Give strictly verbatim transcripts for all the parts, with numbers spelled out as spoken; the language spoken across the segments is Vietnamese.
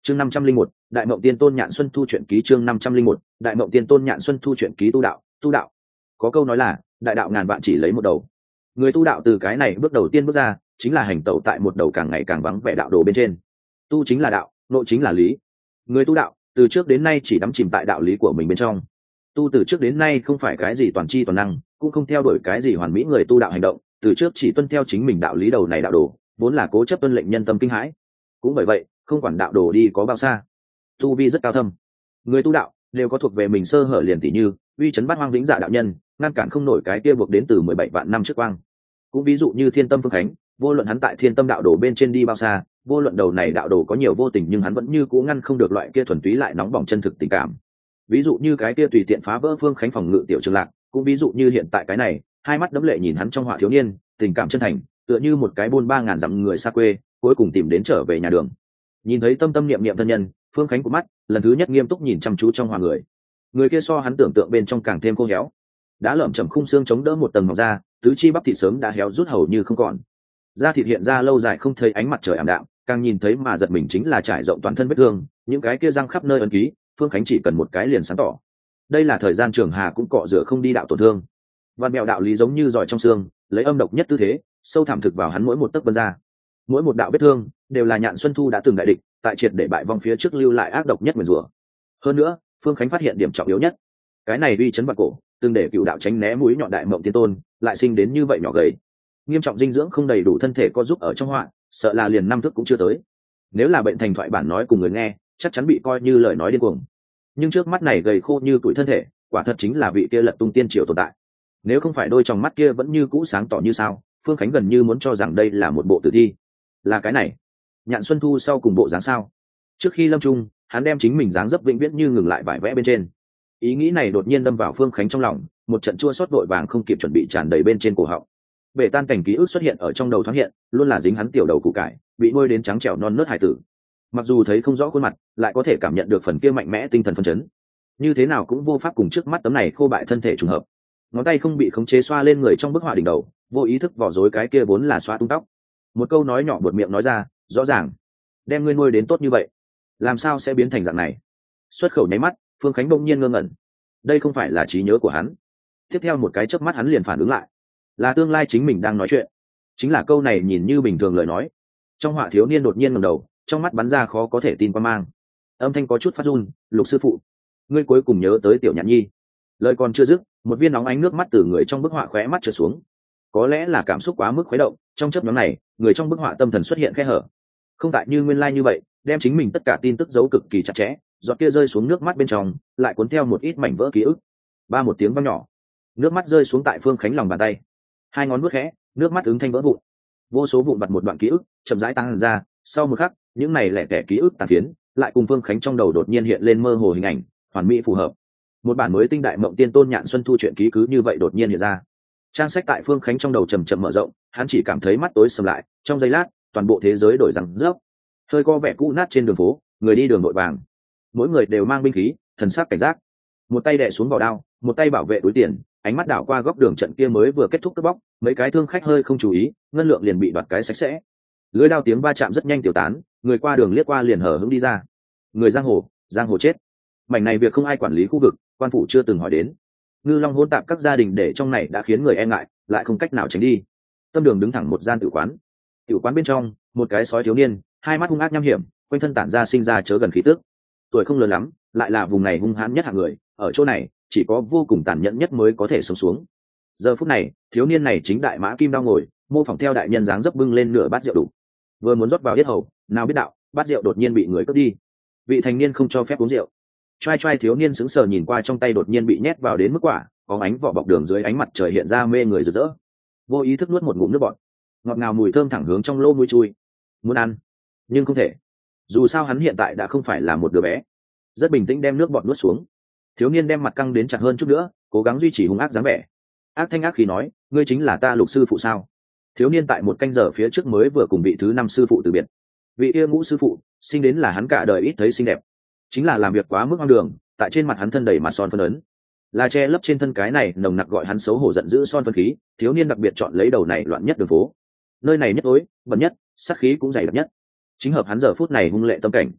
chương năm trăm linh một đại mộng tiên tôn nhạn xuân thu truyện ký. Chương năm trăm linh một đại mộng tiên tôn nhạn xuân thu truyện ký. Tu đạo, tu đạo, có câu nói là đại đạo ngàn vạn chỉ lấy một đầu. Người tu đạo từ cái này bước đầu tiên bước ra chính là hành tẩu tại một đầu càng ngày càng vắng vẻ đạo đồ bên trên. Tu chính là đạo, nội chính là lý. Người tu đạo từ trước đến nay chỉ đắm chìm tại đạo lý của mình bên trong. Tu từ trước đến nay không phải cái gì toàn tri toàn năng, cũng không theo đuổi cái gì hoàn mỹ. Người tu đạo hành động từ trước chỉ tuân theo chính mình đạo lý. Đầu này đạo đồ vốn là cố chấp tuân lệnh nhân tâm kinh hãi, cũng bởi vậy không quản đạo đồ đi có bao xa, tu vi rất cao thâm. Người tu đạo đều có thuộc về mình sơ hở, liền tỉ như uy chấn bát hoang vĩnh dạ đạo nhân ngăn cản không nổi cái kia buộc đến từ mười bảy vạn năm trước quang. Cũng ví dụ như thiên tâm phương khánh, vô luận hắn tại thiên tâm đạo đồ bên trên đi bao xa, vô luận đầu này đạo đồ có nhiều vô tình, nhưng hắn vẫn như cũ ngăn không được loại kia thuần túy lại nóng bỏng chân thực tình cảm. Ví dụ như cái kia tùy tiện phá vỡ phương khánh phòng ngự tiểu trường lạc, cũng ví dụ như hiện tại cái này hai mắt đẫm lệ nhìn hắn trong họa thiếu niên, tình cảm chân thành tựa như một cái buôn ba ngàn dặm người xa quê cuối cùng tìm đến trở về nhà đường. Nhìn thấy tâm tâm niệm niệm thân nhân, phương khánh của mắt lần thứ nhất nghiêm túc nhìn chăm chú trong hòa người. Người kia so hắn tưởng tượng bên trong càng thêm khô héo, đã lởm chởm khung xương chống đỡ một tầng mọc da, tứ chi bắp thịt sớm đã héo rút hầu như không còn. Da thịt hiện ra lâu dài không thấy ánh mặt trời ảm đạm, càng nhìn thấy mà giật mình chính là trải rộng toàn thân vết thương, những cái kia răng khắp nơi ấn ký, phương khánh chỉ cần một cái liền sáng tỏ. Đây là thời gian trường hà cũng cọ rửa không đi đạo tổn thương. Văn mẹo đạo lý giống như giỏi trong xương, lấy âm độc nhất tư thế sâu thẳm thực vào hắn mỗi một tấc vân ra. Mỗi một đạo vết thương đều là Nhạn Xuân Thu đã từng đại địch, tại triệt để bại vong phía trước lưu lại ác độc nhất nguyền rủa. Hơn nữa, phương khánh phát hiện điểm trọng yếu nhất, cái này uy chấn bạc cổ từng để cựu đạo tránh né mũi nhọn đại mộng tiên tôn lại sinh đến như vậy nhỏ gầy, nghiêm trọng dinh dưỡng không đầy đủ, thân thể có giúp ở trong họa, sợ là liền năm thức cũng chưa tới. Nếu là bệnh thành thoại bản nói cùng người nghe, chắc chắn bị coi như lời nói điên cuồng. Nhưng trước mắt này gầy khô như tuổi thân thể, quả thật chính là vị kia lật tung tiên triều tồn tại. Nếu không phải đôi tròng mắt kia vẫn như cũ sáng tỏ như sao, phương khánh gần như muốn cho rằng đây là một bộ tử thi. Là cái này Nhạn Xuân Thu sau cùng bộ dáng sao? Trước khi lâm trung, hắn đem chính mình dáng dấp vĩnh viễn như ngừng lại vải vẽ bên trên. Ý nghĩ này đột nhiên đâm vào phương khánh trong lòng, một trận chua xót vội vàng không kịp chuẩn bị tràn đầy bên trên cổ họng. Bể tan cảnh ký ức xuất hiện ở trong đầu thoáng hiện, luôn là dính hắn tiểu đầu củ cải bị nuôi đến trắng trẻo non nớt hải tử. Mặc dù thấy không rõ khuôn mặt, lại có thể cảm nhận được phần kia mạnh mẽ tinh thần phấn chấn. Như thế nào cũng vô pháp cùng trước mắt tấm này khô bại thân thể trùng hợp. Ngón tay không bị khống chế xoa lên người trong bức họa đỉnh đầu, vô ý thức vỏ rối cái kia vốn là xoa tung tóc. Một câu nói nhỏ buột miệng nói ra, rõ ràng đem ngươi nuôi đến tốt như vậy, làm sao sẽ biến thành dạng này? Xuất khẩu nháy mắt, phương khánh bỗng nhiên ngơ ngẩn. Đây không phải là trí nhớ của hắn. Tiếp theo một cái chớp mắt hắn liền phản ứng lại, là tương lai chính mình đang nói chuyện. Chính là câu này nhìn như bình thường lời nói. Trong họa thiếu niên đột nhiên ngẩng đầu, trong mắt bắn ra khó có thể tin qua mang, âm thanh có chút phát run. Lục sư phụ, ngươi cuối cùng nhớ tới tiểu Nhạn Nhi. Lời còn chưa dứt, một viên nóng ánh nước mắt từ người trong bức họa khóe mắt trượt xuống. Có lẽ là cảm xúc quá mức khuấy động, trong chớp nhoáng này, người trong bức họa tâm thần xuất hiện khe hở. Không tại như nguyên lai như vậy, đem chính mình tất cả tin tức giấu cực kỳ chặt chẽ, giọt kia rơi xuống nước mắt bên trong, lại cuốn theo một ít mảnh vỡ ký ức. Ba một tiếng vang nhỏ, nước mắt rơi xuống tại phương khánh lòng bàn tay, hai ngón vuốt khẽ, nước mắt ứng thanh vỡ vụn. Vô số vụn vặt một đoạn ký ức chậm rãi tăng ra, sau một khắc, những này lẻ tẻ ký ức tàn phiến lại cùng phương khánh trong đầu đột nhiên hiện lên mơ hồ hình ảnh, hoàn mỹ phù hợp. Một bản mới tinh đại mộng tiên tôn Nhạn Xuân Thu truyện ký cứ như vậy đột nhiên hiện ra. Trang sách tại phương khánh trong đầu chầm chậm mở rộng, hắn chỉ cảm thấy mắt tối sầm lại, trong giây lát toàn bộ thế giới đổi rằng rớp. Hơi co vẻ cũ nát trên đường phố, người đi đường nội vàng, mỗi người đều mang binh khí, thần sắc cảnh giác, một tay đè xuống vỏ đao, một tay bảo vệ túi tiền, ánh mắt đảo qua góc đường trận kia mới vừa kết thúc cướp bóc, mấy cái thương khách hơi không chú ý, ngân lượng liền bị đoạt cái sạch sẽ. Lưỡi đao tiếng va chạm rất nhanh tiêu tán, người qua đường liếc qua liền hở hững đi ra. Người giang hồ, giang hồ chết. Mảnh này việc không ai quản lý khu vực, quan phủ chưa từng hỏi đến. Ngư long hỗn tạp các gia đình để trong này đã khiến người e ngại, lại không cách nào tránh đi. Tâm đường đứng thẳng một gian tử quán. Tử quán bên trong, một cái sói thiếu niên, hai mắt hung ác nham hiểm, quanh thân tản ra sinh ra chớ gần khí tức. Tuổi không lớn lắm, lại là vùng này hung hãn nhất hạng người, ở chỗ này chỉ có vô cùng tàn nhẫn nhất mới có thể sống xuống. Giờ phút này, thiếu niên này chính đại mã kim đao ngồi, mô phỏng theo đại nhân dáng dấp bưng lên nửa bát rượu đủ, vừa muốn rót vào yết hầu, nào biết đạo, bát rượu đột nhiên bị người cướp đi. Vị thành niên không cho phép uống rượu. Trai trai thiếu niên sững sờ nhìn qua trong tay đột nhiên bị nhét vào đến mức quả, có ánh vỏ bọc đường dưới ánh mặt trời hiện ra mê người rực rỡ. Vô ý thức nuốt một ngụm nước bọt, ngọt ngào mùi thơm thẳng hướng trong lỗ mũi chui. Muốn ăn, nhưng không thể. Dù sao hắn hiện tại đã không phải là một đứa bé. Rất bình tĩnh đem nước bọt nuốt xuống. Thiếu niên đem mặt căng đến chặt hơn chút nữa, cố gắng duy trì hung ác dáng vẻ. Ác thanh ác khí nói, ngươi chính là ta Lục sư phụ sao? Thiếu niên tại một canh giờ phía trước mới vừa cùng vị thứ năm sư phụ từ biệt. Vị kia ngũ sư phụ, sinh đến là hắn cả đời ít thấy xinh đẹp, chính là làm việc quá mức hoang đường, tại trên mặt hắn thân đầy mặt son phấn ấn, là che lấp trên thân cái này nồng nặc gọi hắn xấu hổ giận dữ son phấn khí. Thiếu niên đặc biệt chọn lấy đầu này loạn nhất đường phố, nơi này nhất tối bẩn nhất, sát khí cũng dày đặc nhất, chính hợp hắn giờ phút này hung lệ tâm cảnh.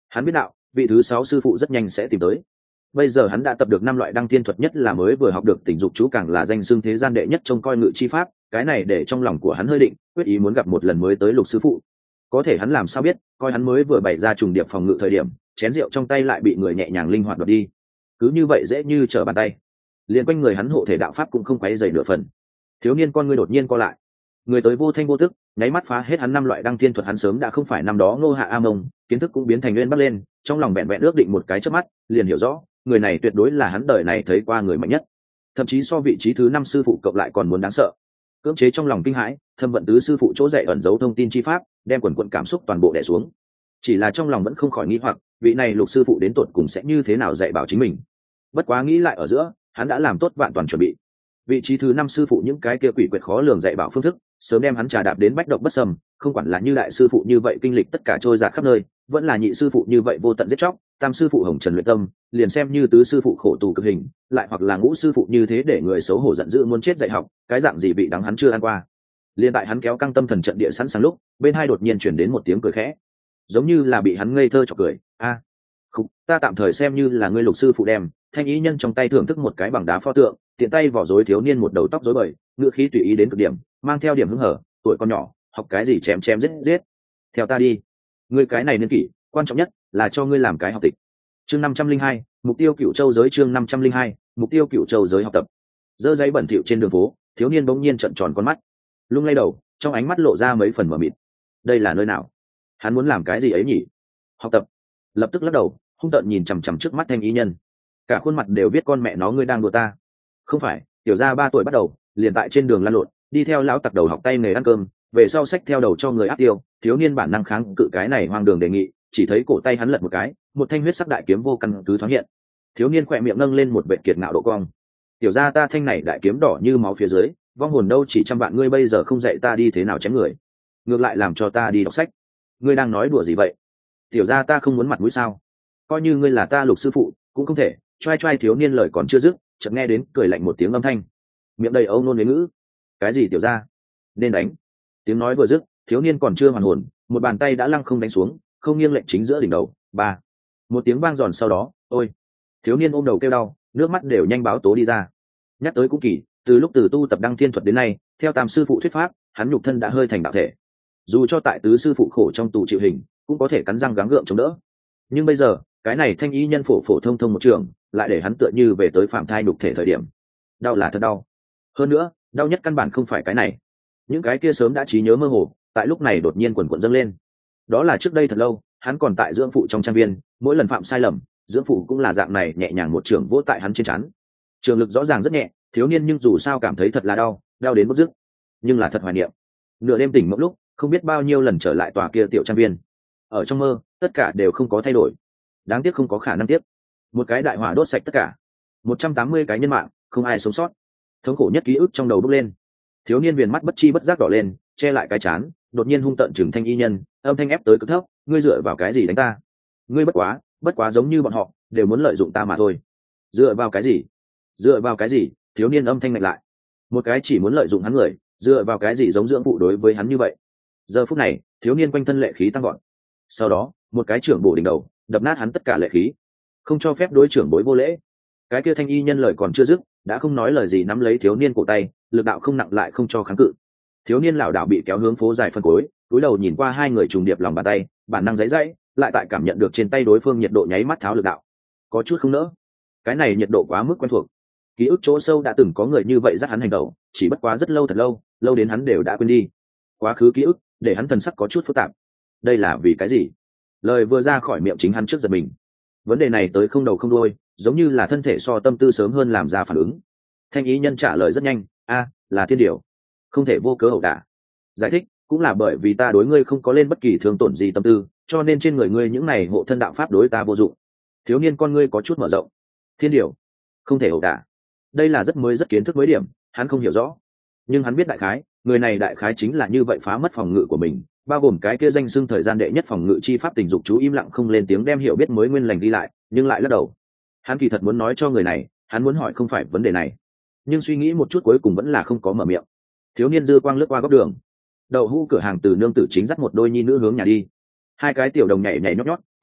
Hắn biết đạo vị thứ sáu sư phụ rất nhanh sẽ tìm tới. Bây giờ hắn đã tập được năm loại đăng tiên thuật, nhất là mới vừa học được tình dục chú càng là danh xưng thế gian đệ nhất trông coi ngự chi pháp, cái này để trong lòng của hắn hơi định, quyết ý muốn gặp một lần mới tới Lục sư phụ. Có thể hắn làm sao biết, coi hắn mới vừa bày ra trùng điệp phòng ngự thời điểm, chén rượu trong tay lại bị người nhẹ nhàng linh hoạt đoạt đi. Cứ như vậy dễ như trở bàn tay. Liên quanh người hắn hộ thể đạo pháp cũng không quấy rầy nửa phần. Thiếu niên con ngươi đột nhiên co lại. Người tới vô thanh vô tức, nháy mắt phá hết hắn năm loại đăng thiên thuật, hắn sớm đã không phải năm đó Ngô Hạ A Mông, kiến thức cũng biến thành nguyên bắt lên, trong lòng vẹn vẹn ước định một cái chớp mắt, liền hiểu rõ, người này tuyệt đối là hắn đời này thấy qua người mạnh nhất, thậm chí so vị trí thứ năm sư phụ cộng lại còn muốn đáng sợ. Cưỡng chế trong lòng kinh hãi, Thâm Vận Tứ sư phụ chỗ dạy ẩn giấu thông tin chi pháp, đem quần quần cảm xúc toàn bộ đè xuống. Chỉ là trong lòng vẫn không khỏi nghi hoặc, vị này Lục sư phụ đến tột cùng sẽ như thế nào dạy bảo chính mình. Bất quá nghĩ lại ở giữa, hắn đã làm tốt vạn toàn chuẩn bị. Vị trí thứ năm sư phụ những cái kia quỷ quyệt khó lường dạy bảo phương thức, sớm đem hắn trà đạp đến bách độc bất sâm, không quản là như đại sư phụ như vậy kinh lịch tất cả trôi dạt khắp nơi, vẫn là nhị sư phụ như vậy vô tận giết chóc, tam sư phụ hồng trần luyện tâm, liền xem như tứ sư phụ khổ tù cực hình, lại hoặc là ngũ sư phụ như thế để người xấu hổ giận dữ muốn chết dạy học, cái dạng gì bị đắng hắn chưa ăn qua. Liên tại hắn kéo căng tâm thần trận địa sẵn sàng lúc, bên hai đột nhiên chuyển đến một tiếng cười khẽ, giống như là bị hắn ngây thơ chọc cười. A, à, khục, ta tạm thời xem như là ngươi Lục sư phụ đem. Thanh ý nhân trong tay thưởng thức một cái bằng đá pho tượng, tiện tay vỏ rối thiếu niên một đầu tóc rối bời, ngựa khí tùy ý đến cực điểm, mang theo điểm hứng hở, tuổi con nhỏ, học cái gì chém chém giết giết. Theo ta đi. Ngươi cái này niên kỷ, quan trọng nhất là cho ngươi làm cái học tịch. Chương năm trăm linh hai, mục tiêu Cửu Châu giới chương năm trăm linh hai, mục tiêu Cửu Châu giới học tập. Dơ giấy bẩn thỉu trên đường phố, thiếu niên bỗng nhiên trợn tròn con mắt, lung lay đầu, trong ánh mắt lộ ra mấy phần mờ mịt. Đây là nơi nào? Hắn muốn làm cái gì ấy nhỉ? Học tập. Lập tức lắc đầu, hung tợn nhìn chằm chằm trước mắt thanh ý nhân, cả khuôn mặt đều viết con mẹ nó ngươi đang đùa ta. Không phải, tiểu gia ba tuổi bắt đầu liền tại trên đường lăn lộn, đi theo lão tặc đầu học tay nghề ăn cơm, về sau sách theo đầu cho người áp tiêu. Thiếu niên bản năng kháng cự cái này hoang đường đề nghị, chỉ thấy cổ tay hắn lật một cái, một thanh huyết sắc đại kiếm vô căn cứ thoáng hiện. Thiếu niên khỏe miệng nâng lên một vệt kiệt ngạo độ cong. Tiểu gia ta thanh này đại kiếm đỏ như máu phía dưới, vong hồn đâu chỉ trăm vạn, ngươi bây giờ không dạy ta đi thế nào chém người, ngược lại làm cho ta đi đọc sách. Ngươi đang nói đùa gì vậy? Tiểu gia ta không muốn mặt mũi sao? Coi như ngươi là ta Lục sư phụ cũng không thể. Choai choai thiếu niên lời còn chưa dứt, chợt nghe đến cười lạnh một tiếng âm thanh, miệng đầy âu nôn với ngữ. Cái gì tiểu gia? Nên đánh. Tiếng nói vừa dứt, thiếu niên còn chưa hoàn hồn, một bàn tay đã lăng không đánh xuống, không nghiêng lệnh chính giữa đỉnh đầu. Ba, một tiếng vang giòn sau đó, ôi! Thiếu niên ôm đầu kêu đau, nước mắt đều nhanh báo tố đi ra. Nhắc tới cũng kỳ, từ lúc từ tu tập đăng thiên thuật đến nay, theo tam sư phụ thuyết pháp, hắn nhục thân đã hơi thành đạo thể. Dù cho tại tứ sư phụ khổ trong tù chịu hình, cũng có thể cắn răng gắng gượng chống đỡ. Nhưng bây giờ, cái này thanh ý nhân phổ phổ thông thông một trường, lại để hắn tựa như về tới phạm thai nhục thể thời điểm. Đau là thật đau. Hơn nữa, đau nhất căn bản không phải cái này. Những cái kia sớm đã trí nhớ mơ hồ, tại lúc này đột nhiên quần quần dâng lên. Đó là trước đây thật lâu, hắn còn tại dưỡng phụ trong trang viên, mỗi lần phạm sai lầm, dưỡng phụ cũng là dạng này nhẹ nhàng một trường vỗ tại hắn trên trán. Trường lực rõ ràng rất nhẹ, thiếu niên nhưng dù sao cảm thấy thật là đau, đau đến bất dứt. Nhưng là thật hoài niệm. Nửa đêm tỉnh mộng lúc, không biết bao nhiêu lần trở lại tòa kia tiểu trang viên. Ở trong mơ, tất cả đều không có thay đổi. Đáng tiếc không có khả năng tiếc. Một cái đại hỏa đốt sạch tất cả, một trăm tám mươi cái nhân mạng, không ai sống sót. Thống khổ nhất ký ức trong đầu bốc lên. Thiếu niên viền mắt bất chi bất giác đỏ lên, che lại cái chán, đột nhiên hung tợn chừng thanh y nhân, âm thanh ép tới cực thấp, ngươi dựa vào cái gì đánh ta? Ngươi bất quá, bất quá giống như bọn họ, đều muốn lợi dụng ta mà thôi. Dựa vào cái gì? Dựa vào cái gì? Thiếu niên âm thanh lạnh lại. Một cái chỉ muốn lợi dụng hắn người, dựa vào cái gì giống dưỡng phụ đối với hắn như vậy? Giờ phút này, thiếu niên quanh thân lệ khí tăng gọn. Sau đó, một cái trưởng bổ đỉnh đầu, đập nát hắn tất cả lệ khí, không cho phép đối trưởng bối vô lễ. Cái kia thanh y nhân lời còn chưa dứt, đã không nói lời gì nắm lấy thiếu niên cổ tay, lực đạo không nặng lại không cho kháng cự. Thiếu niên lảo đảo bị kéo hướng phố dài phân cối, cúi đầu nhìn qua hai người trùng điệp lòng bàn tay, bản năng giãy giãy, lại tại cảm nhận được trên tay đối phương nhiệt độ nháy mắt tháo lực đạo, có chút không nỡ. Cái này nhiệt độ quá mức quen thuộc, ký ức chỗ sâu đã từng có người như vậy dắt hắn hành động, chỉ bất quá rất lâu thật lâu, lâu đến hắn đều đã quên đi. Quá khứ ký ức để hắn thần sắc có chút phức tạp. Đây là vì cái gì? Lời vừa ra khỏi miệng chính hắn trước giật mình. Vấn đề này tới không đầu không đuôi, giống như là thân thể so tâm tư sớm hơn làm ra phản ứng. Thanh ý nhân trả lời rất nhanh, a, là thiên điều, không thể vô cớ ẩu đả. Giải thích, cũng là bởi vì ta đối ngươi không có lên bất kỳ thương tổn gì tâm tư, cho nên trên người ngươi những này hộ thân đạo pháp đối ta vô dụng. Thiếu niên con ngươi có chút mở rộng. Thiên điều, không thể ẩu đả. Đây là rất mới rất kiến thức mới điểm, hắn không hiểu rõ. Nhưng hắn biết đại khái, người này đại khái chính là như vậy phá mất phòng ngự của mình, bao gồm cái kia danh xưng thời gian đệ nhất phòng ngự chi pháp tình dục chú im lặng không lên tiếng đem hiểu biết mới nguyên lành đi lại, nhưng lại lắc đầu. Hắn kỳ thật muốn nói cho người này, hắn muốn hỏi không phải vấn đề này, nhưng suy nghĩ một chút cuối cùng vẫn là không có mở miệng. Thiếu niên dư quang lướt qua góc đường, đậu hũ cửa hàng từ nương tử chính dắt một đôi nhi nữ hướng nhà đi. Hai cái tiểu đồng nhảy nhảy nhót nhót,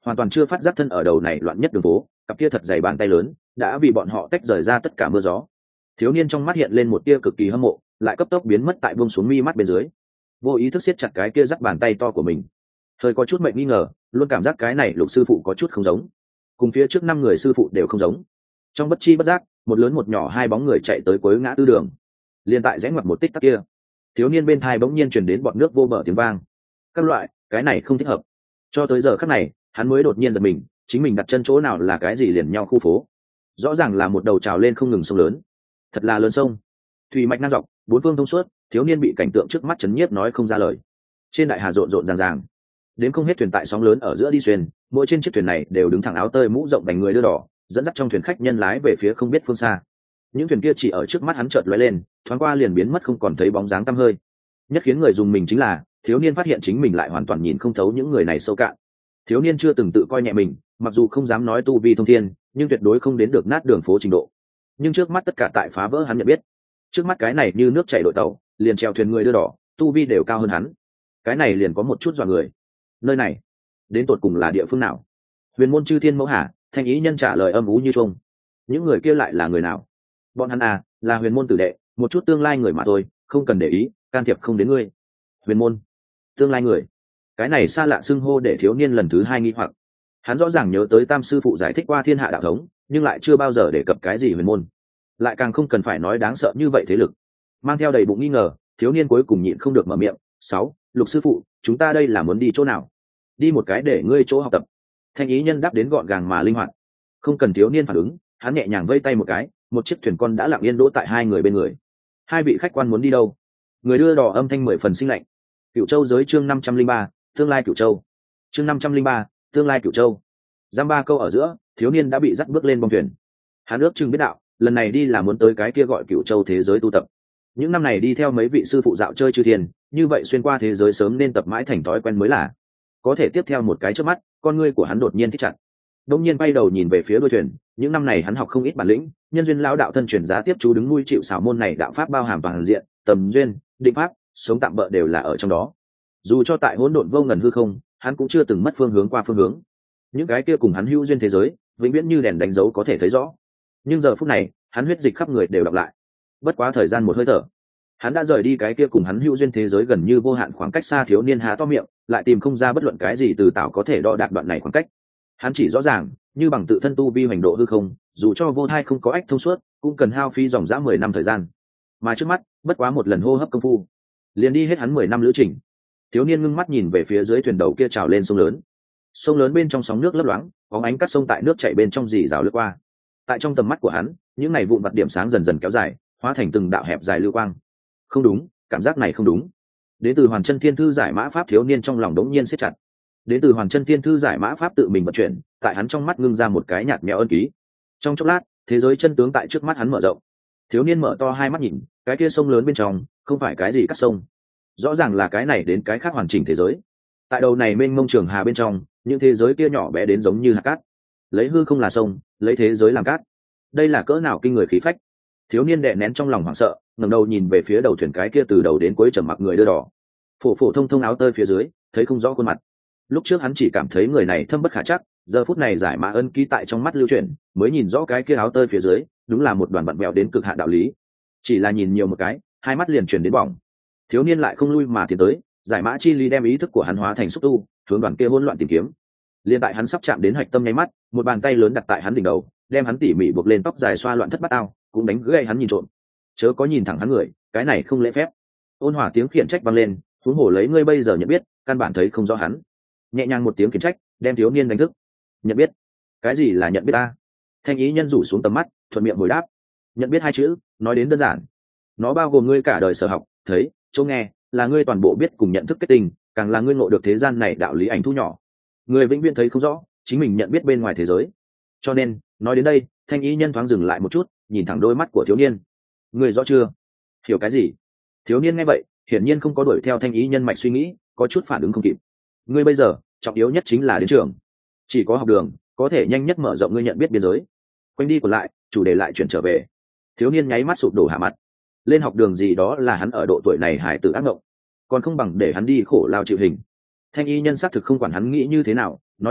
hoàn toàn chưa phát giác thân ở đầu này loạn nhất đường phố, cặp kia thật dày bàn tay lớn đã vì bọn họ tách rời ra tất cả mưa gió. Thiếu niên trong mắt hiện lên một tia cực kỳ hâm mộ, lại cấp tốc biến mất tại buông xuống mi mắt bên dưới. Vô ý thức siết chặt cái kia dắt bàn tay to của mình, hơi có chút mệnh nghi ngờ, luôn cảm giác cái này Lục sư phụ có chút không giống, cùng phía trước năm người sư phụ đều không giống. Trong bất chi bất giác, một lớn một nhỏ hai bóng người chạy tới cuối ngã tư đường. Liên tại rẽ ngoặt một tích tắc kia, thiếu niên bên thai bỗng nhiên truyền đến bọt nước vô bờ tiếng vang. Các loại, cái này không thích hợp. Cho tới giờ khắc này, hắn mới đột nhiên giật mình, chính mình đặt chân chỗ nào là cái gì liền nhau khu phố. Rõ ràng là một đầu trào lên không ngừng sông lớn, thật là lớn sông, thủy mạch ngang dọc, bốn phương thông suốt. Thiếu niên bị cảnh tượng trước mắt chấn nhiếp nói không ra lời. Trên đại hà rộn rộn ràng ràng, đến không hết thuyền tại sóng lớn ở giữa đi xuyên, mỗi trên chiếc thuyền này đều đứng thẳng áo tơi mũ rộng đành người đưa đỏ, dẫn dắt trong thuyền khách nhân lái về phía không biết phương xa. Những thuyền kia chỉ ở trước mắt hắn chợt lóe lên, thoáng qua liền biến mất không còn thấy bóng dáng tăm hơi. Nhất khiến người dùng mình chính là thiếu niên phát hiện chính mình lại hoàn toàn nhìn không thấu những người này sâu cạn. Thiếu niên chưa từng tự coi nhẹ mình, mặc dù không dám nói tu vi thông thiên, nhưng tuyệt đối không đến được nát đường phố trình độ. Nhưng trước mắt tất cả tại phá vỡ hắn nhận biết. Trước mắt cái này như nước chảy đội tàu, liền treo thuyền người đưa đỏ, tu vi đều cao hơn hắn. Cái này liền có một chút dọa người. Nơi này, đến tột cùng là địa phương nào? Huyền môn chư thiên mẫu hà, thanh ý nhân trả lời âm ú như chuông. Những người kia lại là người nào? Bọn hắn à, là huyền môn tử đệ, một chút tương lai người mà thôi, không cần để ý, can thiệp không đến ngươi. Huyền môn, tương lai người, cái này xa lạ xưng hô để thiếu niên lần thứ hai nghi hoặc. Hắn rõ ràng nhớ tới tam sư phụ giải thích qua thiên hạ đạo thống, nhưng lại chưa bao giờ đề cập cái gì huyền môn, lại càng không cần phải nói đáng sợ như vậy thế lực. Mang theo đầy bụng nghi ngờ, thiếu niên cuối cùng nhịn không được mở miệng. Sáu, Lục sư phụ, chúng ta đây là muốn đi chỗ nào? Đi một cái để ngươi chỗ học tập. Thanh ý nhân đáp đến gọn gàng mà linh hoạt. Không cần thiếu niên phản ứng, hắn nhẹ nhàng vây tay một cái, một chiếc thuyền con đã lặng yên đỗ tại hai người bên người. Hai vị khách quan muốn đi đâu? Người đưa đò âm thanh mười phần sinh lạnh. Cửu Châu giới chương năm trăm linh ba, tương lai Cửu Châu. Chương năm trăm linh ba, tương lai Cửu Châu. Giam ba câu ở giữa, thiếu niên đã bị dắt bước lên bong thuyền. Hắn ước chừng biết đạo, lần này đi là muốn tới cái kia gọi Cửu Châu thế giới tu tập. Những năm này đi theo mấy vị sư phụ dạo chơi chư thiên, như vậy xuyên qua thế giới sớm nên tập mãi thành thói quen mới là. Có thể tiếp theo một cái trước mắt, con ngươi của hắn đột nhiên thích chặt. Đông nhiên bay đầu nhìn về phía đuôi thuyền, những năm này hắn học không ít bản lĩnh, nhân duyên lão đạo thân truyền giá tiếp chú đứng nuôi chịu xảo môn này đạo pháp bao hàm toàn diện, tầm duyên, định pháp, sống tạm bợ đều là ở trong đó. Dù cho tại hỗn độn vô ngần hư không, hắn cũng chưa từng mất phương hướng qua phương hướng. Những cái kia cùng hắn hữu duyên thế giới, vĩnh viễn như đèn đánh dấu có thể thấy rõ. Nhưng giờ phút này, hắn huyết dịch khắp người đều đọc lại. Bất quá thời gian một hơi thở, hắn đã rời đi cái kia cùng hắn hữu duyên thế giới gần như vô hạn khoảng cách xa. Thiếu niên há to miệng, lại tìm không ra bất luận cái gì từ tạo có thể đo đạc đoạn này khoảng cách. Hắn chỉ rõ ràng, như bằng tự thân tu vi hoành độ hư không, dù cho vô thai không có ách thông suốt, cũng cần hao phí dòng dã mười năm thời gian. Mà trước mắt, bất quá một lần hô hấp công phu, liền đi hết hắn mười năm lữ trình. Thiếu niên ngưng mắt nhìn về phía dưới thuyền đầu kia trào lên sông lớn. Sông lớn bên trong sóng nước lấp loáng, bóng ánh cắt sông tại nước chảy bên trong dì rào lướt qua. Tại trong tầm mắt của hắn, những này vụn vặt điểm sáng dần dần kéo dài, hóa thành từng đạo hẹp dài lưu quang. Không đúng, cảm giác này không đúng. Đến từ Hoàn Chân Thiên Thư giải mã pháp, thiếu niên trong lòng đống nhiên siết chặt. Đến từ Hoàn Chân Thiên Thư giải mã pháp tự mình vận chuyển, tại hắn trong mắt ngưng ra một cái nhạt mèo ân ký. Trong chốc lát, thế giới chân tướng tại trước mắt hắn mở rộng. Thiếu niên mở to hai mắt nhìn, cái kia sông lớn bên trong, không phải cái gì cắt sông, rõ ràng là cái này đến cái khác hoàn chỉnh thế giới. Tại đầu này mênh mông trường hà bên trong, những thế giới kia nhỏ bé đến giống như hạt cát, lấy hư không là sông, lấy thế giới làm cát. Đây là cỡ nào kinh người khí phách. Thiếu niên đè nén trong lòng hoảng sợ, ngẩng đầu nhìn về phía đầu thuyền cái kia từ đầu đến cuối trầm mặc người đưa đỏ, phổ phổ thông thông áo tơi phía dưới, thấy không rõ khuôn mặt. Lúc trước hắn chỉ cảm thấy người này thâm bất khả trắc, giờ phút này giải mã ân ký tại trong mắt lưu chuyển, mới nhìn rõ cái kia áo tơi phía dưới, đúng là một đoàn vặn vẹo đến cực hạn đạo lý. Chỉ là nhìn nhiều một cái, hai mắt liền chuyển đến bỏng. Thiếu niên lại không lui mà tiến tới, giải mã chi ly đem ý thức của hắn hóa thành xúc tu, hướng đoàn kia hỗn loạn tìm kiếm. Liên tại hắn sắp chạm đến hạch tâm nháy mắt, một bàn tay lớn đặt tại hắn đỉnh đầu, đem hắn tỉ mỉ buộc lên tóc dài xoa loạn thất bát ao, cũng đánh gãy hắn nhìn trộm. Chớ có nhìn thẳng hắn người, cái này không lễ phép. Ôn hòa tiếng khiển trách vang lên, huống hồ lấy ngươi bây giờ nhận biết, căn bản thấy không rõ hắn. Nhẹ nhàng một tiếng khiển trách, đem thiếu niên đánh thức. Nhận biết? Cái gì là nhận biết ta? Thanh ý nhân rủ xuống tầm mắt, thuận miệng hồi đáp. Nhận biết hai chữ, nói đến đơn giản. Nó bao gồm ngươi cả đời sở học, thấy, chỗ nghe, là ngươi toàn bộ biết cùng nhận thức kết tình, càng là ngươi ngộ được thế gian này đạo lý ảnh thu nhỏ. Người vĩnh viễn thấy không rõ, chính mình nhận biết bên ngoài thế giới. Cho nên, nói đến đây, thanh ý nhân thoáng dừng lại một chút, nhìn thẳng đôi mắt của thiếu niên. Ngươi rõ chưa? Hiểu cái gì? Thiếu niên nghe vậy, hiển nhiên không có đuổi theo thanh ý nhân mạch suy nghĩ, có chút phản ứng không kịp. Ngươi bây giờ, trọng yếu nhất chính là đến trường. Chỉ có học đường, có thể nhanh nhất mở rộng ngươi nhận biết biên giới. Quanh đi còn lại, chủ đề lại chuyển trở về. Thiếu niên nháy mắt sụp đổ hạ mặt. Lên học đường gì đó là hắn ở độ tuổi này hải tử ác mộng, còn không bằng để hắn đi khổ lao chịu hình. Thanh y nhân xác thực không quản hắn nghĩ như thế nào, nói tiếp,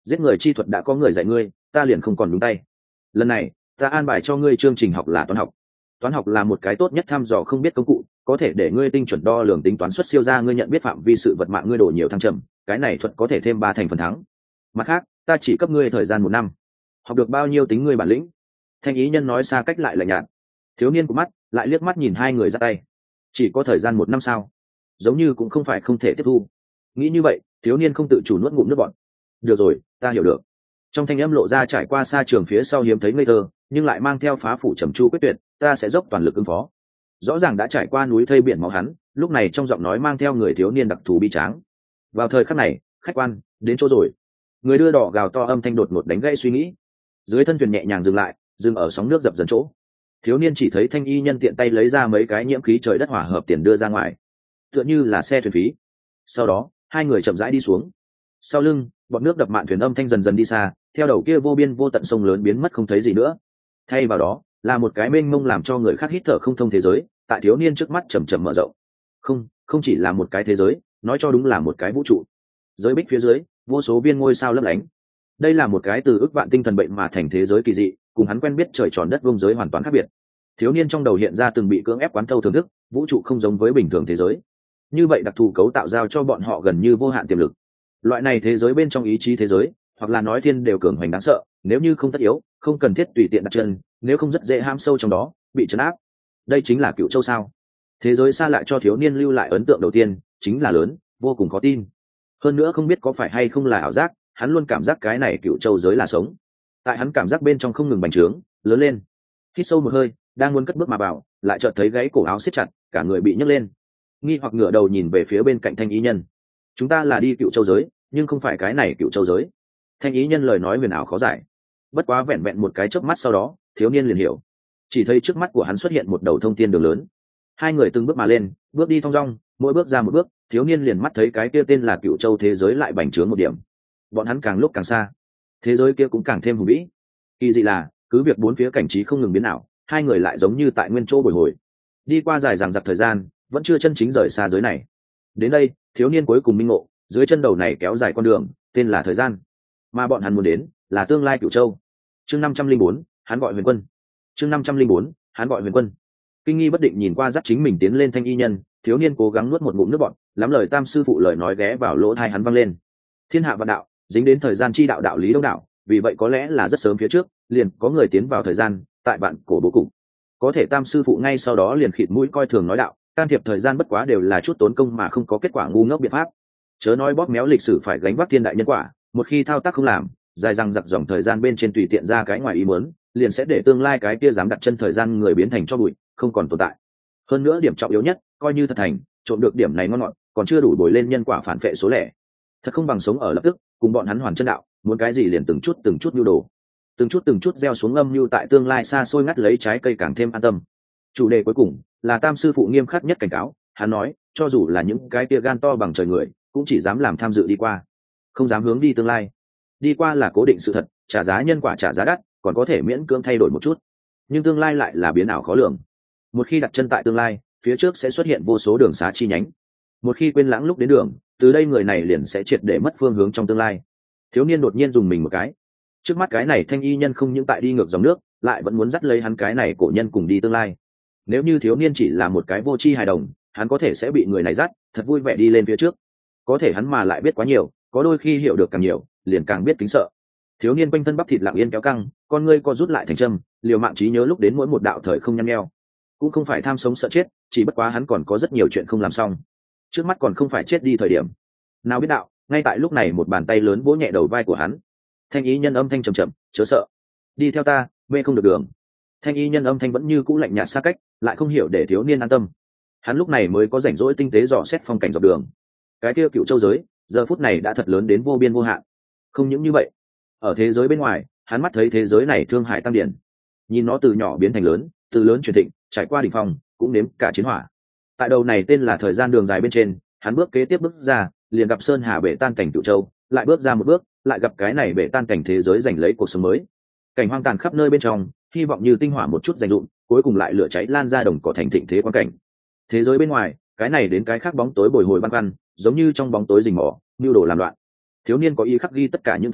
giết người chi thuật đã có người dạy ngươi, ta liền không còn đúng tay. Lần này ta an bài cho ngươi chương trình học là toán học. Toán học là một cái tốt nhất thăm dò không biết công cụ, có thể để ngươi tinh chuẩn đo lường tính toán xuất siêu ra ngươi nhận biết phạm vi sự vật mạng ngươi đổ nhiều thăng trầm, cái này thuật có thể thêm ba thành phần thắng. Mặt khác ta chỉ cấp ngươi thời gian một năm, học được bao nhiêu tính ngươi bản lĩnh. Thanh ý nhân nói xa cách lại lạnh nhạt. Thiếu niên của mắt lại liếc mắt nhìn hai người ra tay. Chỉ có thời gian một năm sao? Giống như cũng không phải không thể tiếp thu. Nghĩ như vậy, thiếu niên không tự chủ nuốt ngụm nước bọt. Được rồi, ta hiểu được. Trong thanh âm lộ ra trải qua xa trường phía sau hiếm thấy ngây thơ, nhưng lại mang theo phá phủ trầm chu quyết tuyệt, ta sẽ dốc toàn lực ứng phó. Rõ ràng đã trải qua núi thây biển máu hắn, lúc này trong giọng nói mang theo người thiếu niên đặc thù bi tráng. Vào thời khắc này, khách quan, đến chỗ rồi. Người đưa đỏ gào to âm thanh đột ngột đánh gãy suy nghĩ. Dưới thân thuyền nhẹ nhàng dừng lại, dừng ở sóng nước dập dần chỗ. Thiếu niên chỉ thấy thanh y nhân tiện tay lấy ra mấy cái nhiễm khí trời đất hỏa hợp tiền đưa ra ngoài, tựa như là xe thuyền phí. Sau đó hai người chậm rãi đi xuống. Sau lưng bọn nước đập mạn thuyền âm thanh dần dần đi xa, theo đầu kia vô biên vô tận sông lớn biến mất không thấy gì nữa. Thay vào đó là một cái mênh mông làm cho người khác hít thở không thông thế giới, tại thiếu niên trước mắt chầm chậm mở rộng. Không, không chỉ là một cái thế giới, nói cho đúng là một cái vũ trụ. Giới bích phía dưới, vô số viên ngôi sao lấp lánh. Đây là một cái từ ức vạn tinh thần bệnh mà thành thế giới kỳ dị, cùng hắn quen biết trời tròn đất vuông giới hoàn toàn khác biệt. Thiếu niên trong đầu hiện ra từng bị cưỡng ép quán thâu thưởng thức, vũ trụ không giống với bình thường thế giới. Như vậy đặc thù cấu tạo giao cho bọn họ gần như vô hạn tiềm lực. Loại này thế giới bên trong ý chí thế giới, hoặc là nói thiên đều cường hoành đáng sợ, nếu như không tất yếu, không cần thiết tùy tiện đặt chân, nếu không rất dễ ham sâu trong đó, bị trấn áp. Đây chính là Cựu Châu sao? Thế giới xa lại cho thiếu niên lưu lại ấn tượng đầu tiên, chính là lớn, vô cùng khó tin. Hơn nữa không biết có phải hay không là ảo giác, hắn luôn cảm giác cái này Cựu Châu giới là sống. Tại hắn cảm giác bên trong không ngừng bành trướng, lớn lên. Hít sâu một hơi, đang muốn cất bước mà vào, lại chợt thấy gáy cổ áo siết chặt, cả người bị nhấc lên. Nghi hoặc ngửa đầu nhìn về phía bên cạnh thanh ý nhân. Chúng ta là đi Cựu Châu giới, nhưng không phải cái này Cựu Châu giới. Thanh ý nhân lời nói huyền ảo khó giải. Bất quá vẹn vẹn một cái chớp mắt sau đó, thiếu niên liền hiểu. Chỉ thấy trước mắt của hắn xuất hiện một đầu thông thiên đường lớn. Hai người từng bước mà lên, bước đi thong dong, mỗi bước ra một bước, thiếu niên liền mắt thấy cái kia tên là Cựu Châu thế giới lại bành trướng một điểm. Bọn hắn càng lúc càng xa, thế giới kia cũng càng thêm hùng vĩ. Kỳ dị là, cứ việc bốn phía cảnh trí không ngừng biến ảo, hai người lại giống như tại nguyên chỗ bồi hồi. Đi qua dài dằng dặc thời gian, vẫn chưa chân chính rời xa giới này. Đến đây, thiếu niên cuối cùng minh ngộ, dưới chân đầu này kéo dài con đường, tên là thời gian, mà bọn hắn muốn đến là tương lai Cựu Châu. Chương năm trăm linh bốn, hắn gọi Huyền Quân. Chương năm trăm linh bốn, hắn gọi Huyền Quân. Kinh nghi bất định nhìn qua dắt chính mình tiến lên thanh y nhân, thiếu niên cố gắng nuốt một ngụm nước bọt, lắm lời tam sư phụ lời nói ghé vào lỗ tai hắn vang lên. Thiên hạ vạn đạo, dính đến thời gian chi đạo đạo lý đông đạo, vì vậy có lẽ là rất sớm phía trước, liền có người tiến vào thời gian, tại vạn cổ bố cục. Có thể tam sư phụ ngay sau đó liền khịt mũi coi thường nói đạo, can thiệp thời gian bất quá đều là chút tốn công mà không có kết quả ngu ngốc biện pháp. Chớ nói bóp méo lịch sử phải gánh vác thiên đại nhân quả, một khi thao tác không làm, dài dằng dặc dòng thời gian bên trên tùy tiện ra cái ngoài ý muốn, liền sẽ để tương lai cái kia dám đặt chân thời gian người biến thành cho bụi, không còn tồn tại. Hơn nữa điểm trọng yếu nhất, coi như thật thành, trộm được điểm này ngon ngọt, còn chưa đủ bồi lên nhân quả phản phệ số lẻ. Thật không bằng sống ở lập tức, cùng bọn hắn hoàn chân đạo, muốn cái gì liền từng chút từng chút nhu đồ, từng chút từng chút gieo xuống âm mưu tại tương lai xa xôi ngắt lấy trái cây càng thêm an tâm. Chủ đề cuối cùng là tam sư phụ nghiêm khắc nhất cảnh cáo, hắn nói, cho dù là những cái kia gan to bằng trời người, cũng chỉ dám làm tham dự đi qua, không dám hướng đi tương lai. Đi qua là cố định sự thật, trả giá nhân quả trả giá đắt, còn có thể miễn cưỡng thay đổi một chút, nhưng tương lai lại là biến ảo khó lường. Một khi đặt chân tại tương lai, phía trước sẽ xuất hiện vô số đường xá chi nhánh. Một khi quên lãng lúc đến đường, từ đây người này liền sẽ triệt để mất phương hướng trong tương lai. Thiếu niên đột nhiên dùng mình một cái. Trước mắt cái này thanh y nhân không những tại đi ngược dòng nước, lại vẫn muốn dắt lấy hắn cái này cổ nhân cùng đi tương lai. Nếu như thiếu niên chỉ là một cái vô tri hài đồng, hắn có thể sẽ bị người này dắt, thật vui vẻ đi lên phía trước. Có thể hắn mà lại biết quá nhiều, có đôi khi hiểu được càng nhiều, liền càng biết kính sợ. Thiếu niên quanh thân bắp thịt lặng yên kéo căng, con ngươi co rút lại thành châm, liều mạng trí nhớ lúc đến mỗi một đạo thời không nhăn nheo. Cũng không phải tham sống sợ chết, chỉ bất quá hắn còn có rất nhiều chuyện không làm xong. Trước mắt còn không phải chết đi thời điểm. Nào biết đạo, ngay tại lúc này một bàn tay lớn vỗ nhẹ đầu vai của hắn. Thanh ý nhân âm thanh trầm trầm, chớ sợ, đi theo ta, mê không được đường. Thanh y nhân âm thanh vẫn như cũ lạnh nhạt xa cách, lại không hiểu để thiếu niên an tâm. Hắn lúc này mới có rảnh rỗi tinh tế dò xét phong cảnh dọc đường. Cái kia Cựu Châu giới, giờ phút này đã thật lớn đến vô biên vô hạn. Không những như vậy, ở thế giới bên ngoài, hắn mắt thấy thế giới này thương hại tăng điển. Nhìn nó từ nhỏ biến thành lớn, từ lớn chuyển thịnh, trải qua đỉnh phong, cũng nếm cả chiến hỏa. Tại đầu này tên là thời gian đường dài bên trên, hắn bước kế tiếp bước ra, liền gặp sơn hà bể tan cảnh Cựu Châu, lại bước ra một bước, lại gặp cái này bể tan cảnh thế giới giành lấy cuộc sống mới. Cảnh hoang tàn khắp nơi bên trong, hy vọng như tinh hỏa một chút dành dụm, cuối cùng lại lửa cháy lan ra đồng cỏ thành thịnh thế quan cảnh. Thế giới bên ngoài, cái này đến cái khác bóng tối bồi hồi băn khoăn, giống như trong bóng tối rình mò, mưu đồ làm loạn. Thiếu niên có ý khắc ghi tất cả những thứ này,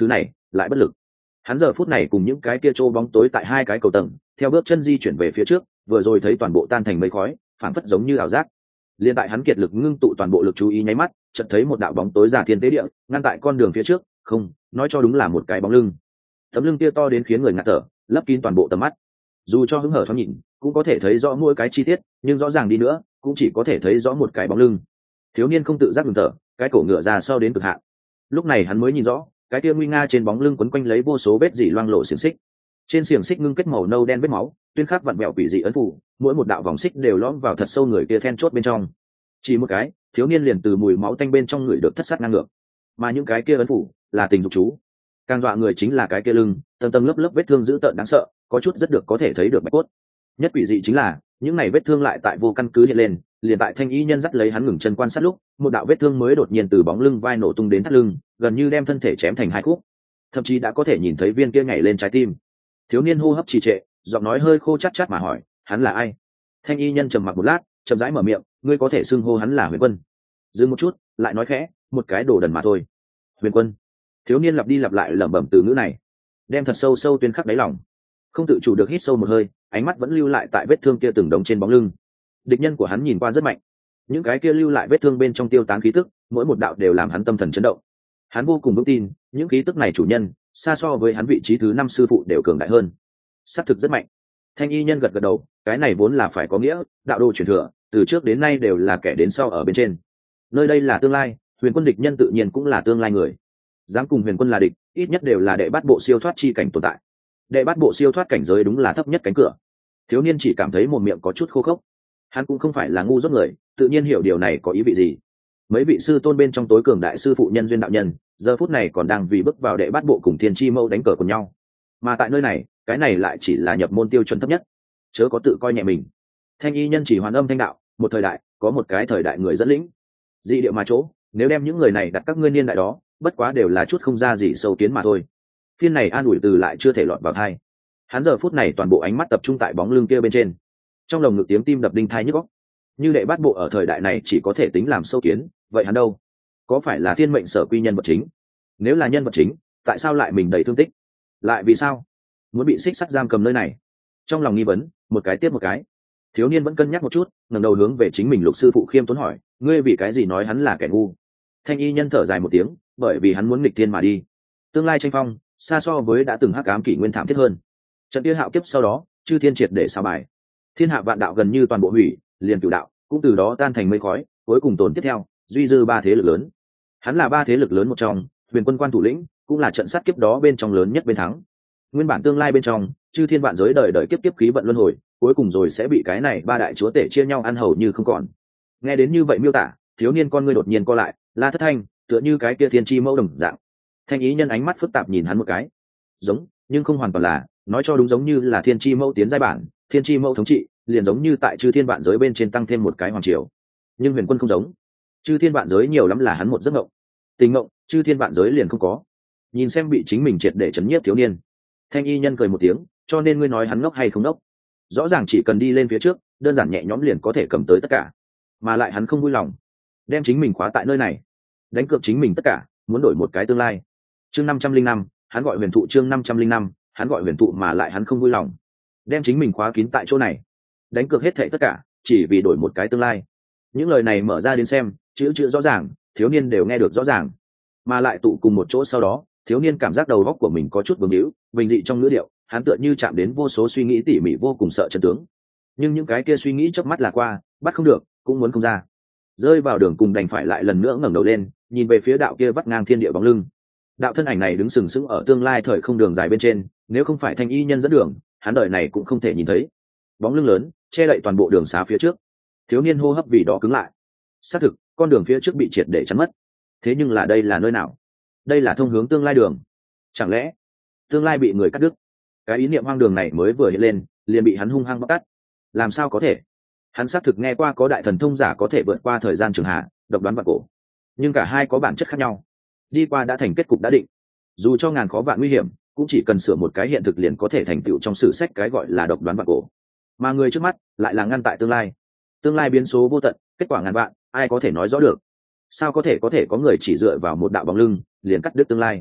lại bất lực. Hắn giờ phút này cùng những cái kia trô bóng tối tại hai cái cầu tầng theo bước chân di chuyển về phía trước, vừa rồi thấy toàn bộ tan thành mây khói, phảng phất giống như ảo giác. Liên tại hắn kiệt lực ngưng tụ toàn bộ lực chú ý nháy mắt, chợt thấy một đạo bóng tối giả thiên tế địa ngăn tại con đường phía trước, không nói cho đúng là một cái bóng lưng. Tấm lưng kia to đến khiến người ngạt thở, lấp kín toàn bộ tầm mắt. Dù cho hứng hở thoáng nhìn cũng có thể thấy rõ mỗi cái chi tiết, nhưng rõ ràng đi nữa cũng chỉ có thể thấy rõ một cái bóng lưng. Thiếu niên không tự giác ngừng thở, cái cổ ngựa ra sau đến cực hạn. Lúc này hắn mới nhìn rõ, cái kia nguy nga trên bóng lưng quấn quanh lấy vô số vết dỉ loang lổ xiềng xích. Trên xiềng xích ngưng kết màu nâu đen vết máu, tuyên khắc vặn vẹo quỷ dị ấn phù, mỗi một đạo vòng xích đều lõm vào thật sâu người kia then chốt bên trong. Chỉ một cái, thiếu niên liền từ mùi máu tanh bên trong người được thất sát ngang ngược. Mà những cái kia ấn phù là tình dục chú. Càng dọa người chính là cái kia lưng, tầng tầng lớp lớp vết thương dữ tợn đáng sợ, có chút rất được có thể thấy được bạch cốt. Nhất quỷ dị chính là, những này vết thương lại tại vô căn cứ hiện lên, liền tại thanh y nhân dắt lấy hắn ngừng chân quan sát lúc, một đạo vết thương mới đột nhiên từ bóng lưng vai nổ tung đến thắt lưng, gần như đem thân thể chém thành hai khúc. Thậm chí đã có thể nhìn thấy viên kia nhảy lên trái tim. Thiếu niên hô hấp trì trệ, giọng nói hơi khô chát chát mà hỏi, hắn là ai? Thanh y nhân trầm mặc một lát, chậm rãi mở miệng, ngươi có thể xưng hô hắn là Huyền Quân. Dừng một chút, lại nói khẽ, một cái đồ đần mà thôi. Huyền Quân. Thiếu niên lặp đi lặp lại lẩm bẩm từ ngữ này, đem thật sâu sâu tuyên khắc đáy lòng. Không tự chủ được hít sâu một hơi, ánh mắt vẫn lưu lại tại vết thương kia từng đống trên bóng lưng. Địch nhân của hắn nhìn qua rất mạnh, những cái kia lưu lại vết thương bên trong tiêu tán khí tức, mỗi một đạo đều làm hắn tâm thần chấn động. Hắn vô cùng vững tin, những khí tức này chủ nhân xa so với hắn vị trí thứ năm sư phụ đều cường đại hơn, xác thực rất mạnh. Thanh y nhân gật gật đầu, cái này vốn là phải có nghĩa, đạo đồ truyền thừa từ trước đến nay đều là kẻ đến sau ở bên trên. Nơi đây là tương lai, Huyền Quân địch nhân tự nhiên cũng là tương lai người. Dám cùng Huyền Quân là địch, ít nhất đều là đệ bát bộ siêu thoát chi cảnh tồn tại. Đệ bát bộ siêu thoát cảnh giới đúng là thấp nhất cánh cửa. Thiếu niên chỉ cảm thấy một miệng có chút khô khốc. Hắn cũng không phải là ngu dốt người, tự nhiên hiểu điều này có ý vị gì. Mấy vị sư tôn bên trong tối cường đại sư phụ nhân duyên đạo nhân, giờ phút này còn đang vì bước vào đệ bát bộ cùng thiên chi mâu đánh cờ cùng nhau. Mà tại nơi này, cái này lại chỉ là nhập môn tiêu chuẩn thấp nhất. Chớ có tự coi nhẹ mình. Thanh y nhân chỉ hoàn âm thanh đạo, một thời đại, có một cái thời đại người dẫn lĩnh. Dị điệu mà chỗ, nếu đem những người này đặt các ngươi niên đại đó, bất quá đều là chút không ra gì sâu kiến mà thôi. Phiên này an ủi từ lại chưa thể lọt vào tai. Hắn giờ phút này toàn bộ ánh mắt tập trung tại bóng lưng kia bên trên. Trong lồng ngực tiếng tim đập đinh thai nhức óc. Như đệ bát bộ ở thời đại này chỉ có thể tính làm sâu kiến, vậy hắn đâu? Có phải là thiên mệnh sở quy nhân vật chính? Nếu là nhân vật chính, tại sao lại mình đầy thương tích? Lại vì sao muốn bị xích sắt giam cầm nơi này? Trong lòng nghi vấn, một cái tiếp một cái. Thiếu niên vẫn cân nhắc một chút, ngẩng đầu hướng về chính mình lục sư phụ khiêm tốn hỏi, ngươi vì cái gì nói hắn là kẻ ngu? Thanh y nhân thở dài một tiếng, bởi vì hắn muốn nghịch thiên mà đi. Tương lai tranh phong, xa so với đã từng hắc ám kỷ nguyên thảm thiết hơn. Trận kia hạo kiếp sau đó, chư thiên triệt để sao bài. Thiên hạ vạn đạo gần như toàn bộ hủy, liền cửu đạo cũng từ đó tan thành mây khói, cuối cùng tồn tiếp theo, duy dư ba thế lực lớn. Hắn là ba thế lực lớn một trong, Huyền Quân quan thủ lĩnh, cũng là trận sát kiếp đó bên trong lớn nhất bên thắng. Nguyên bản tương lai bên trong, chư thiên vạn giới đời đời kiếp kiếp khí vận luân hồi, cuối cùng rồi sẽ bị cái này ba đại chúa tể chia nhau ăn hầu như không còn. Nghe đến như vậy miêu tả, thiếu niên con ngươi đột nhiên co lại, La Thất Thanh, tựa như cái kia thiên chi mẫu đồng dạng. Thanh ý nhân ánh mắt phức tạp nhìn hắn một cái. Giống, nhưng không hoàn toàn là, nói cho đúng giống như là thiên chi mẫu tiến giai bản, thiên chi mẫu thống trị, liền giống như tại chư thiên vạn giới bên trên tăng thêm một cái hoàng triều. Nhưng Huyền Quân không giống, chư thiên vạn giới nhiều lắm là hắn một giấc mộng. Tình mộng, chư thiên vạn giới liền không có. Nhìn xem bị chính mình triệt để chấn nhiếp thiếu niên, Thanh y nhân cười một tiếng, cho nên ngươi nói hắn ngốc hay không ngốc? Rõ ràng chỉ cần đi lên phía trước, đơn giản nhẹ nhõm liền có thể cầm tới tất cả, mà lại hắn không vui lòng đem chính mình khóa tại nơi này, đánh cược chính mình tất cả, muốn đổi một cái tương lai. Chương năm trăm linh năm, hắn gọi Huyền Thụ. Chương năm trăm linh năm, hắn gọi Huyền Thụ, mà lại hắn không vui lòng đem chính mình khóa kín tại chỗ này, đánh cược hết thảy tất cả, chỉ vì đổi một cái tương lai. Những lời này mở ra đến xem, chữ chữ rõ ràng, thiếu niên đều nghe được rõ ràng, mà lại tụ cùng một chỗ sau đó, thiếu niên cảm giác đầu óc của mình có chút bướng hữu, bình dị trong ngữ điệu, hắn tựa như chạm đến vô số suy nghĩ tỉ mỉ vô cùng sợ chân tướng. Nhưng những cái kia suy nghĩ chớp mắt là qua, bắt không được, cũng muốn không ra. Rơi vào đường cùng đành phải lại lần nữa ngẩng đầu lên, nhìn về phía đạo kia vắt ngang thiên địa bóng lưng. Đạo thân ảnh này đứng sừng sững ở tương lai thời không đường dài bên trên, nếu không phải Thanh y nhân dẫn đường, hắn đời này cũng không thể nhìn thấy. Bóng lưng lớn, che đậy toàn bộ đường xá phía trước. Thiếu niên hô hấp vì đó cứng lại. Xác thực, con đường phía trước bị triệt để chắn mất. Thế nhưng là đây là nơi nào? Đây là thông hướng tương lai đường. Chẳng lẽ tương lai bị người cắt đứt? Cái ý niệm hoang đường này mới vừa hiện lên, liền bị hắn hung hăng bóc tát. Làm sao có thể? Hắn xác thực nghe qua có đại thần thông giả có thể vượt qua thời gian trường hạ, độc đoán vạn cổ. Nhưng cả hai có bản chất khác nhau. Đi qua đã thành kết cục đã định. Dù cho ngàn khó vạn nguy hiểm, cũng chỉ cần sửa một cái hiện thực liền có thể thành tựu trong sử sách cái gọi là độc đoán vạn cổ. Mà người trước mắt lại là ngăn tại tương lai. Tương lai biến số vô tận, kết quả ngàn vạn, ai có thể nói rõ được? Sao có thể có thể có người chỉ dựa vào một đạo bóng lưng liền cắt đứt tương lai?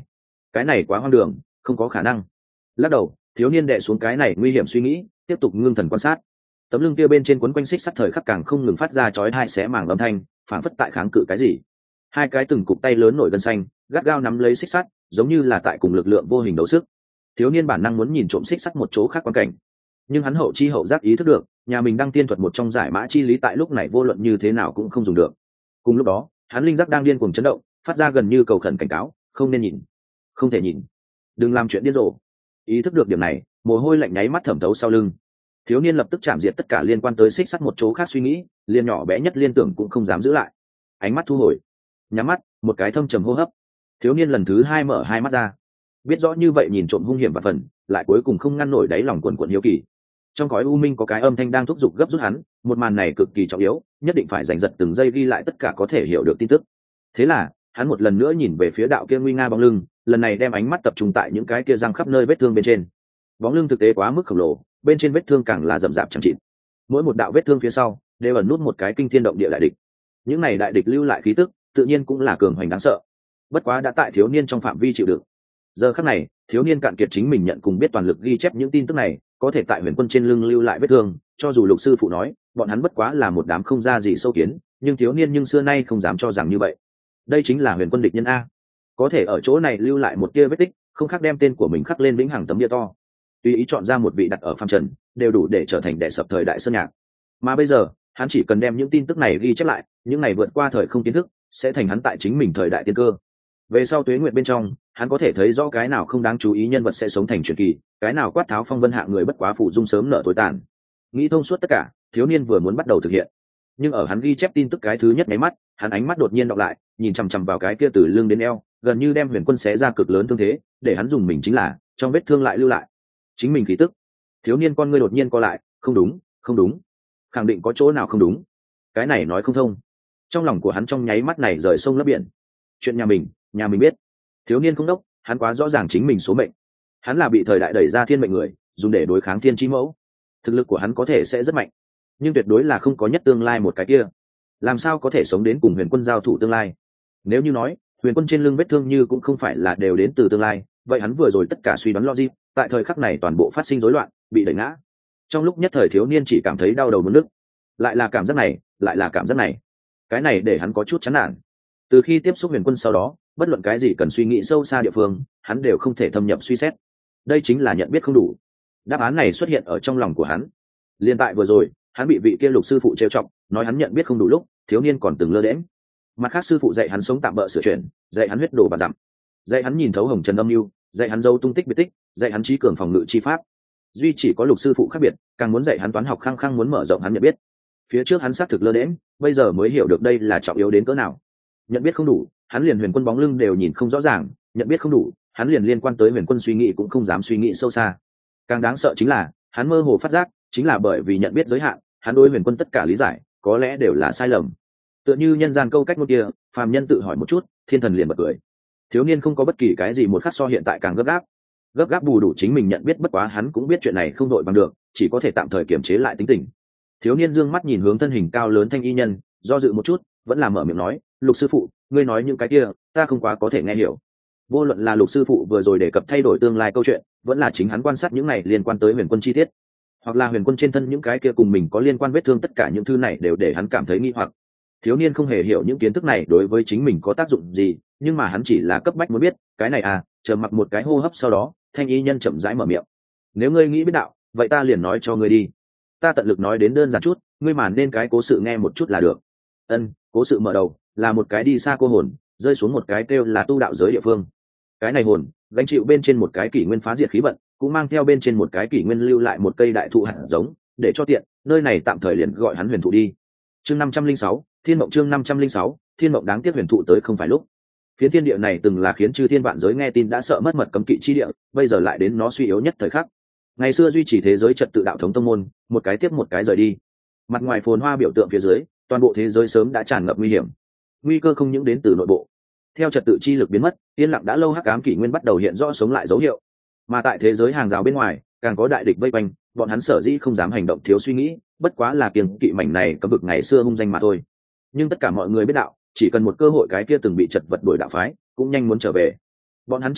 cái này quá hoang đường, không có khả năng. Lắc đầu, thiếu niên đệ xuống cái này nguy hiểm suy nghĩ, tiếp tục ngưng thần quan sát. Tấm lưng kia bên trên quấn quanh xích sắt thời khắc càng không ngừng phát ra chói tai xé mảng âm thanh, phản phất tại kháng cự cái gì. Hai cái từng cục tay lớn nổi gân xanh, gắt gao nắm lấy xích sắt, giống như là tại cùng lực lượng vô hình đấu sức. Thiếu niên bản năng muốn nhìn trộm xích sắt một chỗ khác quan cảnh, nhưng hắn hậu chi hậu giác ý thức được, nhà mình đang tiên thuật một trong giải mã chi lý tại lúc này vô luận như thế nào cũng không dùng được. Cùng lúc đó, hắn linh giác đang điên cuồng chấn động, phát ra gần như cầu khẩn cảnh cáo, không nên nhìn, không thể nhìn, đừng làm chuyện điên rồ. Ý thức được điểm này, mồ hôi lạnh nháy mắt thẩm thấu sau lưng. Thiếu niên lập tức chạm diệt tất cả liên quan tới xích sắt một chỗ khác suy nghĩ, liên nhỏ bé nhất liên tưởng cũng không dám giữ lại. Ánh mắt thu hồi, nhắm mắt, một cái thâm trầm hô hấp. Thiếu niên lần thứ hai mở hai mắt ra, biết rõ như vậy nhìn trộm hung hiểm và phần, lại cuối cùng không ngăn nổi đáy lòng quần quần hiếu kỳ. Trong cõi u minh có cái âm thanh đang thúc giục gấp rút hắn, một màn này cực kỳ trọng yếu, nhất định phải giành giật từng giây ghi lại tất cả có thể hiểu được tin tức. Thế là hắn một lần nữa nhìn về phía đạo kia nguy nga bóng lưng, lần này đem ánh mắt tập trung tại những cái kia răng khắp nơi vết thương bên trên. Bóng lưng thực tế quá mức khổng lồ, bên trên vết thương càng là rậm rạp chẳng chịt. Mỗi một đạo vết thương phía sau đều ẩn nút một cái kinh thiên động địa đại địch. Những này đại địch lưu lại khí tức, tự nhiên cũng là cường hoành đáng sợ. Bất quá đã tại thiếu niên trong phạm vi chịu đựng. Giờ khắc này, thiếu niên cạn kiệt chính mình nhận cùng biết toàn lực ghi chép những tin tức này, có thể tại Huyền Quân trên lưng lưu lại vết thương, cho dù Lục sư phụ nói, bọn hắn bất quá là một đám không ra gì sâu kiến, nhưng thiếu niên nhưng xưa nay không dám cho rằng như vậy. Đây chính là Huyền Quân địch nhân a. Có thể ở chỗ này lưu lại một tia vết tích, không khác đem tên của mình khắc lên vĩnh hằng tấm bia to. Tùy ý chọn ra một vị đặt ở phàm trần, đều đủ để trở thành đệ sập thời đại sơn nhạc. Mà bây giờ, hắn chỉ cần đem những tin tức này ghi chép lại, những này vượt qua thời không kiến thức, sẽ thành hắn tại chính mình thời đại tiên cơ. Về sau tuế nguyện bên trong, hắn có thể thấy rõ cái nào không đáng chú ý nhân vật sẽ sống thành truyền kỳ, cái nào quát tháo phong vân hạ người bất quá phụ dung sớm nợ tối tàn. Nghĩ thông suốt tất cả, thiếu niên vừa muốn bắt đầu thực hiện. Nhưng ở hắn ghi chép tin tức cái thứ nhất nháy mắt, hắn ánh mắt đột nhiên đọc lại, nhìn chằm chằm vào cái kia từ lưng đến eo, gần như đem Huyền Quân xé ra cực lớn thương thế, để hắn dùng mình chính là, trong vết thương lại lưu lại chính mình khí tức. Thiếu niên con ngươi đột nhiên co lại, không đúng, không đúng, khẳng định có chỗ nào không đúng, cái này nói không thông. Trong lòng của hắn trong nháy mắt này rời sông lấp biển. Chuyện nhà mình, nhà mình biết. Thiếu niên không đốc, hắn quá rõ ràng chính mình số mệnh. Hắn là bị thời đại đẩy ra thiên mệnh người, dùng để đối kháng thiên chi mẫu. Thực lực của hắn có thể sẽ rất mạnh, nhưng tuyệt đối là không có nhất tương lai một cái kia. Làm sao có thể sống đến cùng Huyền Quân giao thủ tương lai? Nếu như nói Huyền Quân trên lưng vết thương như cũng không phải là đều đến từ tương lai, vậy hắn vừa rồi tất cả suy đoán logic, tại thời khắc này toàn bộ phát sinh rối loạn, bị đẩy ngã. Trong lúc nhất thời thiếu niên chỉ cảm thấy đau đầu muốn nức. Lại là cảm giác này, lại là cảm giác này. Cái này để hắn có chút chán nản. Từ khi tiếp xúc Huyền Quân sau đó, bất luận cái gì cần suy nghĩ sâu xa địa phương, hắn đều không thể thâm nhập suy xét. Đây chính là nhận biết không đủ. Đáp án này xuất hiện ở trong lòng của hắn. Liên tại vừa rồi, hắn bị vị kia Lục sư phụ trêu chọc, nói hắn nhận biết không đủ lúc, thiếu niên còn từng lơ đễnh. Mặt khác sư phụ dạy hắn sống tạm bỡ sửa chuyển, dạy hắn huyết đồ và dặm, dạy hắn nhìn thấu hồng trần âm mưu, dạy hắn dấu tung tích biệt tích, dạy hắn trí cường phòng ngự chi pháp. Duy chỉ có Lục sư phụ khác biệt, càng muốn dạy hắn toán học khăng khăng muốn mở rộng hắn nhận biết. Phía trước hắn xác thực lơ đễnh, bây giờ mới hiểu được đây là trọng yếu đến cỡ nào. Nhận biết không đủ, hắn liền Huyền Quân bóng lưng đều nhìn không rõ ràng, nhận biết không đủ, hắn liền liên quan tới Huyền Quân suy nghĩ cũng không dám suy nghĩ sâu xa. Càng đáng sợ chính là, hắn mơ hồ phát giác, chính là bởi vì nhận biết giới hạn, hắn đối Huyền Quân tất cả lý giải, có lẽ đều là sai lầm. Tựa như nhân gian câu cách ngôn kia, phàm nhân tự hỏi một chút, thiên thần liền bật cười. Thiếu niên không có bất kỳ cái gì một khắc so hiện tại càng gấp gáp. Gấp gáp bù đủ chính mình nhận biết, bất quá hắn cũng biết chuyện này không đội bằng được, chỉ có thể tạm thời kiềm chế lại tính tình. Thiếu niên dương mắt nhìn hướng thân hình cao lớn thanh y nhân, do dự một chút, vẫn là mở miệng nói, Lục sư phụ, ngươi nói những cái kia, ta không quá có thể nghe hiểu. Vô luận là Lục sư phụ vừa rồi đề cập thay đổi tương lai câu chuyện, vẫn là chính hắn quan sát những này liên quan tới Huyền Quân chi tiết, hoặc là Huyền Quân trên thân những cái kia cùng mình có liên quan vết thương, tất cả những thứ này đều để hắn cảm thấy nghi hoặc. Thiếu niên không hề hiểu những kiến thức này đối với chính mình có tác dụng gì, nhưng mà hắn chỉ là cấp bách muốn biết, cái này à, chờ mặc một cái hô hấp sau đó, thanh y nhân chậm rãi mở miệng. Nếu ngươi nghĩ biết đạo, vậy ta liền nói cho ngươi đi. Ta tận lực nói đến đơn giản chút, ngươi mà nên cái cố sự nghe một chút là được. Ân, cố sự mở đầu là một cái đi xa cô hồn, rơi xuống một cái kêu là tu đạo giới địa phương. Cái này hồn gánh chịu bên trên một cái kỷ nguyên phá diệt khí vận, cũng mang theo bên trên một cái kỷ nguyên lưu lại một cây đại thụ hạt giống, để cho tiện, nơi này tạm thời liền gọi hắn huyền thụ đi. Chương năm trăm linh sáu, Thiên Mộng chương năm trăm linh sáu, Thiên Mộng đáng tiếc huyền thụ tới không phải lúc. Phía thiên địa này từng là khiến chư thiên vạn giới nghe tin đã sợ mất mật cấm kỵ chi địa, bây giờ lại đến nó suy yếu nhất thời khắc. Ngày xưa duy trì thế giới trật tự đạo thống tông môn, một cái tiếp một cái rời đi. Mặt ngoài phồn hoa biểu tượng phía dưới, toàn bộ thế giới sớm đã tràn ngập nguy hiểm. Nguy cơ không những đến từ nội bộ. Theo trật tự chi lực biến mất, yên lặng đã lâu hắc ám kỷ nguyên bắt đầu hiện rõ sống lại dấu hiệu. Mà tại thế giới hàng rào bên ngoài, càng có đại địch vây quanh, bọn hắn sở dĩ không dám hành động thiếu suy nghĩ, bất quá là kiêng kỵ mảnh này cấm vực ngày xưa hung danh mà thôi. Nhưng tất cả mọi người biết đạo, chỉ cần một cơ hội cái kia từng bị chật vật đuổi đạo phái, cũng nhanh muốn trở về. Bọn hắn trở về,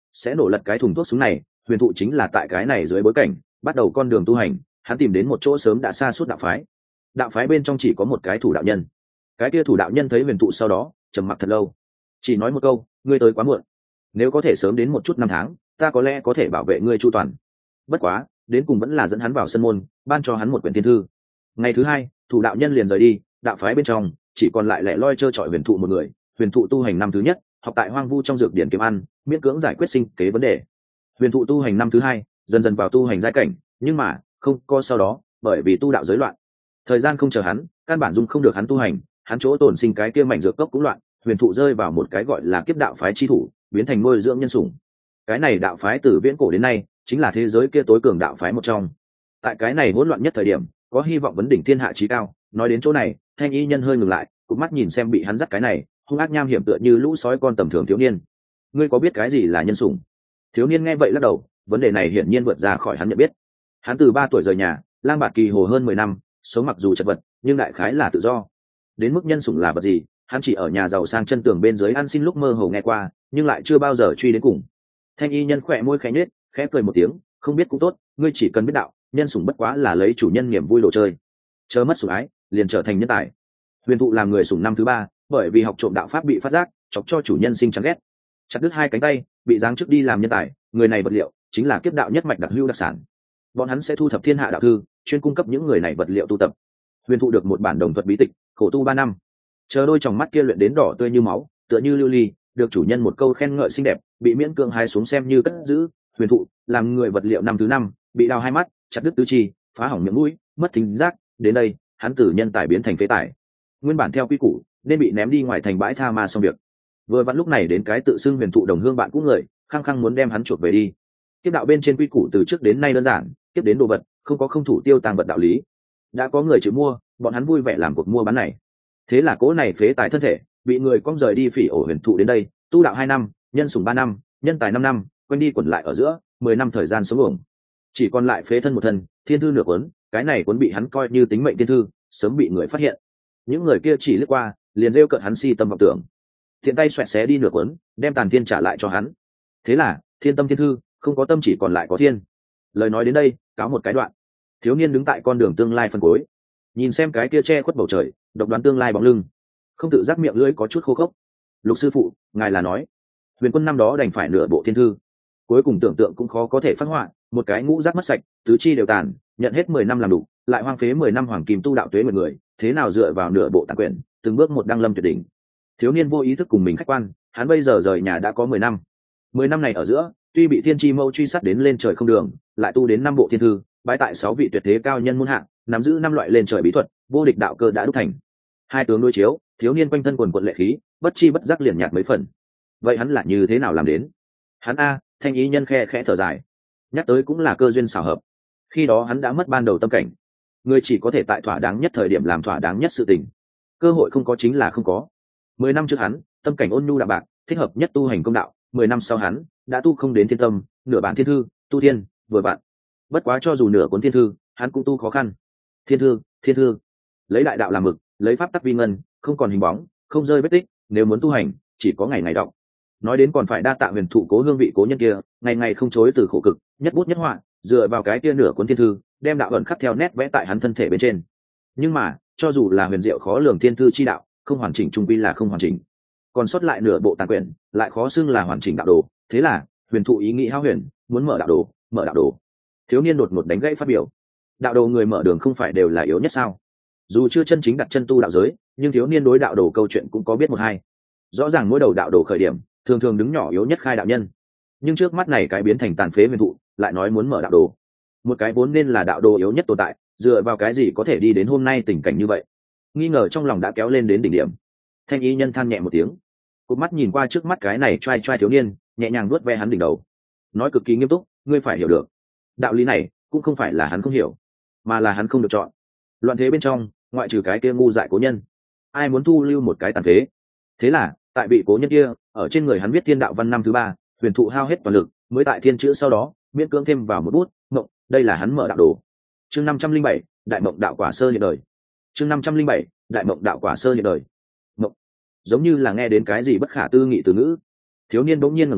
sẽ nổ lật cái thùng thuốc súng này. Huyền thụ chính là tại cái này dưới bối cảnh bắt đầu con đường tu hành. Hắn tìm đến một chỗ sớm đã xa suốt đạo phái. Đạo phái bên trong chỉ có một cái thủ đạo nhân. Cái kia thủ đạo nhân thấy huyền thụ sau đó trầm mặc thật lâu, chỉ nói một câu: ngươi tới quá muộn, nếu có thể sớm đến một chút năm tháng, ta có lẽ có thể bảo vệ ngươi chu toàn. Bất quá đến cùng vẫn là dẫn hắn vào sân môn, ban cho hắn một quyển thiên thư. Ngày thứ hai, thủ đạo nhân liền rời đi. Đạo phái bên trong chỉ còn lại lẻ loi trơ trọi huyền thụ một người. Huyền thụ tu hành năm thứ nhất, học tại hoang vu trong dược điển kiếm ăn, miễn cưỡng giải quyết sinh kế vấn đề. Huyền thụ tu hành năm thứ hai, dần dần vào tu hành giai cảnh, nhưng mà không có sau đó, bởi vì tu đạo giới loạn, thời gian không chờ hắn, căn bản dung không được hắn tu hành. Hắn chỗ tổn sinh cái kia mảnh dược cốc cũng loạn. Huyền thụ rơi vào một cái gọi là kiếp đạo phái chi thủ, biến thành nuôi dưỡng nhân sủng. Cái này đạo phái từ viễn cổ đến nay chính là thế giới kia tối cường đạo phái một trong. Tại cái này hỗn loạn nhất thời điểm, có hy vọng vấn đỉnh thiên hạ chí cao. Nói đến chỗ này, Thanh Y Nhân hơi ngừng lại, cụp mắt nhìn xem bị hắn dắt cái này hung ác nham hiểm tựa như lũ sói con tầm thường thiếu niên. Ngươi có biết cái gì là nhân sủng? Thiếu niên nghe vậy lắc đầu, vấn đề này hiển nhiên vượt ra khỏi hắn nhận biết. Hắn từ ba tuổi rời nhà, lang bạt kỳ hồ hơn mười năm, sống mặc dù chật vật, nhưng đại khái là tự do. Đến mức nhân sủng là vật gì, hắn chỉ ở nhà giàu sang chân tường bên dưới ăn xin lúc mơ hồ nghe qua, nhưng lại chưa bao giờ truy đến cùng. Thanh Y Nhân khỏe môi khẽ nhếch, khẽ cười một tiếng, không biết cũng tốt, ngươi chỉ cần biết đạo, nhân sủng bất quá là lấy chủ nhân niềm vui đồ chơi. Chớ mất sủng ái, liền trở thành nhân tài. Huyền thụ làm người sủng năm thứ ba, bởi vì học trộm đạo pháp bị phát giác, chọc cho chủ nhân sinh chán ghét, chặt đứt hai cánh tay, bị giáng chức đi làm nhân tài. Người này vật liệu chính là kiếp đạo nhất mạch đặc hữu đặc sản. Bọn hắn sẽ thu thập thiên hạ đạo thư, chuyên cung cấp những người này vật liệu tu tập. Huyền thụ được một bản đồng thuật bí tịch, khổ tu ba năm, chờ đôi tròng mắt kia luyện đến đỏ tươi như máu, tựa như lưu ly, được chủ nhân một câu khen ngợi xinh đẹp, bị miễn cưỡng hái xuống xem như cất giữ. Huyền thụ làm người vật liệu năm thứ năm, bị đào hai mắt, chặt đứt tứ chi, phá hỏng miệng mũi, mất thính giác. Đến đây, hắn từ nhân tài biến thành phế tài. Nguyên bản theo quy củ nên bị ném đi ngoài thành bãi tha ma xong việc, vừa vặn lúc này đến cái tự xưng huyền thụ đồng hương bạn cũ người, khăng khăng muốn đem hắn chuộc về đi. Kiếp đạo bên trên quy củ từ trước đến nay đơn giản, tiếp đến đồ vật không có không thủ tiêu tàng vật đạo lý. Đã có người chịu mua, bọn hắn vui vẻ làm cuộc mua bán này. Thế là cố này phế tài thân thể bị người cong rời đi phỉ ổ huyền thụ đến đây tu đạo hai năm, nhân sủng ba năm, nhân tài năm năm, quanh đi quẩn lại ở giữa mười năm thời gian sống uổng. Chỉ còn lại phế thân một thân, thiên thư nửa cuốn. Cái này cuốn bị hắn coi như tính mệnh thiên thư, sớm bị người phát hiện. Những người kia chỉ lướt qua liền rêu cợt hắn si tâm vọng tưởng, thiện tay xoẹt xé đi nửa cuốn, đem tàn thiên trả lại cho hắn. Thế là thiên tâm thiên thư không có tâm, chỉ còn lại có thiên. Lời nói đến đây cáo một cái đoạn. Thiếu niên đứng tại con đường tương lai phân cuối, nhìn xem cái kia che khuất bầu trời, độc đoán tương lai bóng lưng, không tự giác miệng lưỡi có chút khô khốc. Lục sư phụ, ngài là nói huyền quân năm đó đành phải nửa bộ thiên thư, cuối cùng tưởng tượng cũng khó có thể phát họa. Một cái ngũ giác mất sạch, tứ chi đều tàn, nhận hết mười năm làm đủ, lại hoang phế mười năm hoàng kim tu đạo tuế một người, thế nào dựa vào nửa bộ tàn quyển, từng bước một đăng lâm tuyệt đỉnh. Thiếu niên vô ý thức cùng mình khách quan, hắn bây giờ rời nhà đã có mười năm. Mười năm này ở giữa, tuy bị thiên chi mâu truy sát đến lên trời không đường, lại tu đến năm bộ thiên thư, bái tại sáu vị tuyệt thế cao nhân muôn hạng, nắm giữ năm loại lên trời bí thuật, vô địch đạo cơ đã đúc thành. Hai tướng đối chiếu, thiếu niên quanh thân quần quận lệ khí, bất chi bất giác liền nhạt mấy phần. Vậy hắn là như thế nào làm đến? Hắn a, Thanh Ý Nhân khe khẽ thở dài, nhắc tới cũng là cơ duyên xảo hợp. Khi đó hắn đã mất ban đầu tâm cảnh, người chỉ có thể tại thỏa đáng nhất thời điểm làm thỏa đáng nhất sự tình. Cơ hội không có chính là không có. Mười năm trước hắn tâm cảnh ôn nhu đạm bạc, thích hợp nhất tu hành công đạo. Mười năm sau hắn đã tu không đến thiên tâm, nửa bản thiên thư, tu thiên vừa bạn. Bất quá cho dù nửa cuốn thiên thư, hắn cũng tu khó khăn. Thiên thư, thiên thư, lấy đại đạo làm mực, lấy pháp tắc vi ngân, không còn hình bóng, không rơi vết tích. Nếu muốn tu hành, chỉ có ngày ngày đọc. Nói đến còn phải đa tạ huyền thụ cố hương vị cố nhân kia, ngày ngày không chối từ khổ cực, nhất bút nhất họa, dựa vào cái kia nửa cuốn thiên thư, đem đạo ẩn khắc theo nét vẽ tại hắn thân thể bên trên. Nhưng mà cho dù là huyền diệu khó lường thiên thư chi đạo, không hoàn chỉnh trung quy là không hoàn chỉnh, còn sót lại nửa bộ tàn quyển, lại khó xưng là hoàn chỉnh đạo đồ. Thế là huyền thụ ý nghĩ hao huyền, muốn mở đạo đồ, mở đạo đồ. Thiếu niên đột ngột đánh gãy phát biểu. Đạo đồ người mở đường không phải đều là yếu nhất sao? Dù chưa chân chính đặt chân tu đạo giới, nhưng thiếu niên đối đạo đồ câu chuyện cũng có biết một hai. Rõ ràng mỗi đầu đạo đồ khởi điểm thường thường đứng nhỏ yếu nhất khai đạo nhân, nhưng trước mắt này cái biến thành tàn phế huyền thụ lại nói muốn mở đạo đồ. Một cái vốn nên là đạo đồ yếu nhất tồn tại, dựa vào cái gì có thể đi đến hôm nay tình cảnh như vậy? Nghi ngờ trong lòng đã kéo lên đến đỉnh điểm. Thanh Y Nhân than nhẹ một tiếng, cụp mắt nhìn qua trước mắt cái này trai trai thiếu niên, nhẹ nhàng vuốt ve hắn đỉnh đầu, nói cực kỳ nghiêm túc: ngươi phải hiểu được, đạo lý này cũng không phải là hắn không hiểu, mà là hắn không được chọn. Loạn thế bên trong, ngoại trừ cái kia ngu dại cố nhân, ai muốn thu lưu một cái tàn phế? Thế là tại vị cố nhân kia ở trên người hắn viết thiên đạo văn năm thứ ba, huyền thụ hao hết toàn lực mới tại thiên chữ sau đó miễn cưỡng thêm vào một bút mộng. Đây là hắn mở đạo đồ. Chương năm trăm linh bảy, đại mộng đạo quả sơ hiện đời. Chương năm trăm linh bảy, đại mộng đạo quả sơ hiện đời. Mộng, giống như là nghe đến cái gì bất khả tư nghị từ ngữ. Thiếu niên bỗng nhiên ngẩng đầu,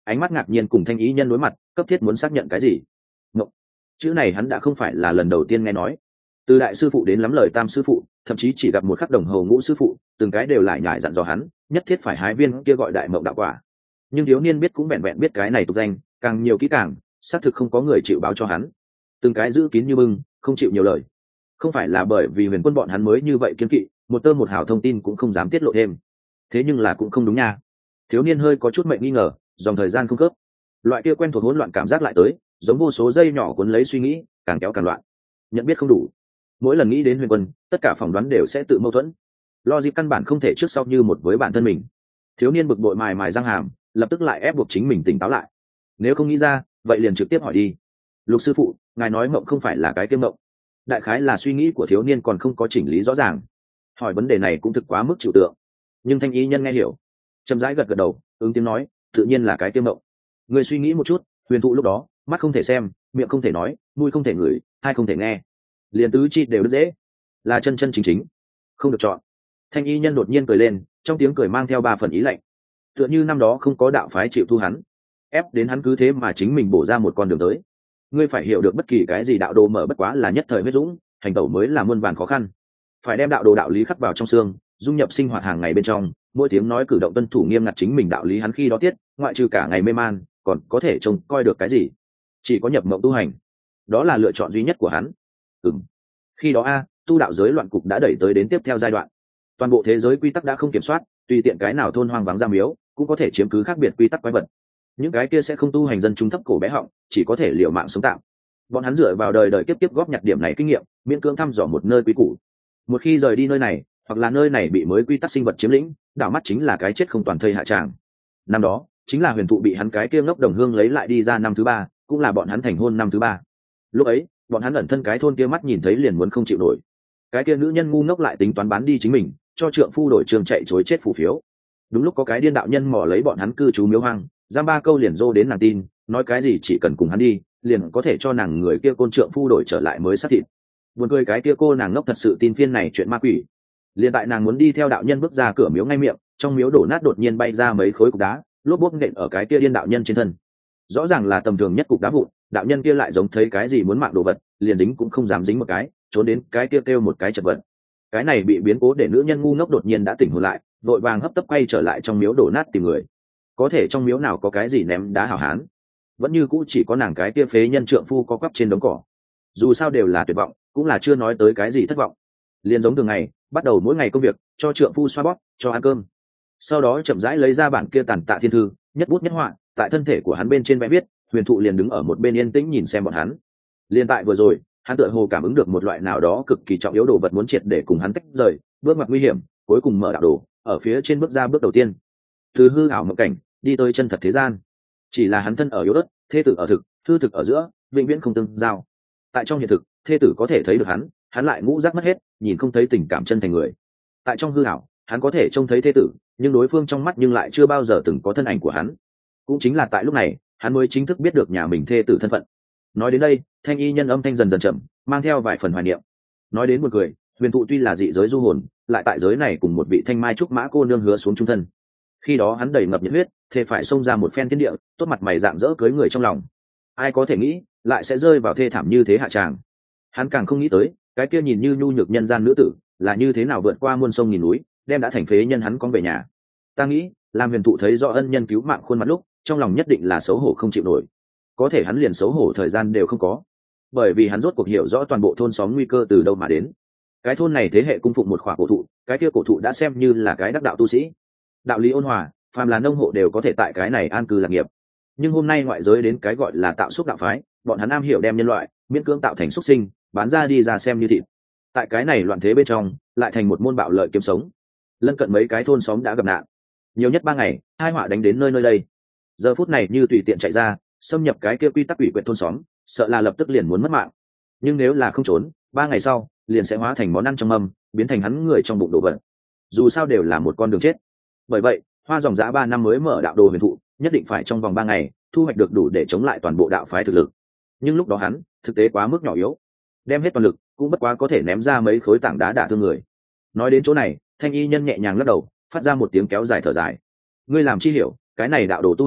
ánh mắt ngạc nhiên cùng thanh ý nhân đối mặt, cấp thiết muốn xác nhận cái gì. Ngộng, chữ này hắn đã không phải là lần đầu tiên nghe nói. Từ đại sư phụ đến lắm lời tam sư phụ, thậm chí chỉ gặp một khắc đồng hồ ngũ sư phụ, từng cái đều lại nhải dặn dò hắn nhất thiết phải hái viên kia gọi đại mộng đạo quả. Nhưng thiếu niên biết cũng vẹn vẹn biết cái này tục danh, càng nhiều kỹ càng xác thực không có người chịu báo cho hắn, từng cái giữ kín như bưng, không chịu nhiều lời. Không phải là bởi vì Huyền Quân bọn hắn mới như vậy kiên kỵ, một tơ một hào thông tin cũng không dám tiết lộ thêm. Thế nhưng là cũng không đúng nha. Thiếu niên hơi có chút mệnh nghi ngờ, dòng thời gian không khớp, loại kia quen thuộc hỗn loạn cảm giác lại tới, giống vô số dây nhỏ cuốn lấy suy nghĩ, càng kéo càng loạn. Nhận biết không đủ, mỗi lần nghĩ đến Huyền Quân, tất cả phỏng đoán đều sẽ tự mâu thuẫn. Logic căn bản không thể trước sau như một với bản thân mình. Thiếu niên bực bội mài mài răng hàm, lập tức lại ép buộc chính mình tỉnh táo lại. Nếu không nghĩ ra, vậy liền trực tiếp hỏi đi. Lục sư phụ, ngài nói mộng không phải là cái kiêm mộng. Đại khái là suy nghĩ của thiếu niên còn không có chỉnh lý rõ ràng, hỏi vấn đề này cũng thực quá mức chịu tượng. Nhưng thanh ý nhân nghe hiểu, chậm rãi gật gật đầu, ứng tiếng nói, tự nhiên là cái kiêm mộng. Người suy nghĩ một chút, Huyền thụ lúc đó mắt không thể xem, miệng không thể nói, mũi không thể ngửi, hai không thể nghe, liền tứ chi đều đứt dễ, là chân chân chính chính không được chọn. Thanh y nhân đột nhiên cười lên, trong tiếng cười mang theo ba phần ý lạnh, tựa như năm đó không có đạo phái chịu thu hắn, ép đến hắn cứ thế mà chính mình bổ ra một con đường tới. Ngươi phải hiểu được, bất kỳ cái gì đạo đồ mở bất quá là nhất thời huyết dũng, hành tẩu mới là muôn vàn khó khăn. Phải đem đạo đồ đạo lý khắc vào trong xương, dung nhập sinh hoạt hàng ngày bên trong, mỗi tiếng nói cử động tuân thủ nghiêm ngặt chính mình đạo lý, hắn khi đó tiết, ngoại trừ cả ngày mê man, còn có thể trông coi được cái gì? Chỉ có nhập mộng tu hành, đó là lựa chọn duy nhất của hắn. Ừm. Khi đó a, tu đạo giới loạn cục đã đẩy tới đến tiếp theo giai đoạn. Toàn bộ thế giới quy tắc đã không kiểm soát, tùy tiện cái nào thôn hoang vắng ra miếu, cũng có thể chiếm cứ khác biệt quy tắc quái vật. Những cái kia sẽ không tu hành dân chúng thấp cổ bé họng, chỉ có thể liều mạng sống tạm. Bọn hắn dựa vào đời đời kiếp kiếp góp nhặt điểm này kinh nghiệm, miễn cưỡng thăm dò một nơi quý cũ. Một khi rời đi nơi này, hoặc là nơi này bị mới quy tắc sinh vật chiếm lĩnh, đảo mắt chính là cái chết không toàn thây hạ tràng. Năm đó chính là Huyền thụ bị hắn cái kia ngốc đồng hương lấy lại đi ra năm thứ ba, cũng là bọn hắn thành hôn năm thứ ba. Lúc ấy bọn hắn ẩn thân cái thôn kia mắt nhìn thấy liền muốn không chịu nổi. Cái kia nữ nhân ngu ngốc lại tính toán bán đi chính mình, cho trượng phu đổi trường chạy chối chết phù phiếu. Đúng lúc có cái điên đạo nhân mò lấy bọn hắn cư trú miếu hoang, giam ba câu liền dô đến nàng tin, nói cái gì chỉ cần cùng hắn đi, liền có thể cho nàng người kia côn trượng phu đổi trở lại mới xác thịt. Buồn cười cái kia cô nàng ngốc thật sự tin phiên này chuyện ma quỷ. Liền tại nàng muốn đi theo đạo nhân bước ra cửa miếu ngay miệng, trong miếu đổ nát đột nhiên bay ra mấy khối cục đá, lốp bốp nện ở cái kia điên đạo nhân trên thân. Rõ ràng là tầm thường nhất cục đá vụn, đạo nhân kia lại giống thấy cái gì muốn mạng đồ vật, liền dính cũng không dám dính một cái, trốn đến cái kia kêu một cái chật vật. Cái này bị biến cố để nữ nhân ngu ngốc đột nhiên đã tỉnh hồn lại, vội vàng hấp tấp quay trở lại trong miếu đổ nát tìm người. Có thể trong miếu nào có cái gì ném đá hảo hán, vẫn như cũ chỉ có nàng cái kia phế nhân trượng phu có quắp trên đống cỏ. Dù sao đều là tuyệt vọng, cũng là chưa nói tới cái gì thất vọng. Liền giống thường ngày, bắt đầu mỗi ngày công việc, cho trượng phu xoa bóp, cho ăn cơm. Sau đó chậm rãi lấy ra bản kia tàn tạ thiên thư, nhất bút nhất họa, tại thân thể của hắn bên trên vẽ viết. Huyền thụ liền đứng ở một bên yên tĩnh nhìn xem bọn hắn. Liên tại vừa rồi, hắn tựa hồ cảm ứng được một loại nào đó cực kỳ trọng yếu đồ vật muốn triệt để cùng hắn tách rời, bước ngoặt nguy hiểm, cuối cùng mở đạo đồ, ở phía trên bước ra bước đầu tiên, từ hư ảo mộng cảnh đi tới chân thật thế gian. Chỉ là hắn thân ở yếu ớt, thê tử ở thực, hư thực ở giữa, vĩnh viễn không tương giao. Tại trong hiện thực, thê tử có thể thấy được hắn, hắn lại ngũ giác mất hết, nhìn không thấy tình cảm chân thành người. Tại trong hư ảo, hắn có thể trông thấy thê tử, nhưng đối phương trong mắt nhưng lại chưa bao giờ từng có thân ảnh của hắn. Cũng chính là tại lúc này, hắn mới chính thức biết được nhà mình thê tử thân phận. Nói đến đây, thanh y nhân âm thanh dần dần chậm, mang theo vài phần hoài niệm. Nói đến một người, Huyền thụ tuy là dị giới du hồn, lại tại giới này cùng một vị thanh mai trúc mã cô nương hứa xuống chung thân. Khi đó hắn đầy ngập nhiệt huyết, thề phải xông ra một phen thiên địa, tốt mặt mày dạng dỡ cưới người trong lòng. Ai có thể nghĩ, lại sẽ rơi vào thê thảm như thế hạ tràng. Hắn càng không nghĩ tới, cái kia nhìn như nhu nhược nhân gian nữ tử, là như thế nào vượt qua muôn sông nghìn núi, đem đã thành phế nhân hắn con về nhà. Ta nghĩ, làm Huyền thụ thấy rõ ân nhân cứu mạng khuôn mặt lúc, trong lòng nhất định là xấu hổ không chịu nổi. Có thể hắn liền xấu hổ thời gian đều không có, bởi vì hắn rốt cuộc hiểu rõ toàn bộ thôn xóm nguy cơ từ đâu mà đến. Cái thôn này thế hệ cung phụng một khỏa cổ thụ, cái kia cổ thụ đã xem như là cái đắc đạo tu sĩ, đạo lý ôn hòa, phàm là nông hộ đều có thể tại cái này an cư lạc nghiệp. Nhưng hôm nay ngoại giới đến cái gọi là tạo xúc đạo phái, bọn hắn am hiểu đem nhân loại miễn cưỡng tạo thành xúc sinh, bán ra đi ra xem như thịt. Tại cái này loạn thế bên trong, lại thành một môn bạo lợi kiếm sống. Lân cận mấy cái thôn xóm đã gặp nạn, nhiều nhất ba ngày, hai họa đánh đến nơi nơi đây. Giờ phút này như tùy tiện chạy ra, xâm nhập cái kia quy tắc ủy quyện thôn xóm, sợ là lập tức liền muốn mất mạng. Nhưng nếu là không trốn, ba ngày sau liền sẽ hóa thành món ăn trong mâm, biến thành hắn người trong bụng đồ vật. Dù sao đều là một con đường chết. Bởi vậy, hoa dòng dã ba năm mới mở đạo đồ Huyền thụ, nhất định phải trong vòng ba ngày thu hoạch được đủ để chống lại toàn bộ đạo phái thực lực. Nhưng lúc đó hắn thực tế quá mức nhỏ yếu, đem hết toàn lực cũng bất quá có thể ném ra mấy khối tảng đá đả thương người. Nói đến chỗ này, thanh y nhân nhẹ nhàng lắc đầu, phát ra một tiếng kéo dài thở dài. Ngươi làm chi hiểu, cái này đạo đồ tu hành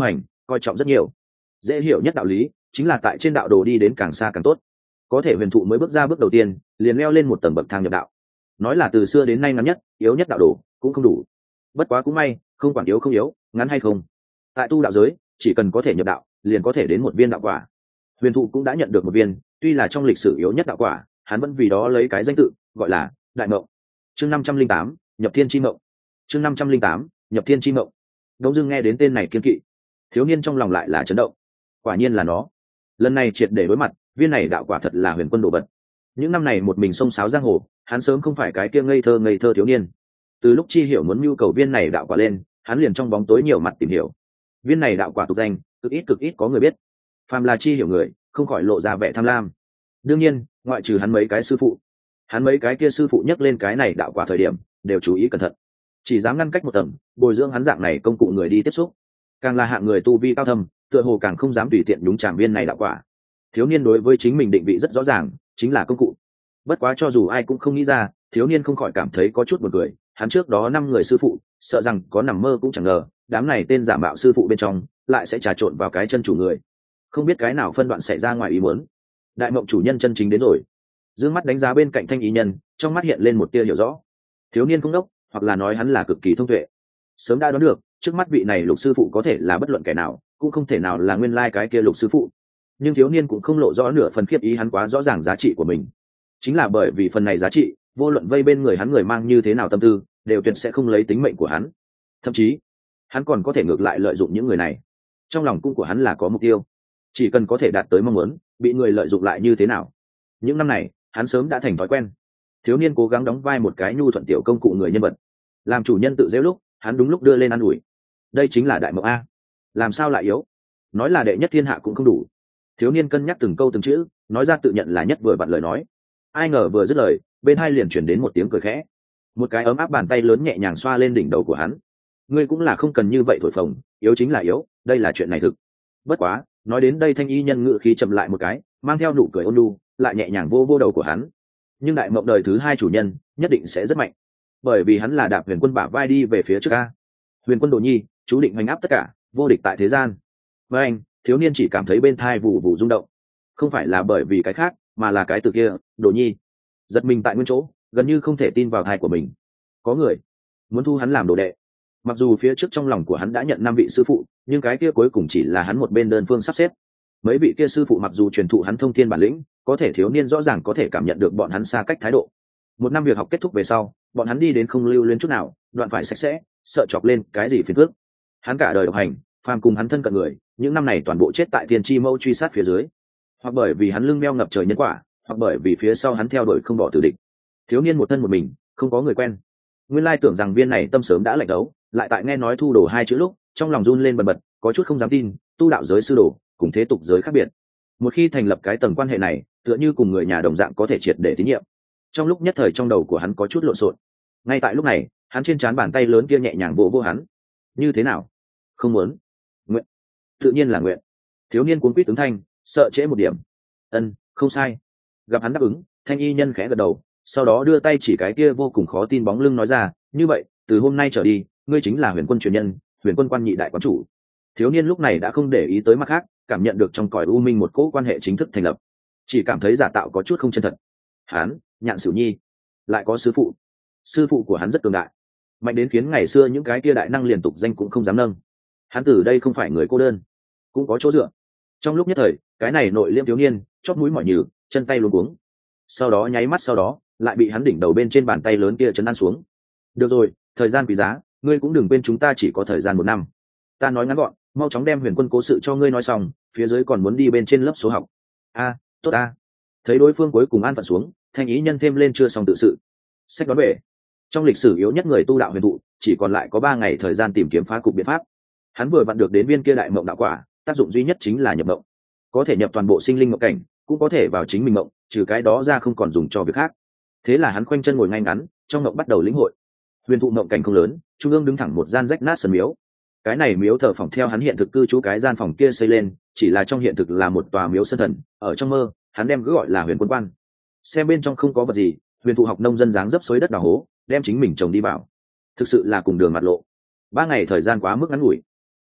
coi trọng rất nhiều. Dễ hiểu nhất đạo lý chính là tại trên đạo đồ đi đến càng xa càng tốt. Có thể huyền thụ mới bước ra bước đầu tiên liền leo lên một tầng bậc thang nhập đạo, nói là từ xưa đến nay ngắn nhất yếu nhất đạo đồ cũng không đủ. Bất quá cũng may, không quản yếu không yếu, ngắn hay không, tại tu đạo giới chỉ cần có thể nhập đạo liền có thể đến một viên đạo quả. Huyền thụ cũng đã nhận được một viên, tuy là trong lịch sử yếu nhất đạo quả, hắn vẫn vì đó lấy cái danh tự gọi là đại mộng. Chương năm trăm linh tám, nhập thiên chi mộng. Chương năm trăm linh tám, nhập thiên chi mộng. Đông Dương nghe đến tên này kiên kỵ, thiếu niên trong lòng lại là chấn động. Quả nhiên là nó. Lần này triệt để đối mặt, viên này đạo quả thật là huyền quân đồ vật. Những năm này một mình xông xáo giang hồ, hắn sớm không phải cái kia ngây thơ ngây thơ thiếu niên. Từ lúc chi hiểu muốn nhu cầu viên này đạo quả lên, hắn liền trong bóng tối nhiều mặt tìm hiểu. Viên này đạo quả tục danh, cực ít cực ít có người biết. Phàm là chi hiểu người, không khỏi lộ ra vẻ tham lam. Đương nhiên, ngoại trừ hắn mấy cái sư phụ, hắn mấy cái kia sư phụ nhắc lên cái này đạo quả thời điểm, đều chú ý cẩn thận, chỉ dám ngăn cách một tầng, bồi dưỡng hắn dạng này công cụ người đi tiếp xúc. Càng là hạng người tu vi cao thâm, tựa hồ càng không dám tùy tiện nhúng chạm viên này đạo quả. Thiếu niên đối với chính mình định vị rất rõ ràng, chính là công cụ. Bất quá cho dù ai cũng không nghĩ ra, thiếu niên không khỏi cảm thấy có chút buồn cười. Hắn trước đó năm người sư phụ, sợ rằng có nằm mơ cũng chẳng ngờ, đám này tên giả mạo sư phụ bên trong lại sẽ trà trộn vào cái chân chủ người. Không biết cái nào phân đoạn xảy ra ngoài ý muốn. Đại mộng chủ nhân chân chính đến rồi. Dương mắt đánh giá bên cạnh thanh ý nhân, trong mắt hiện lên một tia hiểu rõ. Thiếu niên không đốc, hoặc là nói hắn là cực kỳ thông tuệ. Sớm đã đoán được, trước mắt vị này lục sư phụ có thể là bất luận kẻ nào, cũng không thể nào là nguyên lai cái kia lục sư phụ. Nhưng thiếu niên cũng không lộ rõ nửa phần khiếp ý hắn quá rõ ràng giá trị của mình. Chính là bởi vì phần này giá trị, vô luận vây bên người hắn người mang như thế nào tâm tư, đều tuyệt sẽ không lấy tính mệnh của hắn. Thậm chí, hắn còn có thể ngược lại lợi dụng những người này. Trong lòng cung của hắn là có mục tiêu, chỉ cần có thể đạt tới mong muốn, bị người lợi dụng lại như thế nào. Những năm này, hắn sớm đã thành thói quen. Thiếu niên cố gắng đóng vai một cái nhu thuận tiểu công cụ người nhân vật, làm chủ nhân tự dễ lúc, hắn đúng lúc đưa lên ăn ủi. Đây chính là đại mộng a. Làm sao lại yếu? Nói là đệ nhất thiên hạ cũng không đủ. Thiếu niên cân nhắc từng câu từng chữ, nói ra tự nhận là nhất vừa vặn lời nói. Ai ngờ vừa dứt lời, bên hai liền chuyển đến một tiếng cười khẽ. Một cái ấm áp bàn tay lớn nhẹ nhàng xoa lên đỉnh đầu của hắn. Ngươi cũng là không cần như vậy thổi phồng, yếu chính là yếu, đây là chuyện này thực. Bất quá, nói đến đây thanh y nhân ngự khí chậm lại một cái, mang theo nụ cười ôn nhu, lại nhẹ nhàng vô vô đầu của hắn. Nhưng đại mộng đời thứ hai chủ nhân nhất định sẽ rất mạnh, bởi vì hắn là đạp huyền quân bả vai đi về phía trước a. Huyền quân đồ nhi, chú định hoành áp tất cả, vô địch tại thế gian. Với anh, thiếu niên chỉ cảm thấy bên thai vụ vụ rung động, không phải là bởi vì cái khác, mà là cái từ kia, đồ nhi. Giật mình tại nguyên chỗ, gần như không thể tin vào thai của mình. Có người muốn thu hắn làm đồ đệ. Mặc dù phía trước trong lòng của hắn đã nhận năm vị sư phụ, nhưng cái kia cuối cùng chỉ là hắn một bên đơn phương sắp xếp. Mấy vị kia sư phụ mặc dù truyền thụ hắn thông thiên bản lĩnh, có thể thiếu niên rõ ràng có thể cảm nhận được bọn hắn xa cách thái độ. Một năm việc học kết thúc về sau, bọn hắn đi đến không lưu luyến chút nào, đoạn phải sạch sẽ, sợ chọc lên cái gì phiền phức. Hắn cả đời độc hành, phàm cùng hắn thân cận người, những năm này toàn bộ chết tại thiên chi mâu truy sát phía dưới, hoặc bởi vì hắn lưng meo ngập trời nhân quả, hoặc bởi vì phía sau hắn theo đuổi không bỏ tử địch. Thiếu niên một thân một mình, không có người quen. Nguyên lai tưởng rằng viên này tâm sớm đã lạnh đấu, lại tại nghe nói thu đồ hai chữ lúc, trong lòng run lên bần bật, có chút không dám tin, tu đạo giới sư đồ cùng thế tục giới khác biệt. Một khi thành lập cái tầng quan hệ này, tựa như cùng người nhà đồng dạng có thể triệt để tín nhiệm. Trong lúc nhất thời trong đầu của hắn có chút lộn xộn. Ngay tại lúc này, hắn trên trán bàn tay lớn kia nhẹ nhàng vỗ vỗ hắn. Như thế nào? Không muốn? Nguyện. Tự nhiên là nguyện. Thiếu niên cuống quýt ứng thanh, sợ trễ một điểm. Ân, không sai. Gặp hắn đáp ứng, thanh y nhân khẽ gật đầu, sau đó đưa tay chỉ cái kia vô cùng khó tin bóng lưng nói ra, như vậy, từ hôm nay trở đi, ngươi chính là huyền quân truyền nhân, huyền quân quan nhị đại quán chủ. Thiếu niên lúc này đã không để ý tới mặt khác, cảm nhận được trong cõi u minh một cỗ quan hệ chính thức thành lập, chỉ cảm thấy giả tạo có chút không chân thật. Hắn, Nhạn Sửu Nhi, lại có sư phụ. Sư phụ của hắn rất cường đại, mạnh đến khiến ngày xưa những cái kia đại năng liên tục danh cũng không dám nâng. Hắn từ đây không phải người cô đơn, cũng có chỗ dựa. Trong lúc nhất thời, cái này nội liêm thiếu niên chót mũi mỏi nhừ, chân tay luống cuống. Sau đó nháy mắt sau đó, lại bị hắn đỉnh đầu bên trên bàn tay lớn kia chấn ăn xuống. Được rồi, thời gian quý giá, ngươi cũng đừng quên chúng ta chỉ có thời gian một năm. Ta nói ngắn gọn, mau chóng đem huyền quân cố sự cho ngươi nói xong, phía dưới còn muốn đi bên trên lớp số học. A, tốt a. Thấy đối phương cuối cùng an phận xuống, thanh ý nhân thêm lên chưa xong tự sự. Sách đón về. Trong lịch sử yếu nhất người tu đạo huyền thụ, chỉ còn lại có ba ngày thời gian tìm kiếm phá cục biện pháp. Hắn vừa vặn được đến viên kia đại mộng đạo quả, tác dụng duy nhất chính là nhập mộng. Có thể nhập toàn bộ sinh linh mộng cảnh, cũng có thể vào chính mình mộng, trừ cái đó ra không còn dùng cho việc khác. Thế là hắn khoanh chân ngồi ngay ngắn, trong mộng bắt đầu lĩnh hội. Huyền thụ mộng cảnh không lớn, trung ương đứng thẳng một gian rách nát sân miếu. Cái này miếu thờ phỏng theo hắn hiện thực cư trú cái gian phòng kia xây lên, chỉ là trong hiện thực là một tòa miếu sân thần, ở trong mơ hắn đem cứ gọi là huyền quân quan. Xem bên trong không có vật gì, huyền thụ học nông dân dáng dấp xới đất đào hố, đem chính mình trồng đi vào. Thực sự là cùng đường mặt lộ. Ba ngày thời gian quá mức ngắn ngủi,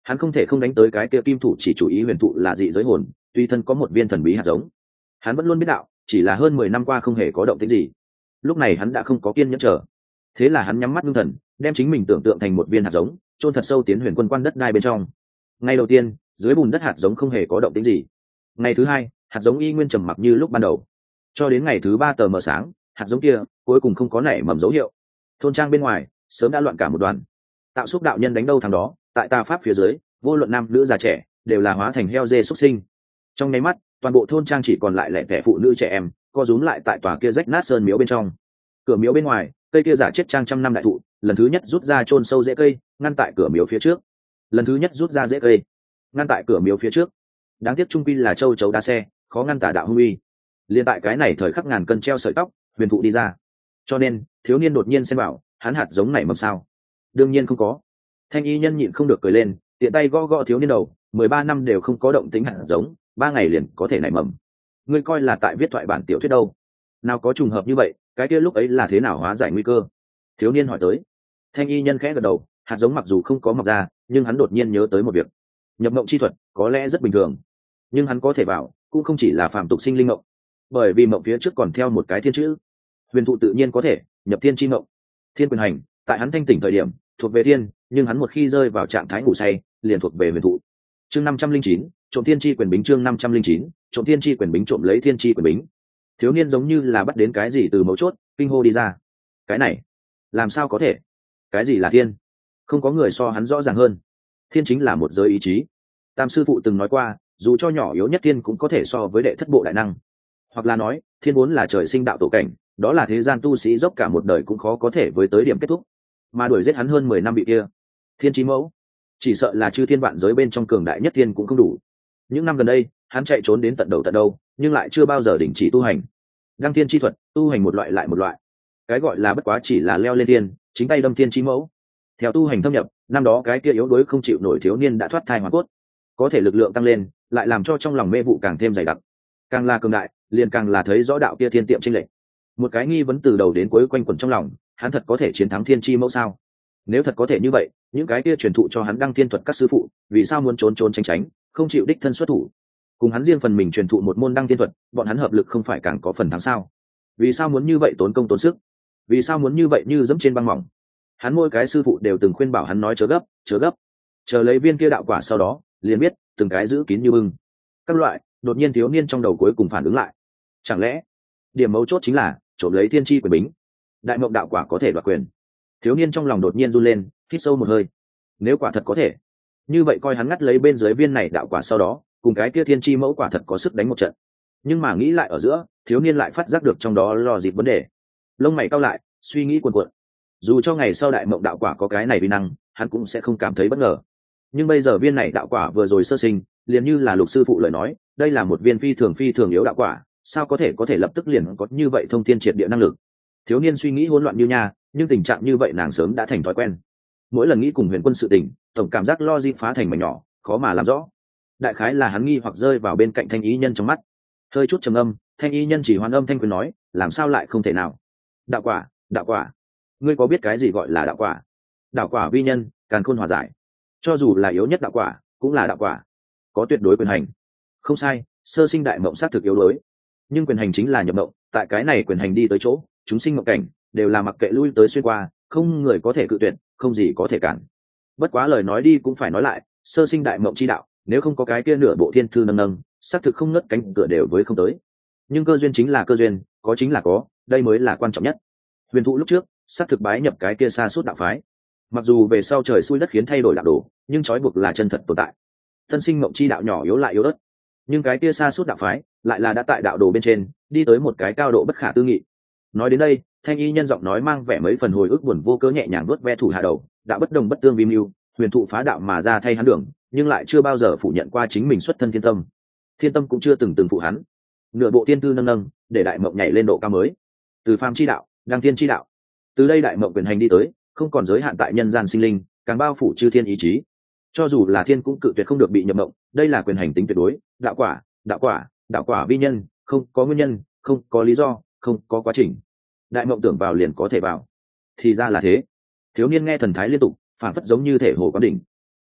hắn không thể không đánh tới cái kia kim thủ chỉ chủ ý huyền thụ là dị giới hồn, tuy thân có một viên thần bí hạt giống. Hắn vẫn luôn biết đạo, chỉ là hơn mười năm qua không hề có động tĩnh gì. Lúc này hắn đã không có kiên nhẫn chờ, thế là hắn nhắm mắt ngưng thần, đem chính mình tưởng tượng thành một viên hạt giống, chôn thật sâu tiến huyền quân quan đất đai bên trong. Ngày đầu tiên, dưới bùn đất hạt giống không hề có động tĩnh gì. Ngày thứ hai, hạt giống y nguyên trầm mặc như lúc ban đầu. Cho đến ngày thứ ba tờ mờ sáng, hạt giống kia cuối cùng không có nảy mầm dấu hiệu. Thôn trang bên ngoài sớm đã loạn cả một đoàn. Tạo xúc đạo nhân đánh đâu thằng đó, tại tà pháp phía dưới, vô luận nam nữ già trẻ đều là hóa thành heo dê xuất sinh. Trong nháy mắt, toàn bộ thôn trang chỉ còn lại lẻ tẻ phụ nữ trẻ em, co rúm lại tại tòa kia rách nát sơn miếu bên trong. Cửa miếu bên ngoài, cây kia giả chết trang trăm năm đại thụ, lần thứ nhất rút ra chôn sâu rễ cây, ngăn tại cửa miếu phía trước. Lần thứ nhất rút ra rễ cây, ngăn tại cửa miếu phía trước. Đáng tiếc trung quy là châu chấu đa xe, khó ngăn tà đạo hung uy. Liên tại cái này thời khắc ngàn cân treo sợi tóc, huyền thụ đi ra. Cho nên, thiếu niên đột nhiên xem bảo, hắn hạt giống này mầm sao? Đương nhiên không có. Thanh y nhân nhịn không được cười lên, tiện tay gõ gõ thiếu niên đầu, mười ba năm đều không có động tính hạt giống, ba ngày liền có thể nảy mầm. Ngươi coi là tại viết thoại bản tiểu thuyết đâu? Nào có trùng hợp như vậy, cái kia lúc ấy là thế nào hóa giải nguy cơ? Thiếu niên hỏi tới. Thanh y nhân khẽ gật đầu, hạt giống mặc dù không có mọc ra, nhưng hắn đột nhiên nhớ tới một việc. Nhập mộng chi thuật có lẽ rất bình thường, nhưng hắn có thể bảo cũng không chỉ là phàm tục sinh linh mộng, bởi vì mộng phía trước còn theo một cái thiên chữ. Huyền thụ tự nhiên có thể nhập thiên chi mộng. Thiên quyền hành tại hắn thanh tỉnh thời điểm thuộc về thiên, nhưng hắn một khi rơi vào trạng thái ngủ say liền thuộc về huyền thụ. Chương năm trăm linh chín, trộm thiên chi quyền bính. Chương năm trăm linh chín, trộm thiên chi quyền bính. Trộm lấy thiên chi quyền bính. Thiếu niên giống như là bắt đến cái gì từ mấu chốt, kinh hô đi ra. Cái này làm sao có thể? Cái gì là thiên? Không có người so hắn rõ ràng hơn. Thiên chính là một giới ý chí. Tam sư phụ từng nói qua, dù cho nhỏ yếu nhất thiên cũng có thể so với đệ thất bộ đại năng. Hoặc là nói, thiên vốn là trời sinh đạo tổ cảnh, đó là thế gian tu sĩ dốc cả một đời cũng khó có thể với tới điểm kết thúc. Mà đuổi giết hắn hơn mười năm bị kia thiên chí mẫu, chỉ sợ là chư thiên vạn giới bên trong cường đại nhất thiên cũng không đủ. Những năm gần đây, hắn chạy trốn đến tận đầu tận đâu, nhưng lại chưa bao giờ đình chỉ tu hành. Đăng thiên chi thuật, tu hành một loại lại một loại. Cái gọi là bất quá chỉ là leo lên thiên, chính tay đâm thiên chí mẫu. Theo tu hành thâm nhập, năm đó cái kia yếu đuối không chịu nổi thiếu niên đã thoát thai hóa cốt, có thể lực lượng tăng lên, lại làm cho trong lòng mê vụ càng thêm dày đặc. Càng là cường đại, liền càng là thấy rõ đạo kia thiên tiệm chênh lệch. Một cái nghi vấn từ đầu đến cuối quanh quẩn trong lòng, hắn thật có thể chiến thắng thiên chi mẫu sao? Nếu thật có thể như vậy, những cái kia truyền thụ cho hắn đăng thiên thuật các sư phụ, vì sao muốn trốn trốn tránh tránh, không chịu đích thân xuất thủ? Cùng hắn riêng phần mình truyền thụ một môn đăng thiên thuật, bọn hắn hợp lực không phải càng có phần thắng sao? Vì sao muốn như vậy tốn công tốn sức? Vì sao muốn như vậy như dẫm trên băng mỏng? Hắn mỗi cái sư phụ đều từng khuyên bảo hắn nói chớ gấp, chớ gấp, chờ lấy viên kia đạo quả sau đó, liền biết từng cái giữ kín như bưng. Các loại, đột nhiên thiếu niên trong đầu cuối cùng phản ứng lại. Chẳng lẽ điểm mấu chốt chính là trộm lấy thiên chi quyền bính? Đại mộng đạo quả có thể đoạt quyền? Thiếu niên trong lòng đột nhiên run lên, hít sâu một hơi. Nếu quả thật có thể, như vậy coi hắn ngắt lấy bên dưới viên này đạo quả sau đó, cùng cái kia thiên chi mẫu quả thật có sức đánh một trận. Nhưng mà nghĩ lại ở giữa, thiếu niên lại phát giác được trong đó lo dịp vấn đề. Lông mày cau lại, suy nghĩ cuồn cuộn. Dù cho ngày sau đại mộng đạo quả có cái này vi năng, hắn cũng sẽ không cảm thấy bất ngờ. Nhưng bây giờ viên này đạo quả vừa rồi sơ sinh, liền như là lục sư phụ lời nói, đây là một viên phi thường phi thường yếu đạo quả, sao có thể có thể lập tức liền có như vậy thông thiên triệt địa năng lực? Thiếu niên suy nghĩ hỗn loạn như nha, nhưng tình trạng như vậy nàng sớm đã thành thói quen. Mỗi lần nghĩ cùng huyền quân sự tình, tổng cảm giác lo di phá thành mảnh nhỏ, khó mà làm rõ. Đại khái là hắn nghi hoặc rơi vào bên cạnh thanh ý nhân trong mắt, hơi chút trầm âm, thanh ý nhân chỉ hoàn âm thanh quyền nói, làm sao lại không thể nào? Đạo quả, đạo quả, ngươi có biết cái gì gọi là đạo quả? Đạo quả vi nhân, càn khôn hòa giải. Cho dù là yếu nhất đạo quả, cũng là đạo quả, có tuyệt đối quyền hành. Không sai, sơ sinh đại mộng xác thực yếu đuối, nhưng quyền hành chính là nhập mộng, tại cái này quyền hành đi tới chỗ, chúng sinh mộng cảnh đều là mặc kệ lui tới xuyên qua, không người có thể cự tuyệt, không gì có thể cản. Bất quá lời nói đi cũng phải nói lại, sơ sinh đại mộng chi đạo, nếu không có cái kia nửa bộ thiên thư nâng nâng, xác thực không ngất cánh cửa đều với không tới. Nhưng cơ duyên chính là cơ duyên, có chính là có, đây mới là quan trọng nhất. Huyền thụ lúc trước xác thực bái nhập cái kia xa suốt đạo phái, mặc dù về sau trời xui đất khiến thay đổi đạo đồ, nhưng trói buộc là chân thật tồn tại. Tân sinh mộng chi đạo nhỏ yếu lại yếu ớt, nhưng cái kia xa suốt đạo phái lại là đã tại đạo đồ bên trên đi tới một cái cao độ bất khả tư nghị. Nói đến đây, thanh y nhân giọng nói mang vẻ mấy phần hồi ức buồn vô cớ, nhẹ nhàng vuốt ve thủ hạ đầu, đã bất đồng bất tương vi mưu, huyền thụ phá đạo mà ra thay hắn đường, nhưng lại chưa bao giờ phủ nhận qua chính mình xuất thân thiên tâm. Thiên tâm cũng chưa từng từng phụ hắn. Nửa bộ tiên tư nâng nâng, để đại mộng nhảy lên độ cao mới. Từ phàm chi đạo, đăng thiên chi đạo. Từ đây đại mộng quyền hành đi tới, không còn giới hạn tại nhân gian sinh linh, càng bao phủ chư thiên ý chí. Cho dù là thiên cũng cự tuyệt không được bị nhập mộng, đây là quyền hành tính tuyệt đối. Đạo quả, đạo quả, đạo quả vi nhân, không có nguyên nhân, không có lý do, không có quá trình. Đại mộng tưởng vào liền có thể vào. Thì ra là thế. Thiếu niên nghe thần thái liên tục, phản phất giống như thể hồ quán đỉnh.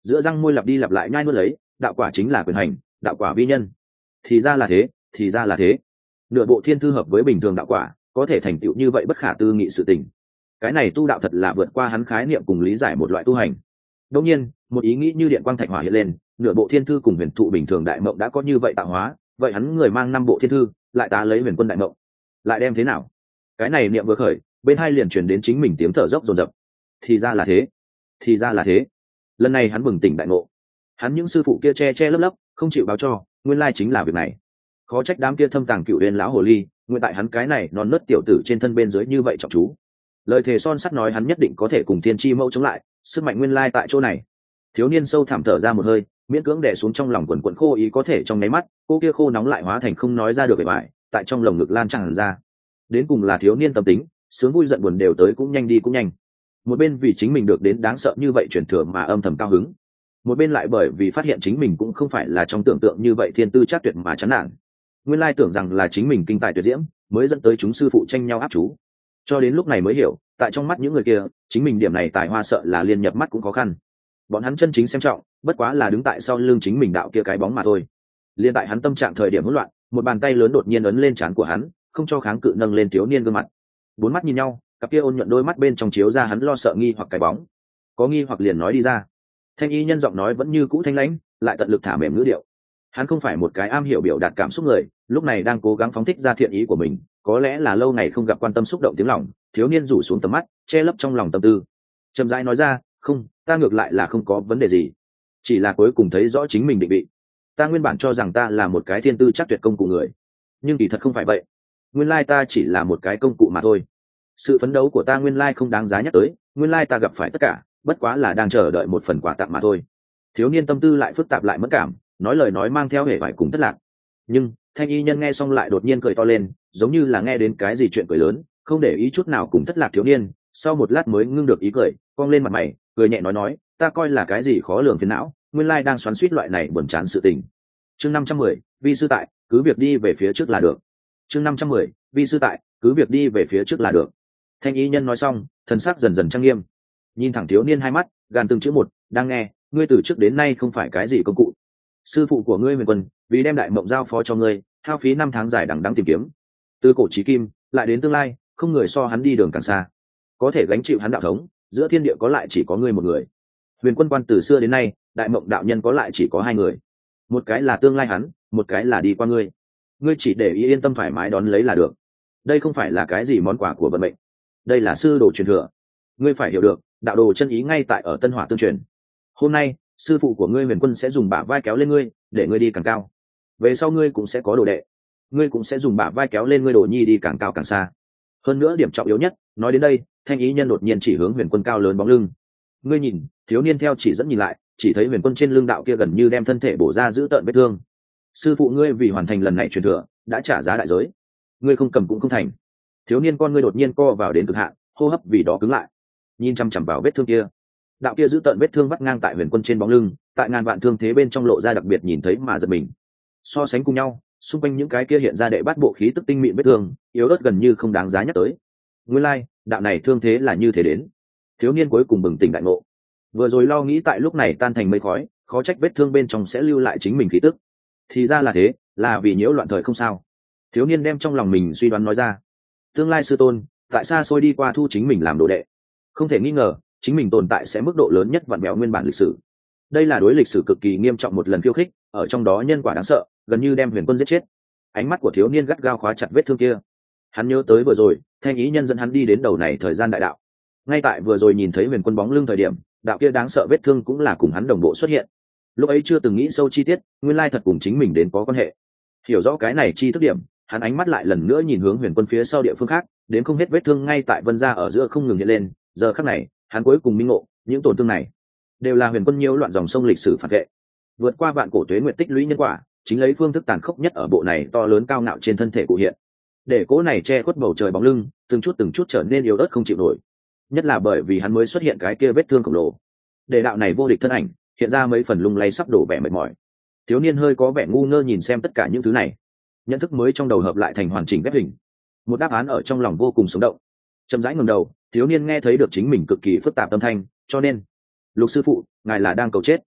giữa răng môi lặp đi lặp lại nhai nuốt lấy, đạo quả chính là quyền hành, đạo quả vi nhân. Thì ra là thế, thì ra là thế. Nửa bộ thiên thư hợp với bình thường đạo quả, có thể thành tựu như vậy bất khả tư nghị sự tình. Cái này tu đạo thật là vượt qua hắn khái niệm cùng lý giải một loại tu hành. Đương nhiên, một ý nghĩ như điện quang thạch hỏa hiện lên, nửa bộ thiên thư cùng huyền thụ bình thường đại mộng đã có như vậy tạo hóa, vậy hắn người mang năm bộ thiên thư, lại tá lấy huyền quân đại mộng, lại đem thế nào? Cái này niệm vừa khởi, bên hai liền truyền đến chính mình tiếng thở dốc dồn dập. Thì ra là thế, thì ra là thế. Lần này hắn bừng tỉnh đại ngộ. Hắn những sư phụ kia che che lấp lấp, không chịu báo cho, nguyên lai chính là việc này. Khó trách đám kia thâm tàng cựu huyền lão hồ ly, nguyện tại hắn cái này non nớt tiểu tử trên thân bên dưới như vậy trọng chú. Lời thề son sắt nói hắn nhất định có thể cùng thiên chi mẫu chống lại, sức mạnh nguyên lai tại chỗ này. Thiếu niên sâu thẳm thở ra một hơi, miễn cưỡng đè xuống trong lòng quần quần khô ý có thể trong nháy mắt, cô kia khô nóng lại hóa thành không nói ra được vẻ bại, tại trong lồng ngực lan tràn ra. Đến cùng là thiếu niên tâm tính, sướng vui giận buồn đều tới cũng nhanh đi cũng nhanh. Một bên vì chính mình được đến đáng sợ như vậy truyền thừa mà âm thầm cao hứng, một bên lại bởi vì phát hiện chính mình cũng không phải là trong tưởng tượng như vậy thiên tư chắc tuyệt mà chán nản. Nguyên lai tưởng rằng là chính mình kinh tài tuyệt diễm, mới dẫn tới chúng sư phụ tranh nhau áp chú. Cho đến lúc này mới hiểu, tại trong mắt những người kia, chính mình điểm này tài hoa sợ là liên nhập mắt cũng khó khăn. Bọn hắn chân chính xem trọng, bất quá là đứng tại sau lưng chính mình đạo kia cái bóng mà thôi. Liên tại hắn tâm trạng thời điểm hỗn loạn, một bàn tay lớn đột nhiên ấn lên trán của hắn, không cho kháng cự nâng lên thiếu niên gương mặt. Bốn mắt nhìn nhau, cặp kia ôn nhuận đôi mắt bên trong chiếu ra hắn lo sợ nghi hoặc cái bóng. Có nghi hoặc liền nói đi ra. Thanh y nhân giọng nói vẫn như cũ thanh lãnh, lại tận lực thả mềm ngữ điệu. Hắn không phải một cái am hiểu biểu đạt cảm xúc người, lúc này đang cố gắng phóng thích ra thiện ý của mình, có lẽ là lâu ngày không gặp quan tâm xúc động tiếng lòng, thiếu niên rủ xuống tầm mắt, che lấp trong lòng tâm tư. Chậm rãi nói ra, "Không, ta ngược lại là không có vấn đề gì, chỉ là cuối cùng thấy rõ chính mình định vị. Ta nguyên bản cho rằng ta là một cái thiên tư chắc tuyệt công cụ người, nhưng kỳ thật không phải vậy. Nguyên lai ta chỉ là một cái công cụ mà thôi. Sự phấn đấu của ta nguyên lai không đáng giá nhắc tới, nguyên lai ta gặp phải tất cả, bất quá là đang chờ đợi một phần quà tặng mà thôi." Thiếu niên tâm tư lại phức tạp lại mất cảm, nói lời nói mang theo hệ vải cùng thất lạc. Nhưng thanh y nhân nghe xong lại đột nhiên cười to lên, giống như là nghe đến cái gì chuyện cười lớn, không để ý chút nào cùng thất lạc thiếu niên. Sau một lát mới ngưng được ý cười, cong lên mặt mày, cười nhẹ nói nói, "Ta coi là cái gì khó lường phiền não, nguyên lai đang xoắn xuýt loại này buồn chán sự tình." Chương năm trăm mười, vi sư tại, cứ việc đi về phía trước là được. Chương năm trăm mười, vi sư tại, cứ việc đi về phía trước là được. Thanh y nhân nói xong, thần sắc dần dần trang nghiêm, nhìn thẳng thiếu niên hai mắt, gàn từng chữ một, "Đang nghe, ngươi từ trước đến nay không phải cái gì công cụ. Sư phụ của ngươi Huyền Quân, vì đem đại mộng giao phó cho ngươi, hao phí năm tháng dài đằng đẵng tìm kiếm, từ cổ chí kim, lại đến tương lai, không người so hắn đi đường càng xa. Có thể gánh chịu hắn đạo thống, giữa thiên địa có lại chỉ có ngươi một người. Huyền Quân quan từ xưa đến nay, đại mộng đạo nhân có lại chỉ có hai người. Một cái là tương lai hắn, một cái là đi qua ngươi. Ngươi chỉ để ý yên tâm thoải mái đón lấy là được. Đây không phải là cái gì món quà của vận mệnh, đây là sư đồ truyền thừa. Ngươi phải hiểu được, đạo đồ chân ý ngay tại ở Tân Hỏa tương truyền. Hôm nay, sư phụ của ngươi Huyền Quân sẽ dùng bả vai kéo lên ngươi, để ngươi đi càng cao. Về sau ngươi cũng sẽ có đồ đệ, ngươi cũng sẽ dùng bả vai kéo lên ngươi đồ nhi đi càng cao càng xa. Hơn nữa điểm trọng yếu nhất, nói đến đây, thanh ý nhân đột nhiên chỉ hướng Huyền Quân cao lớn bóng lưng. Ngươi nhìn, thiếu niên theo chỉ dẫn nhìn lại, chỉ thấy Huyền Quân trên lưng đạo kia gần như đem thân thể bổ ra giữ tợn vết thương. Sư phụ ngươi vì hoàn thành lần này truyền thừa, đã trả giá đại giới. Ngươi không cầm cũng không thành. Thiếu niên con ngươi đột nhiên co vào đến cực hạn, hô hấp vì đó cứng lại. Nhìn chăm chăm vào vết thương kia, đạo kia giữ tợn vết thương vắt ngang tại Huyền Quân trên bóng lưng, tại ngàn vạn thương thế bên trong lộ ra đặc biệt nhìn thấy mà giật mình. So sánh cùng nhau, xung quanh những cái kia hiện ra đệ bát bộ khí tức tinh mịn vết thương, yếu ớt gần như không đáng giá nhắc tới. Nguyên lai, like, đạo này thương thế là như thế đến. Thiếu niên cuối cùng bừng tỉnh đại ngộ. Vừa rồi lo nghĩ tại lúc này tan thành mây khói, khó trách vết thương bên trong sẽ lưu lại chính mình khí tức. Thì ra là thế, là vì nhiễu loạn thời không sao. Thiếu niên đem trong lòng mình suy đoán nói ra. Tương lai sư tôn, tại xa xôi đi qua thu chính mình làm đồ đệ. Không thể nghi ngờ, chính mình tồn tại sẽ mức độ lớn nhất vặn vẹo nguyên bản lịch sử. Đây là đối lịch sử cực kỳ nghiêm trọng một lần khiêu khích, ở trong đó nhân quả đáng sợ, gần như đem Huyền Quân giết chết. Ánh mắt của thiếu niên gắt gao khóa chặt vết thương kia. Hắn nhớ tới vừa rồi, thanh ý nhân dẫn hắn đi đến đầu này thời gian đại đạo. Ngay tại vừa rồi nhìn thấy Huyền Quân bóng lưng thời điểm, đạo kia đáng sợ vết thương cũng là cùng hắn đồng bộ xuất hiện. Lúc ấy chưa từng nghĩ sâu chi tiết, nguyên lai thật cùng chính mình đến có quan hệ. Hiểu rõ cái này chi thức điểm, hắn ánh mắt lại lần nữa nhìn hướng Huyền Quân phía sau địa phương khác, đến không hết vết thương ngay tại vân gia ở giữa không ngừng hiện lên. Giờ khắc này, hắn cuối cùng minh ngộ, những tổn thương này đều là Huyền Quân nhiễu loạn dòng sông lịch sử phản vệ, vượt qua vạn cổ tuế nguyệt tích lũy nhân quả, chính lấy phương thức tàn khốc nhất ở bộ này to lớn cao ngạo trên thân thể cụ hiện, để cỗ này che khuất bầu trời bóng lưng, từng chút từng chút trở nên yếu ớt không chịu nổi. Nhất là bởi vì hắn mới xuất hiện cái kia vết thương khổng lồ, để đạo này vô địch thân ảnh hiện ra mấy phần lung lay sắp đổ vẻ mệt mỏi. Thiếu niên hơi có vẻ ngu ngơ nhìn xem tất cả những thứ này, nhận thức mới trong đầu hợp lại thành hoàn chỉnh ghép hình, một đáp án ở trong lòng vô cùng sống động. Chậm rãi ngẩng đầu, thiếu niên nghe thấy được chính mình cực kỳ phức tạp âm thanh, cho nên, Lục sư phụ, ngài là đang cầu chết.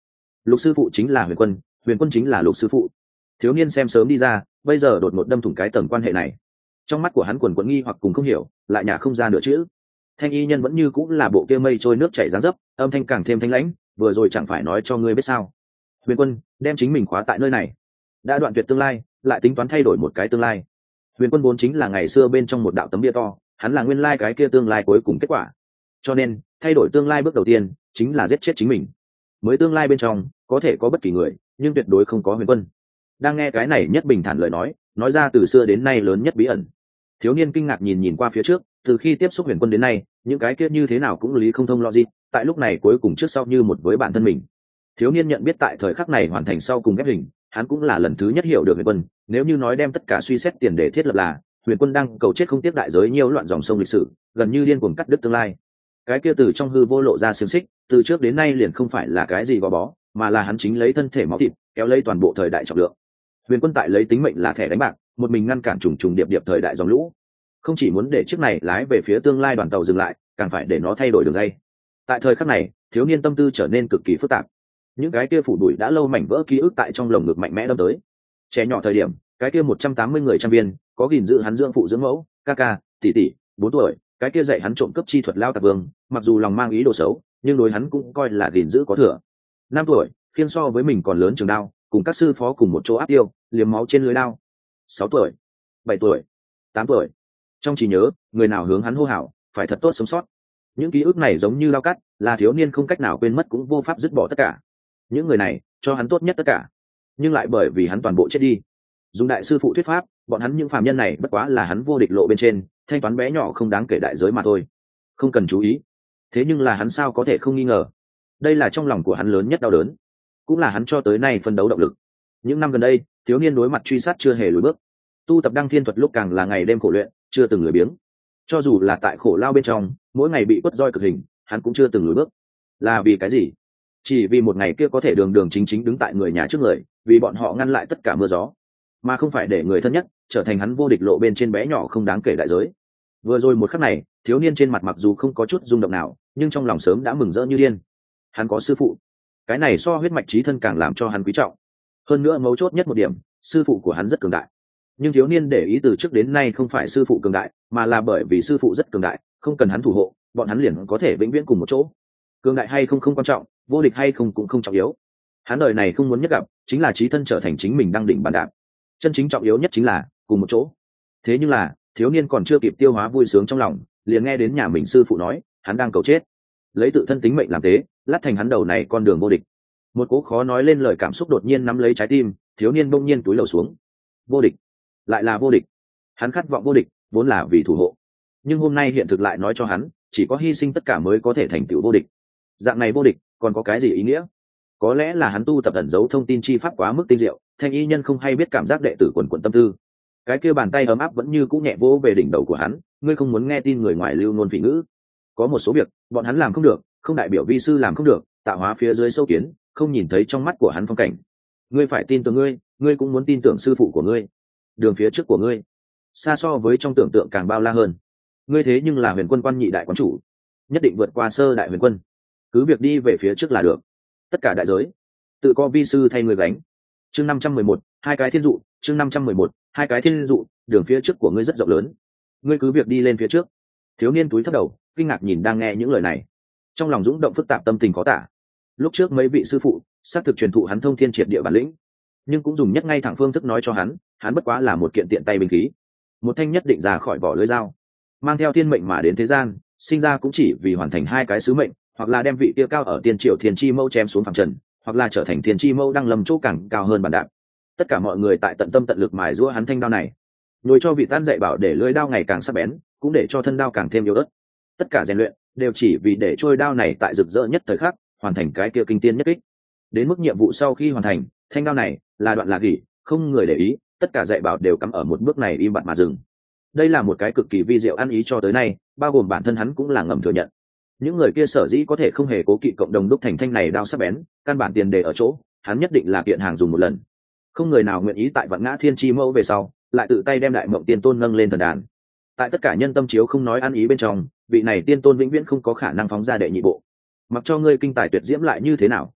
Lục sư phụ chính là Huyền Quân, Huyền Quân chính là Lục sư phụ. Thiếu niên xem sớm đi ra, bây giờ đột ngột đâm thủng cái tầng quan hệ này. Trong mắt của hắn quần quẫn nghi hoặc cùng không hiểu, lại nhả không ra nửa chữ. Thanh y nhân vẫn như cũng là bộ kia mây trôi nước chảy dáng dấp, âm thanh càng thêm thanh lãnh, vừa rồi chẳng phải nói cho ngươi biết sao? Huyền Quân đem chính mình khóa tại nơi này, đã đoạn tuyệt tương lai, lại tính toán thay đổi một cái tương lai. Huyền Quân vốn chính là ngày xưa bên trong một đạo tấm bia to, hắn là nguyên lai cái kia tương lai cuối cùng kết quả. Cho nên, thay đổi tương lai bước đầu tiên chính là giết chết chính mình. Mới tương lai bên trong có thể có bất kỳ người, nhưng tuyệt đối không có Huyền Quân. Đang nghe cái này nhất bình thản lời nói, nói ra từ xưa đến nay lớn nhất bí ẩn. Thiếu niên kinh ngạc nhìn nhìn qua phía trước, từ khi tiếp xúc Huyền Quân đến nay, những cái kia như thế nào cũng lý không thông logic, tại lúc này cuối cùng trước sau như một với bản thân mình. Thiếu niên nhận biết tại thời khắc này hoàn thành sau cùng ghép hình, hắn cũng là lần thứ nhất hiểu được Huyền Quân. Nếu như nói đem tất cả suy xét tiền để thiết lập là Huyền Quân đang cầu chết không tiếc đại giới nhiều loạn dòng sông lịch sử, gần như điên cuồng cắt đứt tương lai. Cái kia từ trong hư vô lộ ra xiềng xích, từ trước đến nay liền không phải là cái gì gò bó, mà là hắn chính lấy thân thể máu thịt kéo lấy toàn bộ thời đại trọng lượng. Huyền Quân tại lấy tính mệnh là thẻ đánh bạc, một mình ngăn cản trùng trùng điệp điệp thời đại dòng lũ, không chỉ muốn để chiếc này lái về phía tương lai đoàn tàu dừng lại, càng phải để nó thay đổi đường dây. Tại thời khắc này, thiếu niên tâm tư trở nên cực kỳ phức tạp. Những cái kia phủ đuổi đã lâu mảnh vỡ ký ức tại trong lồng ngực mạnh mẽ đâm tới. Trẻ nhỏ thời điểm, cái kia một trăm tám mươi người trăm viên, có gìn giữ hắn dưỡng phụ dưỡng mẫu, ca ca, tỷ tỷ, bốn tuổi, cái kia dạy hắn trộm cướp chi thuật lao tặc vương, mặc dù lòng mang ý đồ xấu, nhưng đối hắn cũng coi là gìn giữ có thừa. Năm tuổi, khiêng so với mình còn lớn trường đao, cùng các sư phó cùng một chỗ áp tiêu, liếm máu trên lưới đao. Sáu tuổi, bảy tuổi, tám tuổi. Trong trí nhớ, người nào hướng hắn hô hào, phải thật tốt sống sót. Những ký ức này giống như lao cắt, là thiếu niên không cách nào quên mất cũng vô pháp dứt bỏ tất cả. Những người này cho hắn tốt nhất tất cả, nhưng lại bởi vì hắn toàn bộ chết đi. Dùng đại sư phụ thuyết pháp, bọn hắn những phàm nhân này bất quá là hắn vô địch lộ bên trên thanh toán bé nhỏ không đáng kể đại giới mà thôi, không cần chú ý. Thế nhưng là hắn sao có thể không nghi ngờ, đây là trong lòng của hắn lớn nhất đau đớn, cũng là hắn cho tới nay phân đấu động lực. Những năm gần đây, thiếu niên đối mặt truy sát chưa hề lùi bước, tu tập đăng thiên thuật lúc càng là ngày đêm khổ luyện, chưa từng lười biếng. Cho dù là tại khổ lao bên trong, mỗi ngày bị quất roi cực hình, hắn cũng chưa từng lùi bước. Là vì cái gì? Chỉ vì một ngày kia có thể đường đường chính chính đứng tại người nhà trước người, vì bọn họ ngăn lại tất cả mưa gió, mà không phải để người thân nhất trở thành hắn vô địch lộ bên trên bé nhỏ không đáng kể đại giới. Vừa rồi một khắc này, thiếu niên trên mặt mặc dù không có chút rung động nào, nhưng trong lòng sớm đã mừng rỡ như điên. Hắn có sư phụ, cái này so huyết mạch chí thân càng làm cho hắn quý trọng. Hơn nữa mấu chốt nhất một điểm, sư phụ của hắn rất cường đại. Nhưng thiếu niên để ý từ trước đến nay không phải sư phụ cường đại, mà là bởi vì sư phụ rất cường đại, không cần hắn thủ hộ, bọn hắn liền có thể vĩnh viễn cùng một chỗ. Cường đại hay không không quan trọng, vô địch hay không cũng không trọng yếu. Hắn đời này không muốn nhất gặp, chính là chí thân trở thành chính mình đang đỉnh bàn đạp. Chân chính trọng yếu nhất chính là cùng một chỗ. Thế nhưng là thiếu niên còn chưa kịp tiêu hóa vui sướng trong lòng, liền nghe đến nhà mình sư phụ nói hắn đang cầu chết, lấy tự thân tính mệnh làm tế, lát thành hắn đầu này con đường vô địch. Một cố khó nói lên lời cảm xúc đột nhiên nắm lấy trái tim, thiếu niên bỗng nhiên túi lầu xuống. Vô địch, lại là vô địch. Hắn khát vọng vô địch vốn là vì thủ hộ, nhưng hôm nay hiện thực lại nói cho hắn chỉ có hy sinh tất cả mới có thể thành tựu vô địch. Dạng này vô địch còn có cái gì ý nghĩa? Có lẽ là hắn tu tập ẩn giấu thông tin chi pháp quá mức tinh diệu, thanh y nhân không hay biết cảm giác đệ tử quần quần tâm tư. Cái kia bàn tay ấm áp vẫn như cũ nhẹ vỗ về đỉnh đầu của hắn. Ngươi không muốn nghe tin người ngoài lưu ngôn phỉ ngữ. Có một số việc bọn hắn làm không được, không đại biểu vi sư làm không được. Tạo hóa phía dưới sâu kiến, không nhìn thấy trong mắt của hắn phong cảnh. Ngươi phải tin tưởng ngươi, ngươi cũng muốn tin tưởng sư phụ của ngươi. Đường phía trước của ngươi xa so với trong tưởng tượng càng bao la hơn. Ngươi thế nhưng là Huyền Quân quan nhị đại quán chủ, nhất định vượt qua sơ đại Huyền Quân. Cứ việc đi về phía trước là được, tất cả đại giới tự có vi sư thay người gánh. Chương năm trăm mười một, hai cái thiên dụ. Chương năm trăm mười một, hai cái thiên dụ. Đường phía trước của ngươi rất rộng lớn, ngươi cứ việc đi lên phía trước. Thiếu niên túi thấp đầu, kinh ngạc nhìn đang nghe những lời này, trong lòng dũng động phức tạp, tâm tình khó tả. Lúc trước mấy vị sư phụ xác thực truyền thụ hắn thông thiên triệt địa bản lĩnh, nhưng cũng dùng nhất ngay thẳng phương thức nói cho hắn, hắn bất quá là một kiện tiện tay binh khí, một thanh nhất định ra khỏi vỏ lưỡi dao, mang theo thiên mệnh mà đến thế gian, sinh ra cũng chỉ vì hoàn thành hai cái sứ mệnh, hoặc là đem vị kia cao ở tiên triều thiên chi mâu chém xuống phẳng trần, hoặc là trở thành thiên chi mâu đang lầm chỗ càng cao hơn bàn đạp. Tất cả mọi người tại tận tâm tận lực mài giũa hắn thanh đao này, nhồi cho vị tan dạy bảo để lưỡi đao ngày càng sắc bén, cũng để cho thân đao càng thêm yếu ớt. Tất cả rèn luyện đều chỉ vì để trôi đao này tại rực rỡ nhất thời khắc hoàn thành cái kia kinh tiên nhất kích. Đến mức nhiệm vụ sau khi hoàn thành, thanh đao này là đoạn lạc gỉ, không người để ý, tất cả dạy bảo đều cắm ở một bước này im bặt mà dừng. Đây là một cái cực kỳ vi diệu ăn ý cho tới nay, bao gồm bản thân hắn cũng là ngầm thừa nhận. Những người kia sở dĩ có thể không hề cố kỵ cộng đồng đúc thành thanh này đao sắc bén, căn bản tiền đề ở chỗ hắn nhất định là kiện hàng dùng một lần. Không người nào nguyện ý tại vạn ngã thiên chi mẫu về sau lại tự tay đem đại mộng tiên tôn nâng lên thần đàn. Tại tất cả nhân tâm chiếu không nói ăn ý bên trong, vị này tiên tôn vĩnh viễn không có khả năng phóng ra đệ nhị bộ. Mặc cho ngươi kinh tài tuyệt diễm lại như thế nào,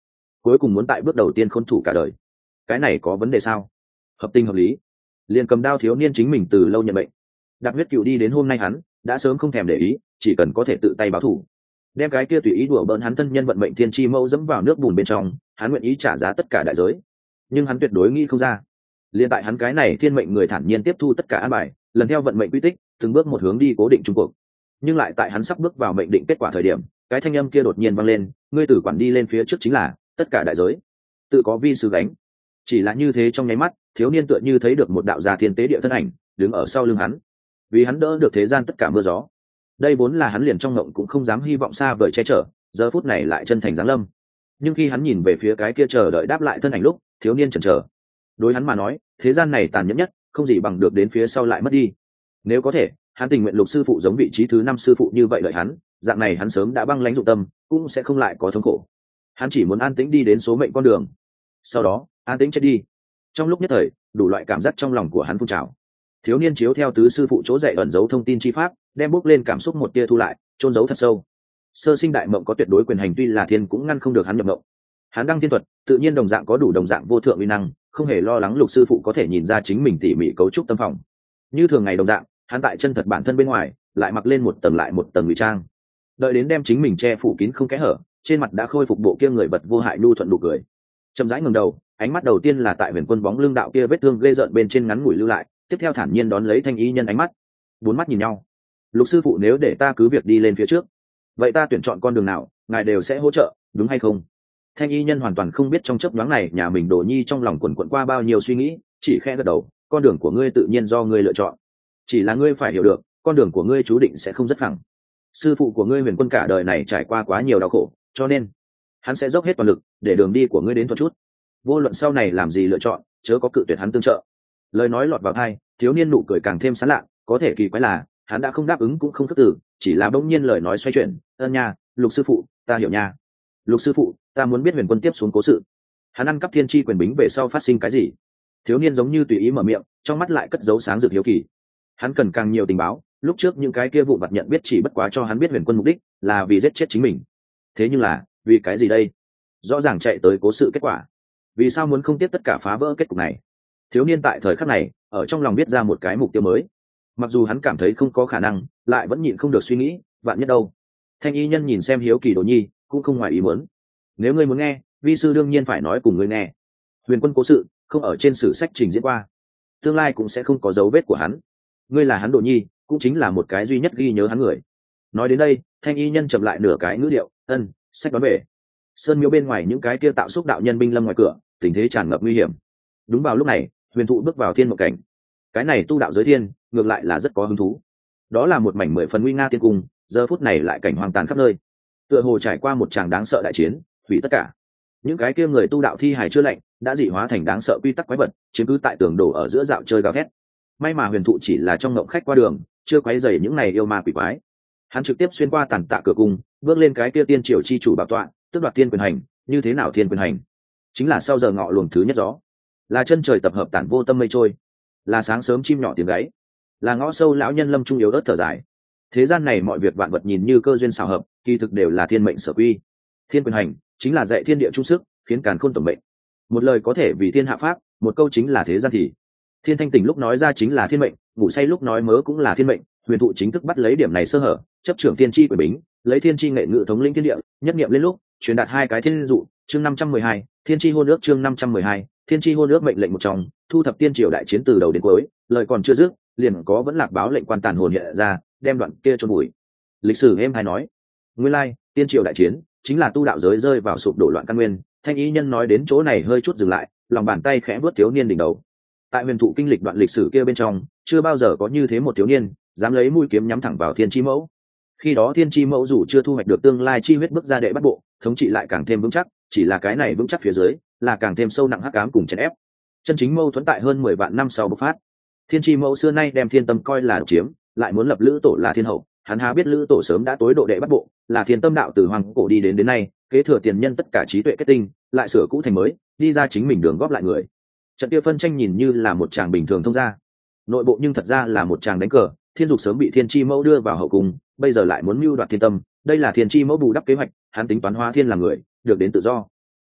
cuối cùng muốn tại bước đầu tiên khốn thủ cả đời, cái này có vấn đề sao? Hợp tình hợp lý. Liền cầm đao thiếu niên chính mình từ lâu nhận bệnh, Đạp huyết cựu đi đến hôm nay hắn đã sớm không thèm để ý, chỉ cần có thể tự tay báo thù, đem cái kia tùy ý đùa bỡn hắn thân nhân vận mệnh thiên chi mẫu dẫm vào nước bùn bên trong, hắn nguyện ý trả giá tất cả đại giới. Nhưng hắn tuyệt đối nghĩ không ra, liền tại hắn cái này thiên mệnh người thản nhiên tiếp thu tất cả an bài, lần theo vận mệnh quy tích, từng bước một hướng đi cố định trung cuộc. Nhưng lại tại hắn sắp bước vào mệnh định kết quả thời điểm, cái thanh âm kia đột nhiên vang lên, ngươi tử quản đi lên phía trước chính là tất cả đại giới, tự có vi sư gánh. Chỉ là như thế trong nháy mắt, thiếu niên tựa như thấy được một đạo gia thiên tế địa thân ảnh đứng ở sau lưng hắn, vì hắn đỡ được thế gian tất cả mưa gió. Đây vốn là hắn liền trong ngộng cũng không dám hy vọng xa vời che chở, giờ phút này lại chân thành giáng lâm. Nhưng khi hắn nhìn về phía cái kia chờ đợi đáp lại thân ảnh lúc, thiếu niên chần chờ. Đối hắn mà nói, thế gian này tàn nhẫn nhất, không gì bằng được đến phía sau lại mất đi. Nếu có thể, hắn tình nguyện Lục sư phụ giống vị trí thứ năm sư phụ như vậy đợi hắn, dạng này hắn sớm đã băng lãnh dụng tâm, cũng sẽ không lại có thống khổ. Hắn chỉ muốn an tĩnh đi đến số mệnh con đường, sau đó an tĩnh chết đi. Trong lúc nhất thời, đủ loại cảm giác trong lòng của hắn phun trào. Thiếu niên chiếu theo tứ sư phụ chỗ dạy ẩn giấu thông tin chi pháp, đem bốc lên cảm xúc một tia thu lại, trôn giấu thật sâu. Sơ sinh đại mộng có tuyệt đối quyền hành, tuy là thiên cũng ngăn không được hắn nhập mộng. Hắn đăng thiên thuật, tự nhiên đồng dạng có đủ đồng dạng vô thượng uy năng, không hề lo lắng Lục sư phụ có thể nhìn ra chính mình tỉ mỉ cấu trúc tâm phòng. Như thường ngày đồng dạng, hắn tại chân thật bản thân bên ngoài, lại mặc lên một tầng lại một tầng ngụy trang. Đợi đến đem chính mình che phủ kín không kẽ hở, trên mặt đã khôi phục bộ kia người vật vô hại nhu thuận nụ cười. Chậm rãi ngẩng đầu, ánh mắt đầu tiên là tại Huyền Quân bóng lưng đạo kia vết thương ghê rợn bên trên ngắn ngủi lưu lại, tiếp theo thản nhiên đón lấy Thanh Y Nhân ánh mắt. Bốn mắt nhìn nhau. Lục sư phụ, nếu để ta cứ việc đi lên phía trước, vậy ta tuyển chọn con đường nào, ngài đều sẽ hỗ trợ, đúng hay không? Thanh Y Nhân hoàn toàn không biết trong chớp nhoáng này nhà mình Đồ Nhi trong lòng quần quật qua bao nhiêu suy nghĩ, chỉ khẽ gật đầu, con đường của ngươi tự nhiên do ngươi lựa chọn. Chỉ là ngươi phải hiểu được, con đường của ngươi chú định sẽ không rất phẳng. Sư phụ của ngươi Huyền Quân cả đời này trải qua quá nhiều đau khổ, cho nên hắn sẽ dốc hết toàn lực để đường đi của ngươi đến thuận chút. Vô luận sau này làm gì lựa chọn, chớ có cự tuyệt hắn tương trợ. Lời nói lọt vào tai, thiếu niên nụ cười càng thêm sán lạ, có thể kỳ quái là hắn đã không đáp ứng cũng không khước từ, chỉ là bỗng nhiên lời nói xoay chuyển, ơn nha, Lục sư phụ, ta hiểu nha. Lục sư phụ, ta muốn biết Huyền Quân tiếp xuống cố sự, hắn ăn cắp thiên chi quyền bính về sau phát sinh cái gì? Thiếu niên giống như tùy ý mở miệng, trong mắt lại cất dấu sáng rực hiếu kỳ. Hắn cần càng nhiều tình báo, lúc trước những cái kia vụ vặt nhận biết chỉ bất quá cho hắn biết Huyền Quân mục đích là vì giết chết chính mình. Thế nhưng là, vì cái gì đây? Rõ ràng chạy tới cố sự kết quả, vì sao muốn không tiếp tất cả phá vỡ kết cục này? Thiếu niên tại thời khắc này ở trong lòng biết ra một cái mục tiêu mới, mặc dù hắn cảm thấy không có khả năng, lại vẫn nhịn không được suy nghĩ, vạn nhất đâu. Thanh Y Nhân nhìn xem hiếu kỳ Đồ Nhi, cũng không ngoài ý muốn. Nếu ngươi muốn nghe, vi sư đương nhiên phải nói cùng ngươi nghe. Huyền Quân cố sự không ở trên sử sách trình diễn qua, tương lai cũng sẽ không có dấu vết của hắn. Ngươi là hắn Đồ Nhi, cũng chính là một cái duy nhất ghi nhớ hắn người. Nói đến đây, Thanh Y Nhân chậm lại nửa cái ngữ điệu, ân, sách đón về. Sơn miếu bên ngoài những cái kia tạo xúc đạo nhân binh lâm ngoài cửa, tình thế tràn ngập nguy hiểm. Đúng vào lúc này, Huyền Thụ bước vào thiên mộng cảnh. Cái này tu đạo giới thiên, ngược lại là rất có hứng thú. Đó là một mảnh mười phần nguy nga tiên cung, giờ phút này lại cảnh hoang tàn khắp nơi. Tựa hồ trải qua một tràng đáng sợ đại chiến, hủy tất cả. Những cái kia người tu đạo thi hài chưa lạnh, đã dị hóa thành đáng sợ quy tắc quái vật, chiếm cứ tại tường đổ ở giữa dạo chơi gào thét. May mà Huyền Thụ chỉ là trong ngộng khách qua đường, chưa quấy rầy những này yêu ma quỷ quái. Hắn trực tiếp xuyên qua tàn tạ cửa cung, bước lên cái kia tiên triều chi chủ bảo tọa, tước đoạt thiên quyền hành. Như thế nào thiên quyền hành? Chính là sau giờ ngọ luồng thứ nhất gió, là chân trời tập hợp tản vô tâm mây trôi, là sáng sớm chim nhỏ tiếng gáy, là ngõ sâu lão nhân lâm trung yếu ớt thở dài. Thế gian này mọi việc vạn vật nhìn như cơ duyên xào hợp, kỳ thực đều là thiên mệnh sở quy. Thiên quyền hành chính là dạy thiên địa trung sức, khiến càn khôn tổng mệnh. Một lời có thể vì thiên hạ pháp, một câu chính là thế gian thì. Thiên thanh tỉnh lúc nói ra chính là thiên mệnh, ngủ say lúc nói mớ cũng là thiên mệnh. Huyền Thụ chính thức bắt lấy điểm này sơ hở, chấp trưởng thiên chi quyền bính, lấy thiên chi nghệ ngự thống lĩnh thiên địa, nhất niệm lên lúc truyền đạt hai cái thiên dụ. Chương năm trăm mười hai, thiên chi hôn ước. Chương năm trăm mười hai, thiên chi hôn ước mệnh lệnh một trong, thu thập tiên triều đại chiến từ đầu đến cuối, lời còn chưa dứt, liền có vẫn lạc báo lệnh quan tàn hồn hiện ra, đem đoạn kia chôn bụi. Lịch sử êm hay nói, nguyên lai tiên triều đại chiến chính là tu đạo giới rơi vào sụp đổ loạn căn nguyên. Thanh Y Nhân nói đến chỗ này hơi chút dừng lại, lòng bàn tay khẽ vuốt thiếu niên đỉnh đầu. Tại Huyền Thụ kinh lịch đoạn lịch sử kia bên trong, chưa bao giờ có như thế một thiếu niên dám lấy mũi kiếm nhắm thẳng vào thiên chi mẫu. Khi đó thiên chi mẫu dù chưa thu hoạch được tương lai chi huyết bước ra đệ bắt bộ, thống trị lại càng thêm vững chắc, chỉ là cái này vững chắc phía dưới là càng thêm sâu nặng hắc ám cùng chèn ép. Chân chính mâu thuẫn tại hơn mười vạn năm sau bộc phát. Thiên chi mẫu xưa nay đem thiên tâm coi là độc chiếm, lại muốn lập lữ tổ là thiên hậu. Hắn há biết lữ tổ sớm đã tối độ đệ bắt bộ, là thiên tâm đạo từ hoàng cổ đi đến đến nay, kế thừa tiền nhân tất cả trí tuệ kết tinh, lại sửa cũ thành mới, đi ra chính mình đường góp lại người. Trận kia phân tranh nhìn như là một tràng bình thường thông ra, nội bộ nhưng thật ra là một tràng đánh cờ. Thiên dục sớm bị thiên chi mẫu đưa vào hậu cung, bây giờ lại muốn mưu đoạt thiên tâm, đây là thiên chi mẫu bù đắp kế hoạch. Hắn tính toán hóa thiên làm người, được đến tự do.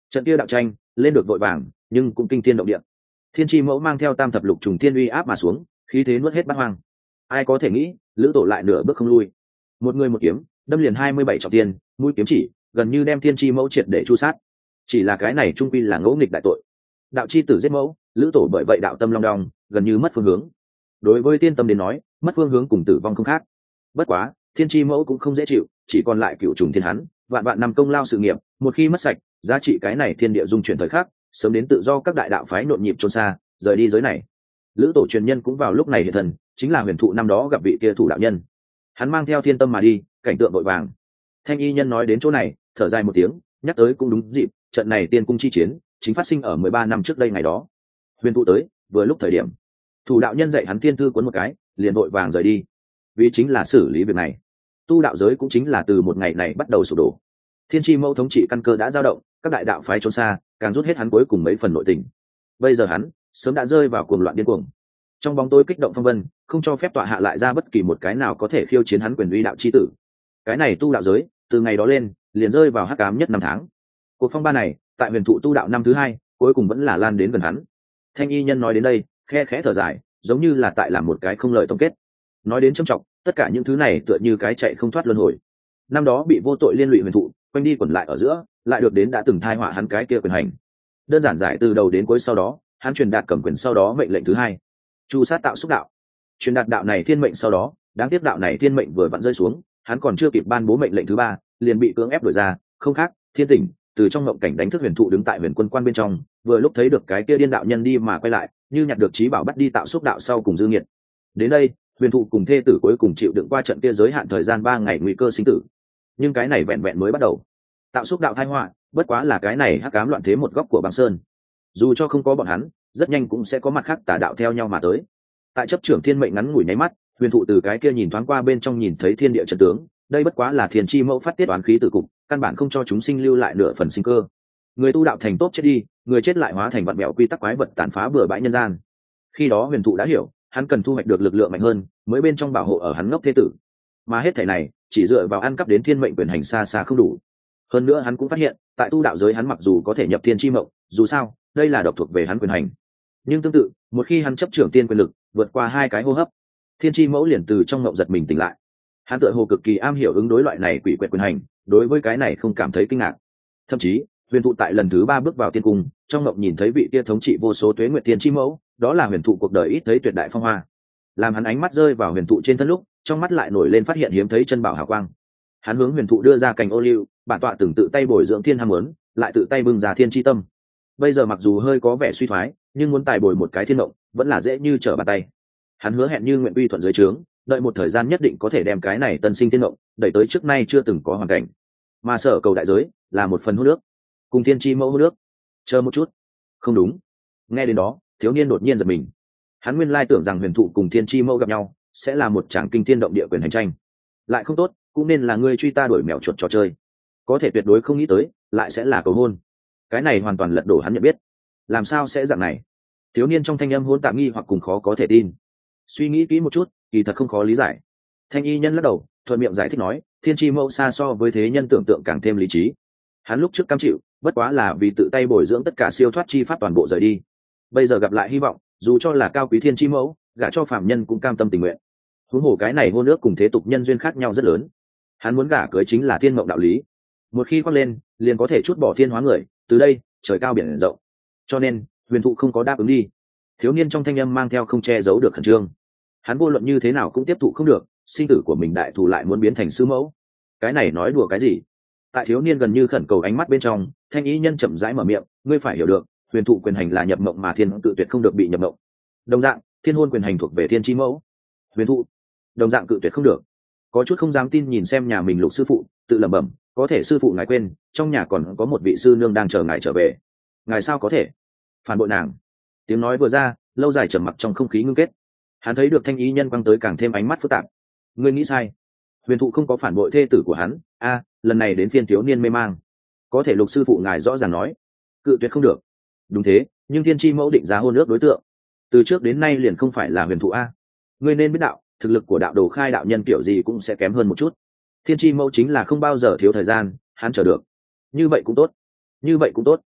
Trận kia đạo tranh lên được vội vàng nhưng cũng kinh thiên động địa. Thiên chi mẫu mang theo tam thập lục trùng thiên uy áp mà xuống, khí thế nuốt hết bát hoang. Ai có thể nghĩ lữ tổ lại nửa bước không lui, một người một kiếm đâm liền hai mươi bảy trọng tiên, mũi kiếm chỉ gần như đem thiên chi mẫu triệt để chu sát. Chỉ là cái này trung quy là ngẫu nghịch đại tội, đạo chi tử giết mẫu, lữ tổ bởi vậy đạo tâm long đong, gần như mất phương hướng. Đối với tiên tâm đến nói, mất phương hướng cùng tử vong không khác. Bất quá thiên chi mẫu cũng không dễ chịu, chỉ còn lại cựu trùng thiên hắn vạn vạn năm công lao sự nghiệp, một khi mất sạch giá trị cái này thiên địa dung chuyển thời khắc, sớm đến tự do các đại đạo phái nhộn nhịp trốn xa rời đi giới này. Lữ tổ truyền nhân cũng vào lúc này hiện thần, chính là huyền thụ năm đó gặp vị kia thủ đạo nhân. Hắn mang theo thiên tâm mà đi, cảnh tượng vội vàng. Thanh y nhân nói đến chỗ này thở dài một tiếng, nhắc tới cũng đúng dịp, trận này tiên cung chi chiến chính phát sinh ở mười ba năm trước đây ngày đó. Huyền thụ tới vừa lúc thời điểm, thủ đạo nhân dạy hắn tiên thư cuốn một cái, liền vội vàng rời đi, vì chính là xử lý việc này. Tu đạo giới cũng chính là từ một ngày này bắt đầu sụp đổ. Thiên chi mẫu thống trị căn cơ đã dao động, các đại đạo phái trốn xa, càng rút hết hắn cuối cùng mấy phần nội tình. Bây giờ hắn sớm đã rơi vào cuồng loạn điên cuồng, trong bóng tối kích động phong vân, không cho phép tọa hạ lại ra bất kỳ một cái nào có thể khiêu chiến hắn quyền uy đạo chi tử. Cái này tu đạo giới từ ngày đó lên liền rơi vào hắc ám nhất năm tháng. Cuộc phong ba này tại huyền thụ tu đạo năm thứ hai cuối cùng vẫn là lan đến gần hắn. Thanh y nhân nói đến đây khe khẽ thở dài, giống như là tại làm một cái không lời tổng kết. Nói đến trầm trọng, tất cả những thứ này tựa như cái chạy không thoát luân hồi. Năm đó bị vô tội liên lụy huyền thụ, quanh đi quẩn lại ở giữa, lại được đến đã từng thai họa hắn cái kia quyền hành. Đơn giản giải từ đầu đến cuối sau đó, hắn truyền đạt cầm quyền sau đó mệnh lệnh thứ hai, chu sát tạo xúc đạo. Truyền đạt đạo này thiên mệnh sau đó, đáng tiếc đạo này thiên mệnh vừa vặn rơi xuống, hắn còn chưa kịp ban bố mệnh lệnh thứ ba, liền bị cưỡng ép đuổi ra. Không khác, thiên tỉnh từ trong ngộng cảnh đánh thức huyền thụ đứng tại huyền quân quan bên trong, vừa lúc thấy được cái kia điên đạo nhân đi mà quay lại, như nhặt được trí bảo bắt đi tạo xúc đạo sau cùng dư nghiệt. Đến đây, huyền thụ cùng thê tử cuối cùng chịu đựng qua trận kia giới hạn thời gian ba ngày nguy cơ sinh tử. Nhưng cái này vẹn vẹn mới bắt đầu. Tạo xúc đạo tai họa bất quá là cái này hắc ám loạn thế một góc của băng sơn. Dù cho không có bọn hắn, rất nhanh cũng sẽ có mặt khác tà đạo theo nhau mà tới. Tại chấp trưởng thiên mệnh ngắn ngủi nháy mắt, huyền thụ từ cái kia nhìn thoáng qua bên trong nhìn thấy thiên địa trận tướng, đây bất quá là thiên chi mẫu phát tiết oán khí từ cục, căn bản không cho chúng sinh lưu lại nửa phần sinh cơ. Người tu đạo thành tốt chết đi, người chết lại hóa thành vạn mẹo quy tắc quái vật tàn phá bừa bãi nhân gian. Khi đó huyền thụ đã hiểu, hắn cần thu hoạch được lực lượng mạnh hơn, mới bên trong bảo hộ ở hắn ngốc thế tử. Mà hết thảy này, chỉ dựa vào ăn cắp đến thiên mệnh quyền hành xa xa không đủ. Hơn nữa hắn cũng phát hiện, tại tu đạo giới hắn mặc dù có thể nhập thiên chi mộng, dù sao, đây là độc thuộc về hắn quyền hành. Nhưng tương tự, một khi hắn chấp trưởng tiên quyền lực, vượt qua hai cái hô hấp, thiên chi mẫu liền từ trong mộng giật mình tỉnh lại. Hắn tựa hồ cực kỳ am hiểu ứng đối loại này quỷ quyệt quyền hành, đối với cái này không cảm thấy kinh ngạc. Thậm chí, huyền thụ tại lần thứ ba bước vào tiên cung, trong mộng nhìn thấy vị kia thống trị vô số tuế nguyệt thiên chi mẫu, đó là huyền thụ cuộc đời ít thấy tuyệt đại phong hoa. Làm hắn ánh mắt rơi vào huyền thụ trên thân lúc, trong mắt lại nổi lên phát hiện hiếm thấy chân bảo hào quang. Hắn hướng huyền thụ đưa ra cành ô liu, bản tọa từng tự tay bồi dưỡng thiên ham muốn, lại tự tay bưng ra thiên chi tâm. Bây giờ mặc dù hơi có vẻ suy thoái, nhưng muốn tài bồi một cái thiên mộng, vẫn là dễ như trở bàn tay. Hắn hứa hẹn như nguyện uy thuận dưới trướng, đợi một thời gian nhất định có thể đem cái này tân sinh thiên mộng đẩy tới trước nay chưa từng có hoàn cảnh. Mà sở cầu đại giới là một phần hô nước, cùng thiên chi mẫu hô nước. Chờ một chút, không đúng. Nghe đến đó, thiếu niên đột nhiên giật mình. Hắn nguyên lai tưởng rằng huyền thụ cùng thiên chi mẫu gặp nhau sẽ là một tràng kinh thiên động địa quyền hành tranh, lại không tốt, cũng nên là ngươi truy ta đuổi mèo chuột trò chơi. Có thể tuyệt đối không nghĩ tới, lại sẽ là cầu hôn. Cái này hoàn toàn lật đổ hắn nhận biết. Làm sao sẽ dạng này? Thiếu niên trong thanh âm hỗn tạp nghi hoặc cùng khó có thể tin. Suy nghĩ kỹ một chút, kỳ thật không khó lý giải. Thanh y nhân lắc đầu, thuận miệng giải thích nói, thiên chi mẫu xa so với thế nhân tưởng tượng càng thêm lý trí. Hắn lúc trước cam chịu, bất quá là vì tự tay bồi dưỡng tất cả siêu thoát chi pháp toàn bộ rời đi. Bây giờ gặp lại hy vọng, dù cho là cao quý thiên chi mẫu, gả cho phạm nhân cũng cam tâm tình nguyện. Huống hồ cái này hôn ước cùng thế tục nhân duyên khác nhau rất lớn. Hắn muốn gả cưới chính là thiên mộng đạo lý. Một khi khoác lên, liền có thể chút bỏ thiên hóa người, từ đây trời cao biển rộng. Cho nên huyền thụ không có đáp ứng đi. Thiếu niên trong thanh âm mang theo không che giấu được khẩn trương. Hắn vô luận như thế nào cũng tiếp thụ không được, sinh tử của mình đại thù lại muốn biến thành sư mẫu. Cái này nói đùa cái gì? Tại thiếu niên gần như khẩn cầu ánh mắt bên trong, thanh ý nhân chậm rãi mở miệng, ngươi phải hiểu được, huyền thụ quyền hành là nhập mộng mà thiên tự tuyệt không được bị nhập mộng. Đồng dạng, thiên hôn quyền hành thuộc về thiên chi mẫu. Huyền thụ đồng dạng cự tuyệt không được. Có chút không dám tin nhìn xem nhà mình lục sư phụ, tự lẩm bẩm, có thể sư phụ ngài quên, trong nhà còn có một vị sư nương đang chờ ngài trở về. Ngài sao có thể phản bội nàng? Tiếng nói vừa ra, lâu dài trầm mặc trong không khí ngưng kết. Hắn thấy được thanh ý nhân quăng tới càng thêm ánh mắt phức tạp. Ngươi nghĩ sai, huyền thụ không có phản bội thê tử của hắn. A, lần này đến phiên thiếu niên mê mang. Có thể lục sư phụ ngài rõ ràng nói, cự tuyệt không được. Đúng thế, nhưng thiên chi mẫu định giá hôn ước đối tượng từ trước đến nay liền không phải là huyền thụ a. Ngươi nên biết đạo, thực lực của đạo đồ khai đạo nhân kiểu gì cũng sẽ kém hơn một chút. Thiên chi mẫu chính là không bao giờ thiếu thời gian, hắn chờ được. Như vậy cũng tốt, như vậy cũng tốt.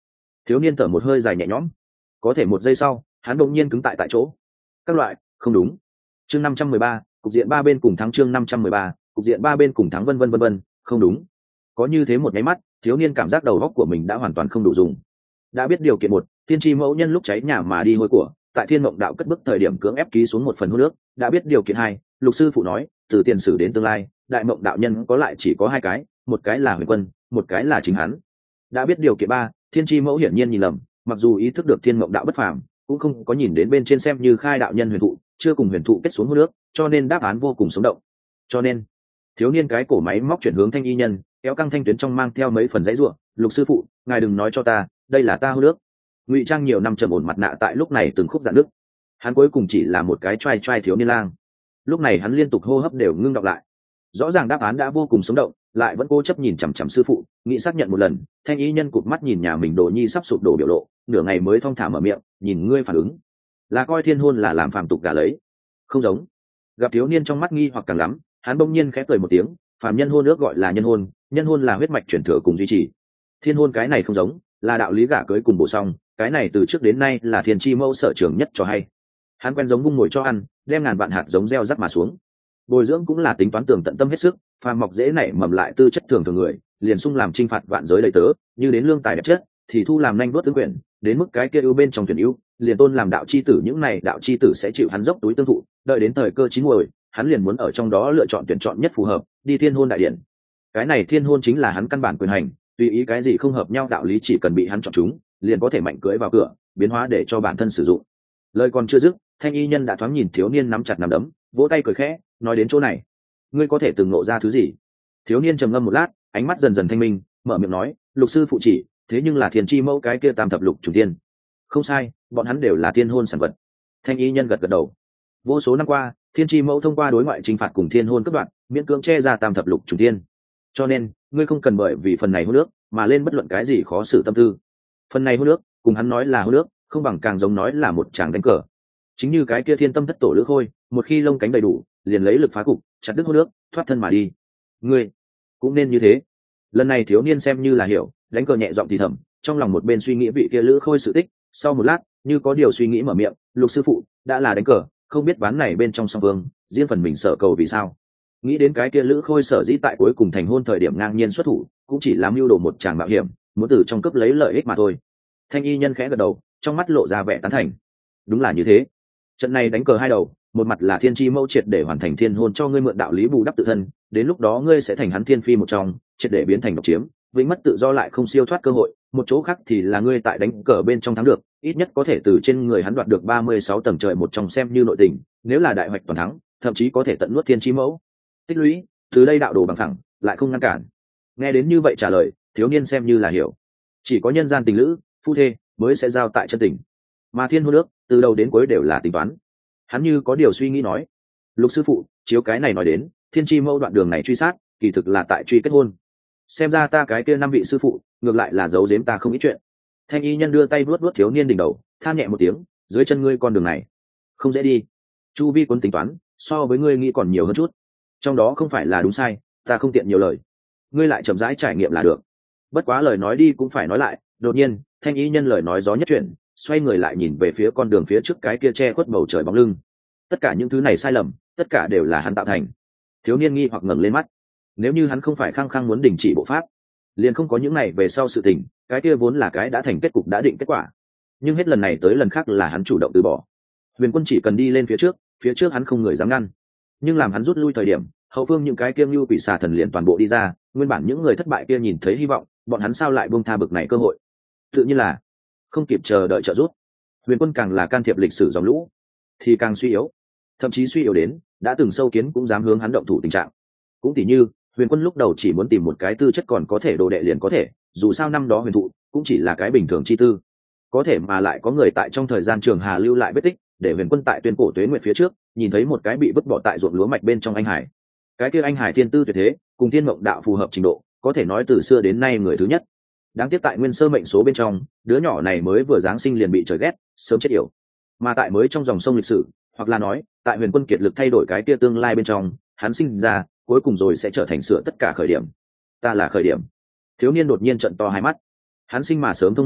Thiếu niên thở một hơi dài nhẹ nhõm, có thể một giây sau hắn bỗng nhiên cứng tại tại chỗ. Các loại không đúng. Chương năm trăm mười ba, cục diện ba bên cùng thắng. Chương năm trăm mười ba, cục diện ba bên cùng thắng. Vân vân vân vân, không đúng. Có như thế một nháy mắt, thiếu niên cảm giác đầu óc của mình đã hoàn toàn không đủ dùng. Đã biết điều kiện một, thiên tri mẫu nhân lúc cháy nhà mà đi hôi của, tại thiên mộng đạo cất bức thời điểm cưỡng ép ký xuống một phần hôn nước. Đã biết điều kiện hai, lục sư phụ nói từ tiền sử đến tương lai đại mộng đạo nhân có lại chỉ có hai cái, một cái là Huyền Quân, một cái là chính hắn. Đã biết điều kiện ba, thiên tri mẫu hiển nhiên nhìn lầm, mặc dù ý thức được thiên mộng đạo bất phàm, cũng không có nhìn đến bên trên xem như khai đạo nhân huyền thụ chưa cùng huyền thụ kết xuống hôn nước, cho nên đáp án vô cùng sống động. Cho nên thiếu niên cái cổ máy móc chuyển hướng thanh y nhân, kéo căng thanh tuyến trong mang theo mấy phần dãy ruộng. Lục sư phụ, ngài đừng nói cho ta đây là ta hôn nước. Ngụy trang nhiều năm trầm ổn mặt nạ tại lúc này từng khúc dạn nước. Hắn cuối cùng chỉ là một cái trai trai thiếu niên lang. Lúc này hắn liên tục hô hấp đều ngưng đọng lại. Rõ ràng đáp án đã vô cùng sống động, lại vẫn cố chấp nhìn chằm chằm sư phụ, nghĩ xác nhận một lần. Thanh y nhân cụp mắt nhìn nhà mình đồ nhi sắp sụp đổ biểu lộ, nửa ngày mới thong thả mở miệng, nhìn ngươi phản ứng là coi thiên hôn là làm phàm tục gả lấy. Không giống. Gặp thiếu niên trong mắt nghi hoặc càng lắm, hắn bỗng nhiên khẽ cười một tiếng, phàm nhân hôn ước gọi là nhân hôn, nhân hôn là huyết mạch chuyển thừa cùng duy trì. Thiên hôn cái này không giống, là đạo lý gả cưới cùng bổ song, cái này từ trước đến nay là thiên chi mẫu sở trường nhất cho hay. Hắn quen giống vung ngồi cho ăn, đem ngàn vạn hạt giống gieo rắc mà xuống. Bồi dưỡng cũng là tính toán tường tận tâm hết sức, phàm mọc dễ nảy mầm lại tư chất thường thường người, liền sung làm chinh phạt vạn giới đầy tớ, như đến lương tài đẹp chất, thì thu làm nhanh đuốt ứng quyền, đến mức cái kia ưu bên trong tuyển ưu, liền tôn làm đạo chi tử, những này đạo chi tử sẽ chịu hắn dốc túi tương thụ, đợi đến thời cơ chín muồi, hắn liền muốn ở trong đó lựa chọn tuyển chọn nhất phù hợp, đi thiên hôn đại điện. Cái này thiên hôn chính là hắn căn bản quyền hành, tùy ý cái gì không hợp nhau đạo lý chỉ cần bị hắn chọn chúng, liền có thể mạnh cưỡi vào cửa, biến hóa để cho bản thân sử dụng. Lời còn chưa dứt, thanh y nhân đã thoáng nhìn thiếu niên nắm chặt nắm đấm, vỗ tay cười khẽ, nói đến chỗ này, ngươi có thể từng ngộ ra thứ gì? Thiếu niên trầm ngâm một lát, ánh mắt dần dần thanh minh, mở miệng nói, lục sư phụ chỉ, thế nhưng là thiên chi mẫu cái kia tam thập lục chủ tiên. Không sai, bọn hắn đều là thiên hôn sản vật. Thanh y nhân gật gật đầu. Vô số năm qua, thiên chi mẫu thông qua đối ngoại chinh phạt cùng thiên hôn cấp đoạn, miễn cưỡng che ra tam thập lục chủ tiên. Cho nên, ngươi không cần bởi vì phần này hôn nước mà lên bất luận cái gì khó xử tâm tư. Phần này hôn nước, cùng hắn nói là hôn nước, không bằng càng giống nói là một tràng đánh cờ. Chính như cái kia thiên tâm thất tổ lữ khôi, một khi lông cánh đầy đủ, liền lấy lực phá cục, chặt đứt hôn nước, thoát thân mà đi. Ngươi cũng nên như thế. Lần này thiếu niên xem như là hiểu, đánh cờ nhẹ giọng thì thầm, trong lòng một bên suy nghĩ vị kia lữ khôi sự tích. Sau một lát, như có điều suy nghĩ mở miệng, lục sư phụ, đã là đánh cờ, không biết ván này bên trong song vương, riêng phần mình sợ cầu vì sao? Nghĩ đến cái kia lữ khôi sở dĩ tại cuối cùng thành hôn thời điểm ngang nhiên xuất thủ, cũng chỉ làm mưu đồ một tràng mạo hiểm, muốn từ trong cấp lấy lợi ích mà thôi. Thanh y nhân khẽ gật đầu, trong mắt lộ ra vẻ tán thành. Đúng là như thế. Trận này đánh cờ hai đầu, một mặt là thiên chi mẫu triệt để hoàn thành thiên hôn cho ngươi mượn đạo lý bù đắp tự thân, đến lúc đó ngươi sẽ thành hắn thiên phi một trong, triệt để biến thành độc chiếm, vĩnh mất tự do lại không siêu thoát cơ hội. Một chỗ khác thì là ngươi tại đánh cờ bên trong thắng được, ít nhất có thể từ trên người hắn đoạt được ba mươi sáu tầng trời một trong xem như nội tình, nếu là đại hoạch toàn thắng, thậm chí có thể tận nuốt thiên chi mẫu. Tích lũy, từ đây đạo đồ bằng thẳng, lại không ngăn cản. Nghe đến như vậy trả lời, thiếu niên xem như là hiểu. Chỉ có nhân gian tình lữ, phu thê mới sẽ giao tại chân tình, mà thiên hôn nước từ đầu đến cuối đều là tính toán. Hắn như có điều suy nghĩ nói, lục sư phụ, chiếu cái này nói đến, thiên chi mẫu đoạn đường này truy sát, kỳ thực là tại truy kết hôn. Xem ra ta cái kia năm vị sư phụ, ngược lại là giấu giếm ta không ít chuyện. Thanh y nhân đưa tay vuốt vuốt thiếu niên đỉnh đầu, than nhẹ một tiếng, dưới chân ngươi con đường này không dễ đi. Chu vi quân tính toán, so với ngươi nghĩ còn nhiều hơn chút. Trong đó không phải là đúng sai, ta không tiện nhiều lời. Ngươi lại chậm rãi trải nghiệm là được. Bất quá lời nói đi cũng phải nói lại, đột nhiên, thanh y nhân lời nói gió nhất chuyển, xoay người lại nhìn về phía con đường phía trước cái kia che khuất bầu trời bóng lưng. Tất cả những thứ này sai lầm, tất cả đều là hắn tạo thành. Thiếu niên nghi hoặc ngẩng lên mắt. Nếu như hắn không phải khăng khăng muốn đình chỉ bộ pháp, liền không có những này về sau sự tình, cái kia vốn là cái đã thành kết cục đã định kết quả. Nhưng hết lần này tới lần khác là hắn chủ động từ bỏ. Huyền Quân chỉ cần đi lên phía trước, phía trước hắn không người dám ngăn. Nhưng làm hắn rút lui thời điểm, hậu phương những cái kiêng lưu quỷ xà thần liền toàn bộ đi ra, nguyên bản những người thất bại kia nhìn thấy hy vọng, bọn hắn sao lại buông tha bực này cơ hội? Tự nhiên là không kịp chờ đợi trợ giúp. Huyền Quân càng là can thiệp lịch sử dòng lũ, thì càng suy yếu, thậm chí suy yếu đến đã từng sâu kiến cũng dám hướng hắn động thủ tình trạng. Cũng tỉ như Huyền Quân lúc đầu chỉ muốn tìm một cái tư chất còn có thể đồ đệ liền có thể, dù sao năm đó huyền thụ cũng chỉ là cái bình thường chi tư, có thể mà lại có người tại trong thời gian trường hà lưu lại vết tích, để Huyền Quân tại tuyên cổ tuế nguyệt phía trước nhìn thấy một cái bị vứt bỏ tại ruộng lúa mạch bên trong anh hải. Cái kia anh hải thiên tư tuyệt thế, cùng thiên mộng đạo phù hợp trình độ, có thể nói từ xưa đến nay người thứ nhất. Đáng tiếc tại nguyên sơ mệnh số bên trong, đứa nhỏ này mới vừa giáng sinh liền bị trời ghét, sớm chết yểu. Mà tại mới trong dòng sông lịch sử, hoặc là nói tại Huyền Quân kiệt lực thay đổi cái kia tương lai bên trong, hắn sinh ra cuối cùng rồi sẽ trở thành sửa tất cả khởi điểm. Ta là khởi điểm. Thiếu niên đột nhiên trợn to hai mắt. Hắn sinh mà sớm thông minh,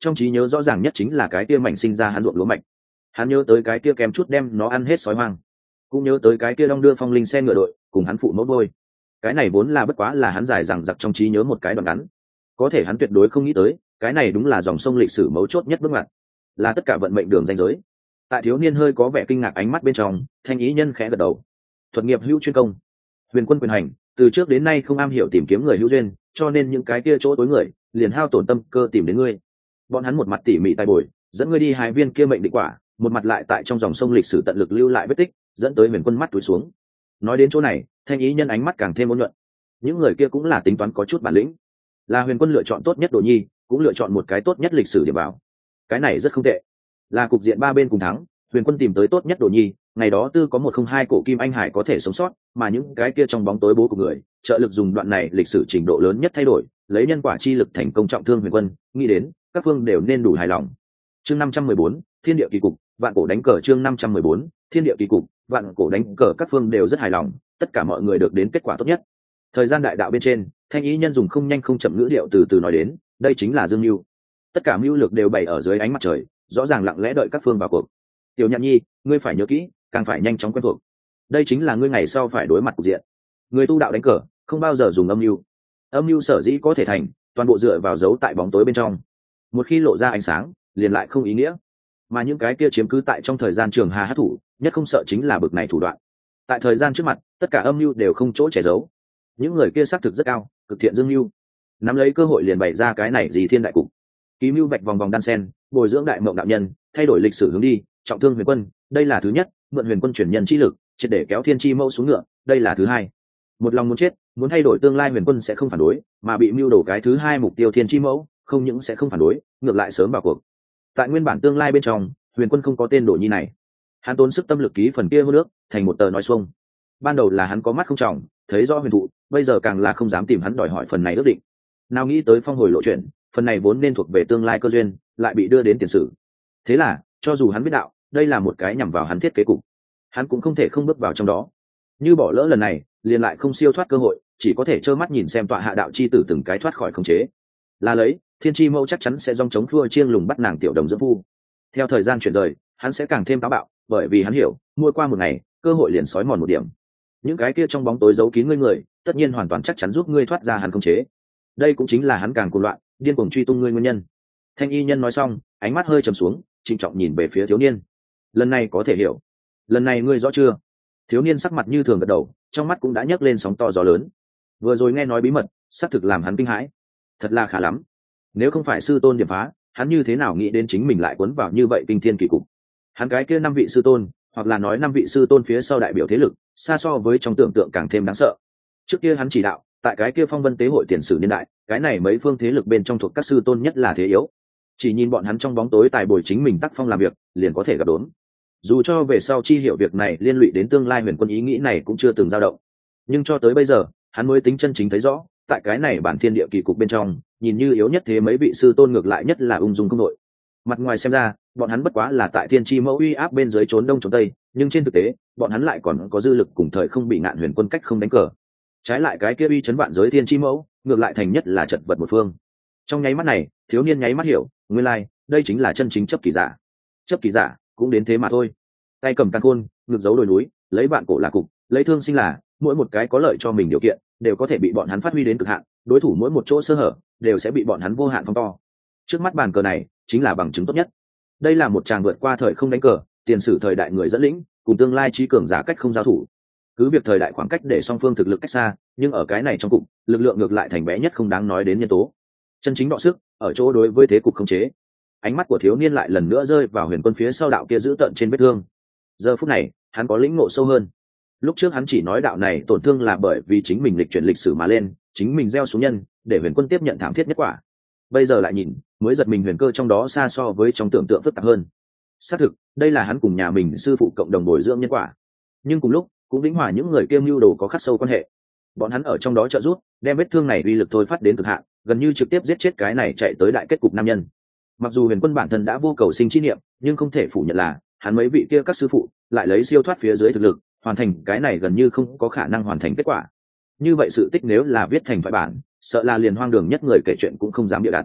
trong trí nhớ rõ ràng nhất chính là cái kia mảnh sinh ra hắn ruộng lúa mạch. Hắn nhớ tới cái kia kém chút đem nó ăn hết sói hoang, cũng nhớ tới cái kia đong đưa phong linh xe ngựa đội cùng hắn phụ mẫu đôi. Cái này vốn là bất quá là hắn dài dằng dặc trong trí nhớ một cái đoạn ngắn, có thể hắn tuyệt đối không nghĩ tới cái này đúng là dòng sông lịch sử mấu chốt nhất bước ngoặt, là tất cả vận mệnh đường ranh giới. Tại thiếu niên hơi có vẻ kinh ngạc ánh mắt bên trong, Thanh Ý Nhân khẽ gật đầu. Thuật nghiệp hữu chuyên công, huyền quân quyền hành, từ trước đến nay không am hiểu tìm kiếm người hữu duyên, cho nên những cái kia chỗ tối người liền hao tổn tâm cơ tìm đến ngươi. Bọn hắn một mặt tỉ mỉ tài bồi dẫn ngươi đi hai viên kia mệnh định quả, một mặt lại tại trong dòng sông lịch sử tận lực lưu lại vết tích, dẫn tới huyền quân mắt túi xuống. Nói đến chỗ này, Thanh Ý Nhân ánh mắt càng thêm ôn nhuận. Những người kia cũng là tính toán có chút bản lĩnh, là huyền quân lựa chọn tốt nhất đồ nhi, cũng lựa chọn một cái tốt nhất lịch sử điểm vào. Cái này rất không tệ, là cục diện ba bên cùng thắng, huyền quân tìm tới tốt nhất đồ nhi. Ngày đó tư có một không hai cổ kim anh hải có thể sống sót, mà những cái kia trong bóng tối bố của người trợ lực dùng đoạn này lịch sử trình độ lớn nhất thay đổi, lấy nhân quả chi lực thành công trọng thương huyền quân. Nghĩ đến các phương đều nên đủ hài lòng. Chương năm trăm mười bốn, thiên địa kỳ cục, vạn cổ đánh cờ. Chương năm trăm mười bốn, thiên địa kỳ cục, vạn cổ đánh cờ. Các phương đều rất hài lòng, tất cả mọi người được đến kết quả tốt nhất. Thời gian đại đạo bên trên, Thanh Ý Nhân dùng không nhanh không chậm ngữ điệu từ từ nói đến, đây chính là dương mưu. Tất cả mưu lược đều bày ở dưới ánh mặt trời, rõ ràng lặng lẽ đợi các phương vào cuộc. Tiểu Nhạn Nhi, ngươi phải nhớ kỹ, càng phải nhanh chóng quen thuộc. Đây chính là ngươi ngày sau phải đối mặt cục diện. Người tu đạo đánh cờ không bao giờ dùng âm mưu. Âm mưu sở dĩ có thể thành, toàn bộ dựa vào dấu tại bóng tối bên trong. Một khi lộ ra ánh sáng, liền lại không ý nghĩa. Mà những cái kia chiếm cứ tại trong thời gian trường hà hát thủ, nhất không sợ chính là bực này thủ đoạn. Tại thời gian trước mặt, tất cả âm mưu đều không chỗ che giấu. Những người kia xác thực rất cao, cực thiện dương mưu. Nắm lấy cơ hội liền bày ra cái này gì thiên đại cục. Ký mưu vạch vòng vòng đan sen, bồi dưỡng đại mộng đạo nhân, thay đổi lịch sử hướng đi, trọng thương huyền quân, đây là thứ nhất. Mượn huyền quân chuyển nhân chi lực, triệt để kéo thiên chi mẫu xuống ngựa, đây là thứ hai. Một lòng muốn chết, muốn thay đổi tương lai huyền quân sẽ không phản đối, mà bị mưu đồ cái thứ hai mục tiêu thiên chi mẫu, không những sẽ không phản đối, ngược lại sớm vào cuộc. Tại nguyên bản tương lai bên trong, huyền quân không có tên đồ nhi này. Hắn tốn sức tâm lực ký phần kia hô nước thành một tờ nói xuông. Ban đầu là hắn có mắt không trọng, thấy rõ huyền thụ, bây giờ càng là không dám tìm hắn đòi hỏi phần này ước định. Nào nghĩ tới phong hồi lộ chuyện, phần này vốn nên thuộc về tương lai cơ duyên, lại bị đưa đến tiền sử. Thế là, cho dù hắn biết đạo, đây là một cái nhằm vào hắn thiết kế cục, hắn cũng không thể không bước vào trong đó. Như bỏ lỡ lần này, liền lại không siêu thoát cơ hội, chỉ có thể trơ mắt nhìn xem tọa hạ đạo chi tử từng cái thoát khỏi khống chế. Là lấy, thiên chi mẫu chắc chắn sẽ dòng chống khua chiêng lùng bắt nàng tiểu đồng dưỡng phu. Theo thời gian chuyển rời, hắn sẽ càng thêm táo bạo, bởi vì hắn hiểu, mua qua một ngày, cơ hội liền sói mòn một điểm. Những cái kia trong bóng tối giấu kín ngươi người, tất nhiên hoàn toàn chắc chắn giúp ngươi thoát ra hắn khống chế. Đây cũng chính là hắn càng cuồng loạn, điên cuồng truy tung ngươi nguyên nhân. Thanh Y Nhân nói xong, ánh mắt hơi trầm xuống, trịnh trọng nhìn về phía thiếu niên. Lần này có thể hiểu, lần này ngươi rõ chưa? Thiếu niên sắc mặt như thường gật đầu, trong mắt cũng đã nhấc lên sóng to gió lớn. Vừa rồi nghe nói bí mật, xác thực làm hắn kinh hãi. Thật là khá lắm. Nếu không phải sư tôn điểm phá, hắn như thế nào nghĩ đến chính mình lại cuốn vào như vậy kinh thiên kỳ cục? Hắn cái kia năm vị sư tôn, hoặc là nói năm vị sư tôn phía sau đại biểu thế lực, xa so với trong tưởng tượng càng thêm đáng sợ. Trước kia hắn chỉ đạo, tại cái kia phong vân tế hội tiền sử niên đại, cái này mấy phương thế lực bên trong thuộc các sư tôn nhất là thế yếu. Chỉ nhìn bọn hắn trong bóng tối tài bồi chính mình tác phong làm việc, liền có thể gặp đốn. Dù cho về sau chi hiểu việc này liên lụy đến tương lai huyền quân, ý nghĩ này cũng chưa từng dao động. Nhưng cho tới bây giờ, hắn mới tính chân chính thấy rõ, tại cái này bản thiên địa kỳ cục bên trong, nhìn như yếu nhất thế mấy vị sư tôn ngược lại nhất là ung dung không đội. Mặt ngoài xem ra, bọn hắn bất quá là tại thiên chi mẫu uy áp bên dưới trốn đông trốn tây, nhưng trên thực tế, bọn hắn lại còn có dư lực cùng thời không bị ngạn huyền quân cách không đánh cờ. Trái lại cái kia uy chấn vạn giới thiên chi mẫu, ngược lại thành nhất là chật vật một phương. Trong nháy mắt này, thiếu niên nháy mắt hiểu, nguyên lai, like, đây chính là chân chính chấp kỳ giả. Chấp kỳ giả cũng đến thế mà thôi. Tay cầm càn khôn, ngực giấu đồi núi, lấy bạn cổ là cục, lấy thương sinh là, mỗi một cái có lợi cho mình điều kiện, đều có thể bị bọn hắn phát huy đến cực hạn, đối thủ mỗi một chỗ sơ hở, đều sẽ bị bọn hắn vô hạn phóng to. Trước mắt bàn cờ này, chính là bằng chứng tốt nhất. Đây là một tràng vượt qua thời không đánh cờ, tiền sử thời đại người dẫn lĩnh, cùng tương lai trí cường giả cách không giao thủ. Cứ việc thời đại khoảng cách để song phương thực lực cách xa, nhưng ở cái này trong cục, lực lượng ngược lại thành bé nhất không đáng nói đến nhân tố. Chân chính đọ sức, ở chỗ đối với thế cục khống chế. Ánh mắt của thiếu niên lại lần nữa rơi vào huyền quân phía sau đạo kia giữ tận trên vết thương. Giờ phút này, hắn có lĩnh ngộ sâu hơn. Lúc trước hắn chỉ nói đạo này tổn thương là bởi vì chính mình lịch chuyển lịch sử mà lên, chính mình gieo xuống nhân, để huyền quân tiếp nhận thảm thiết nhất quả. Bây giờ lại nhìn, mới giật mình huyền cơ trong đó xa so với trong tưởng tượng phức tạp hơn. Xác thực, đây là hắn cùng nhà mình sư phụ cộng đồng bồi dưỡng nhân quả. Nhưng cùng lúc, cũng vĩnh hòa những người kiêm mưu đồ có khắc sâu quan hệ. Bọn hắn ở trong đó trợ giúp, đem vết thương này uy lực thôi phát đến cực hạn, gần như trực tiếp giết chết cái này chạy tới đại kết cục nam nhân. Mặc dù huyền quân bản thân đã vô cầu sinh chi niệm, nhưng không thể phủ nhận là hắn mấy vị kia các sư phụ lại lấy siêu thoát phía dưới thực lực, hoàn thành cái này gần như không có khả năng hoàn thành kết quả. Như vậy sự tích nếu là viết thành thoại bản, sợ là liền hoang đường nhất người kể chuyện cũng không dám bịa đặt.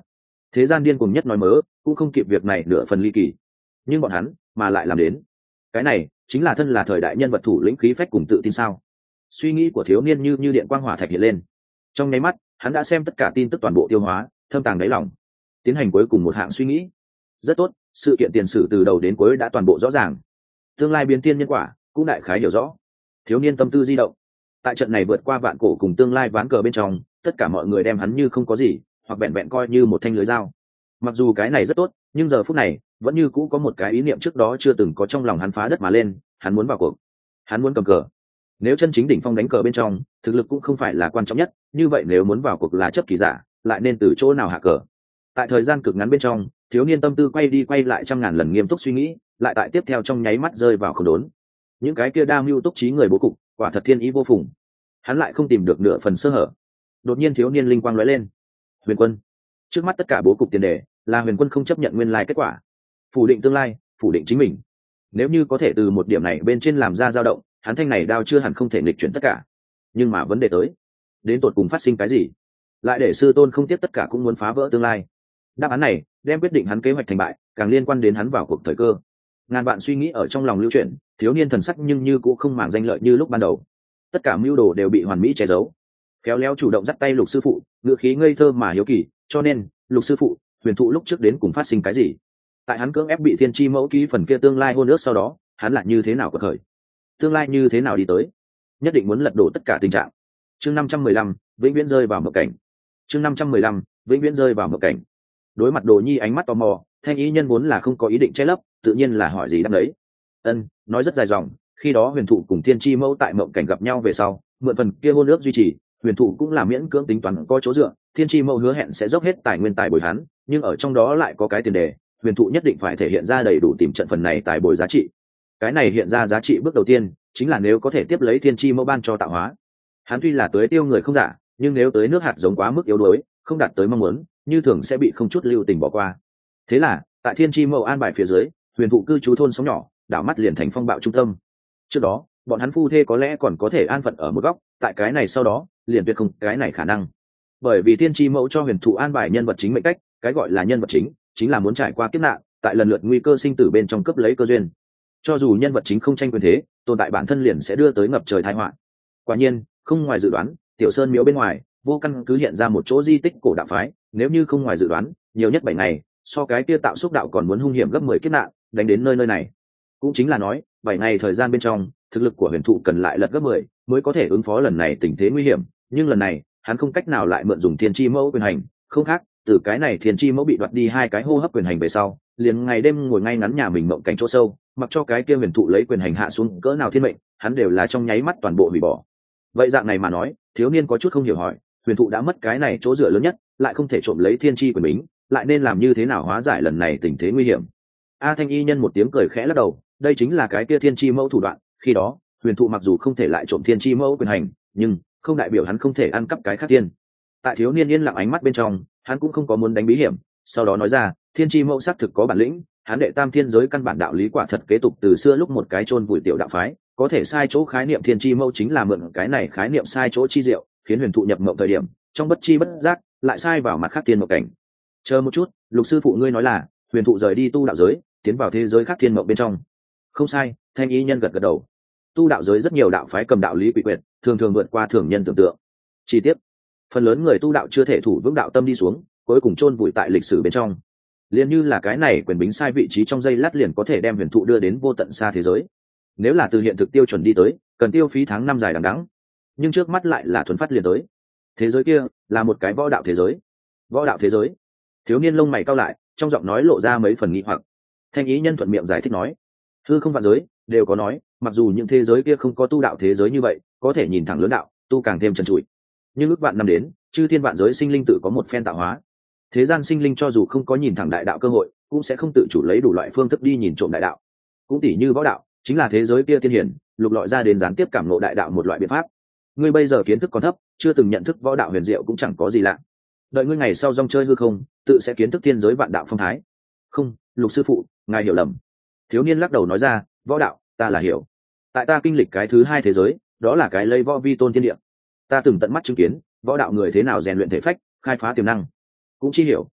thế gian điên cuồng nhất nói mớ cũng không kịp việc này nửa phần ly kỳ, nhưng bọn hắn mà lại làm đến. Cái này chính là thân là thời đại nhân vật thủ lĩnh khí phách cùng tự tin sao? Suy nghĩ của thiếu niên như như điện quang hỏa thạch hiện lên. Trong nháy mắt hắn đã xem tất cả tin tức toàn bộ tiêu hóa, thâm tàng đáy lòng, tiến hành cuối cùng một hạng suy nghĩ. Rất tốt, sự kiện tiền sử từ đầu đến cuối đã toàn bộ rõ ràng, tương lai biến thiên nhân quả cũng đại khái hiểu rõ. Thiếu niên tâm tư di động, tại trận này vượt qua vạn cổ cùng tương lai ván cờ bên trong, tất cả mọi người đem hắn như không có gì, hoặc vẹn vẹn coi như một thanh lưới dao. Mặc dù cái này rất tốt, nhưng giờ phút này vẫn như cũ có một cái ý niệm trước đó chưa từng có trong lòng hắn phá đất mà lên. Hắn muốn vào cuộc, hắn muốn cầm cờ. Nếu chân chính đỉnh phong đánh cờ bên trong, thực lực cũng không phải là quan trọng nhất, như vậy nếu muốn vào cuộc là chấp kỳ giả, lại nên từ chỗ nào hạ cờ? Tại thời gian cực ngắn bên trong, thiếu niên tâm tư quay đi quay lại trăm ngàn lần nghiêm túc suy nghĩ, lại tại tiếp theo trong nháy mắt rơi vào không đốn. Những cái kia đa mưu túc trí người bố cục, quả thật thiên ý vô phùng. Hắn lại không tìm được nửa phần sơ hở. Đột nhiên thiếu niên linh quang lóe lên. Huyền Quân, trước mắt tất cả bố cục tiền đề là Huyền Quân không chấp nhận nguyên lai kết quả, phủ định tương lai, phủ định chính mình. Nếu như có thể từ một điểm này bên trên làm ra dao động, hắn thanh này đao chưa hẳn không thể nghịch chuyển tất cả. Nhưng mà vấn đề tới, đến tột cùng phát sinh cái gì, lại để sư tôn không tiếp tất cả cũng muốn phá vỡ tương lai? Đáp án này đem quyết định hắn kế hoạch thành bại, càng liên quan đến hắn vào cuộc thời cơ. Ngàn vạn suy nghĩ ở trong lòng lưu chuyển, thiếu niên thần sắc nhưng như cũng không màng danh lợi như lúc ban đầu. Tất cả mưu đồ đều bị hoàn mỹ che giấu. Khéo léo chủ động dắt tay Lục sư phụ, ngựa khí ngây thơ mà hiếu kỳ, cho nên Lục sư phụ, Huyền thụ lúc trước đến cùng phát sinh cái gì? Tại hắn cưỡng ép bị thiên chi mẫu ký phần kia tương lai hôn ước sau đó, hắn lại như thế nào có khởi? Tương lai như thế nào đi tới? Nhất định muốn lật đổ tất cả tình trạng. Chương năm trăm mười lăm, vĩnh viễn rơi vào mộng cảnh. Chương năm trăm mười lăm, vĩnh viễn rơi vào mộng cảnh. Đối mặt Đồ Nhi ánh mắt tò mò, Thanh ý nhân vốn là không có ý định che lấp, tự nhiên là hỏi gì đáp đấy. Ân, nói rất dài dòng, khi đó Huyền thụ cùng thiên chi mẫu tại mộng cảnh gặp nhau về sau, mượn phần kia hôn ước duy trì, Huyền thụ cũng là miễn cưỡng tính toán có chỗ dựa, thiên chi mẫu hứa hẹn sẽ dốc hết tài nguyên tài bồi hắn, nhưng ở trong đó lại có cái tiền đề, Huyền thụ nhất định phải thể hiện ra đầy đủ tìm trận phần này tài bồi giá trị. Cái này hiện ra giá trị bước đầu tiên chính là nếu có thể tiếp lấy thiên chi mẫu ban cho tạo hóa. Hắn tuy là tới tiêu người không giả, nhưng nếu tới nước hạt giống quá mức yếu đuối, không đạt tới mong muốn, như thường sẽ bị không chút lưu tình bỏ qua. Thế là tại thiên chi mẫu an bài phía dưới, Huyền thụ cư trú thôn sóng nhỏ, đảo mắt liền thành phong bạo trung tâm. Trước đó bọn hắn phu thê có lẽ còn có thể an phận ở một góc, tại cái này sau đó liền tuyệt không cái này khả năng. Bởi vì thiên chi mẫu cho Huyền thụ an bài nhân vật chính mệnh cách, cái gọi là nhân vật chính chính là muốn trải qua kiếp nạn, tại lần lượt nguy cơ sinh tử bên trong cấp lấy cơ duyên. Cho dù nhân vật chính không tranh quyền thế, tồn tại bản thân liền sẽ đưa tới ngập trời tai họa. Quả nhiên không ngoài dự đoán, tiểu sơn miếu bên ngoài vô căn cứ hiện ra một chỗ di tích cổ đạo phái, nếu như không ngoài dự đoán, nhiều nhất bảy ngày, so cái kia tạo xúc đạo còn muốn hung hiểm gấp mười kiếp nạn đánh đến nơi nơi này. Cũng chính là nói bảy ngày thời gian bên trong, thực lực của Huyền thụ cần lại lật gấp mười mới có thể ứng phó lần này tình thế nguy hiểm. Nhưng lần này hắn không cách nào lại mượn dùng thiên chi mẫu quyền hành, không khác từ cái này thiên chi mẫu bị đoạt đi hai cái hô hấp quyền hành về sau, liền ngày đêm ngồi ngay ngắn nhà mình mộng cảnh chỗ sâu, mặc cho cái kia Huyền thụ lấy quyền hành hạ xuống cỡ nào thiên mệnh, hắn đều là trong nháy mắt toàn bộ hủy bỏ. Vậy dạng này mà nói, thiếu niên có chút không hiểu hỏi, Huyền thụ đã mất cái này chỗ dựa lớn nhất, lại không thể trộm lấy thiên chi quyền bính, lại nên làm như thế nào hóa giải lần này tình thế nguy hiểm? A Thanh y nhân một tiếng cười khẽ lắc đầu, đây chính là cái kia thiên chi mẫu thủ đoạn. Khi đó Huyền thụ mặc dù không thể lại trộm thiên chi mẫu quyền hành, nhưng không đại biểu hắn không thể ăn cắp cái khác tiên. Tại thiếu niên yên lặng ánh mắt bên trong, hắn cũng không có muốn đánh bí hiểm, sau đó nói ra, thiên chi mẫu xác thực có bản lĩnh, hắn đệ tam thiên giới căn bản đạo lý quả thật kế tục từ xưa lúc một cái chôn vùi tiểu đạo phái, có thể sai chỗ khái niệm thiên chi mẫu chính là mượn cái này khái niệm sai chỗ chi diệu, khiến Huyền thụ nhập mộng thời điểm, trong bất chi bất giác lại sai vào mặt khác thiên mộng cảnh. Chờ một chút, Lục sư phụ ngươi nói là Huyền thụ rời đi tu đạo giới, tiến vào thế giới khác thiên mộng bên trong? Không sai, Thanh ý nhân gật gật đầu. Tu đạo giới rất nhiều đạo phái cầm đạo lý quỷ quyệt, thường thường vượt qua thường nhân tưởng tượng. Chi tiết, phần lớn người tu đạo chưa thể thủ vững đạo tâm đi xuống, cuối cùng chôn vùi tại lịch sử bên trong. Liên như là cái này quyền bính sai vị trí trong giây lát liền có thể đem Huyền thụ đưa đến vô tận xa thế giới. Nếu là từ hiện thực tiêu chuẩn đi tới, cần tiêu phí tháng năm dài đằng đẵng, nhưng trước mắt lại là thuần phát liền tới. Thế giới kia là một cái võ đạo thế giới. Võ đạo thế giới? Thiếu niên lông mày cau lại, trong giọng nói lộ ra mấy phần nghi hoặc. Thanh ý nhân thuận miệng giải thích nói, hư không vạn giới đều có nói, mặc dù những thế giới kia không có tu đạo thế giới như vậy, có thể nhìn thẳng lớn đạo, tu càng thêm trần trụi, nhưng ước vạn năm đến, chư thiên vạn giới sinh linh tự có một phen tạo hóa. Thế gian sinh linh cho dù không có nhìn thẳng đại đạo cơ hội, cũng sẽ không tự chủ lấy đủ loại phương thức đi nhìn trộm đại đạo. Cũng tỷ như võ đạo, chính là thế giới kia tiên hiển lục lọi ra đến gián tiếp cảm ngộ đại đạo một loại biện pháp. Ngươi bây giờ kiến thức còn thấp, chưa từng nhận thức võ đạo huyền diệu cũng chẳng có gì lạ. Đợi ngươi ngày sau rong chơi hư không, tự sẽ kiến thức thiên giới vạn đạo phong thái. Không, Lục sư phụ, ngài hiểu lầm. Thiếu niên lắc đầu nói ra, võ đạo ta là hiểu, tại ta kinh lịch cái thứ hai thế giới, đó là cái lây võ vi tôn thiên địa, ta từng tận mắt chứng kiến võ đạo người thế nào rèn luyện thể phách, khai phá tiềm năng, cũng chi hiểu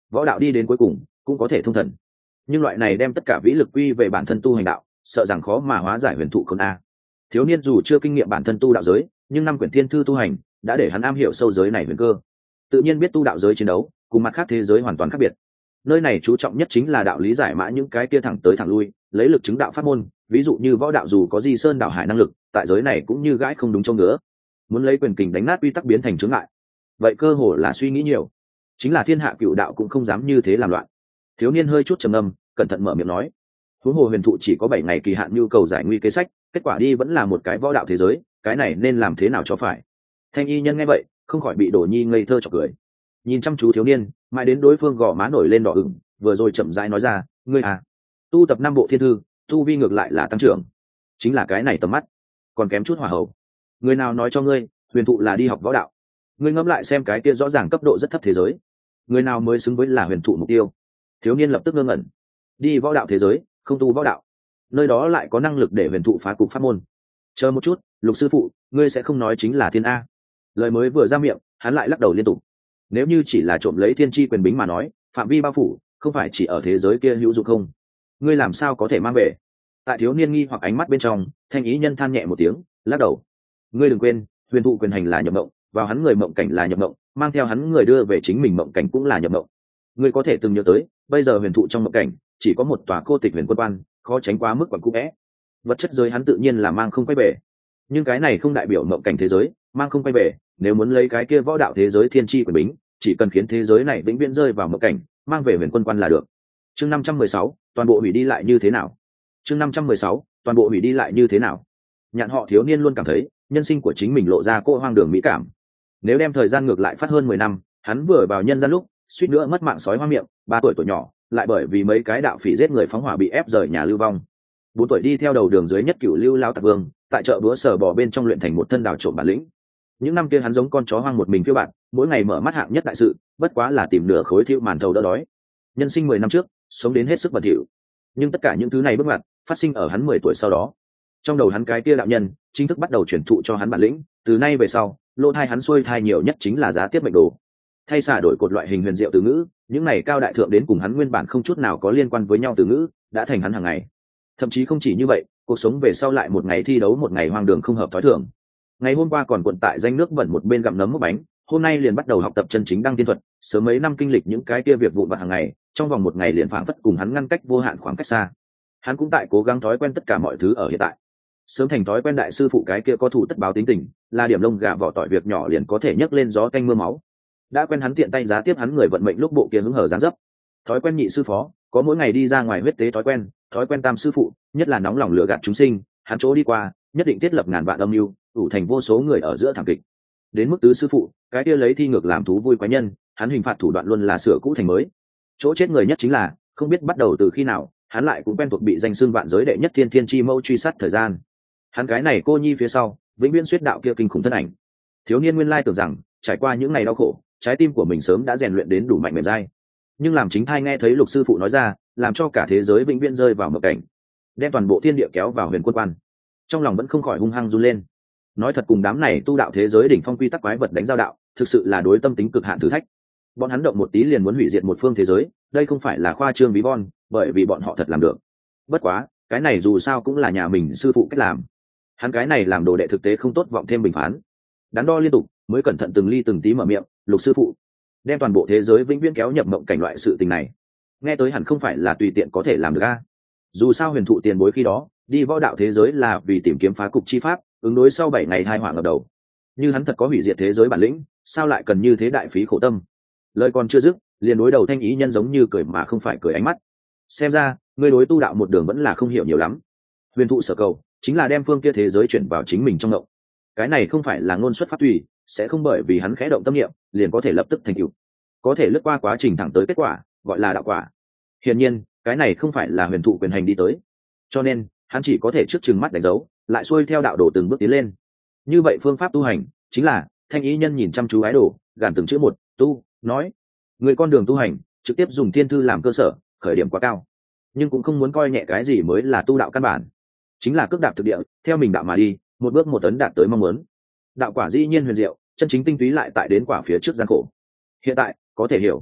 võ đạo đi đến cuối cùng cũng có thể thông thần, nhưng loại này đem tất cả vĩ lực quy về bản thân tu hành đạo, sợ rằng khó mà hóa giải huyền thụ khôn a. Thiếu niên dù chưa kinh nghiệm bản thân tu đạo giới, nhưng năm quyển thiên thư tu hành đã để hắn am hiểu sâu giới này huyền cơ, tự nhiên biết tu đạo giới chiến đấu cùng mặt khác thế giới hoàn toàn khác biệt. Nơi này chú trọng nhất chính là đạo lý giải mã những cái kia thẳng tới thẳng lui, lấy lực chứng đạo pháp môn, ví dụ như võ đạo dù có di sơn đảo hải năng lực, tại giới này cũng như gãi không đúng chỗ ngứa, muốn lấy quyền kình đánh nát quy tắc biến thành chướng ngại, vậy cơ hồ là suy nghĩ nhiều. Chính là thiên hạ cựu đạo cũng không dám như thế làm loạn. Thiếu niên hơi chút trầm ngâm, cẩn thận mở miệng nói, huống hồ huyền thụ chỉ có bảy ngày kỳ hạn nhu cầu giải nguy kế sách, kết quả đi vẫn là một cái võ đạo thế giới, cái này nên làm thế nào cho phải. Thanh y nhân nghe vậy không khỏi bị Đổ Nhi ngây thơ chọc cười, nhìn chăm chú thiếu niên mãi đến đối phương gò má nổi lên đỏ ửng, vừa rồi chậm rãi nói ra, ngươi à, tu tập năm bộ thiên thư, tu vi ngược lại là tăng trưởng, chính là cái này tầm mắt còn kém chút hỏa hậu. Người nào nói cho ngươi huyền thụ là đi học võ đạo? Ngươi ngẫm lại xem cái kia rõ ràng cấp độ rất thấp thế giới, người nào mới xứng với là huyền thụ mục tiêu? Thiếu niên lập tức ngơ ngẩn, đi võ đạo thế giới không tu võ đạo, nơi đó lại có năng lực để huyền thụ phá cục pháp môn. Chờ một chút, Lục sư phụ, ngươi sẽ không nói chính là thiên a? Lời mới vừa ra miệng hắn lại lắc đầu liên tục. Nếu như chỉ là trộm lấy thiên tri quyền bính mà nói, phạm vi bao phủ không phải chỉ ở thế giới kia hữu dụng không? Ngươi làm sao có thể mang về? Tại thiếu niên nghi hoặc ánh mắt bên trong, thanh ý nhân than nhẹ một tiếng, lắc đầu. Ngươi đừng quên, huyền thụ quyền hành là nhập mộng, vào hắn người mộng cảnh là nhập mộng, mang theo hắn người đưa về chính mình mộng cảnh cũng là nhập mộng. Ngươi có thể từng nhớ tới, bây giờ huyền thụ trong mộng cảnh chỉ có một tòa cô tịch huyền quân quan, khó tránh quá mức quẩn cũ vẽ. Vật chất giới hắn tự nhiên là mang không quay về, nhưng cái này không đại biểu mộng cảnh thế giới mang không quay về. Nếu muốn lấy cái kia võ đạo thế giới thiên tri quyền bính, chỉ cần khiến thế giới này vĩnh viễn rơi vào mộng cảnh, mang về huyền quân quan là được. Chương năm trăm mười sáu, toàn bộ hủy đi lại như thế nào? Chương năm trăm mười sáu, toàn bộ hủy đi lại như thế nào? Nhạn họ thiếu niên luôn cảm thấy nhân sinh của chính mình lộ ra cô hoang đường mỹ cảm. Nếu đem thời gian ngược lại phát hơn mười năm, hắn vừa vào nhân gian lúc suýt nữa mất mạng sói hoang miệng, ba tuổi tuổi nhỏ lại bởi vì mấy cái đạo phỉ giết người phóng hỏa bị ép rời nhà lưu vong. Bốn tuổi đi theo đầu đường dưới nhất cửu lưu lao tặc vương, tại chợ búa sở bò bên trong luyện thành một thân đào trộm bản lĩnh. Những năm kia hắn giống con chó hoang một mình phiêu bạt, mỗi ngày mở mắt hạng nhất đại sự bất quá là tìm nửa khối thiêu màn thầu đỡ đói. Nhân sinh mười năm trước sống đến hết sức bẩn thỉu, nhưng tất cả những thứ này bước ngoặt phát sinh ở hắn mười tuổi sau đó. Trong đầu hắn cái kia đạo nhân chính thức bắt đầu truyền thụ cho hắn bản lĩnh, từ nay về sau lỗ thai hắn xuôi thai nhiều nhất chính là giá tiếp mệnh đồ, thay xả đổi cột loại hình huyền diệu từ ngữ. Những này cao đại thượng đến cùng hắn nguyên bản không chút nào có liên quan với nhau từ ngữ đã thành hắn hàng ngày. Thậm chí không chỉ như vậy, cuộc sống về sau lại một ngày thi đấu một ngày hoang đường không hợp thói thường. Ngày hôm qua còn quận tại danh nước bẩn một bên gặm nấm mốc bánh, hôm nay liền bắt đầu học tập chân chính đăng tiên thuật. Sớm mấy năm kinh lịch những cái kia việc vụn vặt hàng ngày, trong vòng một ngày liền phảng phất cùng hắn ngăn cách vô hạn khoảng cách xa. Hắn cũng tại cố gắng thói quen tất cả mọi thứ ở hiện tại, sớm thành thói quen đại sư phụ cái kia có thủ tất báo tính tình, là điểm lông gà vỏ tỏi việc nhỏ liền có thể nhấc lên gió canh mưa máu. Đã quen hắn tiện tay giá tiếp hắn người vận mệnh lúc bộ kia hứng hở dáng dấp, thói quen nhị sư phó có mỗi ngày đi ra ngoài huyết tế thói quen, thói quen tam sư phụ nhất là nóng lòng lừa gạt chúng sinh, hắn chỗ đi qua nhất định thiết lập ngàn vạn âm mưu, ủ thành vô số người ở giữa thảm kịch. Đến mức tứ sư phụ, cái kia lấy thi ngược làm thú vui quái nhân, hắn hình phạt thủ đoạn luôn là sửa cũ thành mới. Chỗ chết người nhất chính là không biết bắt đầu từ khi nào, hắn lại cũng quen thuộc bị danh xưng vạn giới đệ nhất thiên thiên chi mâu truy sát thời gian. Hắn cái này cô nhi phía sau vĩnh viễn suyết đạo kia kinh khủng thân ảnh. Thiếu niên nguyên lai tưởng rằng trải qua những ngày đau khổ, trái tim của mình sớm đã rèn luyện đến đủ mạnh mềm dai, nhưng làm chính thai nghe thấy Lục sư phụ nói ra, làm cho cả thế giới vĩnh viễn rơi vào mộng cảnh, đem toàn bộ thiên địa kéo vào huyền quân quan, trong lòng vẫn không khỏi hung hăng run lên. Nói thật, cùng đám này tu đạo thế giới đỉnh phong quy tắc quái vật đánh giao đạo, thực sự là đối tâm tính cực hạn thử thách. Bọn hắn động một tí liền muốn hủy diệt một phương thế giới, đây không phải là khoa trương ví von, bởi vì bọn họ thật làm được. Bất quá cái này dù sao cũng là nhà mình sư phụ cách làm, hắn cái này làm đồ đệ thực tế không tốt vọng thêm bình phán. Đắn đo liên tục mới cẩn thận từng ly từng tí mở miệng, Lục sư phụ, đem toàn bộ thế giới vĩnh viễn kéo nhập mộng cảnh loại sự tình này, nghe tới hẳn không phải là tùy tiện có thể làm được a. Dù sao huyền thụ tiền bối khi đó đi võ đạo thế giới là vì tìm kiếm phá cục chi pháp, ứng đối sau bảy ngày hai họa ngập đầu. Như hắn thật có hủy diệt thế giới bản lĩnh, sao lại cần như thế đại phí khổ tâm? Lời còn chưa dứt, liền đối đầu thanh ý nhân giống như cười mà không phải cười ánh mắt. Xem ra ngươi đối tu đạo một đường vẫn là không hiểu nhiều lắm. Huyền thụ sở cầu chính là đem phương kia thế giới chuyển vào chính mình trong ngộng. Cái này không phải là ngôn xuất phát tùy, sẽ không bởi vì hắn khẽ động tâm niệm liền có thể lập tức thành tựu, có thể lướt qua quá trình thẳng tới kết quả, gọi là đạo quả. Hiển nhiên cái này không phải là huyền thụ quyền hành đi tới, cho nên hắn chỉ có thể trước chừng mắt đánh dấu, lại xuôi theo đạo đồ từng bước tiến lên. Như vậy phương pháp tu hành chính là thanh ý nhân nhìn chăm chú ái đồ, gàn từng chữ một tu nói, người con đường tu hành trực tiếp dùng thiên thư làm cơ sở, khởi điểm quá cao, nhưng cũng không muốn coi nhẹ cái gì mới là tu đạo căn bản, chính là cước đạp thực địa, theo mình đạo mà đi, một bước một tấn đạt tới mong muốn. Đạo quả dĩ nhiên huyền diệu, chân chính tinh túy lại tại đến quả phía trước gian khổ. Hiện tại có thể hiểu,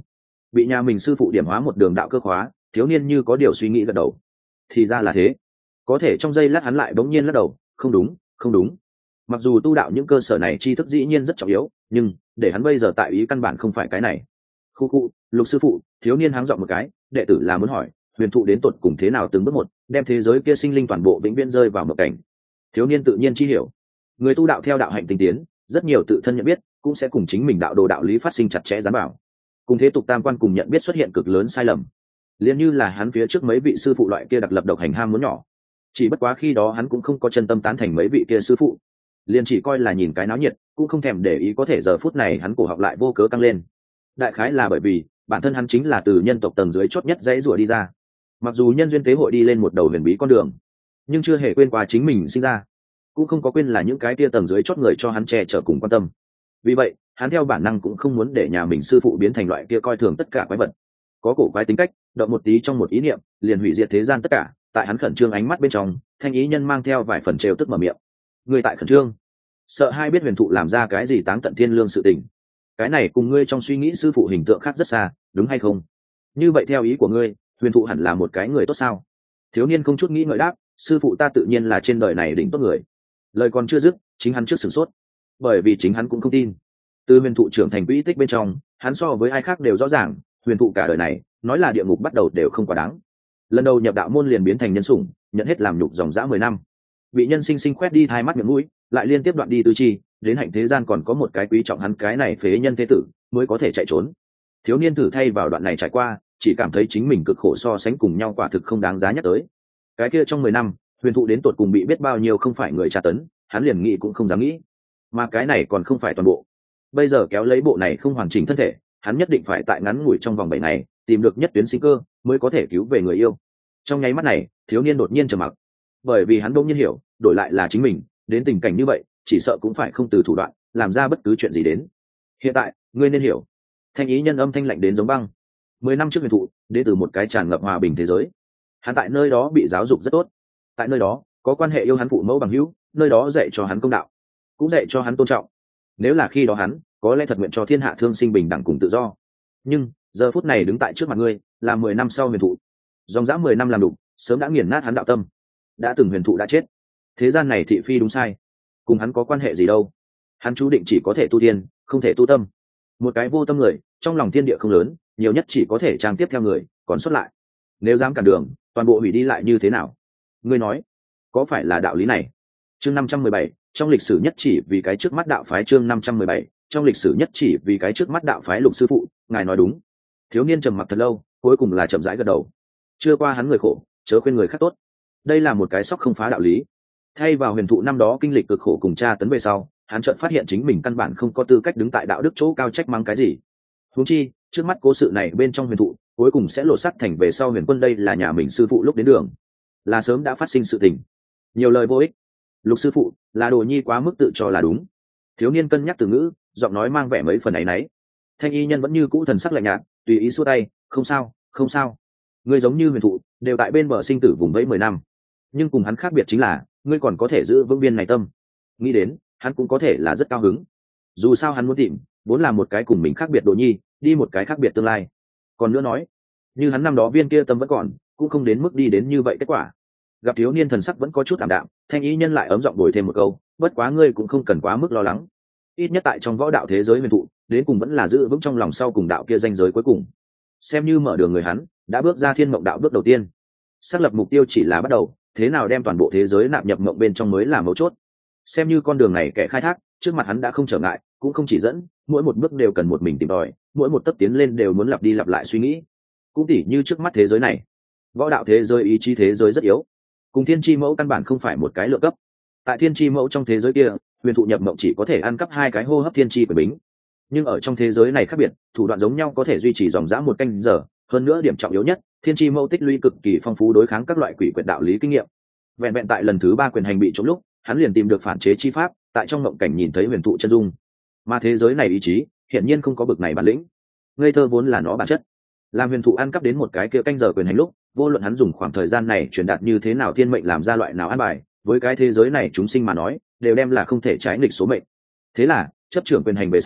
Bị nhà mình sư phụ điểm hóa một đường đạo cơ khóa, thiếu niên như có điều suy nghĩ gật đầu. Thì ra là thế. Có thể trong giây lát hắn lại bỗng nhiên lắc đầu, không đúng, không đúng. Mặc dù tu đạo những cơ sở này tri thức dĩ nhiên rất trọng yếu, nhưng để hắn bây giờ tại ý căn bản không phải cái này. Khu khu, Lục sư phụ, thiếu niên háng giọng một cái, đệ tử là muốn hỏi, huyền thụ đến tột cùng thế nào từng bước một, đem thế giới kia sinh linh toàn bộ vĩnh viễn rơi vào mộng cảnh. Thiếu niên tự nhiên chi hiểu, người tu đạo theo đạo hạnh tinh tiến, rất nhiều tự thân nhận biết cũng sẽ cùng chính mình đạo đồ đạo lý phát sinh chặt chẽ gián bảo. Cùng thế tục tam quan cùng nhận biết xuất hiện cực lớn sai lầm. Liên như là hắn phía trước mấy vị sư phụ loại kia đặc lập độc hành ham muốn nhỏ, chỉ bất quá khi đó hắn cũng không có chân tâm tán thành mấy vị kia sư phụ, liền chỉ coi là nhìn cái náo nhiệt, cũng không thèm để ý có thể giờ phút này hắn cổ họng lại vô cớ căng lên. Đại khái là bởi vì bản thân hắn chính là từ nhân tộc tầng dưới chót nhất dãy rủa đi ra, mặc dù nhân duyên tế hội đi lên một đầu huyền bí con đường, nhưng chưa hề quên qua chính mình sinh ra, cũng không có quên là những cái tia tầng dưới chót người cho hắn che chở cùng quan tâm. Vì vậy hắn theo bản năng cũng không muốn để nhà mình sư phụ biến thành loại kia coi thường tất cả quái vật, có cổ quái tính cách, động một tí trong một ý niệm liền hủy diệt thế gian tất cả. Tại hắn khẩn trương ánh mắt bên trong, thanh ý nhân mang theo vài phần trêu tức mở miệng. Người tại khẩn trương, sợ hai biết huyền thụ làm ra cái gì táng tận thiên lương sự tình. Cái này cùng ngươi trong suy nghĩ sư phụ hình tượng khác rất xa, đúng hay không? Như vậy theo ý của ngươi, huyền thụ hẳn là một cái người tốt sao? Thiếu niên không chút nghĩ ngợi đáp, sư phụ ta tự nhiên là trên đời này đỉnh tốt người. Lời còn chưa dứt, chính hắn trước sửng sốt, bởi vì chính hắn cũng không tin. Từ huyền thụ trưởng thành quỹ tích bên trong, hắn so với ai khác đều rõ ràng, huyền thụ cả đời này nói là địa ngục bắt đầu đều không quá đáng. Lần đầu nhập đạo môn liền biến thành nhân sủng, nhận hết làm nhục dòng dã mười năm, bị nhân sinh sinh quét đi hai mắt miệng mũi, lại liên tiếp đoạn đi tư chi, đến hạnh thế gian còn có một cái quý trọng hắn cái này phế nhân thế tử mới có thể chạy trốn. Thiếu niên thử thay vào đoạn này trải qua, chỉ cảm thấy chính mình cực khổ so sánh cùng nhau quả thực không đáng giá nhắc tới. Cái kia trong mười năm, huyền thụ đến tột cùng bị biết bao nhiêu không phải người tra tấn, hắn liền nghĩ cũng không dám nghĩ. Mà cái này còn không phải toàn bộ. Bây giờ kéo lấy bộ này không hoàn chỉnh thân thể, hắn nhất định phải tại ngắn ngủi trong vòng bảy ngày tìm được nhất tuyến sinh cơ, mới có thể cứu về người yêu. Trong nháy mắt này, thiếu niên đột nhiên trầm mặc, bởi vì hắn đột nhiên hiểu, đổi lại là chính mình, đến tình cảnh như vậy, chỉ sợ cũng phải không từ thủ đoạn, làm ra bất cứ chuyện gì đến. Hiện tại, ngươi nên hiểu. Thanh ý nhân âm thanh lạnh đến giống băng. Mười năm trước huyền thụ, đến từ một cái tràn ngập hòa bình thế giới. Hắn tại nơi đó bị giáo dục rất tốt. Tại nơi đó, có quan hệ yêu hắn phụ mẫu bằng hữu, nơi đó dạy cho hắn công đạo, cũng dạy cho hắn tôn trọng. Nếu là khi đó hắn, có lẽ thật nguyện cho thiên hạ thương sinh bình đẳng cùng tự do. Nhưng giờ phút này đứng tại trước mặt ngươi, là mười năm sau huyền thụ. Dòng dã mười năm làm đủ, sớm đã nghiền nát hắn đạo tâm. Đã từng huyền thụ đã chết, thế gian này thị phi đúng sai, cùng hắn có quan hệ gì đâu. Hắn chú định chỉ có thể tu tiên, không thể tu tâm. Một cái vô tâm người, trong lòng thiên địa không lớn, nhiều nhất chỉ có thể trang tiếp theo người, còn xuất lại. Nếu dám cản đường, toàn bộ hủy đi lại như thế nào? Ngươi nói, có phải là đạo lý này? Chương năm trăm mười bảy, trong lịch sử nhất chỉ vì cái trước mắt đạo phái. Chương năm trăm mười bảy, trong lịch sử nhất chỉ vì cái trước mắt đạo phái. Lục sư phụ, ngài nói đúng. Thiếu niên trầm mặc thật lâu, cuối cùng là chậm rãi gật đầu. Chưa qua hắn người khổ, chớ khuyên người khác tốt. Đây là một cái sóc không phá đạo lý. Thay vào huyền thụ năm đó kinh lịch cực khổ cùng tra tấn về sau, hắn chợt phát hiện chính mình căn bản không có tư cách đứng tại đạo đức chỗ cao trách mắng cái gì. Huống chi, trước mắt cố sự này bên trong huyền thụ, cuối cùng sẽ lộ sắt thành về sau huyền quân đây là nhà mình sư phụ lúc đến đường, là sớm đã phát sinh sự tình. Nhiều lời vô ích. Lục sư phụ, là đồ nhi quá mức tự cho là đúng. Thiếu niên cân nhắc từ ngữ, giọng nói mang vẻ mấy phần áy náy. Thanh y nhân vẫn như cũ thần sắc lạnh nhạt, tùy ý xua tay, không sao, không sao. Ngươi giống như huyền thụ, đều tại bên bờ sinh tử vùng vẫy mười năm, nhưng cùng hắn khác biệt chính là, ngươi còn có thể giữ vững viên này tâm. Nghĩ đến, hắn cũng có thể là rất cao hứng. Dù sao hắn muốn tìm, vốn là một cái cùng mình khác biệt đồ nhi, đi một cái khác biệt tương lai. Còn nữa nói, như hắn năm đó viên kia tâm vẫn còn, cũng không đến mức đi đến như vậy kết quả. Gặp thiếu niên thần sắc vẫn có chút ảm đạm, thanh ý nhân lại ấm giọng bồi thêm một câu, bất quá ngươi cũng không cần quá mức lo lắng. Ít nhất tại trong võ đạo thế giới huyền thụ, đến cùng vẫn là giữ vững trong lòng sau cùng đạo kia danh giới cuối cùng. Xem như mở đường người hắn, đã bước ra thiên mộng đạo bước đầu tiên. Xác lập mục tiêu chỉ là bắt đầu, thế nào đem toàn bộ thế giới nạp nhập mộng bên trong mới là mấu chốt. Xem như con đường này kẻ khai thác, trước mặt hắn đã không trở ngại, cũng không chỉ dẫn, mỗi một bước đều cần một mình tìm tòi, mỗi một tấc tiến lên đều muốn lặp đi lặp lại suy nghĩ. Cũng tỉ như trước mắt thế giới này, võ đạo thế giới ý chí thế giới rất yếu, cùng thiên chi mẫu căn bản không phải một cái lựa cấp. Tại thiên chi mẫu trong thế giới kia, huyền thụ nhập mộng chỉ có thể ăn cắp hai cái hô hấp thiên chi của bính, nhưng ở trong thế giới này khác biệt, thủ đoạn giống nhau có thể duy trì dòng dã một canh giờ. Hơn nữa điểm trọng yếu nhất, thiên chi mẫu tích lũy cực kỳ phong phú đối kháng các loại quỷ quyệt đạo lý kinh nghiệm. Vẹn vẹn tại lần thứ ba quyền hành bị trống lúc, hắn liền tìm được phản chế chi pháp, tại trong mộng cảnh nhìn thấy huyền thụ chân dung. Mà thế giới này ý chí hiển nhiên không có bực này bản lĩnh, ngây thơ vốn là nó bản chất. Làm huyền thụ ăn cắp đến một cái kia canh giờ quyền hành lúc, vô luận hắn dùng khoảng thời gian này truyền đạt như thế nào thiên mệnh làm ra loại nào an bài, với cái thế giới này chúng sinh mà nói, đều đem là không thể trái nghịch số mệnh. Thế là chấp trưởng quyền hành về sau,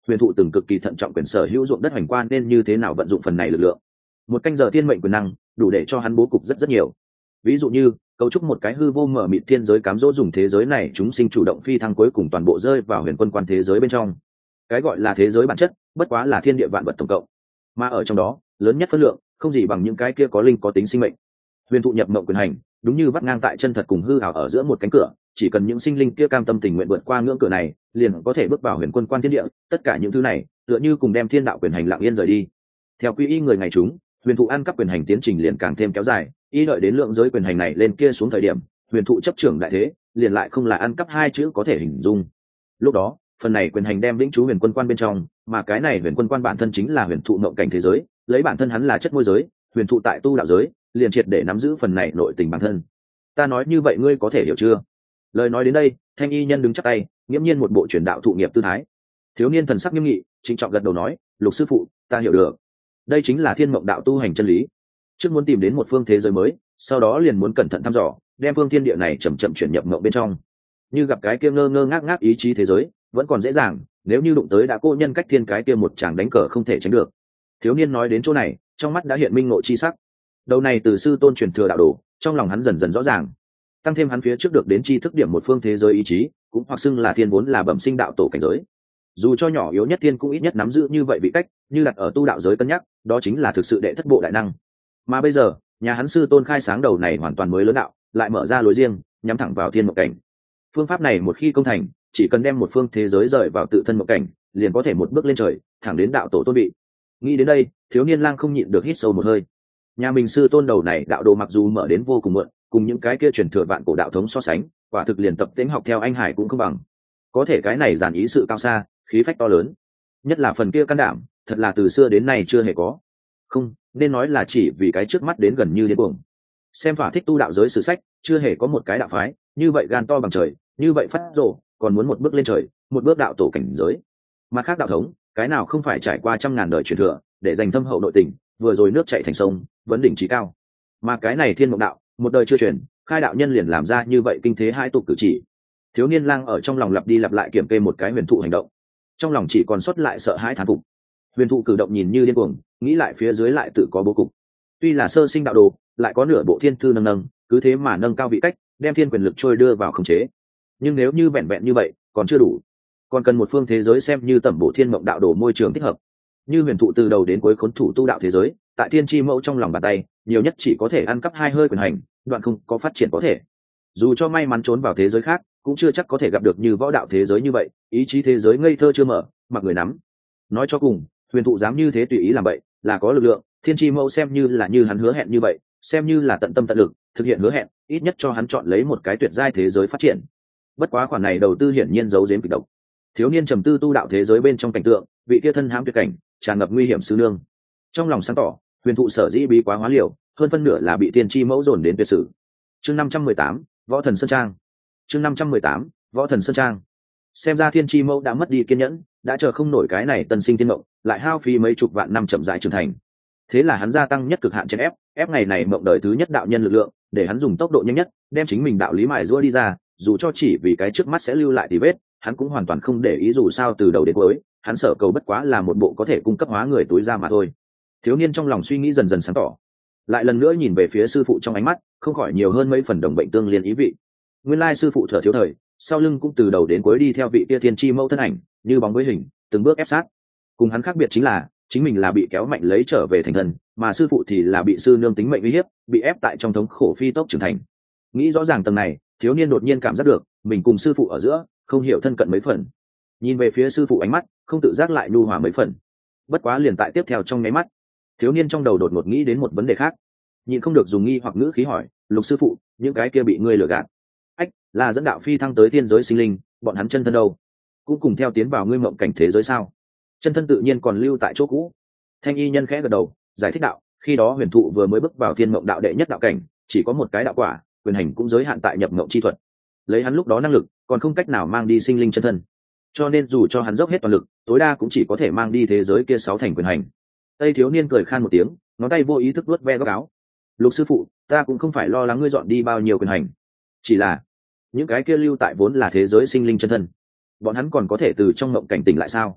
huyền thụ từng cực kỳ thận trọng quyền sở hữu ruộng đất hoành quan nên như thế nào vận dụng phần này lực lượng. Một canh giờ thiên mệnh quyền năng đủ để cho hắn bố cục rất rất nhiều. Ví dụ như cấu trúc một cái hư vô mở mịt thiên giới cám dỗ dùng thế giới này chúng sinh chủ động phi thăng cuối cùng toàn bộ rơi vào huyền quân quan thế giới bên trong. Cái gọi là thế giới bản chất bất quá là thiên địa vạn vật tổng cộng, mà ở trong đó lớn nhất phân lượng không gì bằng những cái kia có linh có tính sinh mệnh. Huyền thụ nhập mộng quyền hành đúng như vắt ngang tại chân thật cùng hư ảo ở giữa một cánh cửa, chỉ cần những sinh linh kia cam tâm tình nguyện vượt qua ngưỡng cửa này liền có thể bước vào huyền quân quan thiên địa. Tất cả những thứ này tựa như cùng đem thiên đạo quyền hành lặng yên rời đi. Theo quy y người ngày chúng, huyền thụ ăn cắp quyền hành tiến trình liền càng thêm kéo dài, y đợi đến lượng giới quyền hành này lên kia xuống thời điểm, huyền thụ chấp trưởng đại thế liền lại không là ăn cắp hai chữ có thể hình dung. Lúc đó phần này quyền hành đem vĩnh trú huyền quân quan bên trong, mà cái này huyền quân quan bản thân chính là huyền thụ mộng cảnh thế giới, lấy bản thân hắn là chất môi giới, huyền thụ tại tu đạo giới liền triệt để nắm giữ phần này nội tình bản thân. Ta nói như vậy ngươi có thể hiểu chưa? Lời nói đến đây, thanh y nhân đứng chắp tay, nghiễm nhiên một bộ truyền đạo thụ nghiệp tư thái. Thiếu niên thần sắc nghiêm nghị, trịnh trọng gật đầu nói, lục sư phụ, ta hiểu được. Đây chính là thiên mộng đạo tu hành chân lý. Trước muốn tìm đến một phương thế giới mới, sau đó liền muốn cẩn thận thăm dò, đem phương thiên địa này chậm chậm chuyển nhập mộng bên trong. Như gặp cái kia ngơ ngơ ngác ngác ý chí thế giới, vẫn còn dễ dàng, nếu như đụng tới đã cô nhân cách thiên cái kia một chàng đánh cờ không thể tránh được. Thiếu niên nói đến chỗ này, trong mắt đã hiện minh ngộ chi sắc. Đầu này từ sư tôn truyền thừa đạo đồ, trong lòng hắn dần dần rõ ràng. Tăng thêm hắn phía trước được đến tri thức điểm một phương thế giới ý chí, cũng hoặc xưng là thiên vốn là bẩm sinh đạo tổ cảnh giới. Dù cho nhỏ yếu nhất thiên cũng ít nhất nắm giữ như vậy vị cách, như đặt ở tu đạo giới cân nhắc, đó chính là thực sự đệ thất bộ đại năng. Mà bây giờ, nhà hắn sư tôn khai sáng đầu này hoàn toàn mới lớn đạo, lại mở ra lối riêng, nhắm thẳng vào thiên mộng cảnh. Phương pháp này một khi công thành, chỉ cần đem một phương thế giới rời vào tự thân mộng cảnh, liền có thể một bước lên trời, thẳng đến đạo tổ tôn vị. Nghĩ đến đây, thiếu niên lang không nhịn được hít sâu một hơi. Nhà mình sư tôn đầu này đạo đồ mặc dù mở đến vô cùng muộn, cùng những cái kia truyền thừa vạn cổ đạo thống so sánh, quả thực liền tập tễnh học theo anh hải cũng không bằng. Có thể cái này giản ý sự cao xa, khí phách to lớn, nhất là phần kia can đảm, thật là từ xưa đến nay chưa hề có. Không, nên nói là chỉ vì cái trước mắt đến gần như điên cuồng. Xem thỏa thích tu đạo giới sử sách, chưa hề có một cái đạo phái như vậy gan to bằng trời, như vậy phát rồ, còn muốn một bước lên trời, một bước đạo tổ cảnh giới. Mà khác đạo thống, cái nào không phải trải qua trăm ngàn đời truyền thừa, để dành thâm hậu nội tình, vừa rồi nước chảy thành sông, vấn đỉnh chí cao. Mà cái này thiên mộng đạo, một đời chưa truyền, khai đạo nhân liền làm ra như vậy kinh thế hai tục cử chỉ. Thiếu niên lang ở trong lòng lặp đi lặp lại kiểm kê một cái huyền thụ hành động, trong lòng chỉ còn sót lại sợ hãi thán phục. Huyền thụ cử động nhìn như điên cuồng, nghĩ lại phía dưới lại tự có bố cục. Tuy là sơ sinh đạo đồ, lại có nửa bộ thiên thư nâng nâng, cứ thế mà nâng cao vị cách, đem thiên quyền lực trôi đưa vào khống chế. Nhưng nếu như vẹn vẹn như vậy, còn chưa đủ, còn cần một phương thế giới xem như tẩm bổ thiên mộng đạo đồ môi trường thích hợp. Như huyền thụ từ đầu đến cuối khốn thủ tu đạo thế giới, tại thiên chi mẫu trong lòng bàn tay, nhiều nhất chỉ có thể ăn cắp hai hơi quyền hành, đoạn không có phát triển có thể. Dù cho may mắn trốn vào thế giới khác, cũng chưa chắc có thể gặp được như võ đạo thế giới như vậy, ý chí thế giới ngây thơ chưa mở, mặc người nắm. Nói cho cùng, huyền thụ dám như thế tùy ý làm vậy, là có lực lượng. Thiên chi mẫu xem như là như hắn hứa hẹn như vậy, xem như là tận tâm tận lực thực hiện hứa hẹn, ít nhất cho hắn chọn lấy một cái tuyệt giai thế giới phát triển. Bất quá khoản này đầu tư hiển nhiên giấu giếm kịch độc. Thiếu niên trầm tư tu đạo thế giới bên trong cảnh tượng, vị kia thân hãm tuyệt cảnh, tràn ngập nguy hiểm sư nương. Trong lòng sáng tỏ, huyền thụ sở dĩ bí quá hóa liều, hơn phân nửa là bị tiên tri mẫu dồn đến tuyệt sử. Chương năm trăm mười tám, Võ Thần Sơn Trang. Chương năm trăm mười tám, Võ Thần Sơn Trang. Xem ra thiên tri mẫu đã mất đi kiên nhẫn, đã chờ không nổi cái này tân sinh tiên mộng, lại hao phí mấy chục vạn năm chậm rãi trưởng thành. Thế là hắn gia tăng nhất cực hạn chèn ép, ép ngày này mộng đời thứ nhất đạo nhân lực lượng, để hắn dùng tốc độ nhanh nhất đem chính mình đạo lý mài giũa đi ra, dù cho chỉ vì cái trước mắt sẽ lưu lại tì vết, hắn cũng hoàn toàn không để ý, dù sao từ đầu đến cuối, hắn sợ cầu bất quá là một bộ có thể cung cấp hóa người túi ra mà thôi. Thiếu niên trong lòng suy nghĩ dần dần sáng tỏ, lại lần nữa nhìn về phía sư phụ trong ánh mắt, không khỏi nhiều hơn mấy phần đồng bệnh tương liên ý vị. Nguyên lai sư phụ thở thiếu thời, sau lưng cũng từ đầu đến cuối đi theo vị tia thiên chi mẫu thân ảnh, như bóng với hình, từng bước ép sát. Cùng hắn khác biệt chính là, chính mình là bị kéo mạnh lấy trở về thành thần, mà sư phụ thì là bị sư nương tính mệnh uy hiếp, bị ép tại trong thống khổ phi tốc trưởng thành. Nghĩ rõ ràng tầng này, thiếu niên đột nhiên cảm giác được mình cùng sư phụ ở giữa không hiểu thân cận mấy phần. Nhìn về phía sư phụ ánh mắt không tự giác lại nhu hòa mấy phần. Bất quá liền tại tiếp theo trong nháy mắt, thiếu niên trong đầu đột ngột nghĩ đến một vấn đề khác, nhịn không được dùng nghi hoặc ngữ khí hỏi, lục sư phụ, những cái kia bị ngươi lừa gạt, ách, là dẫn đạo phi thăng tới thiên giới sinh linh, bọn hắn chân thân đâu? Cũng cùng theo tiến vào ngươi mộng cảnh thế giới sao? Chân thân tự nhiên còn lưu tại chỗ cũ. Thanh y nhân khẽ gật đầu, giải thích đạo, khi đó huyền thụ vừa mới bước vào thiên mộng đạo đệ nhất đạo cảnh, chỉ có một cái đạo quả, quyền hành cũng giới hạn tại nhập mộng chi thuật. Lấy hắn lúc đó năng lực, còn không cách nào mang đi sinh linh chân thân, cho nên dù cho hắn dốc hết toàn lực, tối đa cũng chỉ có thể mang đi thế giới kia sáu thành quyền hành. Tây thiếu niên cười khan một tiếng, ngón tay vô ý thức vuốt ve góc áo. Lục sư phụ, ta cũng không phải lo lắng ngươi dọn đi bao nhiêu quyền hành, chỉ là những cái kia lưu tại vốn là thế giới sinh linh chân thân, bọn hắn còn có thể từ trong mộng cảnh tỉnh lại sao?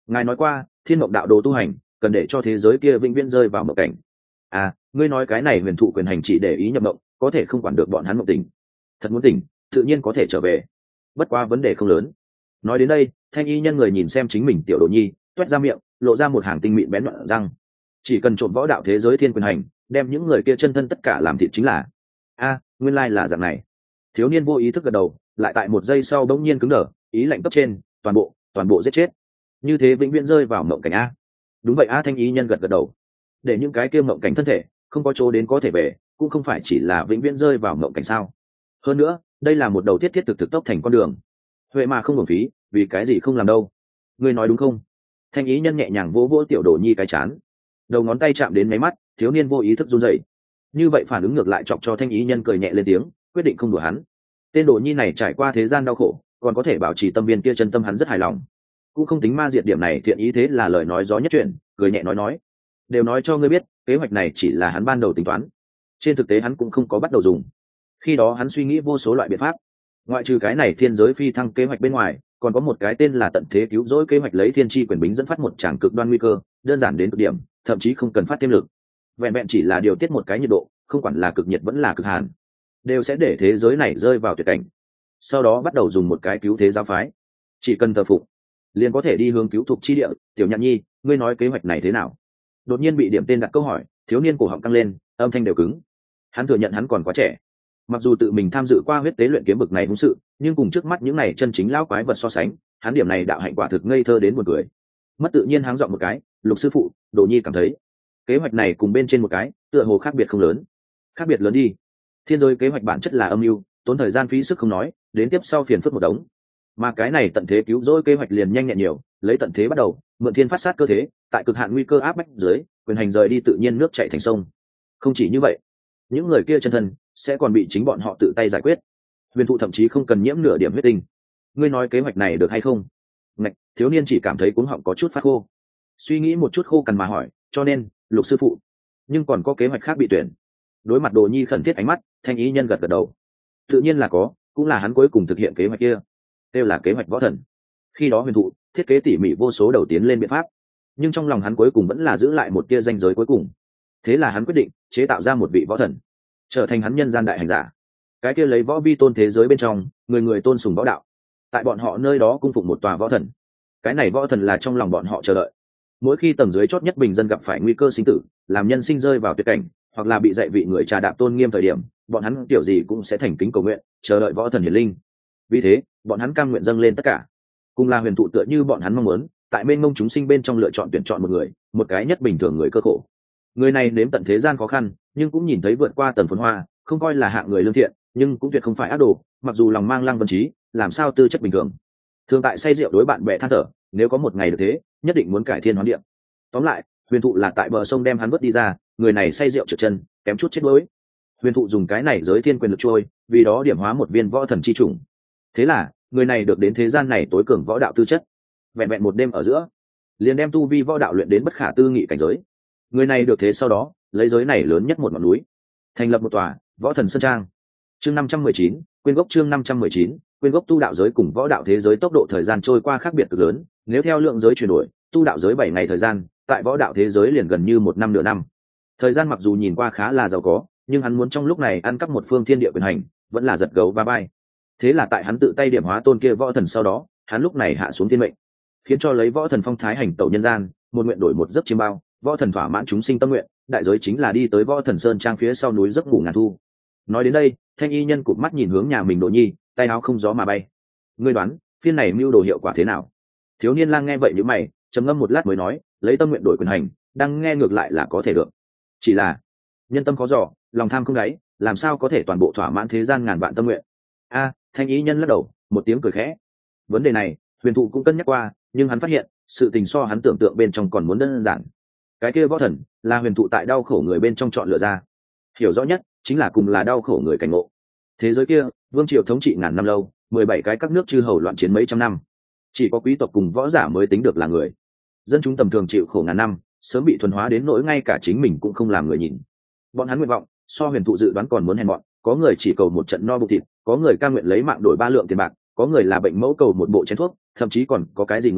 ngài nói qua thiên mộng đạo đồ tu hành cần để cho thế giới kia vĩnh viễn rơi vào mộng cảnh. À, ngươi nói cái này huyền thụ quyền hành chỉ để ý nhập mộng, có thể không quản được bọn hắn mộng tình. Thật muốn tỉnh tự nhiên có thể trở về, bất quá vấn đề không lớn. Nói đến đây, thanh y nhân người nhìn xem chính mình tiểu đồ nhi, toét ra miệng lộ ra một hàng tinh mịn bén nhọn răng. Chỉ cần trộm võ đạo thế giới thiên quyền hành, đem những người kia chân thân tất cả làm thịt chính là. A, nguyên lai là dạng này. Thiếu niên vô ý thức gật đầu, lại tại một giây sau bỗng nhiên cứng đờ, ý lệnh cấp trên, toàn bộ toàn bộ giết chết, như thế vĩnh viễn rơi vào mộng cảnh. A, đúng vậy. A, thanh y nhân gật gật đầu, để những cái kia mộng cảnh thân thể không có chỗ đến có thể về, cũng không phải chỉ là vĩnh viễn rơi vào mộng cảnh sao? Hơn nữa, đây là một đầu thiết thiết thực thực tốc thành con đường, huệ mà không hưởng phí, vì cái gì không làm đâu? Ngươi nói đúng không? Thanh ý nhân nhẹ nhàng vỗ vỗ tiểu đồ nhi cái chán, đầu ngón tay chạm đến máy mắt, thiếu niên vô ý thức run rẩy. Như vậy phản ứng ngược lại chọc cho thanh ý nhân cười nhẹ lên tiếng, quyết định không đùa hắn. Tên đồ nhi này trải qua thế gian đau khổ, còn có thể bảo trì tâm viên kia chân tâm hắn rất hài lòng, cũng không tính ma diệt điểm này thiện ý. Thế là lời nói gió nhất chuyện, cười nhẹ nói nói, đều nói cho ngươi biết, kế hoạch này chỉ là hắn ban đầu tính toán, trên thực tế hắn cũng không có bắt đầu dùng. Khi đó hắn suy nghĩ vô số loại biện pháp, ngoại trừ cái này thiên giới phi thăng kế hoạch bên ngoài, còn có một cái tên là tận thế cứu rỗi kế hoạch, lấy thiên tri quyền bính dẫn phát một tràng cực đoan nguy cơ, đơn giản đến cực điểm, thậm chí không cần phát thêm lực, vẹn vẹn chỉ là điều tiết một cái nhiệt độ, không quản là cực nhiệt vẫn là cực hàn, đều sẽ để thế giới này rơi vào tuyệt cảnh. Sau đó bắt đầu dùng một cái cứu thế giáo phái, chỉ cần thờ phụng liền có thể đi hướng cứu thục chi địa. Tiểu Nhạn Nhi, ngươi nói kế hoạch này thế nào? Đột nhiên bị điểm tên đặt câu hỏi, thiếu niên cổ họng căng lên, âm thanh đều cứng. Hắn thừa nhận hắn còn quá trẻ, mặc dù tự mình tham dự qua huyết tế luyện kiếm bực này hung sự, nhưng cùng trước mắt những này chân chính lão quái vật so sánh, hắn điểm này đạo hạnh quả thực ngây thơ đến buồn cười. Mất tự nhiên háng giọng một cái, Lục sư phụ, Đồ Nhi cảm thấy kế hoạch này cùng bên trên một cái tựa hồ khác biệt không lớn. Khác biệt lớn đi. Thiên giới kế hoạch bản chất là âm mưu, tốn thời gian phí sức không nói, đến tiếp sau phiền phức một đống. Mà cái này tận thế cứu rỗi kế hoạch liền nhanh nhẹn nhiều, lấy tận thế bắt đầu, mượn thiên phát sát cơ thế, tại cực hạn nguy cơ áp bách dưới, quyền hành rời đi tự nhiên nước chảy thành sông. Không chỉ như vậy, những người kia chân thân sẽ còn bị chính bọn họ tự tay giải quyết. Huyền thụ thậm chí không cần nhiễm nửa điểm huyết tinh. Ngươi nói kế hoạch này được hay không? Ngạch, thiếu niên chỉ cảm thấy cuống họng có chút phát khô, suy nghĩ một chút khô cằn mà hỏi, cho nên Lục sư phụ, nhưng còn có kế hoạch khác bị tuyển? Đối mặt Đồ Nhi khẩn thiết ánh mắt, thanh ý nhân gật gật đầu, tự nhiên là có, cũng là hắn cuối cùng thực hiện kế hoạch kia, đều là kế hoạch võ thần. Khi đó huyền thụ thiết kế tỉ mỉ vô số đầu tiến lên biện pháp, nhưng trong lòng hắn cuối cùng vẫn là giữ lại một tia ranh giới cuối cùng. Thế là hắn quyết định chế tạo ra một vị võ thần, trở thành hắn nhân gian đại hành giả. Cái kia lấy võ vi tôn thế giới bên trong, người người tôn sùng võ đạo, tại bọn họ nơi đó cung phụng một tòa võ thần. Cái này võ thần là trong lòng bọn họ chờ đợi. Mỗi khi tầng dưới chót nhất bình dân gặp phải nguy cơ sinh tử, làm nhân sinh rơi vào tuyệt cảnh, hoặc là bị dạy vị người trà đạp tôn nghiêm thời điểm, bọn hắn kiểu gì cũng sẽ thành kính cầu nguyện, chờ đợi võ thần hiển linh. Vì thế, bọn hắn cam nguyện dâng lên tất cả, cùng là huyền thụ tựa như bọn hắn mong muốn, tại mênh mông chúng sinh bên trong lựa chọn tuyển chọn một người, một cái nhất bình thường người cơ khổ. Người này nếm tận thế gian khó khăn, nhưng cũng nhìn thấy vượt qua tầng phồn hoa, không coi là hạng người lương thiện, nhưng cũng tuyệt không phải ác đồ, mặc dù lòng mang lăng vân trí, làm sao tư chất bình thường. Thường tại say rượu đối bạn bè than thở, nếu có một ngày được thế, nhất định muốn cải thiên hoán địa. Tóm lại, huyền thụ là tại bờ sông đem hắn vớt đi ra, người này say rượu trượt chân, kém chút chết đuối. Huyền thụ dùng cái này giới thiên quyền lực trôi, vì đó điểm hóa một viên võ thần chi chủng. Thế là, người này được đến thế gian này tối cường võ đạo tư chất. Vẹn vẹn một đêm ở giữa, liền đem tu vi võ đạo luyện đến bất khả tư nghị cảnh giới. Người này được thế sau đó, lấy giới này lớn nhất một ngọn núi, thành lập một tòa võ thần sơn trang. Chương năm trăm mười chín, quyên gốc. Chương năm trăm mười chín, quyên gốc. Tu đạo giới cùng võ đạo thế giới tốc độ thời gian trôi qua khác biệt cực lớn, nếu theo lượng giới chuyển đổi, tu đạo giới bảy ngày thời gian, tại võ đạo thế giới liền gần như một năm nửa năm. Thời gian mặc dù nhìn qua khá là giàu có, nhưng hắn muốn trong lúc này ăn cắp một phương thiên địa quyền hành, vẫn là giật gấu va bay. Thế là tại hắn tự tay điểm hóa tôn kia võ thần sau đó, hắn lúc này hạ xuống thiên mệnh, khiến cho lấy võ thần phong thái hành tẩu nhân gian, một nguyện đổi một giấc chiêm bao, võ thần thỏa mãn chúng sinh tâm nguyện, đại giới chính là đi tới võ thần sơn trang phía sau núi giấc ngủ ngàn thu. Nói đến đây, thanh y nhân cụp mắt nhìn hướng nhà mình Đồ Nhi, tay áo không gió mà bay. Ngươi đoán, phiên này mưu đồ hiệu quả thế nào? Thiếu niên lang nghe vậy nhíu mày, trầm ngâm một lát mới nói, lấy tâm nguyện đổi quyền hành, đang nghe ngược lại là có thể được. Chỉ là nhân tâm khó dò, lòng tham không đáy, làm sao có thể toàn bộ thỏa mãn thế gian ngàn vạn tâm nguyện? A, thanh y nhân lắc đầu, một tiếng cười khẽ. Vấn đề này, huyền thụ cũng cân nhắc qua, nhưng hắn phát hiện, sự tình so hắn tưởng tượng bên trong còn muốn đơn giản. Cái kia võ thần là huyền thụ tại đau khổ người bên trong chọn lựa ra, hiểu rõ nhất chính là cùng là đau khổ người cảnh ngộ. Thế giới kia, vương triều thống trị ngàn năm lâu, mười bảy cái các nước chư hầu loạn chiến mấy trăm năm, chỉ có quý tộc cùng võ giả mới tính được là người. Dân chúng tầm thường chịu khổ ngàn năm, sớm bị thuần hóa đến nỗi ngay cả chính mình cũng không làm người nhìn. Bọn hắn nguyện vọng so huyền thụ dự đoán còn muốn hèn mọn, có người chỉ cầu một trận no bụng thịt, có người cam nguyện lấy mạng đổi ba lượng tiền bạc, có người là bệnh mẫu cầu một bộ chén thuốc, thậm chí còn có cái gì người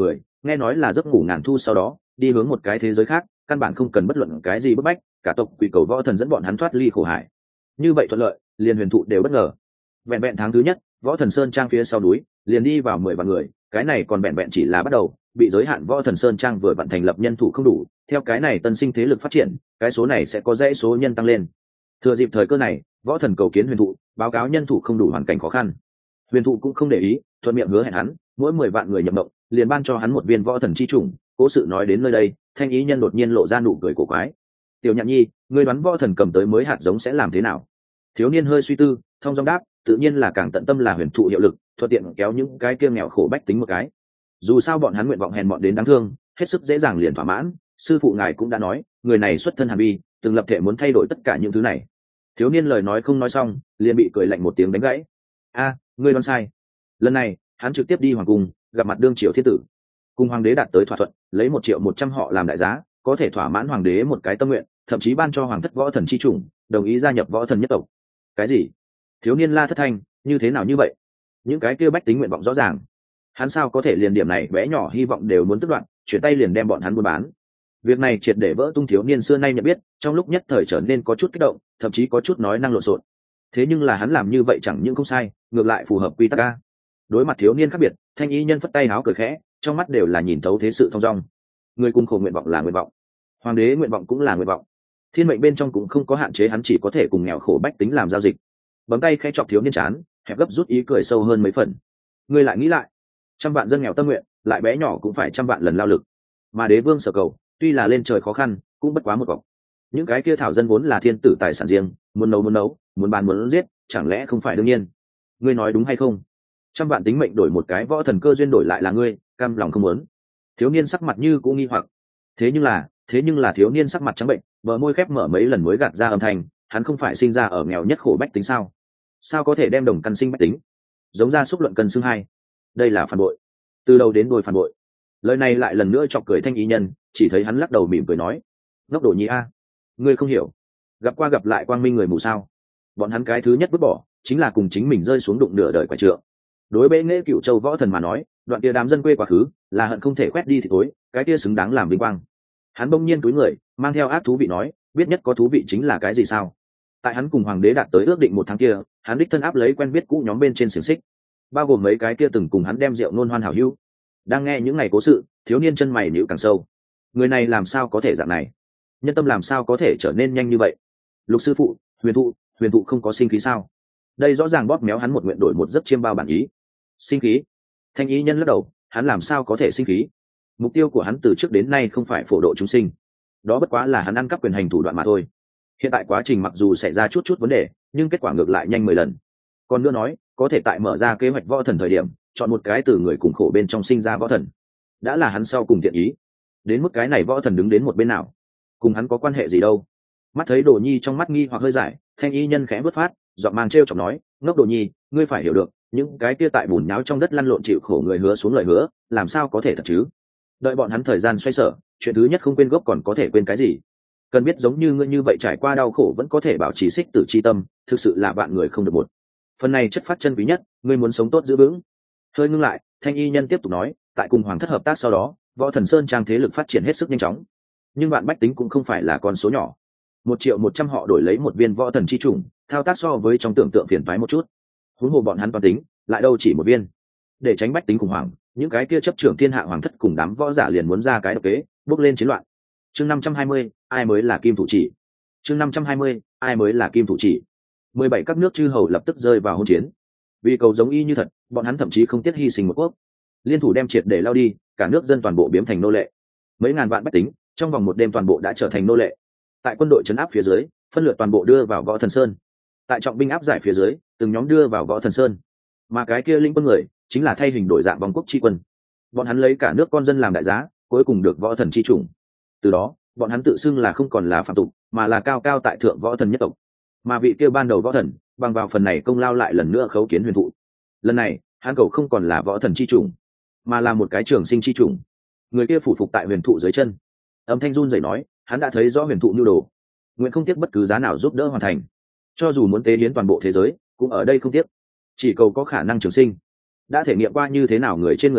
nghe nói là giấc ngủ ngàn thu sau đó đi hướng một cái thế giới khác, căn bản không cần bất luận cái gì bức bách, cả tộc quỷ cầu võ thần dẫn bọn hắn thoát ly khổ hải. Như vậy thuận lợi, liền huyền thụ đều bất ngờ. Vẹn vẹn tháng thứ nhất, võ thần sơn trang phía sau núi liền đi vào mười vạn người, cái này còn vẹn vẹn chỉ là bắt đầu, bị giới hạn võ thần sơn trang vừa vận thành lập nhân thủ không đủ, theo cái này tân sinh thế lực phát triển, cái số này sẽ có dãy số nhân tăng lên. Thừa dịp thời cơ này, võ thần cầu kiến huyền thụ, báo cáo nhân thủ không đủ hoàn cảnh khó khăn. Huyền thụ cũng không để ý, thuận miệng hứa hẹn hắn, mỗi mười vạn người nhập động, liền ban cho hắn một viên võ thần chi chủng. Cố sự nói đến nơi đây, thanh ý nhân đột nhiên lộ ra nụ cười cổ quái. Tiểu Nhạn Nhi, ngươi đoán võ thần cầm tới mới hạt giống sẽ làm thế nào? Thiếu niên hơi suy tư, thông dong đáp, tự nhiên là càng tận tâm là huyền thụ hiệu lực, thuận tiện kéo những cái kia nghèo khổ bách tính một cái. Dù sao bọn hắn nguyện vọng hèn mọn đến đáng thương, hết sức dễ dàng liền thỏa mãn. Sư phụ ngài cũng đã nói, người này xuất thân hàn bi, từng lập thể muốn thay đổi tất cả những thứ này. Thiếu niên lời nói không nói xong, liền bị cười lạnh một tiếng đánh gãy. A, ngươi đoán sai. Lần này, hắn trực tiếp đi hoàng cung, gặp mặt đương triều thiên tử, cùng hoàng đế đạt tới thỏa thuận, lấy một triệu một trăm họ làm đại giá, có thể thỏa mãn hoàng đế một cái tâm nguyện, thậm chí ban cho hoàng thất võ thần chi chủng, đồng ý gia nhập võ thần nhất tộc. Cái gì? Thiếu niên la thất thanh, như thế nào như vậy? Những cái kia bách tính nguyện vọng rõ ràng, hắn sao có thể liền điểm này bé nhỏ hy vọng đều muốn tức đoạn, chuyển tay liền đem bọn hắn buôn bán? Việc này triệt để vỡ tung thiếu niên xưa nay nhận biết, trong lúc nhất thời trở nên có chút kích động, thậm chí có chút nói năng lộn xộn. Thế nhưng là hắn làm như vậy chẳng những không sai, ngược lại phù hợp quy tắc a. Đối mặt thiếu niên khác biệt, thanh y nhân phất tay áo cười khẽ, trong mắt đều là nhìn thấu thế sự thong dong. Người cùng khổ nguyện vọng là nguyện vọng, hoàng đế nguyện vọng cũng là nguyện vọng, thiên mệnh bên trong cũng không có hạn chế hắn chỉ có thể cùng nghèo khổ bách tính làm giao dịch. Bấm tay khẽ chọc thiếu niên chán, hẹp gấp rút ý cười sâu hơn mấy phần. Ngươi lại nghĩ lại, trăm vạn dân nghèo tâm nguyện, lại bé nhỏ cũng phải trăm vạn lần lao lực, mà đế vương sở cầu tuy là lên trời khó khăn, cũng bất quá một vọng. Những cái kia thảo dân vốn là thiên tử tài sản riêng, muốn nấu muốn nấu, muốn bán muốn giết, chẳng lẽ không phải đương nhiên? Ngươi nói đúng hay không? Trăm vạn tính mệnh đổi một cái võ thần cơ duyên đổi lại là ngươi, cam lòng không muốn? Thiếu niên sắc mặt như cũng nghi hoặc. Thế nhưng là, thế nhưng là thiếu niên sắc mặt trắng bệnh, bờ môi khép mở mấy lần mới gạt ra âm thanh, hắn không phải sinh ra ở nghèo nhất khổ bách tính sao? Sao có thể đem đồng căn sinh bách tính? Giống ra xúc luận cân xương hai. Đây là phản bội. Từ đầu đến đuôi phản bội. Lời này lại lần nữa chọc cười thanh ý nhân, chỉ thấy hắn lắc đầu mỉm cười nói, ngốc đồ nhi a, ngươi không hiểu, gặp qua gặp lại quang minh người mù sao? Bọn hắn cái thứ nhất vứt bỏ chính là cùng chính mình rơi xuống đụng nửa đời quả trượng. Đối bệ nghệ cựu châu võ thần mà nói, đoạn kia đám dân quê quá khứ là hận không thể quét đi thì tối, cái kia xứng đáng làm vinh quang. Hắn bỗng nhiên túi người, mang theo ác thú vị nói, biết nhất có thú vị chính là cái gì sao? Tại hắn cùng hoàng đế đạt tới ước định một tháng kia, hắn đích thân áp lấy quen biết cũ nhóm bên trên xiềng xích, bao gồm mấy cái kia từng cùng hắn đem rượu nôn hoan hảo hữu. Đang nghe những ngày cố sự, thiếu niên chân mày nhíu càng sâu. Người này làm sao có thể dạng này? Nhân tâm làm sao có thể trở nên nhanh như vậy? Lục sư phụ, huyền thụ, huyền thụ không có sinh khí sao? Đây rõ ràng bóp méo hắn một nguyện đổi một giấc chiêm bao bản ý. Sinh khí? Thanh ý nhân lắc đầu, hắn làm sao có thể sinh khí? Mục tiêu của hắn từ trước đến nay không phải phổ độ chúng sinh, đó bất quá là hắn ăn cắp quyền hành thủ đoạn mà thôi. Hiện tại quá trình mặc dù xảy ra chút chút vấn đề, nhưng kết quả ngược lại nhanh mười lần. Còn nữa nói, có thể tại mở ra kế hoạch võ thần thời điểm, chọn một cái từ người cùng khổ bên trong sinh ra võ thần, đã là hắn sau cùng thiện ý. Đến mức cái này võ thần đứng đến một bên nào, cùng hắn có quan hệ gì đâu? Mắt thấy Đồ Nhi trong mắt nghi hoặc hơi giải, thanh y nhân khẽ vớt phát, giọng mang trêu chọc nói, ngốc Đồ Nhi, ngươi phải hiểu được, những cái kia tại bùn nháo trong đất lăn lộn chịu khổ người hứa xuống lời hứa, làm sao có thể thật chứ? Đợi bọn hắn thời gian xoay sở, chuyện thứ nhất không quên gốc còn có thể quên cái gì? Cần biết giống như ngươi như vậy trải qua đau khổ vẫn có thể bảo trì xích tử chi tâm, thực sự là bạn người không được một. Phần này chất phát chân quý nhất, ngươi muốn sống tốt giữ vững. Hơi ngưng lại, thanh y nhân tiếp tục nói, tại cùng hoàng thất hợp tác sau đó, võ thần sơn trang thế lực phát triển hết sức nhanh chóng, nhưng bạn bách tính cũng không phải là con số nhỏ. Một triệu một trăm họ đổi lấy một viên võ thần chi chủng, thao tác so với trong tưởng tượng phiền toái một chút. Huống hồ bọn hắn toàn tính, lại đâu chỉ một viên. Để tránh bách tính khủng hoảng, những cái kia chấp trưởng thiên hạ hoàng thất cùng đám võ giả liền muốn ra cái độc kế, bước lên chiến loạn. Chương năm trăm hai mươi, ai mới là kim thủ chỉ? Chương năm trăm hai mươi, ai mới là kim thủ chỉ? Mười bảy các nước chư hầu lập tức rơi vào hôn chiến. Vì cầu giống y như thật, bọn hắn thậm chí không tiếc hy sinh một quốc, liên thủ đem triệt để lao đi, cả nước dân toàn bộ biến thành nô lệ. Mấy ngàn vạn bách tính, trong vòng một đêm toàn bộ đã trở thành nô lệ. Tại quân đội trấn áp phía dưới, phân lượt toàn bộ đưa vào võ thần sơn. Tại trọng binh áp giải phía dưới, từng nhóm đưa vào võ thần sơn. Mà cái kia linh quân người, chính là thay hình đổi dạng vòng quốc chi quân. Bọn hắn lấy cả nước con dân làm đại giá, cuối cùng được võ thần chi chủng. Từ đó, bọn hắn tự xưng là không còn là phạm tục, mà là cao cao tại thượng võ thần nhất tộc. Mà vị kia ban đầu võ thần, bằng vào phần này công lao lại lần nữa khấu kiến huyền thụ. Lần này, hắn cầu không còn là võ thần chi chủng, mà là một cái trường sinh chi chủng. Người kia phủ phục tại huyền thụ dưới chân, âm thanh run rẩy nói, hắn đã thấy rõ huyền thụ nhu đồ, nguyện không tiếc bất cứ giá nào giúp đỡ hoàn thành, cho dù muốn tế hiến toàn bộ thế giới, cũng ở đây không tiếc, chỉ cầu có khả năng trường sinh. Đã thể nghiệm qua như thế nào người trên người hắn,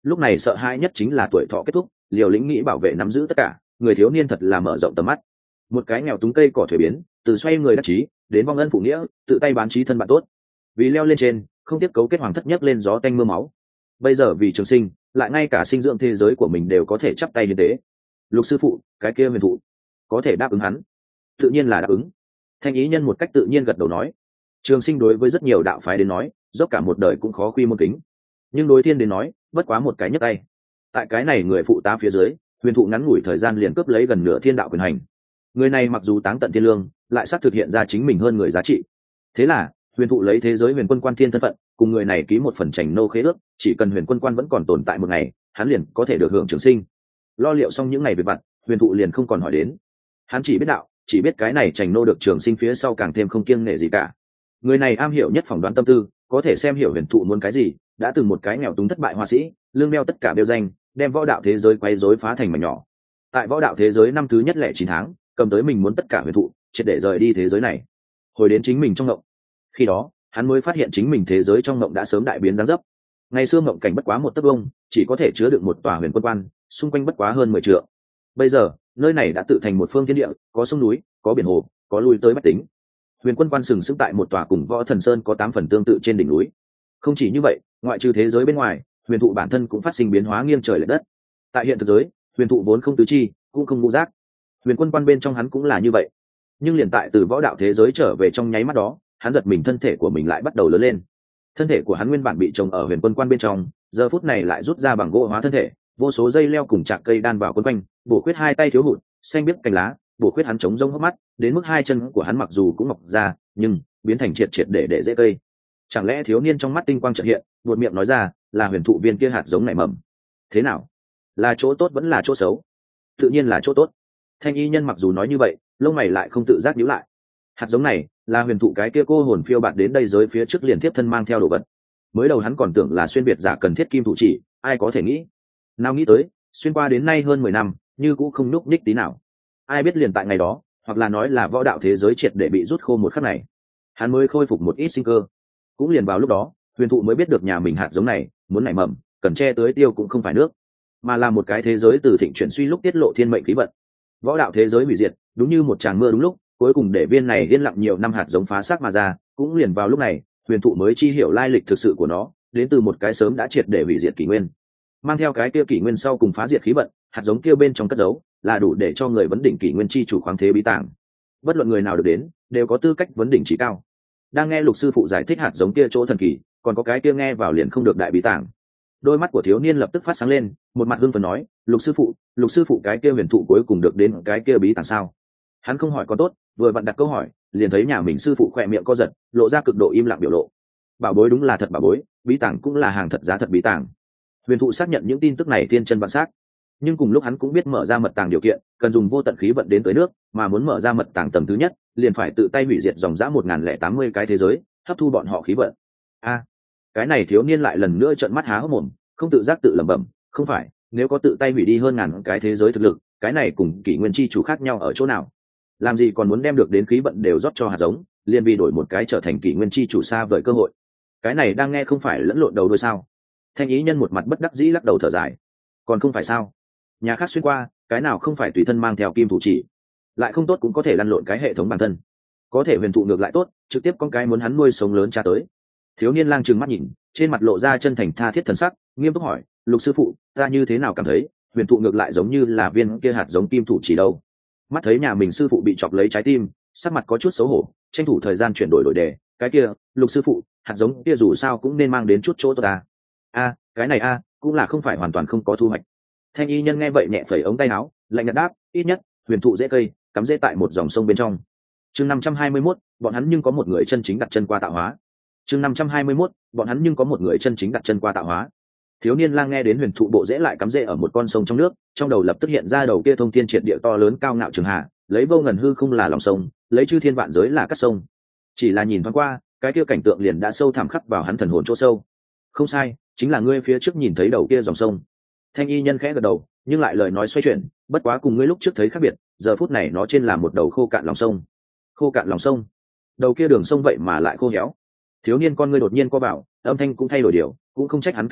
lúc này sợ hãi nhất chính là tuổi thọ kết thúc, liều lĩnh nghĩ bảo vệ nắm giữ tất cả, người thiếu niên thật là mở rộng tầm mắt. Một cái nghèo túng cây cỏ thuế biến, từ xoay người đắc chí đến vong ân phụ nghĩa, tự tay bán trí thân bạn tốt, vì leo lên trên không tiếp cấu kết hoàng thất nhất lên gió tanh mưa máu. Bây giờ vì trường sinh, lại ngay cả sinh dưỡng thế giới của mình đều có thể chắp tay hiến tế. Lục sư phụ, cái kia huyền thụ có thể đáp ứng hắn? Tự nhiên là đáp ứng. Thanh ý nhân một cách tự nhiên gật đầu nói. Trường sinh đối với rất nhiều đạo phái đến nói, dốc cả một đời cũng khó quy môn kính, nhưng đối thiên đến nói, bất quá một cái nhấc tay. Tại cái này người phụ tá phía dưới, huyền thụ ngắn ngủi thời gian liền cướp lấy gần nửa thiên đạo quyền hành. Người này mặc dù táng tận thiên lương, lại xác thực hiện ra chính mình hơn người giá trị. Thế là huyền thụ lấy thế giới huyền quân quan thiên thân phận, cùng người này ký một phần chảnh nô khế ước, chỉ cần huyền quân quan vẫn còn tồn tại một ngày, hắn liền có thể được hưởng trường sinh. Lo liệu xong những ngày về vặt, huyền thụ liền không còn hỏi đến. Hắn chỉ biết đạo, chỉ biết cái này chảnh nô được trường sinh phía sau càng thêm không kiêng nể gì cả. Người này am hiểu nhất phỏng đoán tâm tư, có thể xem hiểu huyền thụ muốn cái gì, đã từng một cái nghèo túng thất bại hoa sĩ, lương đeo tất cả đeo danh, đem võ đạo thế giới quay rối phá thành mảnh nhỏ. Tại võ đạo thế giới năm thứ nhất lẻ chín tháng, cầm tới mình muốn tất cả huyền thụ, triệt để rời đi thế giới này, hồi đến chính mình trong ngộng. Khi đó hắn mới phát hiện chính mình thế giới trong ngộng đã sớm đại biến dáng dấp. Ngày xưa ngộng cảnh bất quá một tấc vông, chỉ có thể chứa được một tòa huyền quân quan, xung quanh bất quá hơn mười trượng. Bây giờ nơi này đã tự thành một phương thiên địa, có sông núi, có biển hồ, có lui tới bách tính. Huyền quân quan sừng sững tại một tòa cùng võ thần sơn có tám phần tương tự trên đỉnh núi. Không chỉ như vậy, ngoại trừ thế giới bên ngoài, huyền thụ bản thân cũng phát sinh biến hóa nghiêng trời lệch đất. Tại hiện thực giới, huyền thụ vốn không tứ chi, cũng không ngũ giác. Huyền quân quan bên trong hắn cũng là như vậy. Nhưng liền tại từ võ đạo thế giới trở về trong nháy mắt đó, hắn giật mình thân thể của mình lại bắt đầu lớn lên. Thân thể của hắn nguyên bản bị trồng ở huyền quân quan bên trong, giờ phút này lại rút ra bằng gỗ hóa thân thể, vô số dây leo cùng chạc cây đan vào quấn quanh, bổ khuyết hai tay thiếu hụt, xanh biếc cành lá, bổ khuyết hắn chống rông hốc mắt, đến mức hai chân của hắn mặc dù cũng mọc ra, nhưng biến thành triệt triệt để để dễ cây. Chẳng lẽ thiếu niên trong mắt tinh quang chợt hiện, buột miệng nói ra, là huyền thụ viên kia hạt giống nảy mầm. Thế nào? Là chỗ tốt vẫn là chỗ xấu? Tự nhiên là chỗ tốt. Thanh y nhân mặc dù nói như vậy, lông mày lại không tự giác nhíu lại. Hạt giống này là huyền thụ cái kia cô hồn phiêu bạt đến đây giới phía trước liền tiếp thân mang theo đồ vật. Mới đầu hắn còn tưởng là xuyên biệt giả cần thiết kim thủ chỉ, ai có thể nghĩ, nào nghĩ tới xuyên qua đến nay hơn mười năm, như cũng không núc ních tí nào. Ai biết liền tại ngày đó, hoặc là nói là võ đạo thế giới triệt để bị rút khô một khắc này, hắn mới khôi phục một ít sinh cơ. Cũng liền vào lúc đó, huyền thụ mới biết được nhà mình hạt giống này muốn nảy mầm, cần che tưới tiêu cũng không phải nước, mà là một cái thế giới từ thịnh chuyển suy lúc tiết lộ thiên mệnh khí vận. Võ đạo thế giới hủy diệt, đúng như một tràng mưa đúng lúc, cuối cùng để viên này yên lặng nhiều năm hạt giống phá xác mà ra. Cũng liền vào lúc này, huyền thụ mới chi hiểu lai lịch thực sự của nó, đến từ một cái sớm đã triệt để hủy diệt kỷ nguyên. Mang theo cái kia kỷ nguyên sau cùng phá diệt khí vận, hạt giống kia bên trong cất giấu là đủ để cho người vấn đỉnh kỷ nguyên chi chủ khoáng thế bí tàng. Bất luận người nào được đến, đều có tư cách vấn đỉnh trí cao. Đang nghe lục sư phụ giải thích hạt giống kia chỗ thần kỳ, còn có cái kia nghe vào liền không được đại bí tàng. Đôi mắt của thiếu niên lập tức phát sáng lên, một mặt hưng phấn nói, lục sư phụ, lục sư phụ cái kia huyền thụ cuối cùng được đến cái kia bí tàng sao? Hắn không hỏi có tốt, vừa vặn đặt câu hỏi, liền thấy nhà mình sư phụ khỏe miệng co giật, lộ ra cực độ im lặng biểu lộ. Bảo bối đúng là thật bảo bối, bí tàng cũng là hàng thật giá thật bí tàng. Huyền thụ xác nhận những tin tức này tiên chân vạn xác, nhưng cùng lúc hắn cũng biết mở ra mật tàng điều kiện cần dùng vô tận khí vận đến tới nước, mà muốn mở ra mật tàng tầng thứ nhất, liền phải tự tay hủy diệt dòng dã một nghìn lẻ tám mươi cái thế giới, hấp thu bọn họ khí vận. A, cái này thiếu niên lại lần nữa trợn mắt há hốc mồm, không tự giác tự lẩm bẩm, không phải, nếu có tự tay hủy đi hơn ngàn cái thế giới thực lực, cái này cùng kỷ nguyên chi chủ khác nhau ở chỗ nào? Làm gì còn muốn đem được đến khí vận đều rót cho hạt giống, liền vì đổi một cái trở thành kỷ nguyên chi chủ xa vời cơ hội? Cái này đang nghe không phải lẫn lộn đầu đuôi sao? Thanh ý nhân một mặt bất đắc dĩ lắc đầu thở dài, còn không phải sao? Nhà khác xuyên qua, cái nào không phải tùy thân mang theo kim thủ chỉ, lại không tốt cũng có thể lăn lộn cái hệ thống bản thân. Có thể huyền thụ ngược lại tốt, trực tiếp con cái muốn hắn nuôi sống lớn cha tới. Thiếu niên lang trừng mắt nhìn, trên mặt lộ ra chân thành tha thiết thần sắc, nghiêm túc hỏi, lục sư phụ, ta như thế nào cảm thấy huyền thụ ngược lại giống như là viên kia hạt giống kim thủ chỉ đâu? Mắt thấy nhà mình sư phụ bị chọc lấy trái tim, sắc mặt có chút xấu hổ, tranh thủ thời gian chuyển đổi đổi đề, cái kia, lục sư phụ, hạt giống kia dù sao cũng nên mang đến chút chỗ tốt ta. A, cái này a, cũng là không phải hoàn toàn không có thu hoạch. Thanh y nhân nghe vậy nhẹ phẩy ống tay áo, lạnh nhạt đáp, ít nhất huyền thụ dễ cây, cắm dễ tại một dòng sông bên trong. Chương năm trăm hai mươi mốt, bọn hắn nhưng có một người chân chính đặt chân qua tạo hóa. Chương năm trăm hai mươi mốt, bọn hắn nhưng có một người chân chính đặt chân qua tạo hóa. Thiếu niên lang nghe đến huyền thụ bộ dễ lại cắm rễ ở một con sông trong nước, trong đầu lập tức hiện ra đầu kia thông thiên triệt địa to lớn cao ngạo trường hạ, lấy vô ngần hư không là lòng sông, lấy chư thiên vạn giới là cát sông. Chỉ là nhìn thoáng qua, cái kia cảnh tượng liền đã sâu thẳm khắc vào hắn thần hồn chỗ sâu. Không sai, chính là ngươi phía trước nhìn thấy đầu kia dòng sông. Thanh y nhân khẽ gật đầu, nhưng lại lời nói xoay chuyển, bất quá cùng ngươi lúc trước thấy khác biệt, giờ phút này nó trên là một đầu khô cạn lòng sông. Khô cạn lòng sông? Đầu kia đường sông vậy mà lại khô héo. Thiếu niên con ngươi đột nhiên co bảo, âm thanh cũng thay đổi điều, cũng không trách hắn kinh ngạc,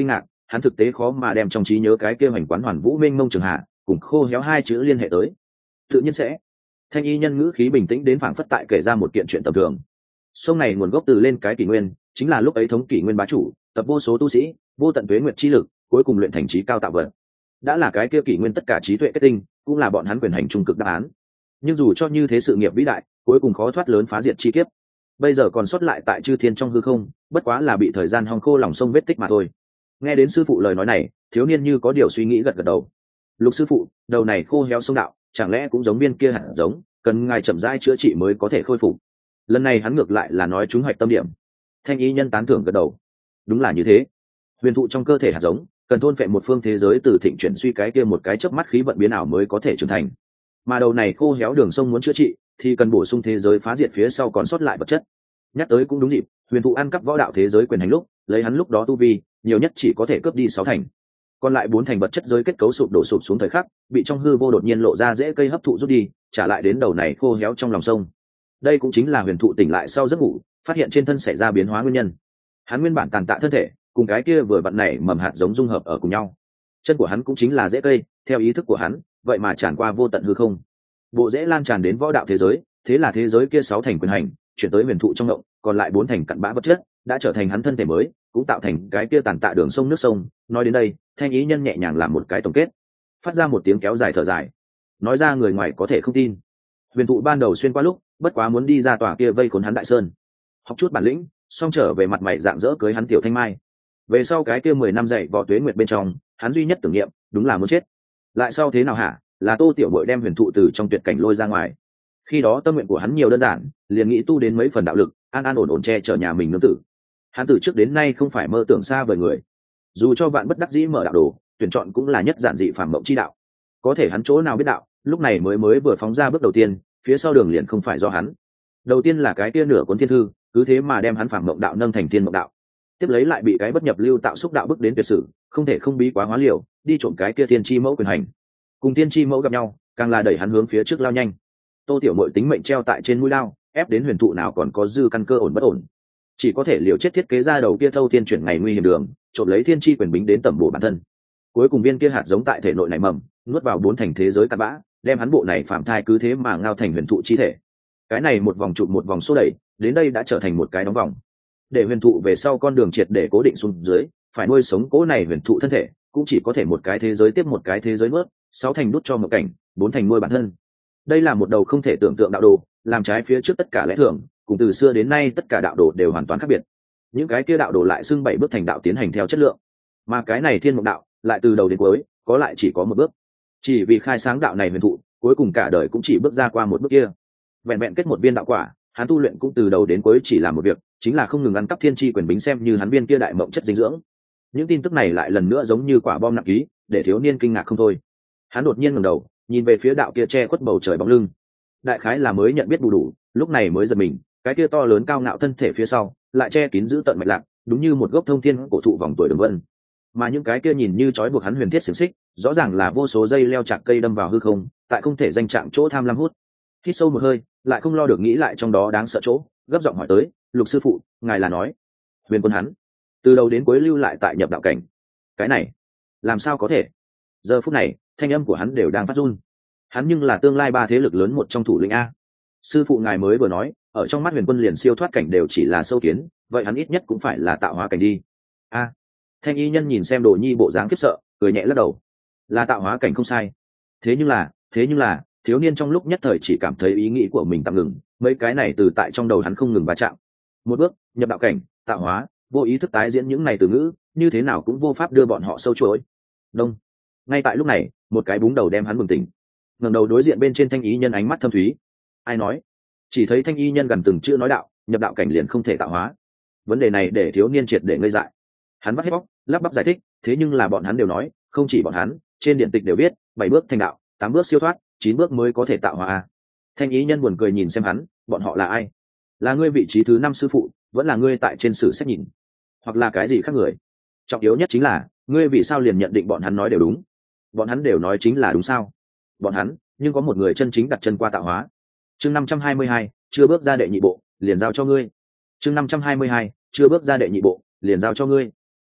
hắn thực tế khó mà đem trong trí nhớ cái kia hoành quán hoàn vũ mênh mông trường hạ cùng khô héo hai chữ liên hệ tới. Tự nhiên sẽ. Thanh y nhân ngữ khí bình tĩnh đến phảng phất tại kể ra một kiện chuyện tầm thường. Sông này nguồn gốc từ lên cái kỷ nguyên, chính là lúc ấy thống kỷ nguyên bá chủ, tập vô số tu sĩ, vô tận tuế nguyệt chi lực, cuối cùng luyện thành trí cao tạo vật. Đã là cái kia kỷ nguyên tất cả trí tuệ kết tinh, cũng là bọn hắn quyền hành trung cực đáp án. Nhưng dù cho như thế sự nghiệp vĩ đại, cuối cùng khó thoát lớn phá diệt chi kiếp. Bây giờ còn sót lại tại chư thiên trong hư không, bất quá là bị thời gian hong khô lòng sông vết tích mà thôi. Nghe đến sư phụ lời nói này, thiếu niên như có điều suy nghĩ gật gật đầu. Lục sư phụ, đầu này khô héo sông đạo, chẳng lẽ cũng giống viên kia hạt giống, cần ngài chậm rãi chữa trị mới có thể khôi phục. Lần này hắn ngược lại là nói trúng hoạch tâm điểm. Thanh y nhân tán thưởng gật đầu. Đúng là như thế. Huyền thụ trong cơ thể hạt giống, cần thôn phệ một phương thế giới từ thịnh chuyển suy cái kia một cái chớp mắt khí vận biến ảo mới có thể trưởng thành. Mà đầu này khô héo đường sông muốn chữa trị, thì cần bổ sung thế giới phá diệt phía sau còn sót lại vật chất. Nhắc tới cũng đúng dịp, huyền thụ ăn cắp võ đạo thế giới quyền hành lúc, lấy hắn lúc đó tu vi, nhiều nhất chỉ có thể cướp đi sáu thành. Còn lại bốn thành vật chất giới kết cấu sụp đổ sụp xuống thời khắc, bị trong hư vô đột nhiên lộ ra rễ cây hấp thụ rút đi, trả lại đến đầu này khô héo trong lòng sông. Đây cũng chính là huyền thụ tỉnh lại sau giấc ngủ, phát hiện trên thân xảy ra biến hóa nguyên nhân. Hắn nguyên bản tàn tạ thân thể, cùng cái kia vừa vặn này mầm hạt giống dung hợp ở cùng nhau. Chân của hắn cũng chính là rễ cây, theo ý thức của hắn, vậy mà tràn qua vô tận hư không. Bộ rễ lan tràn đến võ đạo thế giới, thế là thế giới kia sáu thành quyền hành, chuyển tới huyền thụ trong động, còn lại bốn thành cặn bã vật chất, đã trở thành hắn thân thể mới, cũng tạo thành cái kia tàn tạ đường sông nước sông. Nói đến đây, thanh ý nhân nhẹ nhàng làm một cái tổng kết, phát ra một tiếng kéo dài thở dài. Nói ra người ngoài có thể không tin. Huyền thụ ban đầu xuyên qua lúc, bất quá muốn đi ra tòa kia vây khốn hắn đại sơn, học chút bản lĩnh, xong trở về mặt mày dạng dỡ cưới hắn tiểu thanh mai. Về sau cái kia mười năm dạy võ tuế nguyệt bên trong, hắn duy nhất tưởng niệm, đúng là muốn chết. Lại sau thế nào hả? Là Tô Tiểu Bội đem huyền thụ từ trong tuyệt cảnh lôi ra ngoài. Khi đó tâm nguyện của hắn nhiều đơn giản, liền nghĩ tu đến mấy phần đạo lực, an an ổn ổn che chở nhà mình nương tử. Hắn từ trước đến nay không phải mơ tưởng xa vời người, dù cho bạn bất đắc dĩ mở đạo đồ, tuyển chọn cũng là nhất giản dị phàm mộng chi đạo. Có thể hắn chỗ nào biết đạo, lúc này mới mới vừa phóng ra bước đầu tiên, phía sau đường liền không phải do hắn. Đầu tiên là cái kia nửa cuốn thiên thư, cứ thế mà đem hắn phàm mộng đạo nâng thành thiên mộng đạo. Tiếp lấy lại bị cái bất nhập lưu tạo xúc đạo bước đến tuyệt sử, không thể không bí quá hóa liều, đi trộm cái kia thiên chi mẫu quyền hành. Cùng thiên chi mẫu gặp nhau, càng là đẩy hắn hướng phía trước lao nhanh. Tô Tiểu Mội tính mệnh treo tại trên mũi lao, ép đến huyền thụ nào còn có dư căn cơ ổn bất ổn, chỉ có thể liều chết thiết kế ra đầu kia thâu thiên chuyển ngày nguy hiểm đường, trộm lấy thiên chi quyền bính đến tẩm bổ bản thân. Cuối cùng viên kia hạt giống tại thể nội nảy mầm, nuốt vào bốn thành thế giới cặn bã, đem hắn bộ này phạm thai cứ thế mà ngao thành huyền thụ chi thể. Cái này một vòng trụ một vòng xô đẩy, đến đây đã trở thành một cái đóng vòng. Để huyền thụ về sau con đường triệt để cố định xuống dưới, phải nuôi sống cố này huyền thụ thân thể, cũng chỉ có thể một cái thế giới tiếp một cái thế giới nuốt, sáu thành đút cho một cảnh, bốn thành nuôi bản thân. Đây là một đầu không thể tưởng tượng đạo đồ, làm trái phía trước tất cả lẽ thường, cùng từ xưa đến nay tất cả đạo đồ đều hoàn toàn khác biệt. Những cái kia đạo đồ lại xưng bảy bước thành đạo tiến hành theo chất lượng, mà cái này thiên mộng đạo lại từ đầu đến cuối có lại chỉ có một bước. Chỉ vì khai sáng đạo này huyền thụ, cuối cùng cả đời cũng chỉ bước ra qua một bước kia. Vẹn vẹn kết một viên đạo quả, hắn tu luyện cũng từ đầu đến cuối chỉ làm một việc, chính là không ngừng ăn cắp thiên chi quyền bính xem như hắn viên kia đại mộng chất dinh dưỡng. Những tin tức này lại lần nữa giống như quả bom nặng ký, để thiếu niên kinh ngạc không thôi. Hắn đột nhiên ngẩng đầu, nhìn về phía đạo kia che khuất bầu trời bóng lưng. Đại khái là mới nhận biết đủ đủ, lúc này mới giật mình, cái kia to lớn cao ngạo thân thể phía sau lại che kín giữ tận mạch lạc, đúng như một gốc thông thiên cổ thụ vòng tuổi đường vân. Mà những cái kia nhìn như trói buộc hắn huyền thiết xiềng xích, rõ ràng là vô số dây leo chạc cây đâm vào hư không, tại không thể danh trạng chỗ tham lam hút. Hít sâu một hơi, lại không lo được nghĩ lại trong đó đáng sợ chỗ, gấp giọng hỏi tới, Lục sư phụ, ngài là nói huyền quân hắn từ đầu đến cuối lưu lại tại nhập đạo cảnh? Cái này làm sao có thể? Giờ phút này thanh âm của hắn đều đang phát run. Hắn nhưng là tương lai ba thế lực lớn một trong thủ lĩnh a. Sư phụ ngài mới vừa nói, ở trong mắt huyền quân liền siêu thoát cảnh đều chỉ là sâu kiến, vậy hắn ít nhất cũng phải là tạo hóa cảnh đi. A. Thanh y nhân nhìn xem Đồ Nhi bộ dáng khiếp sợ, cười nhẹ lắc đầu. Là tạo hóa cảnh không sai. Thế nhưng là, thế nhưng là, thiếu niên trong lúc nhất thời chỉ cảm thấy ý nghĩ của mình tạm ngừng, mấy cái này từ tại trong đầu hắn không ngừng va chạm. Một bước, nhập đạo cảnh, tạo hóa, vô ý thức tái diễn những này từ ngữ, như thế nào cũng vô pháp đưa bọn họ sâu chuỗi. Đông. Ngay tại lúc này, một cái búng đầu đem hắn bừng tỉnh. Ngẩng đầu đối diện bên trên thanh y nhân ánh mắt thâm thúy. Ai nói? Chỉ thấy thanh y nhân gần từng chữ nói đạo, nhập đạo cảnh liền không thể tạo hóa. Vấn đề này để thiếu niên triệt để ngây dại. Hắn vắt hết bóc, lắp bắp giải thích, thế nhưng là bọn hắn đều nói, không chỉ bọn hắn, trên điện tịch đều biết, bảy bước thành đạo, tám bước siêu thoát, chín bước mới có thể tạo hóa. Thanh ý nhân buồn cười nhìn xem hắn, bọn họ là ai? Là ngươi vị trí thứ năm sư phụ, vẫn là ngươi tại trên sử sách nhìn, hoặc là cái gì khác người? Trọng yếu nhất chính là, ngươi vì sao liền nhận định bọn hắn nói đều đúng? Bọn hắn đều nói chính là đúng sao? Bọn hắn, nhưng có một người chân chính đặt chân qua tạo hóa. Chương năm trăm hai mươi hai, chưa bước ra đệ nhị bộ, liền giao cho ngươi. Chương năm trăm hai mươi hai, chưa bước ra đệ nhị bộ, liền giao cho ngươi.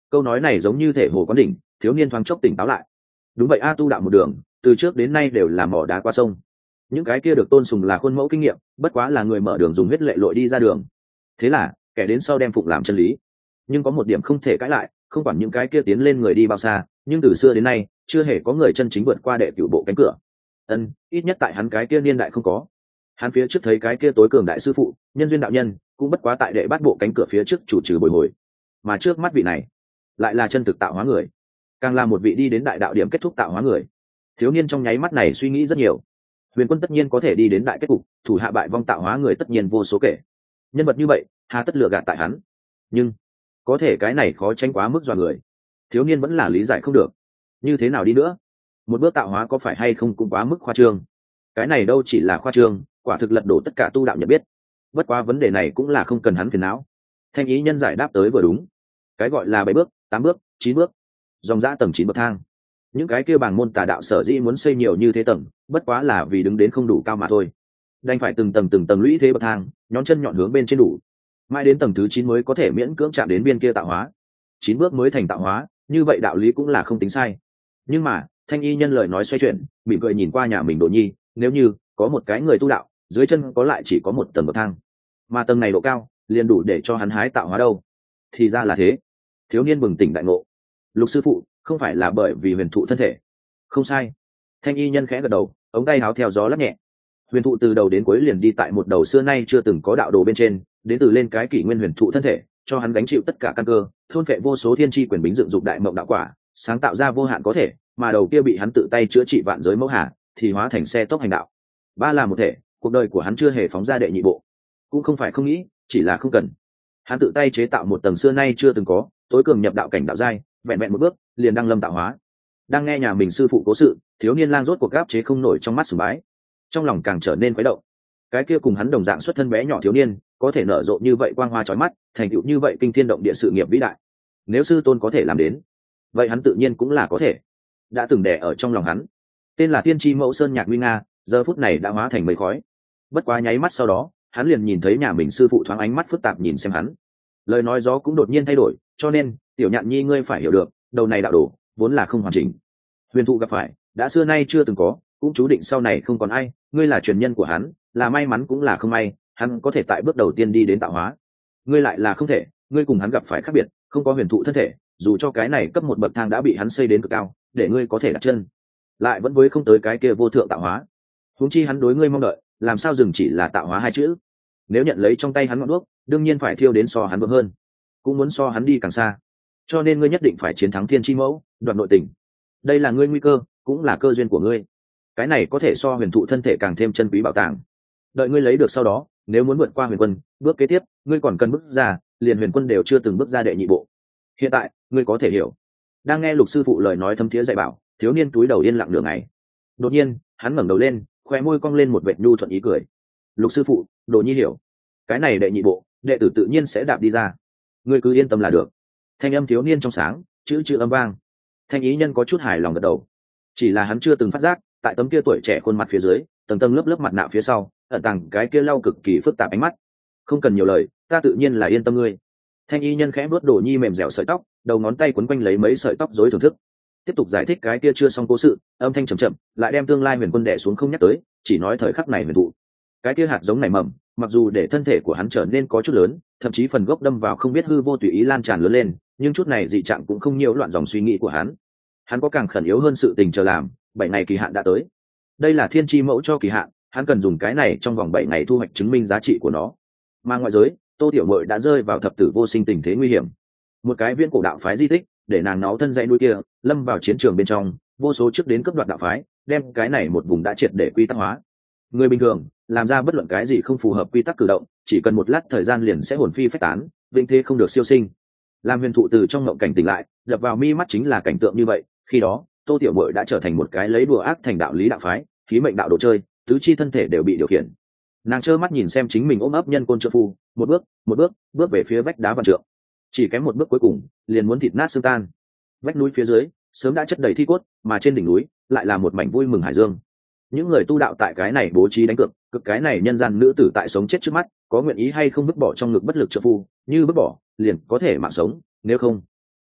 Câu nói này giống như thể hồ quán đỉnh, thiếu niên thoáng chốc tỉnh táo lại. Đúng vậy a, tu đạo một đường từ trước đến nay đều là mỏ đá qua sông. Những cái kia được tôn sùng là khuôn mẫu kinh nghiệm, bất quá là người mở đường dùng huyết lệ lội đi ra đường. Thế là kẻ đến sau đem phụng làm chân lý. Nhưng có một điểm không thể cãi lại, không quản những cái kia tiến lên người đi bao xa, nhưng từ xưa đến nay chưa hề có người chân chính vượt qua đệ cửu bộ cánh cửa. Ân, ít nhất tại hắn cái kia niên đại không có. Hắn phía trước thấy cái kia tối cường đại sư phụ nhân duyên đạo nhân cũng bất quá tại đệ bát bộ cánh cửa phía trước chủ trì bồi hồi, mà trước mắt vị này lại là chân thực tạo hóa người, càng là một vị đi đến đại đạo điểm kết thúc tạo hóa người. Thiếu niên trong nháy mắt này suy nghĩ rất nhiều. Huyền Quân tất nhiên có thể đi đến đại kết cục, thủ hạ bại vong tạo hóa người tất nhiên vô số kể. Nhân vật như vậy hà tất lựa gạt tại hắn, nhưng có thể cái này khó tránh quá mức dọa người. Thiếu niên vẫn là lý giải không được. Như thế nào đi nữa, một bước tạo hóa có phải hay không cũng quá mức khoa trương. Cái này đâu chỉ là khoa trương, quả thực lật đổ tất cả tu đạo nhận biết. Bất quá vấn đề này cũng là không cần hắn phiền não. Thanh ý nhân giải đáp tới vừa đúng. Cái gọi là bảy bước, tám bước, chín bước, dòng dã tầng chín bậc thang. Những cái kia bảng môn tà đạo sở dĩ muốn xây nhiều như thế tầng, bất quá là vì đứng đến không đủ cao mà thôi. Đành phải từng tầng từng tầng lũy thế bậc thang, nhón chân nhọn hướng bên trên đủ. Mãi đến tầng thứ chín mới có thể miễn cưỡng chạm đến biên kia tạo hóa. Chín bước mới thành tạo hóa, như vậy đạo lý cũng là không tính sai. Nhưng mà, Thanh y nhân lời nói xoay chuyển, mỉm cười nhìn qua nhà mình Đồ Nhi, nếu như có một cái người tu đạo, dưới chân có lại chỉ có một tầng bậc thang, mà tầng này độ cao liền đủ để cho hắn hái tạo hóa đâu. Thì ra là thế. Thiếu niên bừng tỉnh đại ngộ. Lục sư phụ, không phải là bởi vì huyền thụ thân thể? Không sai. Thanh y nhân khẽ gật đầu, ống tay háo theo gió lắc nhẹ. Huyền thụ từ đầu đến cuối liền đi tại một đầu xưa nay chưa từng có đạo đồ bên trên, đến từ lên cái kỷ nguyên huyền thụ thân thể, cho hắn gánh chịu tất cả căn cơ, thôn phệ vô số thiên chi quyền bính dựng dục đại mộng đạo quả, sáng tạo ra vô hạn có thể, mà đầu kia bị hắn tự tay chữa trị vạn giới mẫu hà, thì hóa thành xe tốc hành đạo. Ba là một thể, cuộc đời của hắn chưa hề phóng ra đệ nhị bộ, cũng không phải không nghĩ, chỉ là không cần. Hắn tự tay chế tạo một tầng xưa nay chưa từng có, tối cường nhập đạo cảnh đạo giai, vẹn vẹn một bước liền đăng lâm tạo hóa. Đang nghe nhà mình sư phụ cố sự, thiếu niên lang rốt cuộc gáp chế không nổi trong mắt sùng bái, trong lòng càng trở nên khuấy động. Cái kia cùng hắn đồng dạng xuất thân bé nhỏ thiếu niên, có thể nở rộ như vậy quang hoa chói mắt, thành tựu như vậy kinh thiên động địa sự nghiệp vĩ đại. Nếu sư tôn có thể làm đến, vậy hắn tự nhiên cũng là có thể. Đã từng đẻ ở trong lòng hắn, tên là Thiên Chi Mẫu Sơn Nhạc Nguy Nga, giờ phút này đã hóa thành mây khói. Bất quá nháy mắt sau đó, hắn liền nhìn thấy nhà mình sư phụ thoáng ánh mắt phức tạp nhìn xem hắn. Lời nói gió cũng đột nhiên thay đổi, cho nên, tiểu nhạn nhi ngươi phải hiểu được, đầu này đạo đồ vốn là không hoàn chỉnh. Huyền thụ gặp phải, đã xưa nay chưa từng có, cũng chú định sau này không còn ai, ngươi là truyền nhân của hắn, là may mắn cũng là không may, hắn có thể tại bước đầu tiên đi đến tạo hóa. Ngươi lại là không thể, ngươi cùng hắn gặp phải khác biệt, không có huyền thụ thân thể, dù cho cái này cấp một bậc thang đã bị hắn xây đến cực cao, để ngươi có thể đặt chân, lại vẫn với không tới cái kia vô thượng tạo hóa. Huống chi hắn đối ngươi mong đợi, làm sao dừng chỉ là tạo hóa hai chữ? Nếu nhận lấy trong tay hắn ngọn đuốc, đương nhiên phải thiêu đến so hắn vững hơn, cũng muốn so hắn đi càng xa. Cho nên ngươi nhất định phải chiến thắng Thiên Chi Mẫu, đoạt nội tình. Đây là ngươi nguy cơ, cũng là cơ duyên của ngươi. Cái này có thể so huyền thụ thân thể càng thêm chân quý bảo tàng. Đợi ngươi lấy được sau đó, nếu muốn vượt qua huyền quân, bước kế tiếp, ngươi còn cần bước ra, liền huyền quân đều chưa từng bước ra đệ nhị bộ. Hiện tại, ngươi có thể hiểu. Đang nghe Lục sư phụ lời nói thâm thiế dạy bảo, thiếu niên túi đầu yên lặng nửa ngày. Đột nhiên, hắn ngẩng đầu lên, khoe môi cong lên một vệt nhu thuận ý cười. Lục sư phụ, Đồ Nhi hiểu. Cái này đệ nhị bộ, đệ tử tự nhiên sẽ đạp đi ra. Ngươi cứ yên tâm là được. Thanh âm thiếu niên trong sáng, chữ chữ âm vang. Thanh ý nhân có chút hài lòng gật đầu. Chỉ là hắn chưa từng phát giác, tại tấm kia tuổi trẻ khuôn mặt phía dưới, tầng tầng lớp lớp mặt nạ phía sau, ẩn tàng cái kia lau cực kỳ phức tạp ánh mắt. Không cần nhiều lời, ta tự nhiên là yên tâm ngươi. Thanh y nhân khẽ vuốt Đồ Nhi mềm dẻo sợi tóc, đầu ngón tay quấn quanh lấy mấy sợi tóc rối thưởng thức, tiếp tục giải thích cái kia chưa xong cố sự, âm thanh trầm chậm, lại đem tương lai huyền quân đè xuống không nhắc tới, chỉ nói thời khắc này huyền thụ. Cái kia hạt giống này mầm, mặc dù để thân thể của hắn trở nên có chút lớn, thậm chí phần gốc đâm vào không biết hư vô tùy ý lan tràn lớn lên, nhưng chút này dị trạng cũng không nhiều loạn dòng suy nghĩ của hắn. Hắn có càng khẩn yếu hơn sự tình chờ làm, bảy ngày kỳ hạn đã tới. Đây là Thiên Chi Mẫu cho kỳ hạn, hắn cần dùng cái này trong vòng bảy ngày thu hoạch chứng minh giá trị của nó. Mà ngoại giới, Tô Tiểu Mội đã rơi vào thập tử vô sinh tình thế nguy hiểm. Một cái viễn cổ đạo phái di tích, để nàng nó thân dãy núi kia, lâm vào chiến trường bên trong, vô số trước đến cấp đoạt đạo phái, đem cái này một vùng đã triệt để quy tắc hóa. Người bình thường làm ra bất luận cái gì không phù hợp quy tắc cử động, chỉ cần một lát thời gian liền sẽ hồn phi phách tán, vĩnh thế không được siêu sinh. Làm huyền thụ từ trong ngộng cảnh tỉnh lại, đập vào mi mắt chính là cảnh tượng như vậy. Khi đó, Tô Tiểu Mội đã trở thành một cái lấy đùa ác thành đạo lý đạo phái, khí mệnh đạo đồ chơi, tứ chi thân thể đều bị điều khiển. Nàng trơ mắt nhìn xem chính mình ôm ấp nhân côn trợ phu, một bước một bước bước về phía vách đá vạn trượng, chỉ kém một bước cuối cùng liền muốn thịt nát xương tan. Vách núi phía dưới sớm đã chất đầy thi cốt, mà trên đỉnh núi lại là một mảnh vui mừng hải dương. Những người tu đạo tại cái này bố trí đánh cược, cực cái này nhân gian nữ tử tại sống chết trước mắt, có nguyện ý hay không vứt bỏ trong ngực bất lực trợ phu, như vứt bỏ liền có thể mạng sống, nếu không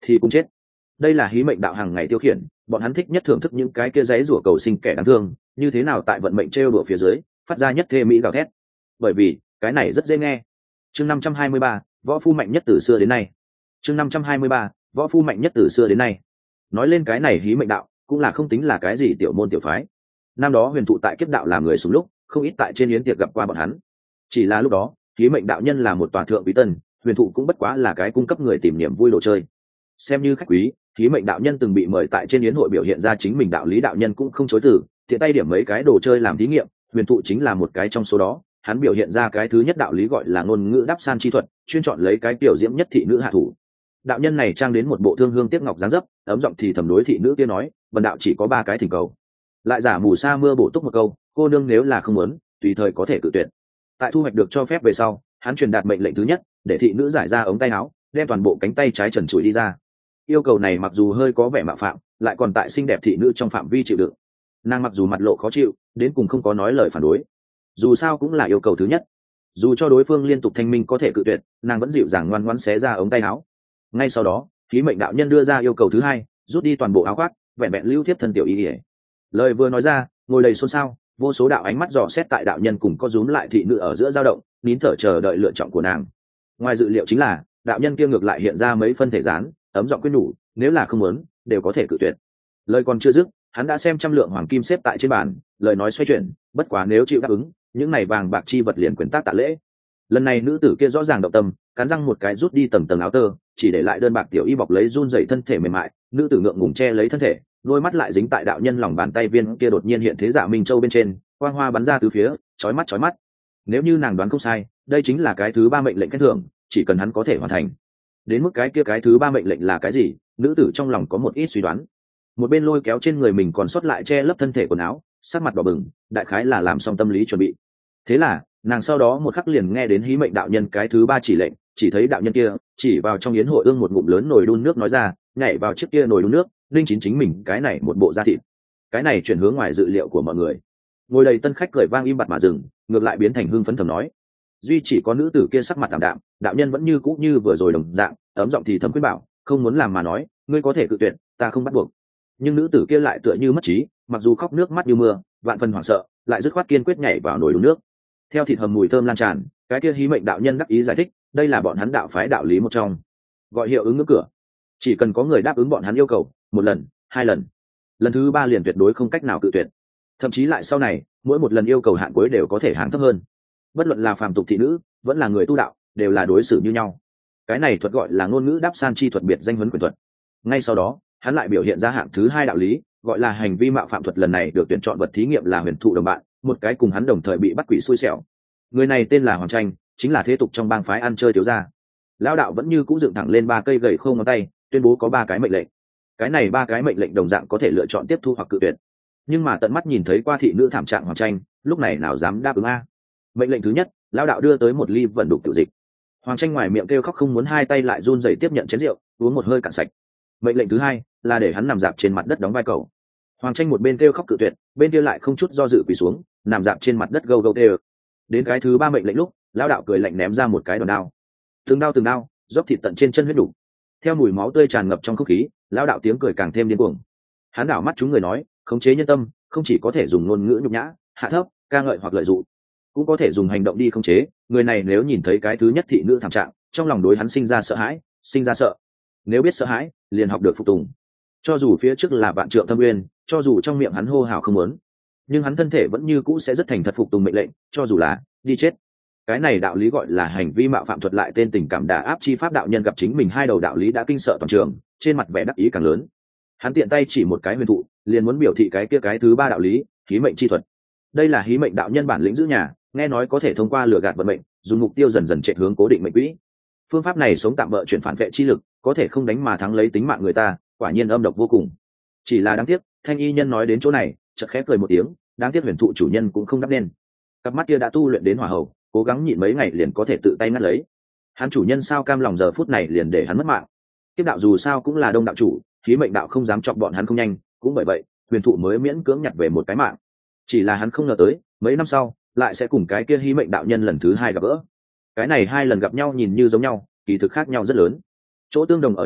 thì cũng chết. Đây là hí mệnh đạo hàng ngày tiêu khiển, bọn hắn thích nhất thưởng thức những cái kia giấy rủa cầu sinh kẻ đáng thương, như thế nào tại vận mệnh trêu đùa phía dưới phát ra nhất thê mỹ gào thét, bởi vì cái này rất dễ nghe. Chương năm trăm hai mươi ba, võ phu mạnh nhất từ xưa đến nay. Chương năm trăm hai mươi ba, võ phu mạnh nhất từ xưa đến nay. Nói lên cái này hí mệnh đạo cũng là không tính là cái gì tiểu môn tiểu phái. Năm đó huyền thụ tại kiếp đạo làm người xuống lúc không ít tại trên yến tiệc gặp qua bọn hắn, chỉ là lúc đó hí mệnh đạo nhân là một tòa thượng quý tân, huyền thụ cũng bất quá là cái cung cấp người tìm niềm vui đồ chơi. Xem như khách quý, hí mệnh đạo nhân từng bị mời tại trên yến hội biểu hiện ra chính mình, đạo lý đạo nhân cũng không chối từ, tiện tay điểm mấy cái đồ chơi làm thí nghiệm, huyền thụ chính là một cái trong số đó. Hắn biểu hiện ra cái thứ nhất đạo lý gọi là ngôn ngữ đắp san chi thuật, chuyên chọn lấy cái tiểu diễm nhất thị nữ hạ thủ. Đạo nhân này trang đến một bộ thương hương tiếc ngọc dáng dấp, ấm giọng thì thầm đối thị nữ kia nói, bần đạo chỉ có ba cái thỉnh cầu. Lại giả mù sa mưa bổ túc một câu, cô nương nếu là không muốn tùy thời có thể cự tuyệt. Tại thu hoạch được cho phép về sau, hắn truyền đạt mệnh lệnh thứ nhất, để thị nữ giải ra ống tay áo, đem toàn bộ cánh tay trái trần trụi đi ra. Yêu cầu này mặc dù hơi có vẻ mạo phạm, lại còn tại xinh đẹp thị nữ trong phạm vi chịu đựng. Nàng mặc dù mặt lộ khó chịu, đến cùng không có nói lời phản đối, dù sao cũng là yêu cầu thứ nhất. Dù cho đối phương liên tục thanh minh có thể cự tuyệt, nàng vẫn dịu dàng ngoan ngoãn xé ra ống tay áo. Ngay sau đó, khí mệnh đạo nhân đưa ra yêu cầu thứ hai, rút đi toàn bộ áo khoác, vẹn vẹn lưu tiếp thân tiểu y ỉa. Lời vừa nói ra, ngồi đầy xôn xao, vô số đạo ánh mắt dò xét tại đạo nhân cùng có rúm lại thị nữ ở giữa dao động, nín thở chờ đợi lựa chọn của nàng. Ngoài dự liệu chính là đạo nhân kia ngược lại hiện ra mấy phân thể dán, ấm giọng khuyên nhủ, nếu là không muốn đều có thể cự tuyệt. Lời còn chưa dứt, hắn đã xem trăm lượng hoàng kim xếp tại trên bàn, lời nói xoay chuyển, bất quá nếu chịu đáp ứng, những này vàng bạc chi vật liền quyền tác tạ lễ. Lần này nữ tử kia rõ ràng động tâm, cắn răng một cái rút đi tầng tầng áo tơ, chỉ để lại đơn bạc tiểu y bọc lấy run rẩy thân thể mềm mại. Nữ tử ngượng ngùng che lấy thân thể, đôi mắt lại dính tại đạo nhân lòng bàn tay viên kia đột nhiên hiện thế giả minh châu bên trên, quang hoa bắn ra từ phía, chói mắt chói mắt. Nếu như nàng đoán không sai, đây chính là cái thứ ba mệnh lệnh khen thưởng, chỉ cần hắn có thể hoàn thành. Đến mức cái kia cái thứ ba mệnh lệnh là cái gì, nữ tử trong lòng có một ít suy đoán. Một bên lôi kéo trên người mình còn sót lại che lấp thân thể quần áo, sắc mặt đỏ bừng, đại khái là làm xong tâm lý chuẩn bị. Thế là nàng sau đó một khắc liền nghe đến hí mệnh đạo nhân cái thứ ba chỉ lệnh, chỉ thấy đạo nhân kia chỉ vào trong yến hội ương một ngụm lớn nồi đun nước nói ra, nhảy vào chiếc kia nồi đun nước, linh chín chính mình cái này một bộ da thịt. Cái này chuyển hướng ngoài dự liệu của mọi người, ngồi đầy tân khách cười vang im bặt mà dừng, ngược lại biến thành hưng phấn thầm nói. Duy chỉ có nữ tử kia sắc mặt tạm đạm, đạo nhân vẫn như cũ như vừa rồi đồng dạng, ấm giọng thì thầm khuyên bảo, không muốn làm mà nói, ngươi có thể cự tuyệt, ta không bắt buộc. Nhưng nữ tử kia lại tựa như mất trí, mặc dù khóc nước mắt như mưa, vạn phần hoảng sợ, lại dứt khoát kiên quyết nhảy vào nồi đun nước. Theo thịt hầm mùi thơm lan tràn, cái kia hí mệnh đạo nhân đắc ý giải thích, đây là bọn hắn đạo phái đạo lý một trong, gọi hiệu ứng ngưỡng cửa. Chỉ cần có người đáp ứng bọn hắn yêu cầu, một lần, hai lần, lần thứ ba liền tuyệt đối không cách nào cự tuyệt. Thậm chí lại sau này, mỗi một lần yêu cầu hạn cuối đều có thể hàng thấp hơn. Bất luận là phàm tục thị nữ, vẫn là người tu đạo, đều là đối xử như nhau. Cái này thuật gọi là ngôn ngữ đáp san chi thuật biệt danh huấn quyền thuật. Ngay sau đó, hắn lại biểu hiện ra hạng thứ hai đạo lý, gọi là hành vi mạo phạm thuật. Lần này được tuyển chọn vật thí nghiệm là huyền thụ đồng bạn, một cái cùng hắn đồng thời bị bắt quỷ xui xẻo. Người này tên là Hoàng Tranh, chính là thế tục trong bang phái ăn chơi thiếu gia. Lão đạo vẫn như cũ dựng thẳng lên ba cây gậy khô ngón tay, tuyên bố có ba cái mệnh lệnh. Cái này ba cái mệnh lệnh đồng dạng có thể lựa chọn tiếp thu hoặc cự tuyệt. Nhưng mà tận mắt nhìn thấy qua thị nữ thảm trạng Hoàng Tranh, lúc này nào dám đáp ứng a. Mệnh lệnh thứ nhất, lão đạo đưa tới một ly vận đục tiểu dịch. Hoàng Tranh ngoài miệng kêu khóc không muốn, hai tay lại run rẩy tiếp nhận chén rượu, uống một hơi cạn sạch. Mệnh lệnh thứ hai là để hắn nằm dạp trên mặt đất đóng vai cầu. Hoàng Tranh một bên kêu khóc cự tuyệt, bên kia lại không chút do dự quỳ xuống, nằm dạp trên mặt đất gâu gâu tê. Đến cái thứ ba mệnh lệnh lúc, lão đạo cười lạnh ném ra một cái đòn đao. Từng đao từng đao, dốc thịt tận trên chân huyết đủ. Theo mùi máu tươi tràn ngập trong không khí, lão đạo tiếng cười càng thêm điên cuồng. Hắn đảo mắt chúng người nói, khống chế nhân tâm, không chỉ có thể dùng ngôn ngữ nhục nhã, hạ thấp, ca ngợi hoặc lợi dụng, cũng có thể dùng hành động đi khống chế. Người này nếu nhìn thấy cái thứ nhất thị nữ thảm trạng, trong lòng đối hắn sinh ra sợ hãi, sinh ra sợ. Nếu biết sợ hãi, liền học được phục tùng. Cho dù phía trước là vạn trượng thâm uyên, cho dù trong miệng hắn hô hào không muốn, nhưng hắn thân thể vẫn như cũ sẽ rất thành thật phục tùng mệnh lệnh, cho dù là đi chết. Cái này đạo lý gọi là hành vi mạo phạm thuật, lại tên tình cảm đả áp chi pháp. Đạo nhân gặp chính mình hai đầu đạo lý đã kinh sợ toàn trường, trên mặt vẻ đắc ý càng lớn. Hắn tiện tay chỉ một cái huyền thụ, liền muốn biểu thị cái kia cái thứ ba đạo lý, hí mệnh chi thuật. Đây là hí mệnh đạo nhân bản lĩnh giữ nhà, nghe nói có thể thông qua lừa gạt vận mệnh, dùng mục tiêu dần dần chạy hướng cố định mệnh quỹ. Phương pháp này sống tạm bỡ chuyển phản vệ chi lực, có thể không đánh mà thắng lấy tính mạng người ta, quả nhiên âm độc vô cùng. Chỉ là đáng tiếc, thanh y nhân nói đến chỗ này, chợt khẽ cười một tiếng, đáng tiếc huyền thụ chủ nhân cũng không đáp nên. Cặp mắt kia đã tu luyện đến hỏa hầu, cố gắng nhịn mấy ngày liền có thể tự tay ngắt lấy. Hắn chủ nhân sao cam lòng giờ phút này liền để hắn mất mạng. Tiếp đạo dù sao cũng là đông đạo chủ, khí mệnh đạo không dám chọc bọn hắn không nhanh, cũng bởi vậy huyền thụ mới miễn cưỡng nhặt về một cái mạng. Chỉ là hắn không ngờ tới, mấy năm sau lại sẽ cùng cái kia hí mệnh đạo nhân lần thứ hai gặp gỡ. Cái này hai lần gặp nhau nhìn như giống nhau, kỳ thực khác nhau rất lớn. Chỗ tương đồng ở chỗ,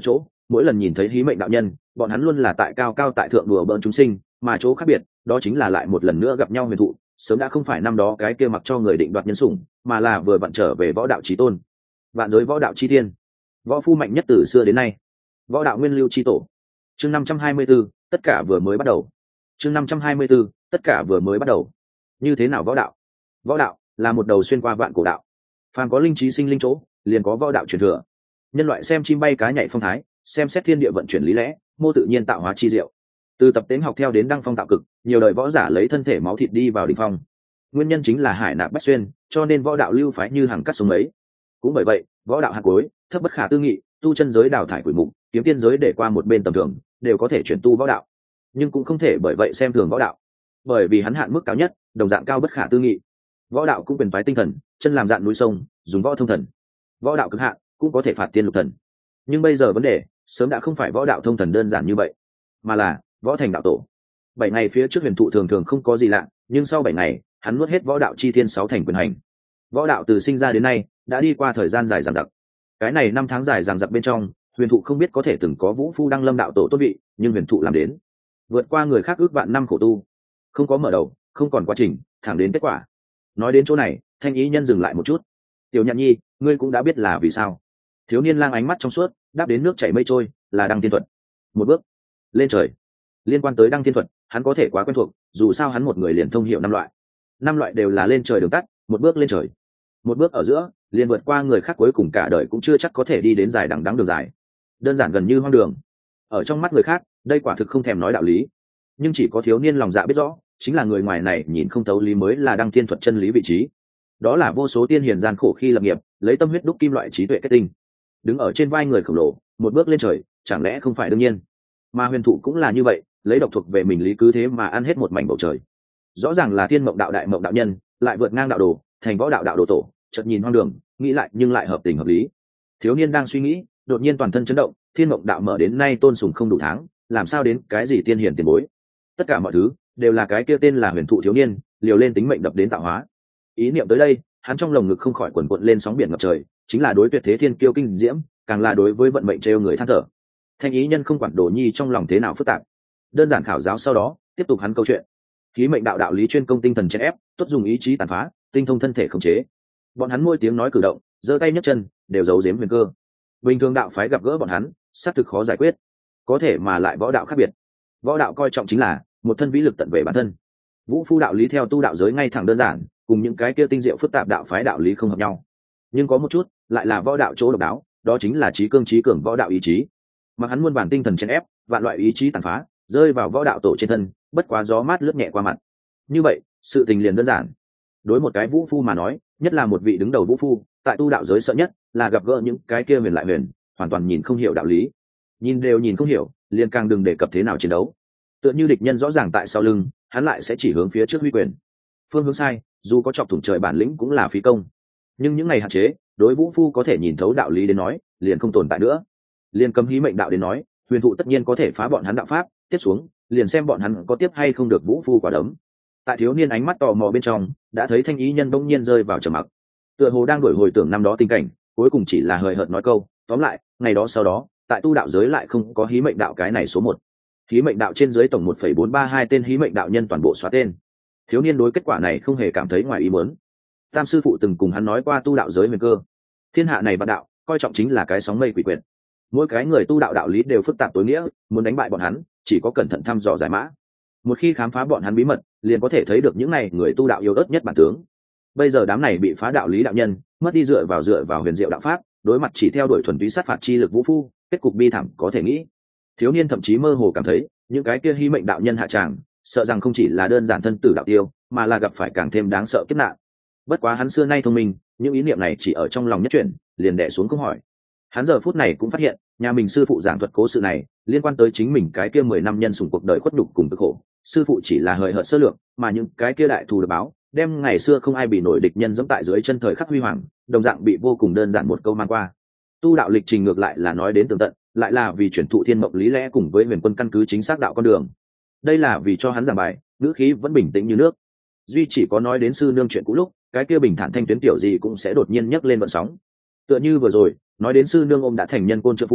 mỗi lần nhìn thấy hí mệnh đạo nhân bọn hắn luôn là tại cao cao tại thượng đùa bỡn chúng sinh, mà chỗ khác biệt đó chính là lại một lần nữa gặp nhau huyền thụ sớm đã không phải năm đó cái kia mặc cho người định đoạt nhân sủng, mà là vừa vặn trở về võ đạo chí tôn, vạn giới võ đạo chi tiên, võ phu mạnh nhất từ xưa đến nay, võ đạo nguyên lưu chi tổ. Chương năm trăm hai mươi 524, tất cả vừa mới bắt đầu. Chương năm trăm hai mươi 524, tất cả vừa mới bắt đầu. Như thế nào võ đạo? Võ đạo là một đầu xuyên qua vạn cổ đạo. Phàm có linh trí sinh linh chỗ, liền có võ đạo truyền thừa. Nhân loại xem chim bay cá nhảy phong thái, xem xét thiên địa vận chuyển lý lẽ, mô tự nhiên tạo hóa chi diệu. Từ tập tễnh học theo đến đăng phong tạo cực, nhiều đời võ giả lấy thân thể máu thịt đi vào đỉnh phong. Nguyên nhân chính là hải nạp bách xuyên, cho nên võ đạo lưu phái như hàng cắt sông ấy. Cũng bởi vậy, võ đạo hạt cuối, thấp bất khả tư nghị, tu chân giới đào thải quỷ mục, kiếm tiên giới để qua một bên tầm thường, đều có thể chuyển tu võ đạo. Nhưng cũng không thể bởi vậy xem thường võ đạo, bởi vì hắn hạn mức cao nhất, đồng dạng cao bất khả tư nghị. Võ đạo cũng quyền phái tinh thần, chân làm dạn núi sông, dùng võ thông thần. Võ đạo cực hạn cũng có thể phạt tiên lục thần. Nhưng bây giờ vấn đề sớm đã không phải võ đạo thông thần đơn giản như vậy, mà là võ thành đạo tổ. Bảy ngày phía trước huyền thụ thường thường không có gì lạ, nhưng sau bảy ngày hắn nuốt hết võ đạo chi thiên sáu thành quyền hành. Võ đạo từ sinh ra đến nay đã đi qua thời gian dài dằng dặc. Cái này năm tháng dài dằng dặc bên trong, huyền thụ không biết có thể từng có vũ phu đăng lâm đạo tổ tốt vị, nhưng huyền thụ làm đến vượt qua người khác ước vạn năm khổ tu, không có mở đầu, không còn quá trình, thẳng đến kết quả. Nói đến chỗ này, thanh ý nhân dừng lại một chút. Tiểu Nhạn Nhi, ngươi cũng đã biết là vì sao? Thiếu niên lang ánh mắt trong suốt, đáp đến nước chảy mây trôi, là đăng thiên thuật. Một bước lên trời. Liên quan tới đăng thiên thuật, hắn có thể quá quen thuộc, dù sao hắn một người liền thông hiểu năm loại. Năm loại đều là lên trời đường tắt, một bước lên trời. Một bước ở giữa, liền vượt qua người khác cuối cùng cả đời cũng chưa chắc có thể đi đến dài đằng đẵng đường dài. Đơn giản gần như hoang đường. Ở trong mắt người khác, đây quả thực không thèm nói đạo lý. Nhưng chỉ có thiếu niên lòng dạ biết rõ, chính là người ngoài này nhìn không thấu lý mới là đăng thiên thuật chân lý vị trí. Đó là vô số tiên hiền gian khổ khi lập nghiệp, lấy tâm huyết đúc kim loại trí tuệ kết tinh. Đứng ở trên vai người khổng lồ, một bước lên trời, chẳng lẽ không phải đương nhiên? Mà huyền thụ cũng là như vậy, lấy độc thuộc về mình lý cứ thế mà ăn hết một mảnh bầu trời. Rõ ràng là thiên mộng đạo đại mộng đạo nhân, lại vượt ngang đạo đồ, thành võ đạo đạo đồ tổ, chợt nhìn hoang đường, nghĩ lại nhưng lại hợp tình hợp lý. Thiếu niên đang suy nghĩ, đột nhiên toàn thân chấn động, thiên mộng đạo mở đến nay tôn sùng không đủ tháng, làm sao đến cái gì tiên hiền tiền bối? Tất cả mọi thứ đều là cái kia tên là huyền thụ thiếu niên, liều lên tính mệnh đập đến tạo hóa. Ý niệm tới đây, hắn trong lồng ngực không khỏi quần quật lên sóng biển ngập trời, chính là đối tuyệt thế thiên kiêu kinh diễm, càng là đối với vận mệnh trêu người than thở. Thanh ý nhân không quản đồ nhi trong lòng thế nào phức tạp, đơn giản khảo giáo sau đó tiếp tục hắn câu chuyện. Khí mệnh đạo đạo lý chuyên công tinh thần chèn ép, tốt dùng ý chí tàn phá, tinh thông thân thể khống chế. Bọn hắn môi tiếng nói cử động, giơ tay nhấc chân, đều giấu giếm huyền cơ. Bình thường đạo phái gặp gỡ bọn hắn, xác thực khó giải quyết. Có thể mà lại võ đạo khác biệt. Võ đạo coi trọng chính là một thân vĩ lực tận về bản thân. Vũ phu đạo lý theo tu đạo giới ngay thẳng đơn giản, cùng những cái kia tinh diệu phức tạp đạo phái đạo lý không hợp nhau. Nhưng có một chút, lại là võ đạo chỗ độc đáo, đó chính là trí cương trí cường võ đạo ý chí. Mà hắn muôn bản tinh thần chèn ép, vạn loại ý chí tàn phá, rơi vào võ đạo tổ trên thân, bất quá gió mát lướt nhẹ qua mặt. Như vậy, sự tình liền đơn giản. Đối một cái vũ phu mà nói, nhất là một vị đứng đầu vũ phu, tại tu đạo giới sợ nhất là gặp gỡ những cái kia huyền lại huyền, hoàn toàn nhìn không hiểu đạo lý. Nhìn đều nhìn không hiểu, liền càng đừng đề cập thế nào chiến đấu. Tựa như địch nhân rõ ràng tại sau lưng, hắn lại sẽ chỉ hướng phía trước huy quyền. Phương hướng sai, dù có chọc thủng trời bản lĩnh cũng là phí công. Nhưng những ngày hạn chế, đối vũ phu có thể nhìn thấu đạo lý đến nói, liền không tồn tại nữa. Liền cấm hí mệnh đạo đến nói, huyền thụ tất nhiên có thể phá bọn hắn đạo pháp, tiếp xuống, liền xem bọn hắn có tiếp hay không được vũ phu quả đấm. Tại thiếu niên ánh mắt tò mò bên trong, đã thấy thanh ý nhân bỗng nhiên rơi vào trầm mặc. Tựa hồ đang đổi hồi tưởng năm đó tình cảnh, cuối cùng chỉ là hời hợt nói câu, tóm lại, ngày đó sau đó, tại tu đạo giới lại không có hí mệnh đạo cái này số một. Hí mệnh đạo trên dưới tổng một phẩy bốn ba hai tên hí mệnh đạo nhân toàn bộ xóa tên. Thiếu niên đối kết quả này không hề cảm thấy ngoài ý muốn. Tam sư phụ từng cùng hắn nói qua tu đạo giới huyền cơ. Thiên hạ này vạn đạo, coi trọng chính là cái sóng mây quỷ quyệt. Mỗi cái người tu đạo đạo lý đều phức tạp tối nghĩa, muốn đánh bại bọn hắn, chỉ có cẩn thận thăm dò giải mã. Một khi khám phá bọn hắn bí mật, liền có thể thấy được những này người tu đạo yếu ớt nhất bản tướng. Bây giờ đám này bị phá đạo lý đạo nhân, mất đi dựa vào dựa vào huyền diệu đạo pháp, đối mặt chỉ theo đuổi thuần túy sát phạt chi lực vũ phu, kết cục bi thảm có thể nghĩ. Thiếu niên thậm chí mơ hồ cảm thấy, những cái kia hy mệnh đạo nhân hạ tràng, sợ rằng không chỉ là đơn giản thân tử đạo tiêu, mà là gặp phải càng thêm đáng sợ kiếp nạn. Bất quá hắn xưa nay thông minh, những ý niệm này chỉ ở trong lòng nhất chuyển, liền đè xuống không hỏi. Hắn giờ phút này cũng phát hiện, nhà mình sư phụ giảng thuật cố sự này, liên quan tới chính mình cái kia mười năm nhân sủng cuộc đời khuất nhục cùng cực khổ, sư phụ chỉ là hời hợt sơ lược, mà những cái kia đại thù được báo, đem ngày xưa không ai bị nổi địch nhân dẫm tại dưới chân thời khắc huy hoàng, đồng dạng bị vô cùng đơn giản một câu mang qua. Tu đạo lịch trình ngược lại là nói đến tường tận, lại là vì chuyển thụ thiên mộng lý lẽ cùng với huyền quân căn cứ chính xác đạo con đường. Đây là vì cho hắn giảng bài, ngữ khí vẫn bình tĩnh như nước. Duy chỉ có nói đến sư nương chuyện cũ lúc, cái kia bình thản thanh tuyến tiểu gì cũng sẽ đột nhiên nhấc lên vận sóng. Tựa như vừa rồi, nói đến sư nương ôm đã thành nhân côn trợ phu,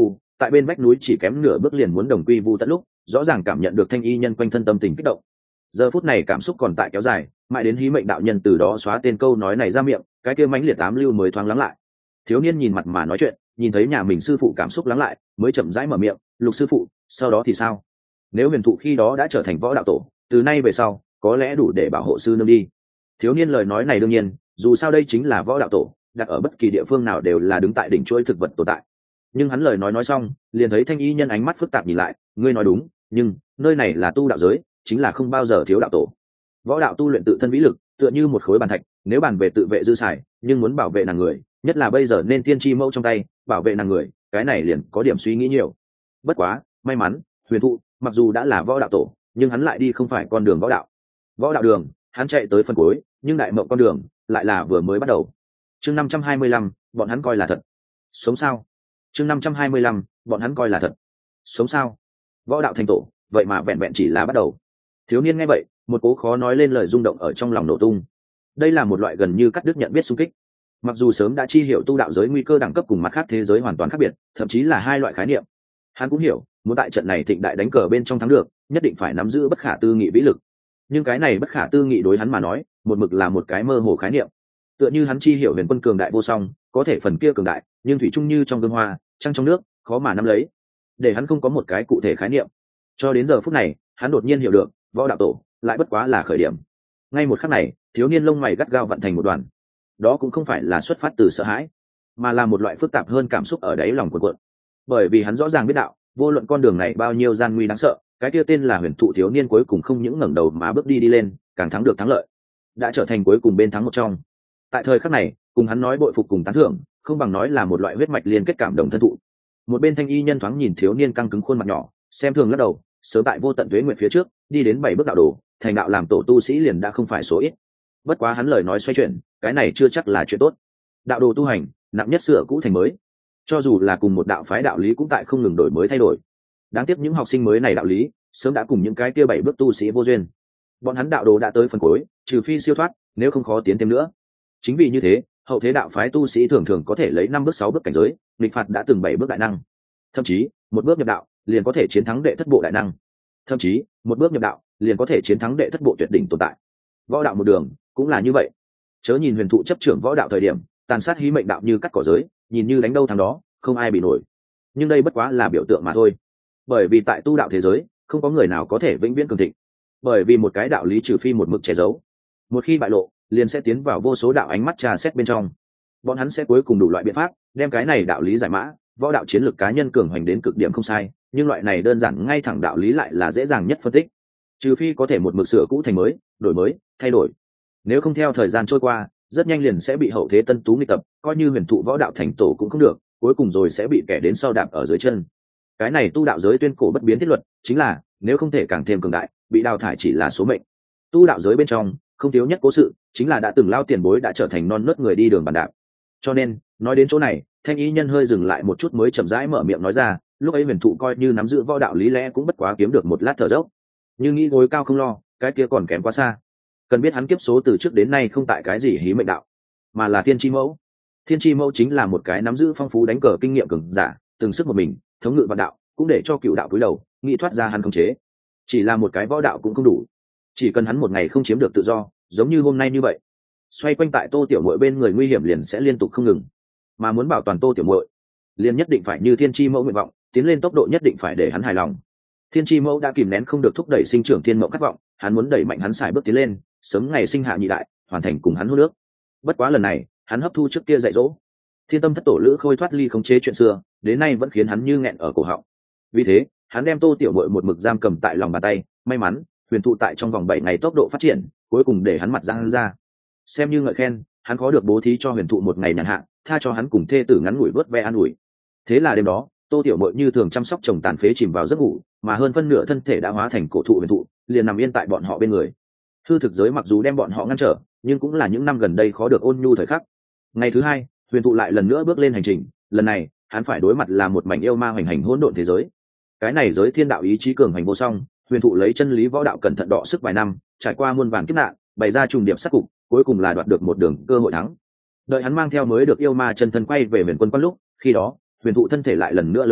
tại bên vách núi chỉ kém nửa bước liền muốn đồng quy vu tận lúc, rõ ràng cảm nhận được thanh y nhân quanh thân tâm tình kích động. Giờ phút này cảm xúc còn tại kéo dài, mãi đến hí mệnh đạo nhân từ đó xóa tên câu nói này ra miệng, cái kia mãnh liệt tám lưu mới thoáng lắng lại. Thiếu niên nhìn mặt mà nói chuyện, nhìn thấy nhà mình sư phụ cảm xúc lắng lại, mới chậm rãi mở miệng, "Lục sư phụ, sau đó thì sao? Nếu huyền thụ khi đó đã trở thành võ đạo tổ, từ nay về sau có lẽ đủ để bảo hộ sư nương đi." Thiếu niên lời nói này đương nhiên, dù sao đây chính là võ đạo tổ, đặt ở bất kỳ địa phương nào đều là đứng tại đỉnh chuỗi thực vật tồn tại. Nhưng hắn lời nói nói xong, liền thấy thanh y nhân ánh mắt phức tạp nhìn lại, "Ngươi nói đúng, nhưng nơi này là tu đạo giới, chính là không bao giờ thiếu đạo tổ. Võ đạo tu luyện tự thân vĩ lực, tựa như một khối bàn thạch, nếu bàn về tự vệ dư xài, nhưng muốn bảo vệ nàng người, nhất là bây giờ nên tiên tri mẫu trong tay, bảo vệ nàng người, cái này liền có điểm suy nghĩ nhiều. Bất quá, may mắn, huyền thụ, mặc dù đã là võ đạo tổ, nhưng hắn lại đi không phải con đường võ đạo. Võ đạo đường, hắn chạy tới phần cuối, nhưng đại mộng con đường lại là vừa mới bắt đầu." Chương năm trăm hai mươi lăm, bọn hắn coi là thật. Sống sao? Chương năm trăm hai mươi lăm, bọn hắn coi là thật. Sống sao? Võ đạo thành tổ, vậy mà vẹn vẹn chỉ là bắt đầu. Thiếu niên nghe vậy, một cố khó nói lên lời rung động ở trong lòng nổ tung. Đây là một loại gần như cắt đứt nhận biết xung kích. Mặc dù sớm đã chi hiểu tu đạo giới nguy cơ đẳng cấp cùng mặt khác thế giới hoàn toàn khác biệt, thậm chí là hai loại khái niệm. Hắn cũng hiểu, muốn tại trận này thịnh đại đánh cờ bên trong thắng được, nhất định phải nắm giữ bất khả tư nghị vĩ lực. Nhưng cái này bất khả tư nghị đối hắn mà nói, một mực là một cái mơ hồ khái niệm. Tựa như hắn chi hiểu huyền quân cường đại vô song, có thể phần kia cường đại, nhưng thủy chung như trong gương hoa, trăng trong nước, khó mà nắm lấy. Để hắn không có một cái cụ thể khái niệm. Cho đến giờ phút này, hắn đột nhiên hiểu được, võ đạo tổ lại bất quá là khởi điểm. Ngay một khắc này, thiếu niên lông mày gắt gao vặn thành một đoàn. Đó cũng không phải là xuất phát từ sợ hãi, mà là một loại phức tạp hơn cảm xúc ở đáy lòng cuộn cuộn. Bởi vì hắn rõ ràng biết đạo, vô luận con đường này bao nhiêu gian nguy đáng sợ, cái kia tên là huyền thụ thiếu niên cuối cùng không những ngẩng đầu mà bước đi đi lên, càng thắng được thắng lợi, đã trở thành cuối cùng bên thắng một trong. Tại thời khắc này, cùng hắn nói bội phục cùng tán thưởng, không bằng nói là một loại huyết mạch liên kết cảm đồng thân thụ. Một bên thanh y nhân thoáng nhìn thiếu niên căng cứng khuôn mặt nhỏ, xem thường lắc đầu, sớm tại vô tận tuế nguyện phía trước, đi đến bảy bước đạo đồ, thành đạo làm tổ tu sĩ liền đã không phải số ít. Bất quá hắn lời nói xoay chuyển, cái này chưa chắc là chuyện tốt. Đạo đồ tu hành, nặng nhất sửa cũ thành mới. Cho dù là cùng một đạo phái đạo lý cũng tại không ngừng đổi mới thay đổi. Đáng tiếc những học sinh mới này đạo lý, sớm đã cùng những cái kia bảy bước tu sĩ vô duyên. Bọn hắn đạo đồ đã tới phần cuối, trừ phi siêu thoát, nếu không khó tiến thêm nữa. Chính vì như thế, hậu thế đạo phái tu sĩ thường thường có thể lấy năm bước sáu bước cảnh giới, nghịch phạt đã từng bảy bước đại năng. Thậm chí, một bước nhập đạo, liền có thể chiến thắng đệ thất bộ đại năng. Thậm chí, một bước nhập đạo, liền có thể chiến thắng đệ thất bộ tuyệt đỉnh tồn tại. Võ đạo một đường, cũng là như vậy. Chớ nhìn huyền thụ chấp trưởng võ đạo thời điểm, tàn sát hí mệnh đạo như cắt cỏ giới, nhìn như đánh đâu thằng đó, không ai bị nổi. Nhưng đây bất quá là biểu tượng mà thôi. Bởi vì tại tu đạo thế giới, không có người nào có thể vĩnh viễn cường thịnh. Bởi vì một cái đạo lý trừ phi một mực che giấu, một khi bại lộ, liền sẽ tiến vào vô số đạo ánh mắt trà xét bên trong. Bọn hắn sẽ cuối cùng đủ loại biện pháp, đem cái này đạo lý giải mã, võ đạo chiến lược cá nhân cường hoành đến cực điểm không sai, nhưng loại này đơn giản ngay thẳng đạo lý lại là dễ dàng nhất phân tích. Trừ phi có thể một mực sửa cũ thành mới, đổi mới, thay đổi. Nếu không theo thời gian trôi qua, rất nhanh liền sẽ bị hậu thế tân tú nghịch tập, coi như huyền thụ võ đạo thành tổ cũng không được, cuối cùng rồi sẽ bị kẻ đến sau đạp ở dưới chân. Cái này tu đạo giới tuyên cổ bất biến thiết luật, chính là nếu không thể càng thêm cường đại, bị đào thải chỉ là số mệnh. Tu đạo giới bên trong, không thiếu nhất cố sự, chính là đã từng lao tiền bối đã trở thành non nớt người đi đường bàn đạp. Cho nên, nói đến chỗ này, thanh ý nhân hơi dừng lại một chút mới chậm rãi mở miệng nói ra, lúc ấy huyền thụ coi như nắm giữ võ đạo lý lẽ cũng bất quá kiếm được một lát thở dốc. Nhưng nghĩ gối cao không lo, cái kia còn kém quá xa. Cần biết hắn kiếp số từ trước đến nay không tại cái gì hí mệnh đạo, mà là thiên chi mẫu. Thiên chi mẫu chính là một cái nắm giữ phong phú đánh cờ kinh nghiệm cường giả, từng sức một mình, thống ngự vạn đạo, cũng để cho cựu đạo cúi đầu, nghĩ thoát ra hắn khống chế. Chỉ là một cái võ đạo cũng không đủ, chỉ cần hắn một ngày không chiếm được tự do, giống như hôm nay như vậy, xoay quanh tại Tô Tiểu Muội bên người nguy hiểm liền sẽ liên tục không ngừng. Mà muốn bảo toàn Tô Tiểu Muội, liền nhất định phải như thiên chi mẫu nguyện vọng, tiến lên tốc độ nhất định phải để hắn hài lòng. Thiên chi mẫu đã kìm nén không được thúc đẩy sinh trưởng thiên mẫu khát vọng, hắn muốn đẩy mạnh hắn xài bước tiến lên, sớm ngày sinh hạ nhị đại, hoàn thành cùng hắn hô nước. Bất quá lần này, hắn hấp thu trước kia dạy dỗ, thiên tâm thất tổ lữ khôi thoát ly khống chế chuyện xưa, đến nay vẫn khiến hắn như nghẹn ở cổ họng. Vì thế, hắn đem Tô Tiểu Muội một mực giam cầm tại lòng bàn tay, may mắn, huyền thụ tại trong vòng bảy ngày tốc độ phát triển, cuối cùng để hắn mặt ra hắn ra. Xem như ngợi khen, hắn khó được bố thí cho huyền thụ một ngày nhàn hạ, tha cho hắn cùng thê tử ngắn ngủi vớt ve an ủi. Thế là đêm đó, Tô Tiểu Muội như thường chăm sóc chồng tàn phế chìm vào giấc ngủ, mà hơn phân nửa thân thể đã hóa thành cổ thụ huyền thụ, liền nằm yên tại bọn họ bên người. Hư thực giới mặc dù đem bọn họ ngăn trở, nhưng cũng là những năm gần đây khó được ôn nhu thời khắc. Ngày thứ hai, huyền thụ lại lần nữa bước lên hành trình, lần này, hắn phải đối mặt là một mảnh yêu ma hoành hành hỗn độn thế giới. Cái này giới thiên đạo ý chí cường hành vô song, huyền thụ lấy chân lý võ đạo cẩn thận đọ sức vài năm, trải qua muôn vàn kiếp nạn, bày ra trùng điểm sát cục, cuối cùng là đoạt được một đường cơ hội thắng. Đợi hắn mang theo mới được yêu ma chân thân quay về huyền quân quan lúc, khi đó, huyền thụ thân thể lại lần nữa lớn lên,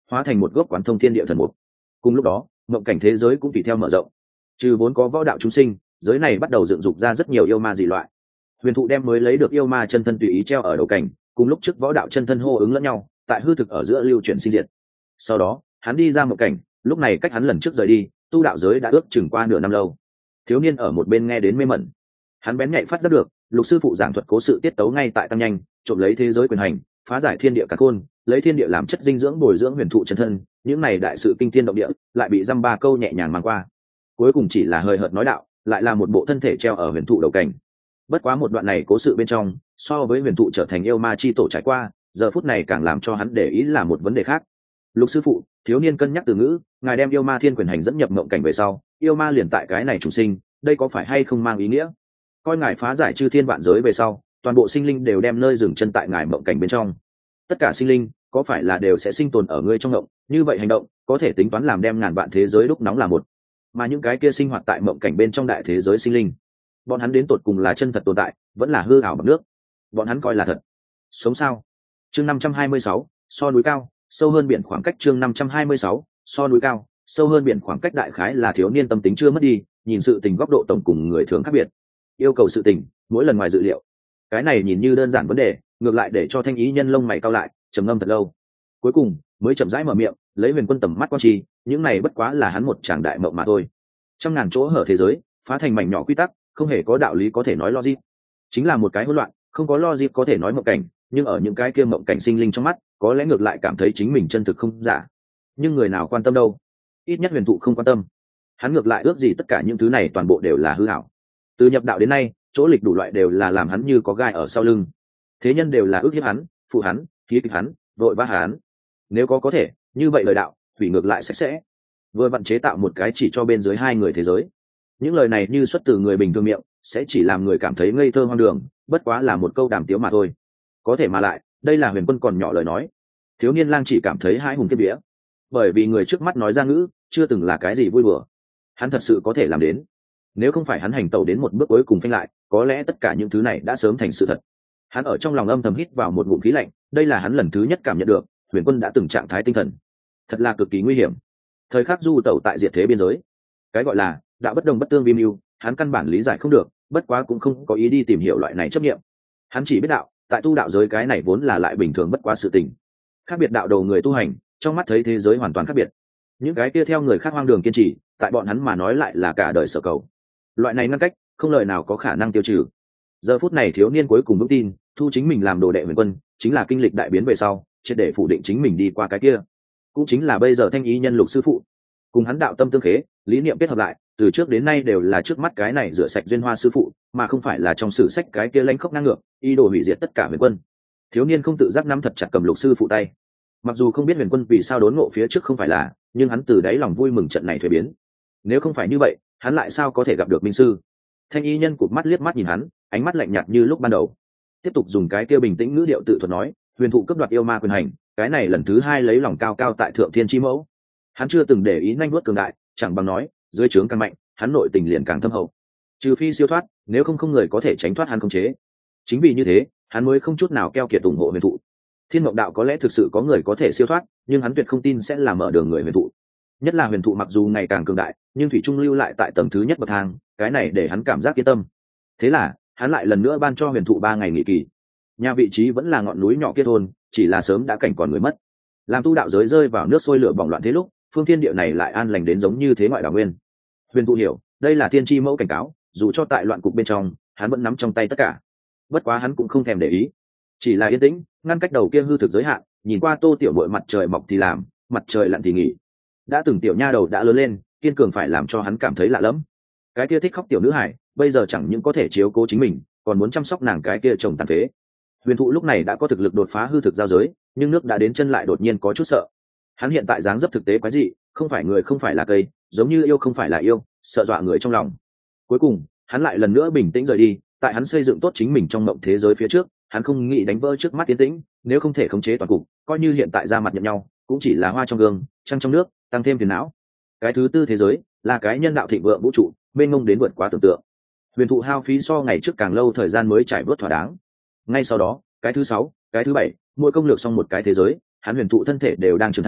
hóa thành một gốc quán thông thiên địa thần mục. Cùng lúc đó mộng cảnh thế giới cũng tùy theo mở rộng, trừ vốn có võ đạo chúng sinh, giới này bắt đầu dựng dục ra rất nhiều yêu ma dị loại. Huyền thụ đem mới lấy được yêu ma chân thân tùy ý treo ở đầu cảnh, cùng lúc trước võ đạo chân thân hô ứng lẫn nhau, tại hư thực ở giữa lưu chuyển sinh diệt. Sau đó hắn đi ra mộng cảnh, lúc này cách hắn lần trước rời đi tu đạo giới đã ước chừng qua nửa năm lâu. Thiếu niên ở một bên nghe đến mê mẩn, hắn bén nhạy phát giác được lục sư phụ giảng thuật cố sự tiết tấu ngay tại tăng nhanh, trộm lấy thế giới quyền hành, phá giải thiên địa cả khôn, lấy thiên địa làm chất dinh dưỡng bồi dưỡng huyền thụ chân thân. Những này đại sự kinh thiên động địa lại bị dăm ba câu nhẹ nhàng mang qua, cuối cùng chỉ là hơi hợt nói đạo, lại là một bộ thân thể treo ở huyền thụ đầu cảnh. Bất quá một đoạn này cố sự bên trong, so với huyền thụ trở thành yêu ma chi tổ trải qua, giờ phút này càng làm cho hắn để ý là một vấn đề khác. Lục sư phụ, thiếu niên cân nhắc từ ngữ, ngài đem yêu ma thiên quyền hành dẫn nhập mộng cảnh về sau, yêu ma liền tại cái này chủ sinh, đây có phải hay không mang ý nghĩa coi ngài phá giải chư thiên vạn giới về sau, toàn bộ sinh linh đều đem nơi dừng chân tại ngài mộng cảnh bên trong? Tất cả sinh linh có phải là đều sẽ sinh tồn ở ngươi trong mộng? Như vậy hành động có thể tính toán làm đem ngàn vạn thế giới đúc nóng là một, mà những cái kia sinh hoạt tại mộng cảnh bên trong đại thế giới sinh linh, bọn hắn đến tột cùng là chân thật tồn tại vẫn là hư ảo bằng nước? Bọn hắn coi là thật sống sao? Chương năm trăm hai mươi sáu, so núi cao sâu hơn biển khoảng cách. Chương năm trăm hai mươi sáu, so núi cao sâu hơn biển khoảng cách. Đại khái là thiếu niên tâm tính chưa mất đi, nhìn sự tình góc độ tổng cùng người thường khác biệt, yêu cầu sự tình mỗi lần ngoài dự liệu. Cái này nhìn như đơn giản vấn đề, ngược lại để cho thanh ý nhân lông mày cau lại, trầm ngâm thật lâu, cuối cùng mới chậm rãi mở miệng, lấy huyền quân tầm mắt quan trì, những này bất quá là hắn một tràng đại mộng mà thôi. Trăm ngàn chỗ hở thế giới phá thành mảnh nhỏ quy tắc, không hề có đạo lý có thể nói logic, chính là một cái hỗn loạn, không có logic có thể nói mộng cảnh. Nhưng ở những cái kia mộng cảnh sinh linh trong mắt, có lẽ ngược lại cảm thấy chính mình chân thực không giả. Nhưng người nào quan tâm đâu? Ít nhất huyền thụ không quan tâm. Hắn ngược lại ước gì tất cả những thứ này toàn bộ đều là hư ảo. Từ nhập đạo đến nay, chỗ lịch đủ loại đều là làm hắn như có gai ở sau lưng. Thế nhân đều là ước hiếp hắn, phụ hắn, khí kịch hắn, vội vã hắn. Nếu có có thể, như vậy lời đạo hủy ngược lại sạch sẽ, vừa vặn chế tạo một cái chỉ cho bên dưới hai người thế giới. Những lời này như xuất từ người bình thường miệng, sẽ chỉ làm người cảm thấy ngây thơ hoang đường, bất quá là một câu đàm tiếu mà thôi. Có thể mà lại, đây là huyền quân còn nhỏ lời nói. Thiếu niên lang chỉ cảm thấy hãi hùng kiếp vía, bởi vì người trước mắt nói ra ngữ chưa từng là cái gì vui đùa. Hắn thật sự có thể làm đến. Nếu không phải hắn hành tẩu đến một bước cuối cùng phanh lại, có lẽ tất cả những thứ này đã sớm thành sự thật. Hắn ở trong lòng âm thầm hít vào một ngụm khí lạnh, đây là hắn lần thứ nhất cảm nhận được huyền quân đã từng trạng thái tinh thần, thật là cực kỳ nguy hiểm. Thời khắc du tẩu tại diệt thế biên giới, cái gọi là đã bất đồng bất tương vi mưu, hắn căn bản lý giải không được, bất quá cũng không có ý đi tìm hiểu loại này chấp niệm. Hắn chỉ biết đạo, tại tu đạo giới cái này vốn là lại bình thường bất quá sự tình. Khác biệt đạo đầu người tu hành, trong mắt thấy thế giới hoàn toàn khác biệt. Những cái kia theo người khác hoang đường kiên trì, tại bọn hắn mà nói lại là cả đời sở cầu. Loại này ngăn cách, không lời nào có khả năng tiêu trừ. Giờ phút này thiếu niên cuối cùng vững tin, thu chính mình làm đồ đệ huyền quân, chính là kinh lịch đại biến về sau, triệt để phủ định chính mình đi qua cái kia. Cũng chính là bây giờ thanh ý nhân lục sư phụ, cùng hắn đạo tâm tương khế, lý niệm kết hợp lại, từ trước đến nay đều là trước mắt cái này rửa sạch duyên hoa sư phụ, mà không phải là trong sử sách cái kia lãnh khốc ngang ngược, ý đồ hủy diệt tất cả huyền quân. Thiếu niên không tự giác nắm thật chặt cầm lục sư phụ tay. Mặc dù không biết huyền quân vì sao đốn ngộ phía trước không phải là, nhưng hắn từ đáy lòng vui mừng trận này thuế biến. Nếu không phải như vậy, hắn lại sao có thể gặp được minh sư? Thanh y nhân cụp mắt liếc mắt nhìn hắn, ánh mắt lạnh nhạt như lúc ban đầu, tiếp tục dùng cái kia bình tĩnh ngữ điệu tự thuật nói, huyền thụ cấp đoạt yêu ma quyền hành, cái này lần thứ hai lấy lòng cao cao tại thượng thiên chi mẫu. Hắn chưa từng để ý nhanh nuốt cường đại, chẳng bằng nói dưới trướng càng mạnh, hắn nội tình liền càng thâm hậu. Trừ phi siêu thoát, nếu không không người có thể tránh thoát hắn khống chế. Chính vì như thế, hắn mới không chút nào keo kiệt ủng hộ huyền thụ. Thiên mộng đạo có lẽ thực sự có người có thể siêu thoát, nhưng hắn tuyệt không tin sẽ là mở đường người huyền thụ. Nhất là huyền thụ mặc dù ngày càng cường đại, nhưng thủy trung lưu lại tại tầng thứ nhất bậc thang, cái này để hắn cảm giác yên tâm. Thế là hắn lại lần nữa ban cho huyền thụ ba ngày nghỉ kỳ. Nhà vị trí vẫn là ngọn núi nhỏ kia thôn, chỉ là sớm đã cảnh còn người mất. Làm tu đạo giới rơi vào nước sôi lửa bỏng loạn thế lúc, phương thiên địa này lại an lành đến giống như thế ngoại đảo nguyên. Huyền thụ hiểu, đây là thiên chi mẫu cảnh cáo, dù cho tại loạn cục bên trong, hắn vẫn nắm trong tay tất cả. Bất quá hắn cũng không thèm để ý, chỉ là yên tĩnh, ngăn cách đầu kia hư thực giới hạn, nhìn qua Tô Tiểu Bội mặt trời mọc thì làm, mặt trời lặn thì nghỉ. Đã từng tiểu nha đầu đã lớn lên, kiên cường phải làm cho hắn cảm thấy lạ lẫm. Cái kia thích khóc tiểu nữ hải, bây giờ chẳng những có thể chiếu cố chính mình, còn muốn chăm sóc nàng cái kia chồng tàn phế. Huyền thụ lúc này đã có thực lực đột phá hư thực giao giới, nhưng nước đã đến chân lại đột nhiên có chút sợ. Hắn hiện tại dáng dấp thực tế quái dị, không phải người không phải là cây, giống như yêu không phải là yêu, sợ dọa người trong lòng. Cuối cùng, hắn lại lần nữa bình tĩnh rời đi, tại hắn xây dựng tốt chính mình trong mộng thế giới phía trước, hắn không nghĩ đánh vỡ trước mắt tiến tĩnh, nếu không thể khống chế toàn cục, coi như hiện tại ra mặt nhận nhau, cũng chỉ là hoa trong gương, trăng trong nước, tăng thêm phiền não. Cái thứ tư thế giới là cái nhân đạo thịnh vượng vũ trụ, mênh mông đến vượt quá tưởng tượng. Huyền thụ hao phí so ngày trước càng lâu thời gian mới trải vớt thỏa đáng. Ngay sau đó, cái thứ sáu, cái thứ bảy, mỗi công lược xong một cái thế giới, hắn huyền thụ thân thể đều đang trưởng thành,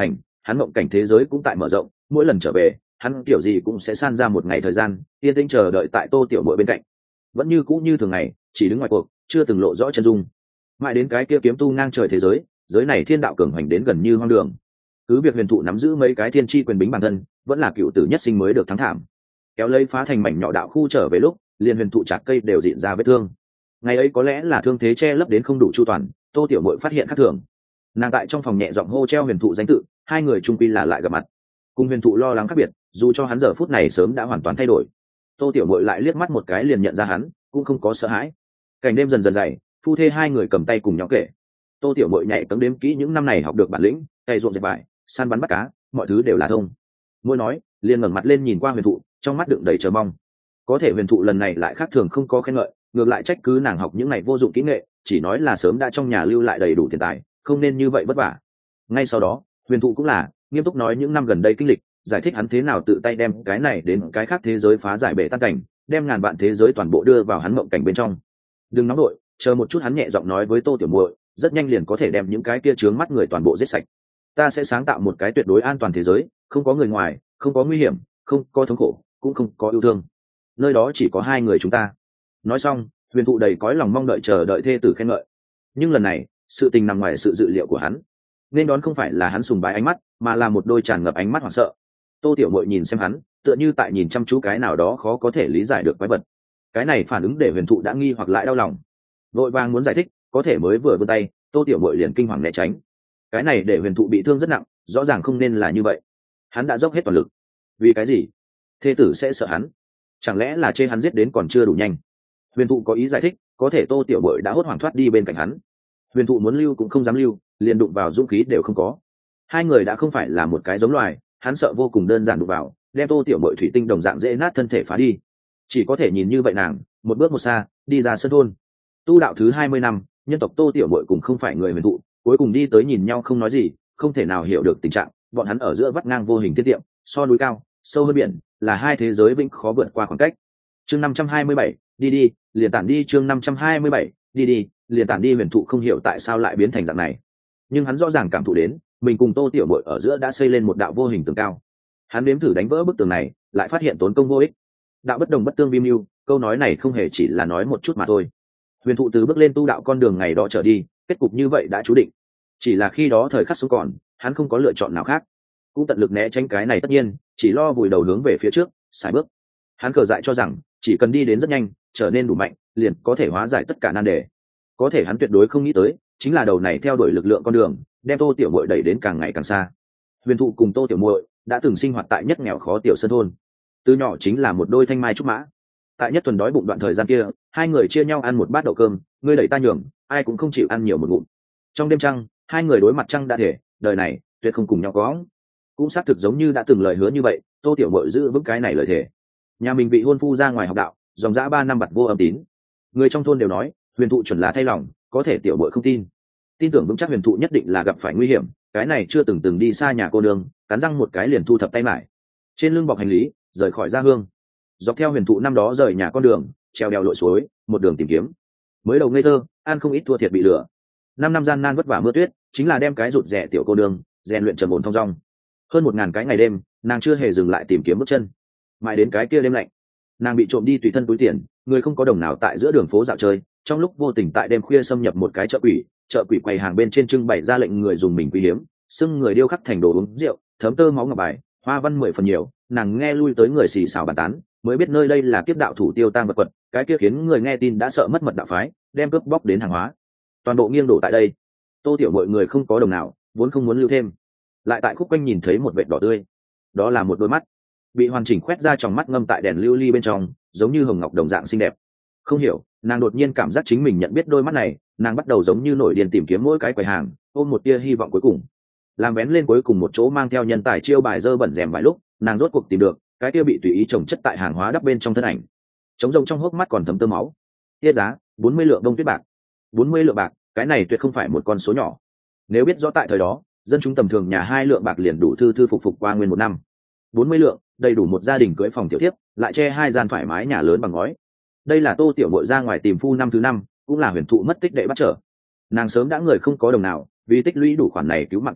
hắn mộng cảnh thế giới cũng tại mở rộng, mỗi lần trở về hắn kiểu gì cũng sẽ san ra một ngày thời gian yên tĩnh chờ đợi tại Tô Tiểu Muội bên cạnh, vẫn như cũ như thường ngày chỉ đứng ngoài cuộc, chưa từng lộ rõ chân dung. Mãi đến cái kia kiếm tu ngang trời thế giới, giới này thiên đạo cường hành đến gần như hoang đường. Cứ việc huyền thụ nắm giữ mấy cái thiên chi quyền bính bản thân, vẫn là cựu tử nhất sinh mới được thắng thảm. Kéo lấy phá thành mảnh nhỏ đạo khu trở về lúc, liền huyền thụ chạc cây đều dịn ra vết thương. Ngày ấy có lẽ là thương thế che lấp đến không đủ chu toàn, Tô Tiểu Muội phát hiện khác thường. Nàng tại trong phòng nhẹ giọng hô treo huyền thụ danh tự, hai người chung quy là lại gặp mặt. Cùng huyền thụ lo lắng khác biệt, dù cho hắn giờ phút này sớm đã hoàn toàn thay đổi. Tô Tiểu Muội lại liếc mắt một cái liền nhận ra hắn, cũng không có sợ hãi. Cảnh đêm dần dần dày, phu thê hai người cầm tay cùng nhau kể. Tô Tiểu Muội nhạy cấm đếm kỹ những năm này học được bản lĩnh, cày ruộng dệt vải, săn bắn bắt cá, mọi thứ đều là thông. Mỗi nói, liền ngẩng mặt lên nhìn qua huyền thụ, trong mắt đựng đầy chờ mong. Có thể huyền thụ lần này lại khác thường, không có khen ngợi, ngược lại trách cứ nàng học những này vô dụng kỹ nghệ, chỉ nói là sớm đã trong nhà lưu lại đầy đủ tiền tài, không nên như vậy vất vả. Ngay sau đó, huyền thụ cũng là nghiêm túc nói những năm gần đây kinh lịch, giải thích hắn thế nào tự tay đem cái này đến cái khác thế giới phá giải bể tan cảnh, đem ngàn vạn thế giới toàn bộ đưa vào hắn mộng cảnh bên trong. Đừng nóng đội, chờ một chút, hắn nhẹ giọng nói với Tô Tiểu Muội, rất nhanh liền có thể đem những cái kia chướng mắt người toàn bộ giết sạch. Ta sẽ sáng tạo một cái tuyệt đối an toàn thế giới, không có người ngoài, không có nguy hiểm, không có thống khổ, cũng không có yêu thương. Nơi đó chỉ có hai người chúng ta. Nói xong, huyền thụ đầy cõi lòng mong đợi chờ đợi thê tử khen ngợi. Nhưng lần này, sự tình nằm ngoài sự dự liệu của hắn. Nên đón không phải là hắn sùng bái ánh mắt, mà là một đôi tràn ngập ánh mắt hoảng sợ. Tô Tiểu Muội nhìn xem hắn, tựa như tại nhìn chăm chú cái nào đó khó có thể lý giải được quái vật. Cái này phản ứng để huyền thụ đã nghi hoặc lại đau lòng, vội vàng muốn giải thích, có thể mới vừa vươn tay, Tô Tiểu Muội liền kinh hoàng né tránh. Cái này để huyền thụ bị thương rất nặng, rõ ràng không nên là như vậy. Hắn đã dốc hết toàn lực. Vì cái gì? Thê tử sẽ sợ hắn? Chẳng lẽ là chê hắn giết đến còn chưa đủ nhanh? Huyền thụ có ý giải thích, có thể Tô Tiểu Muội đã hốt hoảng thoát đi bên cạnh hắn. Huyền thụ muốn lưu cũng không dám lưu, liền đụng vào dũng khí đều không có. Hai người đã không phải là một cái giống loài, hắn sợ vô cùng đơn giản đụng vào, đem Tô Tiểu Muội thủy tinh đồng dạng dễ nát thân thể phá đi. Chỉ có thể nhìn như vậy nàng, một bước một xa, đi ra sân thôn. Tu đạo thứ hai mươi năm, nhân tộc Tô Tiểu Muội cùng không phải người huyền thụ, cuối cùng đi tới nhìn nhau không nói gì, không thể nào hiểu được tình trạng, bọn hắn ở giữa vắt ngang vô hình thiên tiệm, so núi cao, sâu hơn biển, là hai thế giới vĩnh khó vượt qua khoảng cách. Chương năm trăm hai mươi bảy, đi đi, liền tản đi. Chương năm trăm hai mươi bảy, đi đi, liền tản đi. Huyền thụ không hiểu tại sao lại biến thành dạng này, nhưng hắn rõ ràng cảm thụ đến, mình cùng Tô Tiểu Muội ở giữa đã xây lên một đạo vô hình tường cao. Hắn nếm thử đánh vỡ bức tường này, lại phát hiện tốn công vô ích. Đạo bất đồng bất tương vi mưu, câu nói này không hề chỉ là nói một chút mà thôi. Huyền thụ từ bước lên tu đạo con đường ngày đó trở đi, kết cục như vậy đã chú định. Chỉ là khi đó thời khắc sống còn, hắn không có lựa chọn nào khác, cũng tận lực né tránh cái này tất nhiên, chỉ lo vùi đầu hướng về phía trước, sải bước. Hắn cờ dại cho rằng chỉ cần đi đến rất nhanh, trở nên đủ mạnh, liền có thể hóa giải tất cả nan đề. Có thể hắn tuyệt đối không nghĩ tới, chính là đầu này theo đuổi lực lượng con đường, đem Tô Tiểu Muội đẩy đến càng ngày càng xa. Huyền thụ cùng Tô Tiểu Muội đã từng sinh hoạt tại nhất nghèo khó tiểu sơn thôn, từ nhỏ chính là một đôi thanh mai trúc mã. Tại nhất tuần đói bụng đoạn thời gian kia, hai người chia nhau ăn một bát đậu cơm, ngươi đẩy ta nhường, ai cũng không chịu ăn nhiều một ngụm. Trong đêm trăng, hai người đối mặt trăng đã thể, đời này tuyệt không cùng nhau có. Cũng xác thực giống như đã từng lời hứa như vậy, Tô Tiểu Muội giữ vững cái này lời thề. Nhà mình bị hôn phu ra ngoài học đạo, dòng dã ba năm bặt vô âm tín. Người trong thôn đều nói, huyền thụ chuẩn là thay lòng, có thể Tiểu Muội không tin. Tin tưởng vững chắc huyền thụ nhất định là gặp phải nguy hiểm, cái này chưa từng từng đi xa nhà cô đường, cắn răng một cái liền thu thập tay lại. Trên lưng bọc hành lý, rời khỏi gia hương. Dọc theo huyền thụ năm đó rời nhà con đường, treo đèo lội suối, một đường tìm kiếm. Mới đầu ngây thơ, ăn không ít thua thiệt bị lừa. Năm năm gian nan vất vả mưa tuyết, chính là đem cái rụt rẻ tiểu cô đường, rèn luyện trầm ổn thong dong. Hơn một ngàn cái ngày đêm, nàng chưa hề dừng lại tìm kiếm bước chân. Mãi đến cái kia đêm lạnh, nàng bị trộm đi tùy thân túi tiền, người không có đồng nào tại giữa đường phố dạo chơi. Trong lúc vô tình tại đêm khuya xâm nhập một cái chợ quỷ, chợ quỷ quầy hàng bên trên trưng bày ra lệnh người dùng mình quý hiếm, xưng người điêu khắc thành đồ uống rượu, thấm tơ máu ngọc bài, hoa văn mười phần nhiều. Nàng nghe lui tới người xì xào bàn tán, mới biết nơi đây là kiếp đạo thủ tiêu tang vật quật, cái kia khiến người nghe tin đã sợ mất mật đạo phái, đem cướp bóc đến hàng hóa, toàn bộ nghiêng đổ tại đây. Tô Tiểu Muội người không có đồng nào, vốn không muốn lưu thêm, lại tại khúc quanh nhìn thấy một vệt đỏ tươi, đó là một đôi mắt, bị hoàn chỉnh khoét ra tròng mắt ngâm tại đèn lưu ly bên trong, giống như hồng ngọc đồng dạng xinh đẹp. Không hiểu, nàng đột nhiên cảm giác chính mình nhận biết đôi mắt này, nàng bắt đầu giống như nổi điên tìm kiếm mỗi cái quầy hàng, ôm một tia hy vọng cuối cùng. Làm bén lên cuối cùng một chỗ mang theo nhân tài chiêu bài dơ bẩn rèm vài lúc, nàng rốt cuộc tìm được cái kia bị tùy ý trồng chất tại hàng hóa đắp bên trong thân ảnh, trống rông trong hốc mắt còn thấm tơ máu. Tiết giá bốn mươi lượng đông tuyết bạc. Bốn mươi lượng bạc, cái này tuyệt không phải một con số nhỏ. Nếu biết rõ tại thời đó, dân chúng tầm thường nhà hai lượng bạc liền đủ thư thư phục phục qua nguyên một năm. Bốn mươi lượng, đầy đủ một gia đình cưới phòng tiểu tiếp, lại che hai gian thoải mái nhà lớn bằng ngói. Đây là Tô Tiểu Muội ra ngoài tìm phu năm thứ năm, cũng là huyền thụ mất tích đệ bắt trở. Nàng sớm đã người không có đồng nào, vì tích lũy đủ khoản này cứu mạng tiền,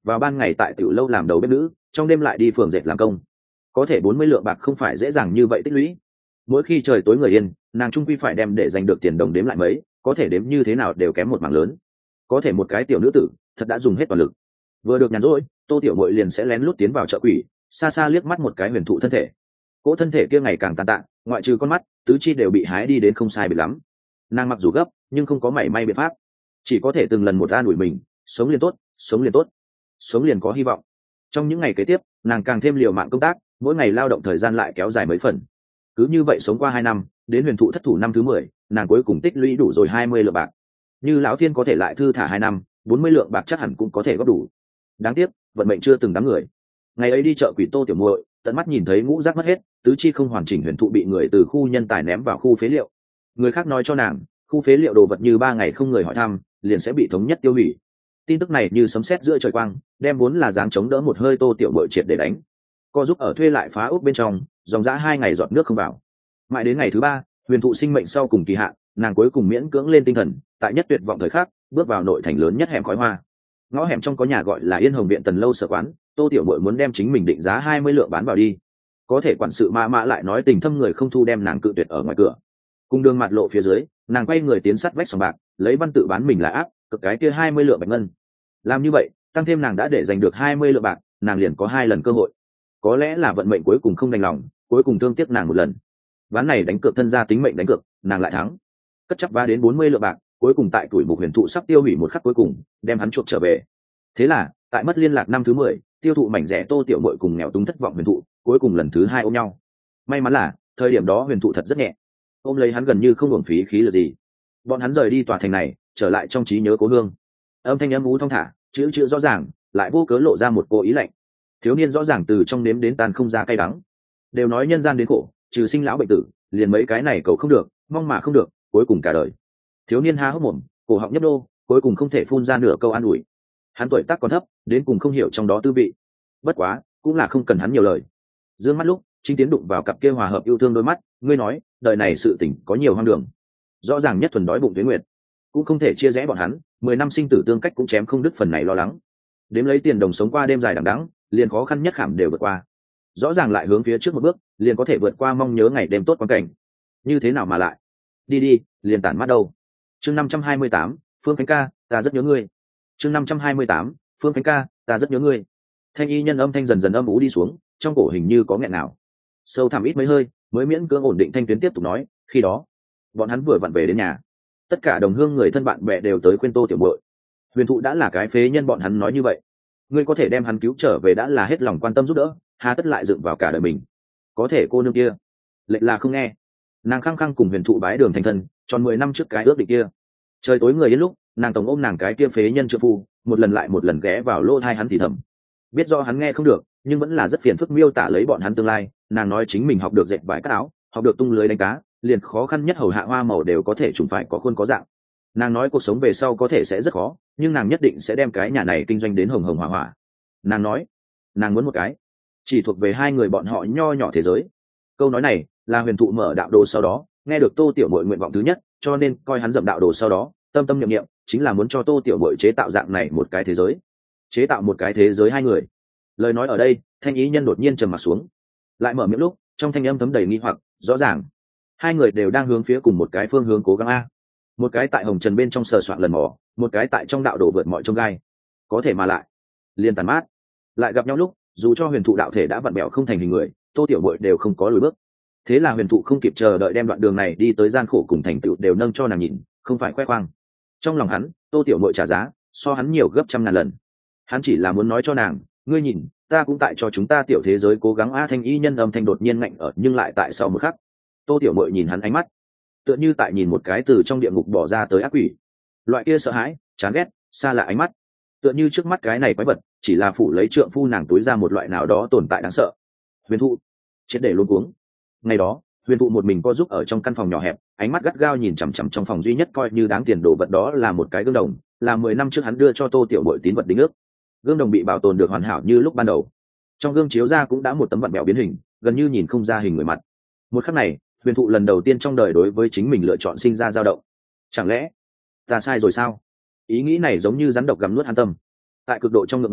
vào ban ngày tại tiểu lâu làm đầu bếp nữ, trong đêm lại đi phường dệt làm công. Có thể bốn mươi lượng bạc không phải dễ dàng như vậy tích lũy. Mỗi khi trời tối người yên, nàng trung quy phải đem để giành được tiền đồng đếm lại mấy, có thể đếm như thế nào đều kém một mảng lớn. Có thể một cái tiểu nữ tử thật đã dùng hết toàn lực. Vừa được nhàn rỗi, Tô Tiểu Muội liền sẽ lén lút tiến vào chợ quỷ, xa xa liếc mắt một cái huyền thụ thân thể. Cỗ thân thể kia ngày càng tàn tạ, ngoại trừ con mắt, tứ chi đều bị hái đi đến không sai biệt lắm. Nàng mặc dù gấp, nhưng không có mảy may biện pháp, chỉ có thể từng lần một an ủi mình, sống liền tốt, sống liền tốt, sống liền có hy vọng. Trong những ngày kế tiếp, nàng càng thêm liều mạng công tác, mỗi ngày lao động thời gian lại kéo dài mấy phần. Cứ như vậy sống qua hai năm, đến huyền thụ thất thủ năm thứ mười, nàng cuối cùng tích lũy đủ rồi hai mươi lượng bạc. Như lão thiên có thể lại thư thả hai năm, bốn mươi lượng bạc chắc hẳn cũng có thể góp đủ. Đáng tiếc, vận mệnh chưa từng đám người. Ngày ấy đi chợ quỷ Tô Tiểu Muội, tận mắt nhìn thấy ngũ giác mất hết, tứ chi không hoàn chỉnh huyền thụ bị người từ khu nhân tài ném vào khu phế liệu. Người khác nói cho nàng, khu phế liệu đồ vật như ba ngày không người hỏi thăm, liền sẽ bị thống nhất tiêu hủy. Tin tức này như sấm sét giữa trời quang, đem vốn là dáng chống đỡ một hơi Tô Tiểu Muội triệt để đánh. Co giúp ở thuê lại phá ốc bên trong, dòng dã hai ngày giọt nước không vào. Mãi đến ngày thứ ba, huyền thụ sinh mệnh sau cùng kỳ hạn, nàng cuối cùng miễn cưỡng lên tinh thần, tại nhất tuyệt vọng thời khắc, bước vào nội thành lớn nhất hẻm khói hoa. Ngõ hẻm trong có nhà gọi là Yên Hồng Viện Tần lâu sở quán, Tô Tiểu Muội muốn đem chính mình định giá hai mươi lượng bán vào đi. Có thể quản sự Ma Mã lại nói tình thâm người không thu, đem nàng cự tuyệt ở ngoài cửa. Cùng đường mặt lộ phía dưới, nàng quay người tiến sát vách sòng bạc, lấy văn tự bán mình là áp, cực cái kia hai mươi lượng bạch ngân. Làm như vậy, tăng thêm nàng đã để giành được hai mươi lượng bạc, nàng liền có hai lần cơ hội. Có lẽ là vận mệnh cuối cùng không đành lòng, cuối cùng thương tiếc nàng một lần. Ván này đánh cược thân gia tính mệnh đánh cược, nàng lại thắng. Cất chấp ba đến bốn mươi lượng bạc, cuối cùng tại tuổi mục huyền thụ sắp tiêu hủy một khắc cuối cùng, đem hắn chuộc trở về. Thế là, tại mất liên lạc năm thứ mười, tiêu thụ mảnh rẻ Tô Tiểu Muội cùng nghèo túng thất vọng huyền thụ, cuối cùng lần thứ hai ôm nhau. May mắn là, thời điểm đó huyền thụ thật rất nhẹ, ôm lấy hắn gần như không uổng phí khí lực gì. Bọn hắn rời đi tòa thành này, trở lại trong trí nhớ cố hương. Âm thanh âm ú thong thả, chữ chữ rõ ràng, lại vô cớ lộ ra một cô ý lạnh. Thiếu niên rõ ràng từ trong nếm đến tàn không ra cay đắng. Đều nói nhân gian đến khổ, trừ sinh lão bệnh tử, liền mấy cái này cầu không được, mong mà không được, cuối cùng cả đời. Thiếu niên há hốc mồm, cổ họng nhấp đô, cuối cùng không thể phun ra nửa câu an ủi. Hắn tuổi tác còn thấp, đến cùng không hiểu trong đó tư vị. Bất quá, cũng là không cần hắn nhiều lời. Dương mắt lúc, chính tiến đụng vào cặp kia hòa hợp yêu thương đôi mắt, ngươi nói, đời này sự tình có nhiều hoang đường. Rõ ràng nhất thuần đói bụng tuyết nguyệt, cũng không thể chia rẽ bọn hắn, mười năm sinh tử tương cách cũng chém không đứt phần này lo lắng. Đếm lấy tiền đồng sống qua đêm dài đằng đẵng, liền khó khăn nhất khảm đều vượt qua. Rõ ràng lại hướng phía trước một bước, liền có thể vượt qua mong nhớ ngày đêm tốt quan cảnh. Như thế nào mà lại đi đi, liền tản mắt đâu. Chương năm trăm hai mươi tám, Phương Khánh ca, ta rất nhớ ngươi. Chương năm trăm hai mươi tám, Phương Khánh ca, ta rất nhớ ngươi. Thanh y nhân âm thanh dần dần âm ú đi xuống, trong cổ hình như có nghẹn nào. Sâu thẳm ít mấy hơi, mới miễn cưỡng ổn định thanh tuyến tiếp tục nói, khi đó, bọn hắn vừa vặn về đến nhà. Tất cả đồng hương người thân bạn bè đều tới khuyên Tô Tiểu Muội. Huyền thụ đã là cái phế nhân, bọn hắn nói như vậy. Ngươi có thể đem hắn cứu trở về đã là hết lòng quan tâm giúp đỡ, hà tất lại dựng vào cả đời mình. Có thể cô nương kia lệch là không nghe. Nàng khăng khăng cùng huyền thụ bái đường thành thân, tròn mười năm trước cái ước định kia. Trời tối người yên lúc, nàng tổng ôm nàng cái kia phế nhân trợ phu, một lần lại một lần ghé vào lỗ tai hắn thì thầm. Biết do hắn nghe không được, nhưng vẫn là rất phiền phức miêu tả lấy bọn hắn tương lai. Nàng nói chính mình học được dệt vải cắt áo, học được tung lưới đánh cá, liền khó khăn nhất hầu hạ hoa màu đều có thể trùng phải có khuôn có dạng. Nàng nói cuộc sống về sau có thể sẽ rất khó, nhưng nàng nhất định sẽ đem cái nhà này kinh doanh đến hồng hồng hỏa hỏa. Nàng nói, nàng muốn một cái chỉ thuộc về hai người bọn họ nho nhỏ thế giới. Câu nói này là huyền thụ mở đạo đồ sau đó nghe được Tô Tiểu Muội nguyện vọng thứ nhất, cho nên coi hắn dậm đạo đồ sau đó tâm tâm niệm niệm chính là muốn cho Tô Tiểu Muội chế tạo dạng này một cái thế giới, chế tạo một cái thế giới hai người. Lời nói ở đây, thanh ý nhân đột nhiên trầm mặt xuống, lại mở miệng lúc trong thanh âm thấm đầy nghi hoặc. Rõ ràng hai người đều đang hướng phía cùng một cái phương hướng cố gắng a. Một cái tại hồng trần bên trong sờ soạn lần mò, một cái tại trong đạo đổ vượt mọi chông gai. Có thể mà lại liền tàn mát, lại gặp nhau lúc, dù cho huyền thụ đạo thể đã vặn bẹo không thành hình người, Tô Tiểu Muội đều không có lùi bước. Thế là huyền thụ không kịp chờ đợi đem đoạn đường này đi tới gian khổ cùng thành tựu đều nâng cho nàng nhìn, không phải khoe khoang. Trong lòng hắn, Tô Tiểu Muội trả giá so hắn nhiều gấp trăm ngàn lần. Hắn chỉ là muốn nói cho nàng, ngươi nhìn, ta cũng tại cho chúng ta tiểu thế giới cố gắng a. Thanh y nhân âm thanh đột nhiên ngạnh ở, nhưng lại tại sau một khắc, Tô Tiểu Muội nhìn hắn ánh mắt tựa như tại nhìn một cái từ trong địa ngục bỏ ra tới ác quỷ. Loại kia sợ hãi, chán ghét, xa lạ ánh mắt, tựa như trước mắt cái này quái vật chỉ là phủ lấy trượng phu nàng túi ra một loại nào đó tồn tại đáng sợ. Huyền thụ triệt để luống cuống. Ngày đó, huyền thụ một mình co giúp ở trong căn phòng nhỏ hẹp, ánh mắt gắt gao nhìn chằm chằm trong phòng duy nhất coi như đáng tiền đồ vật, đó là một cái gương đồng, là mười năm trước hắn đưa cho Tô Tiểu Muội tín vật đính ước. Gương đồng bị bảo tồn được hoàn hảo như lúc ban đầu, trong gương chiếu ra cũng đã một tấm vặn bẹo biến hình, gần như nhìn không ra hình người mặt. Một khắc này, huyền thụ lần đầu tiên trong đời đối với chính mình lựa chọn sinh ra dao động. Chẳng lẽ ta sai rồi sao? Ý nghĩ này giống như rắn độc gặm nuốt hắn tâm. Tại cực độ trong ngượng ngùng,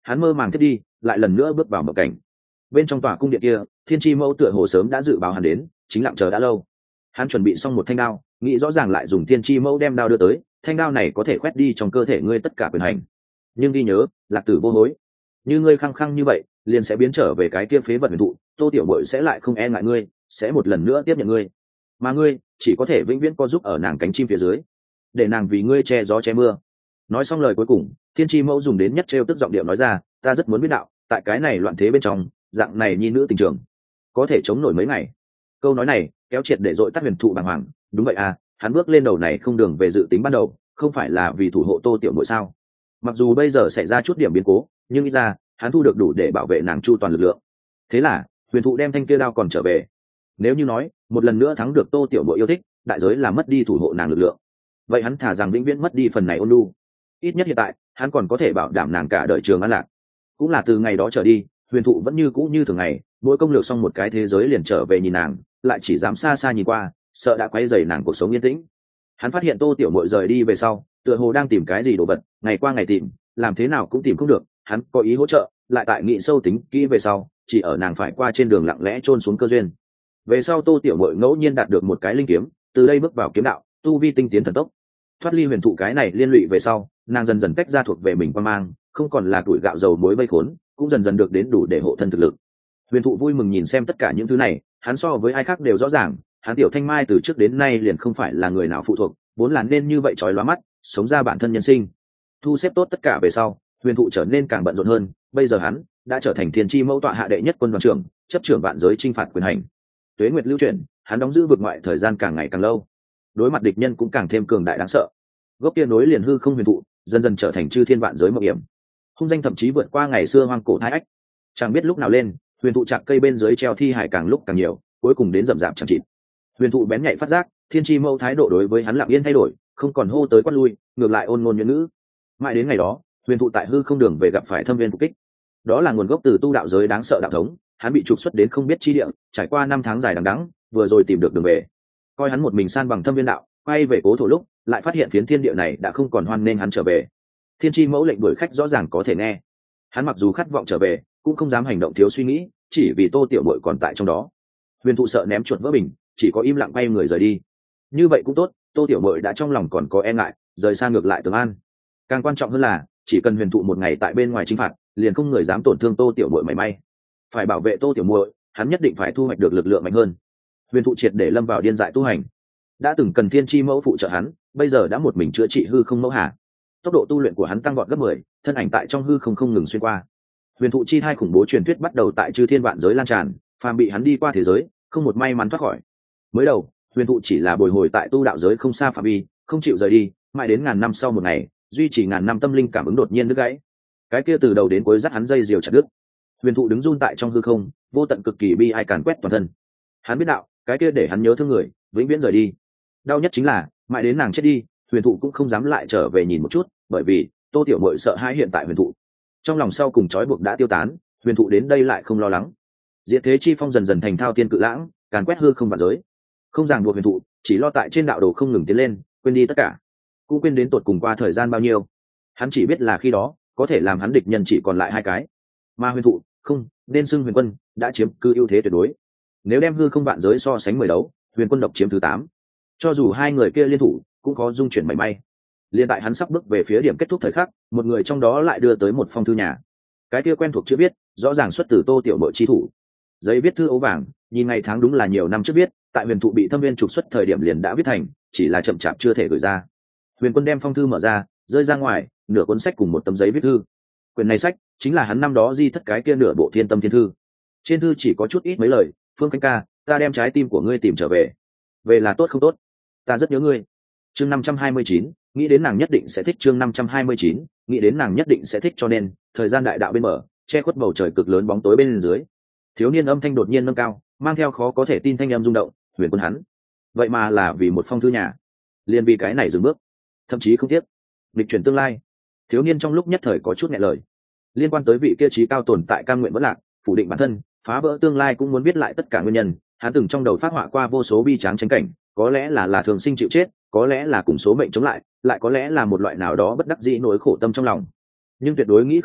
hắn mơ màng thiết đi, lại lần nữa bước vào mộng cảnh. Bên trong tòa cung điện kia, thiên chi mẫu tựa hồ sớm đã dự báo hắn đến, chính lặng chờ đã lâu. Hắn chuẩn bị xong một thanh đao, nghĩ rõ ràng lại dùng thiên chi mẫu đem đao đưa tới, thanh đao này có thể khoét đi trong cơ thể ngươi tất cả quyền hành. Nhưng ghi nhớ, lạc tử vô hối. Như ngươi khăng khăng như vậy, liền sẽ biến trở về cái kia phế vật huyền thụ, Tô Tiểu Bội sẽ lại không e ngại ngươi, sẽ một lần nữa tiếp nhận ngươi. Mà ngươi chỉ có thể vĩnh viễn co giúp ở nàng cánh chim phía dưới, để nàng vì ngươi che gió che mưa. Nói xong lời cuối cùng, thiên chi mẫu dùng đến nhất trêu tức giọng điệu nói ra, ta rất muốn biết đạo, tại cái này loạn thế bên trong, dạng này nhi nữ tình trường có thể chống nổi mấy ngày. Câu nói này kéo triệt để dội tắt huyền thụ bàng hoàng. Đúng vậy à, hắn bước lên đầu này không đường về dự tính ban đầu, không phải là vì thủ hộ Tô Tiểu Bội sao? Mặc dù bây giờ xảy ra chút điểm biến cố, nhưng ít ra hắn thu được đủ để bảo vệ nàng chu toàn lực lượng. Thế là huyền thụ đem thanh kia đao còn trở về. Nếu như nói một lần nữa thắng được Tô Tiểu Bội yêu thích, đại giới là mất đi thủ hộ nàng lực lượng, vậy hắn thả rằng vĩnh viễn mất đi phần này ôn nhu. Ít nhất hiện tại hắn còn có thể bảo đảm nàng cả đời trường an lạc. Cũng là từ ngày đó trở đi, huyền thụ vẫn như cũ như thường ngày, mỗi công lược xong một cái thế giới liền trở về nhìn nàng, lại chỉ dám xa xa nhìn qua, sợ đã quấy rầy nàng cuộc sống yên tĩnh. Hắn phát hiện Tô Tiểu Bội rời đi về sau, tựa hồ đang tìm cái gì đồ vật, ngày qua ngày tìm, làm thế nào cũng tìm không được. Hắn có ý hỗ trợ, lại tại nghĩ sâu tính kỹ về sau, chỉ ở nàng phải qua trên đường lặng lẽ chôn xuống cơ duyên. Về sau Tô Tiểu Bội ngẫu nhiên đạt được một cái linh kiếm, từ đây bước vào kiếm đạo, tu vi tinh tiến thần tốc. Thoát ly huyền thụ cái này liên lụy về sau, nàng dần dần tách ra thuộc về mình quan mang, không còn là tuổi gạo dầu muối vây khốn, cũng dần dần được đến đủ để hộ thân thực lực. Huyền thụ vui mừng nhìn xem tất cả những thứ này, hắn so với ai khác đều rõ ràng, hắn tiểu thanh mai từ trước đến nay liền không phải là người nào phụ thuộc, vốn là nên như vậy trói lóa mắt, sống ra bản thân nhân sinh. Thu xếp tốt tất cả về sau, huyền thụ trở nên càng bận rộn hơn, bây giờ hắn đã trở thành thiên chi mẫu tọa hạ đệ nhất quân đoàn trưởng, chấp trưởng vạn giới chinh phạt quyền hành. Tuế nguyệt lưu chuyển, hắn đóng giữ vực ngoại thời gian càng ngày càng lâu, đối mặt địch nhân cũng càng thêm cường đại đáng sợ. Gốc kia nối liền hư không huyền thụ, dần dần trở thành chư thiên vạn giới mộng hiểm, hung danh thậm chí vượt qua ngày xưa hoang cổ thái ách. Chẳng biết lúc nào lên, huyền thụ chặt cây bên dưới treo thi hải càng lúc càng nhiều, cuối cùng đến rậm rạp chẳng chịt. Huyền thụ bén nhạy phát giác, thiên chi mẫu thái độ đối với hắn lặng yên thay đổi, không còn hô tới quát lui, ngược lại ôn ngôn nhuyễn ngữ. Mãi đến ngày đó, huyền thụ tại hư không đường về gặp phải thâm viên phục kích. Đó là nguồn gốc từ tu đạo giới đáng sợ đạo thống, hắn bị trục xuất đến không biết chi địa, trải qua năm tháng dài đằng đẵng, vừa rồi tìm được đường về. Coi hắn một mình san bằng thâm viên đạo, quay về cố thổ lúc, lại phát hiện phiến thiên địa này đã không còn hoan nên hắn trở về. Thiên chi mẫu lệnh đuổi khách rõ ràng có thể nghe. Hắn mặc dù khát vọng trở về, cũng không dám hành động thiếu suy nghĩ, chỉ vì Tô Tiểu Bội còn tại trong đó. Huyền thụ sợ ném chuột vỡ bình, chỉ có im lặng quay người rời đi. Như vậy cũng tốt, Tô Tiểu Bội đã trong lòng còn có e ngại, rời xa ngược lại Tường An. Càng quan trọng hơn là, chỉ cần huyền thụ một ngày tại bên ngoài chinh phạt, liền không người dám tổn thương Tô Tiểu Bội mảy may. Phải bảo vệ Tô Tiểu Bội, hắn nhất định phải thu hoạch được lực lượng mạnh hơn. Huyền thụ triệt để lâm vào điên dại tu hành. Đã từng cần thiên chi mẫu phụ trợ hắn, bây giờ đã một mình chữa trị hư không mẫu hà. Tốc độ tu luyện của hắn tăng vọt gấp mười, thân ảnh tại trong hư không không ngừng xuyên qua. Huyền thụ chi thai khủng bố truyền thuyết bắt đầu tại chư thiên vạn giới lan tràn, phàm bị hắn đi qua thế giới, không một may mắn thoát khỏi. Mới đầu, huyền thụ chỉ là bồi hồi tại tu đạo giới không xa phạm vi, không chịu rời đi, mãi đến ngàn năm sau một ngày, duy trì ngàn năm tâm linh cảm ứng đột nhiên đứt gãy. Cái kia từ đầu đến cuối dắt hắn dây diều chặt đứt. Huyền thụ đứng run tại trong hư không, vô tận cực kỳ bi ai càn quét toàn thân. Hắn biết đạo, cái kia để hắn nhớ thương người, vĩnh viễn rời đi. Đau nhất chính là, mãi đến nàng chết đi, huyền thụ cũng không dám lại trở về nhìn một chút, bởi vì Tô Tiểu Bội sợ hãi hiện tại huyền thụ. Trong lòng sau cùng trói buộc đã tiêu tán, huyền thụ đến đây lại không lo lắng. Diệt thế chi phong dần dần thành thao tiên cự lãng, càn quét hư không vạn giới. Không ràng buộc huyền thụ, chỉ lo tại trên đạo đồ không ngừng tiến lên, quên đi tất cả, cũng quên đến tột cùng qua thời gian bao nhiêu. Hắn chỉ biết là khi đó có thể làm hắn địch nhân chỉ còn lại hai cái, mà huyền thụ không nên xưng huyền quân đã chiếm cứ ưu thế tuyệt đối. Nếu đem hư không vạn giới so sánh mười đấu, huyền quân độc chiếm thứ tám. Cho dù hai người kia liên thủ, cũng có dung chuyển mảy may. Liên tại hắn sắp bước về phía điểm kết thúc thời khắc, một người trong đó lại đưa tới một phong thư nhà. Cái kia quen thuộc chữ viết, rõ ràng xuất từ Tô Tiểu Bội chi thủ. Giấy viết thư ấu vàng, nhìn ngày tháng đúng là nhiều năm trước viết, tại huyền thụ bị thâm viên trục xuất thời điểm liền đã viết thành, chỉ là chậm chạp chưa thể gửi ra. Huyền quân đem phong thư mở ra, rơi ra ngoài, nửa cuốn sách cùng một tấm giấy viết thư. Quyển này sách chính là hắn năm đó di thất cái kia nửa bộ Thiên Tâm Thiên Thư. Trên thư chỉ có chút ít mấy lời, Phương Khánh ca, ta đem trái tim của ngươi tìm trở về. Về là tốt không tốt? Ta rất nhớ ngươi. Chương năm trăm hai mươi chín, nghĩ đến nàng nhất định sẽ thích. Chương năm trăm hai mươi chín, nghĩ đến nàng nhất định sẽ thích, cho nên thời gian đại đạo bên mở, che khuất bầu trời cực lớn bóng tối bên dưới. Thiếu niên âm thanh đột nhiên nâng cao, mang theo khó có thể tin thanh âm rung động. Huyền quân hắn, vậy mà là vì một phong thư nhà, liền vì cái này dừng bước, thậm chí không tiếc lịch chuyển tương lai. Thiếu niên trong lúc nhất thời có chút nghẹn lời. Liên quan tới vị kia trí cao tồn tại cam nguyện vẫn lạc, phủ định bản thân, phá vỡ tương lai, cũng muốn biết lại tất cả nguyên nhân. Hắn từng trong đầu phát họa qua vô số bi tráng tranh cảnh, có lẽ là là thường sinh chịu chết, có lẽ là cùng số mệnh chống lại, lại có lẽ là một loại nào đó bất đắc dĩ nỗi khổ tâm trong lòng. Nhưng tuyệt đối nghĩ không ra,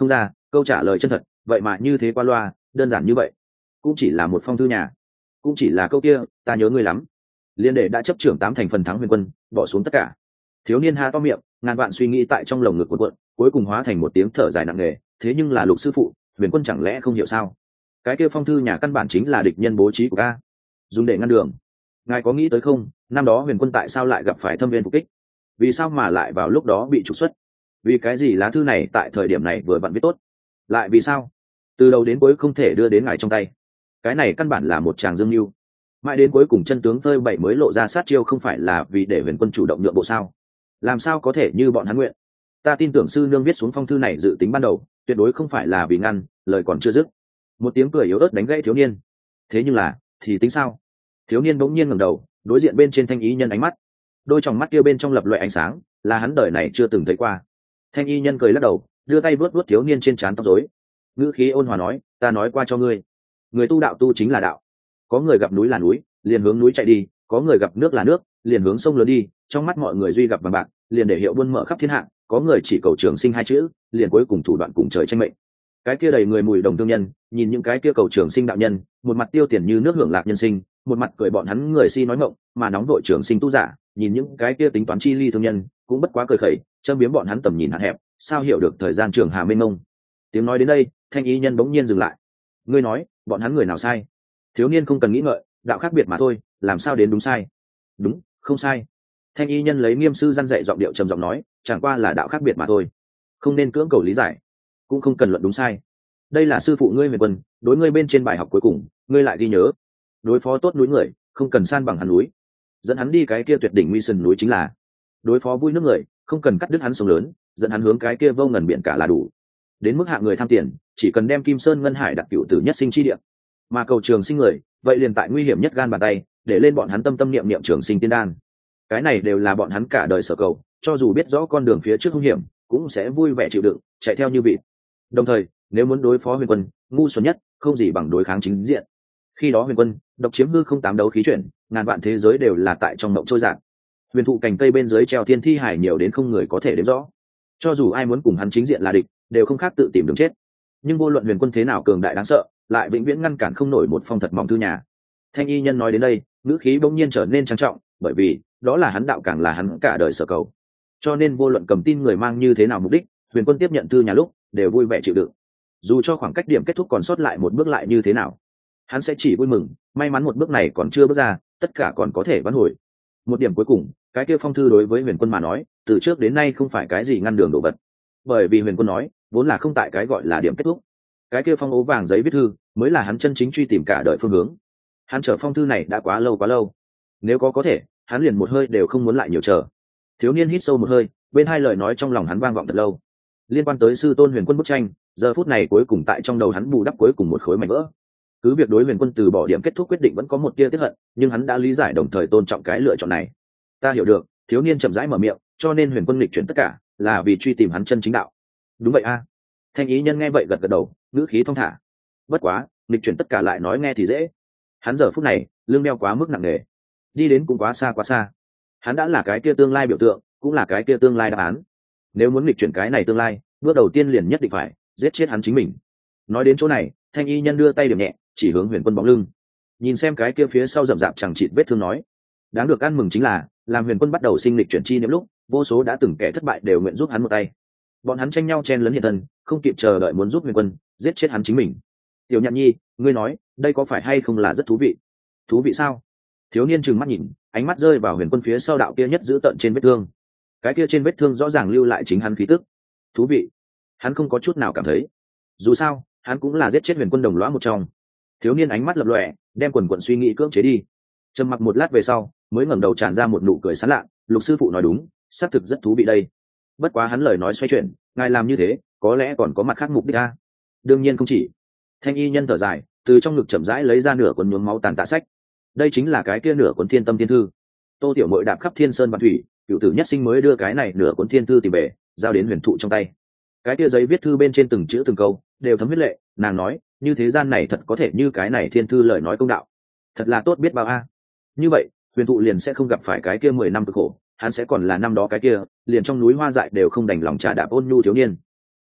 câu trả lời chân thật vậy mà như thế qua loa, đơn giản như vậy. Cũng chỉ là một phong thư nhà, cũng chỉ là câu kia ta nhớ ngươi lắm, liên đệ đã chấp trưởng tám thành phần thắng Huyền Quân, bỏ xuống tất cả. Thiếu niên ha to miệng, ngàn vạn suy nghĩ tại trong lồng ngực cuộn cuộn, cuối cùng hóa thành một tiếng thở dài nặng nề. Thế nhưng là Lục sư phụ, Huyền Quân chẳng lẽ không hiểu sao? Cái kia phong thư nhà căn bản chính là địch nhân bố trí của ta, dùng để ngăn đường. Ngài có nghĩ tới không, năm đó Huyền Quân tại sao lại gặp phải thâm viên phục kích? Vì sao mà lại vào lúc đó bị trục xuất? Vì cái gì lá thư này tại thời điểm này vừa vặn viết tốt? Lại vì sao từ đầu đến cuối không thể đưa đến ngài trong tay? Cái này căn bản là một tràng dương mưu. Mãi đến cuối cùng chân tướng phơi bày mới lộ ra sát chiêu, không phải là vì để Huyền Quân chủ động nhượng bộ sao? Làm sao có thể như bọn hắn nguyện? Ta tin tưởng sư nương viết xuống phong thư này dự tính ban đầu tuyệt đối không phải là vì ngăn, lời còn chưa dứt, một tiếng cười yếu ớt đánh gãy thiếu niên. Thế nhưng là thì tính sao? Thiếu niên bỗng nhiên ngẩng đầu, đối diện bên trên Thanh Y Nhân ánh mắt, đôi tròng mắt kia bên trong lập loại ánh sáng, là hắn đời này chưa từng thấy qua. Thanh Y Nhân cười lắc đầu, đưa tay vuốt vuốt thiếu niên trên trán tóc rối, ngữ khí ôn hòa nói, ta nói qua cho ngươi, người tu đạo tu chính là đạo. Có người gặp núi là núi, liền hướng núi chạy đi, có người gặp nước là nước, liền hướng sông lớn đi. Trong mắt mọi người duy gặp vàng bạc, liền để hiệu buôn mở khắp thiên hạ. Có người chỉ cầu trường sinh hai chữ, liền cuối cùng thủ đoạn cùng trời tranh mệnh. Cái kia đầy người mùi đồng thương nhân, nhìn những cái kia cầu trường sinh đạo nhân, một mặt tiêu tiền như nước hưởng lạc nhân sinh, một mặt cười bọn hắn người si nói mộng, mà nóng đội trường sinh tu giả, nhìn những cái kia tính toán chi ly thương nhân, cũng bất quá cười khẩy, châm biếm bọn hắn tầm nhìn hạn hẹp, sao hiểu được thời gian trường hà mênh mông. Tiếng nói đến đây, Thanh Y Nhân bỗng nhiên dừng lại. Ngươi nói, bọn hắn người nào sai? Thiếu niên không cần nghĩ ngợi, đạo khác biệt mà thôi, làm sao đến đúng sai? Đúng, không sai. Thanh Y Nhân lấy nghiêm sư răn dạy giọng điệu trầm giọng nói, chẳng qua là đạo khác biệt mà thôi, không nên cưỡng cầu lý giải, cũng không cần luận đúng sai. Đây là sư phụ ngươi Huyền Quân, đối ngươi bên trên bài học cuối cùng, ngươi lại ghi nhớ. Đối phó tốt núi người, không cần san bằng hắn núi, dẫn hắn đi cái kia tuyệt đỉnh nguy sân núi chính là. Đối phó vui nước người, không cần cắt đứt hắn sông lớn, dẫn hắn hướng cái kia vô ngần biển cả là đủ. Đến mức hạng người tham tiền, chỉ cần đem Kim Sơn Ngân Hải đặt cựu tử nhất sinh chi địa, mà cầu trường sinh người, vậy liền tại nguy hiểm nhất gan bàn tay, để lên bọn hắn tâm tâm niệm niệm trường sinh tiên đan. Cái này đều là bọn hắn cả đời sở cầu, cho dù biết rõ con đường phía trước hung hiểm, cũng sẽ vui vẻ chịu đựng, chạy theo như vịt. Đồng thời, nếu muốn đối phó Huyền Quân, ngu xuẩn nhất, không gì bằng đối kháng chính diện. Khi đó Huyền Quân, độc chiếm hư không tám đấu khí chuyển, ngàn vạn thế giới đều là tại trong mộng trôi dạt. Huyền thụ cành cây bên dưới treo thiên thi hải nhiều đến không người có thể đếm rõ. Cho dù ai muốn cùng hắn chính diện là địch, đều không khác tự tìm đường chết. Nhưng vô luận Huyền Quân thế nào cường đại đáng sợ, lại vĩnh viễn ngăn cản không nổi một phong thật mỏng thư nhà. Thanh Y Nhân nói đến đây, ngữ khí bỗng nhiên trở nên trang trọng, bởi vì đó là hắn đạo, càng là hắn cả đời sở cầu. Cho nên vô luận cầm tin người mang như thế nào mục đích, Huyền Quân tiếp nhận thư nhà lúc đều vui vẻ chịu đựng. Dù cho khoảng cách điểm kết thúc còn sót lại một bước lại như thế nào, hắn sẽ chỉ vui mừng, may mắn một bước này còn chưa bước ra, tất cả còn có thể vãn hồi. Một điểm cuối cùng, cái kia phong thư đối với Huyền Quân mà nói, từ trước đến nay không phải cái gì ngăn đường đổ vật, bởi vì Huyền Quân nói, vốn là không tại cái gọi là điểm kết thúc. Cái kia phong ố vàng giấy viết thư, mới là hắn chân chính truy tìm cả đời phương hướng. Hắn chờ phong thư này đã quá lâu quá lâu, nếu có có thể, hắn liền một hơi đều không muốn lại nhiều chờ. Thiếu niên hít sâu một hơi, bên hai lời nói trong lòng hắn vang vọng thật lâu, liên quan tới sư tôn Huyền Quân bức tranh, giờ phút này cuối cùng tại trong đầu hắn bù đắp cuối cùng một khối mảnh vỡ. Cứ việc đối Huyền Quân từ bỏ điểm kết thúc quyết định vẫn có một tia tiếc hận, nhưng hắn đã lý giải đồng thời tôn trọng cái lựa chọn này. Ta hiểu được. Thiếu niên chậm rãi mở miệng, cho nên Huyền Quân lịch chuyển tất cả là vì truy tìm hắn chân chính đạo. Đúng vậy a. Thanh Y Nhân nghe vậy gật gật đầu, ngữ khí thong thả. Bất quá, lịch chuyển tất cả lại nói nghe thì dễ, hắn giờ phút này lưng đeo quá mức nặng nề, đi đến cũng quá xa quá xa. Hắn đã là cái kia tương lai biểu tượng, cũng là cái kia tương lai đáp án. Nếu muốn lịch chuyển cái này tương lai, bước đầu tiên liền nhất định phải giết chết hắn chính mình. Nói đến chỗ này, Thanh Y Nhân đưa tay điểm nhẹ, chỉ hướng Huyền Quân bóng lưng, nhìn xem cái kia phía sau rậm rạp chẳng chịt vết thương nói, đáng được ăn mừng chính là, làm Huyền Quân bắt đầu sinh lịch chuyển chi niệm lúc, vô số đã từng kẻ thất bại đều nguyện giúp hắn một tay. Bọn hắn tranh nhau chen lấn hiện thân, không kịp chờ đợi muốn giúp Huyền Quân giết chết hắn chính mình. Tiểu Nhạn Nhi, ngươi nói, đây có phải hay không là rất thú vị? Thú vị sao? Thiếu niên trừng mắt nhìn, ánh mắt rơi vào Huyền Quân phía sau đạo kia nhất giữ tận trên vết thương. Cái kia trên vết thương rõ ràng lưu lại chính hắn khí tức. Thú vị? Hắn không có chút nào cảm thấy. Dù sao, hắn cũng là giết chết Huyền Quân đồng lõa một trong. Thiếu niên ánh mắt lập lòe, đem quần quần suy nghĩ cưỡng chế đi. Trầm mặc một lát về sau, mới ngẩng đầu tràn ra một nụ cười sán lạ. Lục sư phụ nói đúng, xác thực rất thú vị đây. Bất quá hắn lời nói xoay chuyển, ngài làm như thế, có lẽ còn có mặt khác mục đích a. Đương nhiên không chỉ. Thanh Y Nhân thở dài, từ trong ngực chậm rãi lấy ra nửa cuốn nhuốm máu tàn tạ sách. Đây chính là cái kia nửa cuốn Thiên Tâm Thiên Thư. Tô Tiểu Mội đạp khắp thiên sơn vạn thủy, cựu tử nhất sinh mới đưa cái này nửa cuốn thiên thư tìm về, giao đến Huyền thụ trong tay. Cái kia giấy viết thư bên trên từng chữ từng câu đều thấm huyết lệ, nàng nói, như thế gian này thật có thể như cái này thiên thư lời nói công đạo, thật là tốt biết bao a. Như vậy, Huyền thụ liền sẽ không gặp phải cái kia mười năm cực khổ, hắn sẽ còn là năm đó cái kia liền trong núi hoa dại đều không đành lòng trả đạp ôn nhu thiếu niên.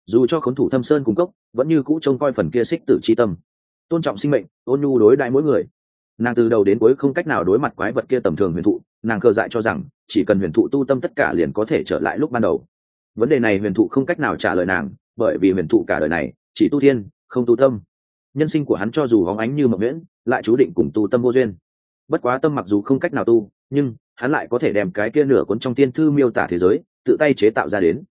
dù cho khốn thủ thâm sơn cung cốc vẫn như cũ trông coi phần kia xích tử chi tâm, tôn trọng sinh mệnh, ôn nhu đối đãi mỗi người. Nàng từ đầu đến cuối không cách nào đối mặt quái vật kia tầm thường huyền thụ, nàng cơ dại cho rằng chỉ cần huyền thụ tu tâm tất cả liền có thể trở lại lúc ban đầu. Vấn đề này huyền thụ không cách nào trả lời nàng, bởi vì huyền thụ cả đời này chỉ tu thiên không tu tâm. Nhân sinh của hắn cho dù hóng ánh như mộng nguyễn, lại chú định cùng tu tâm vô duyên. Bất quá tâm mặc dù không cách nào tu, nhưng hắn lại có thể đem cái kia nửa cuốn trong tiên thư miêu tả thế giới tự tay chế tạo ra đến.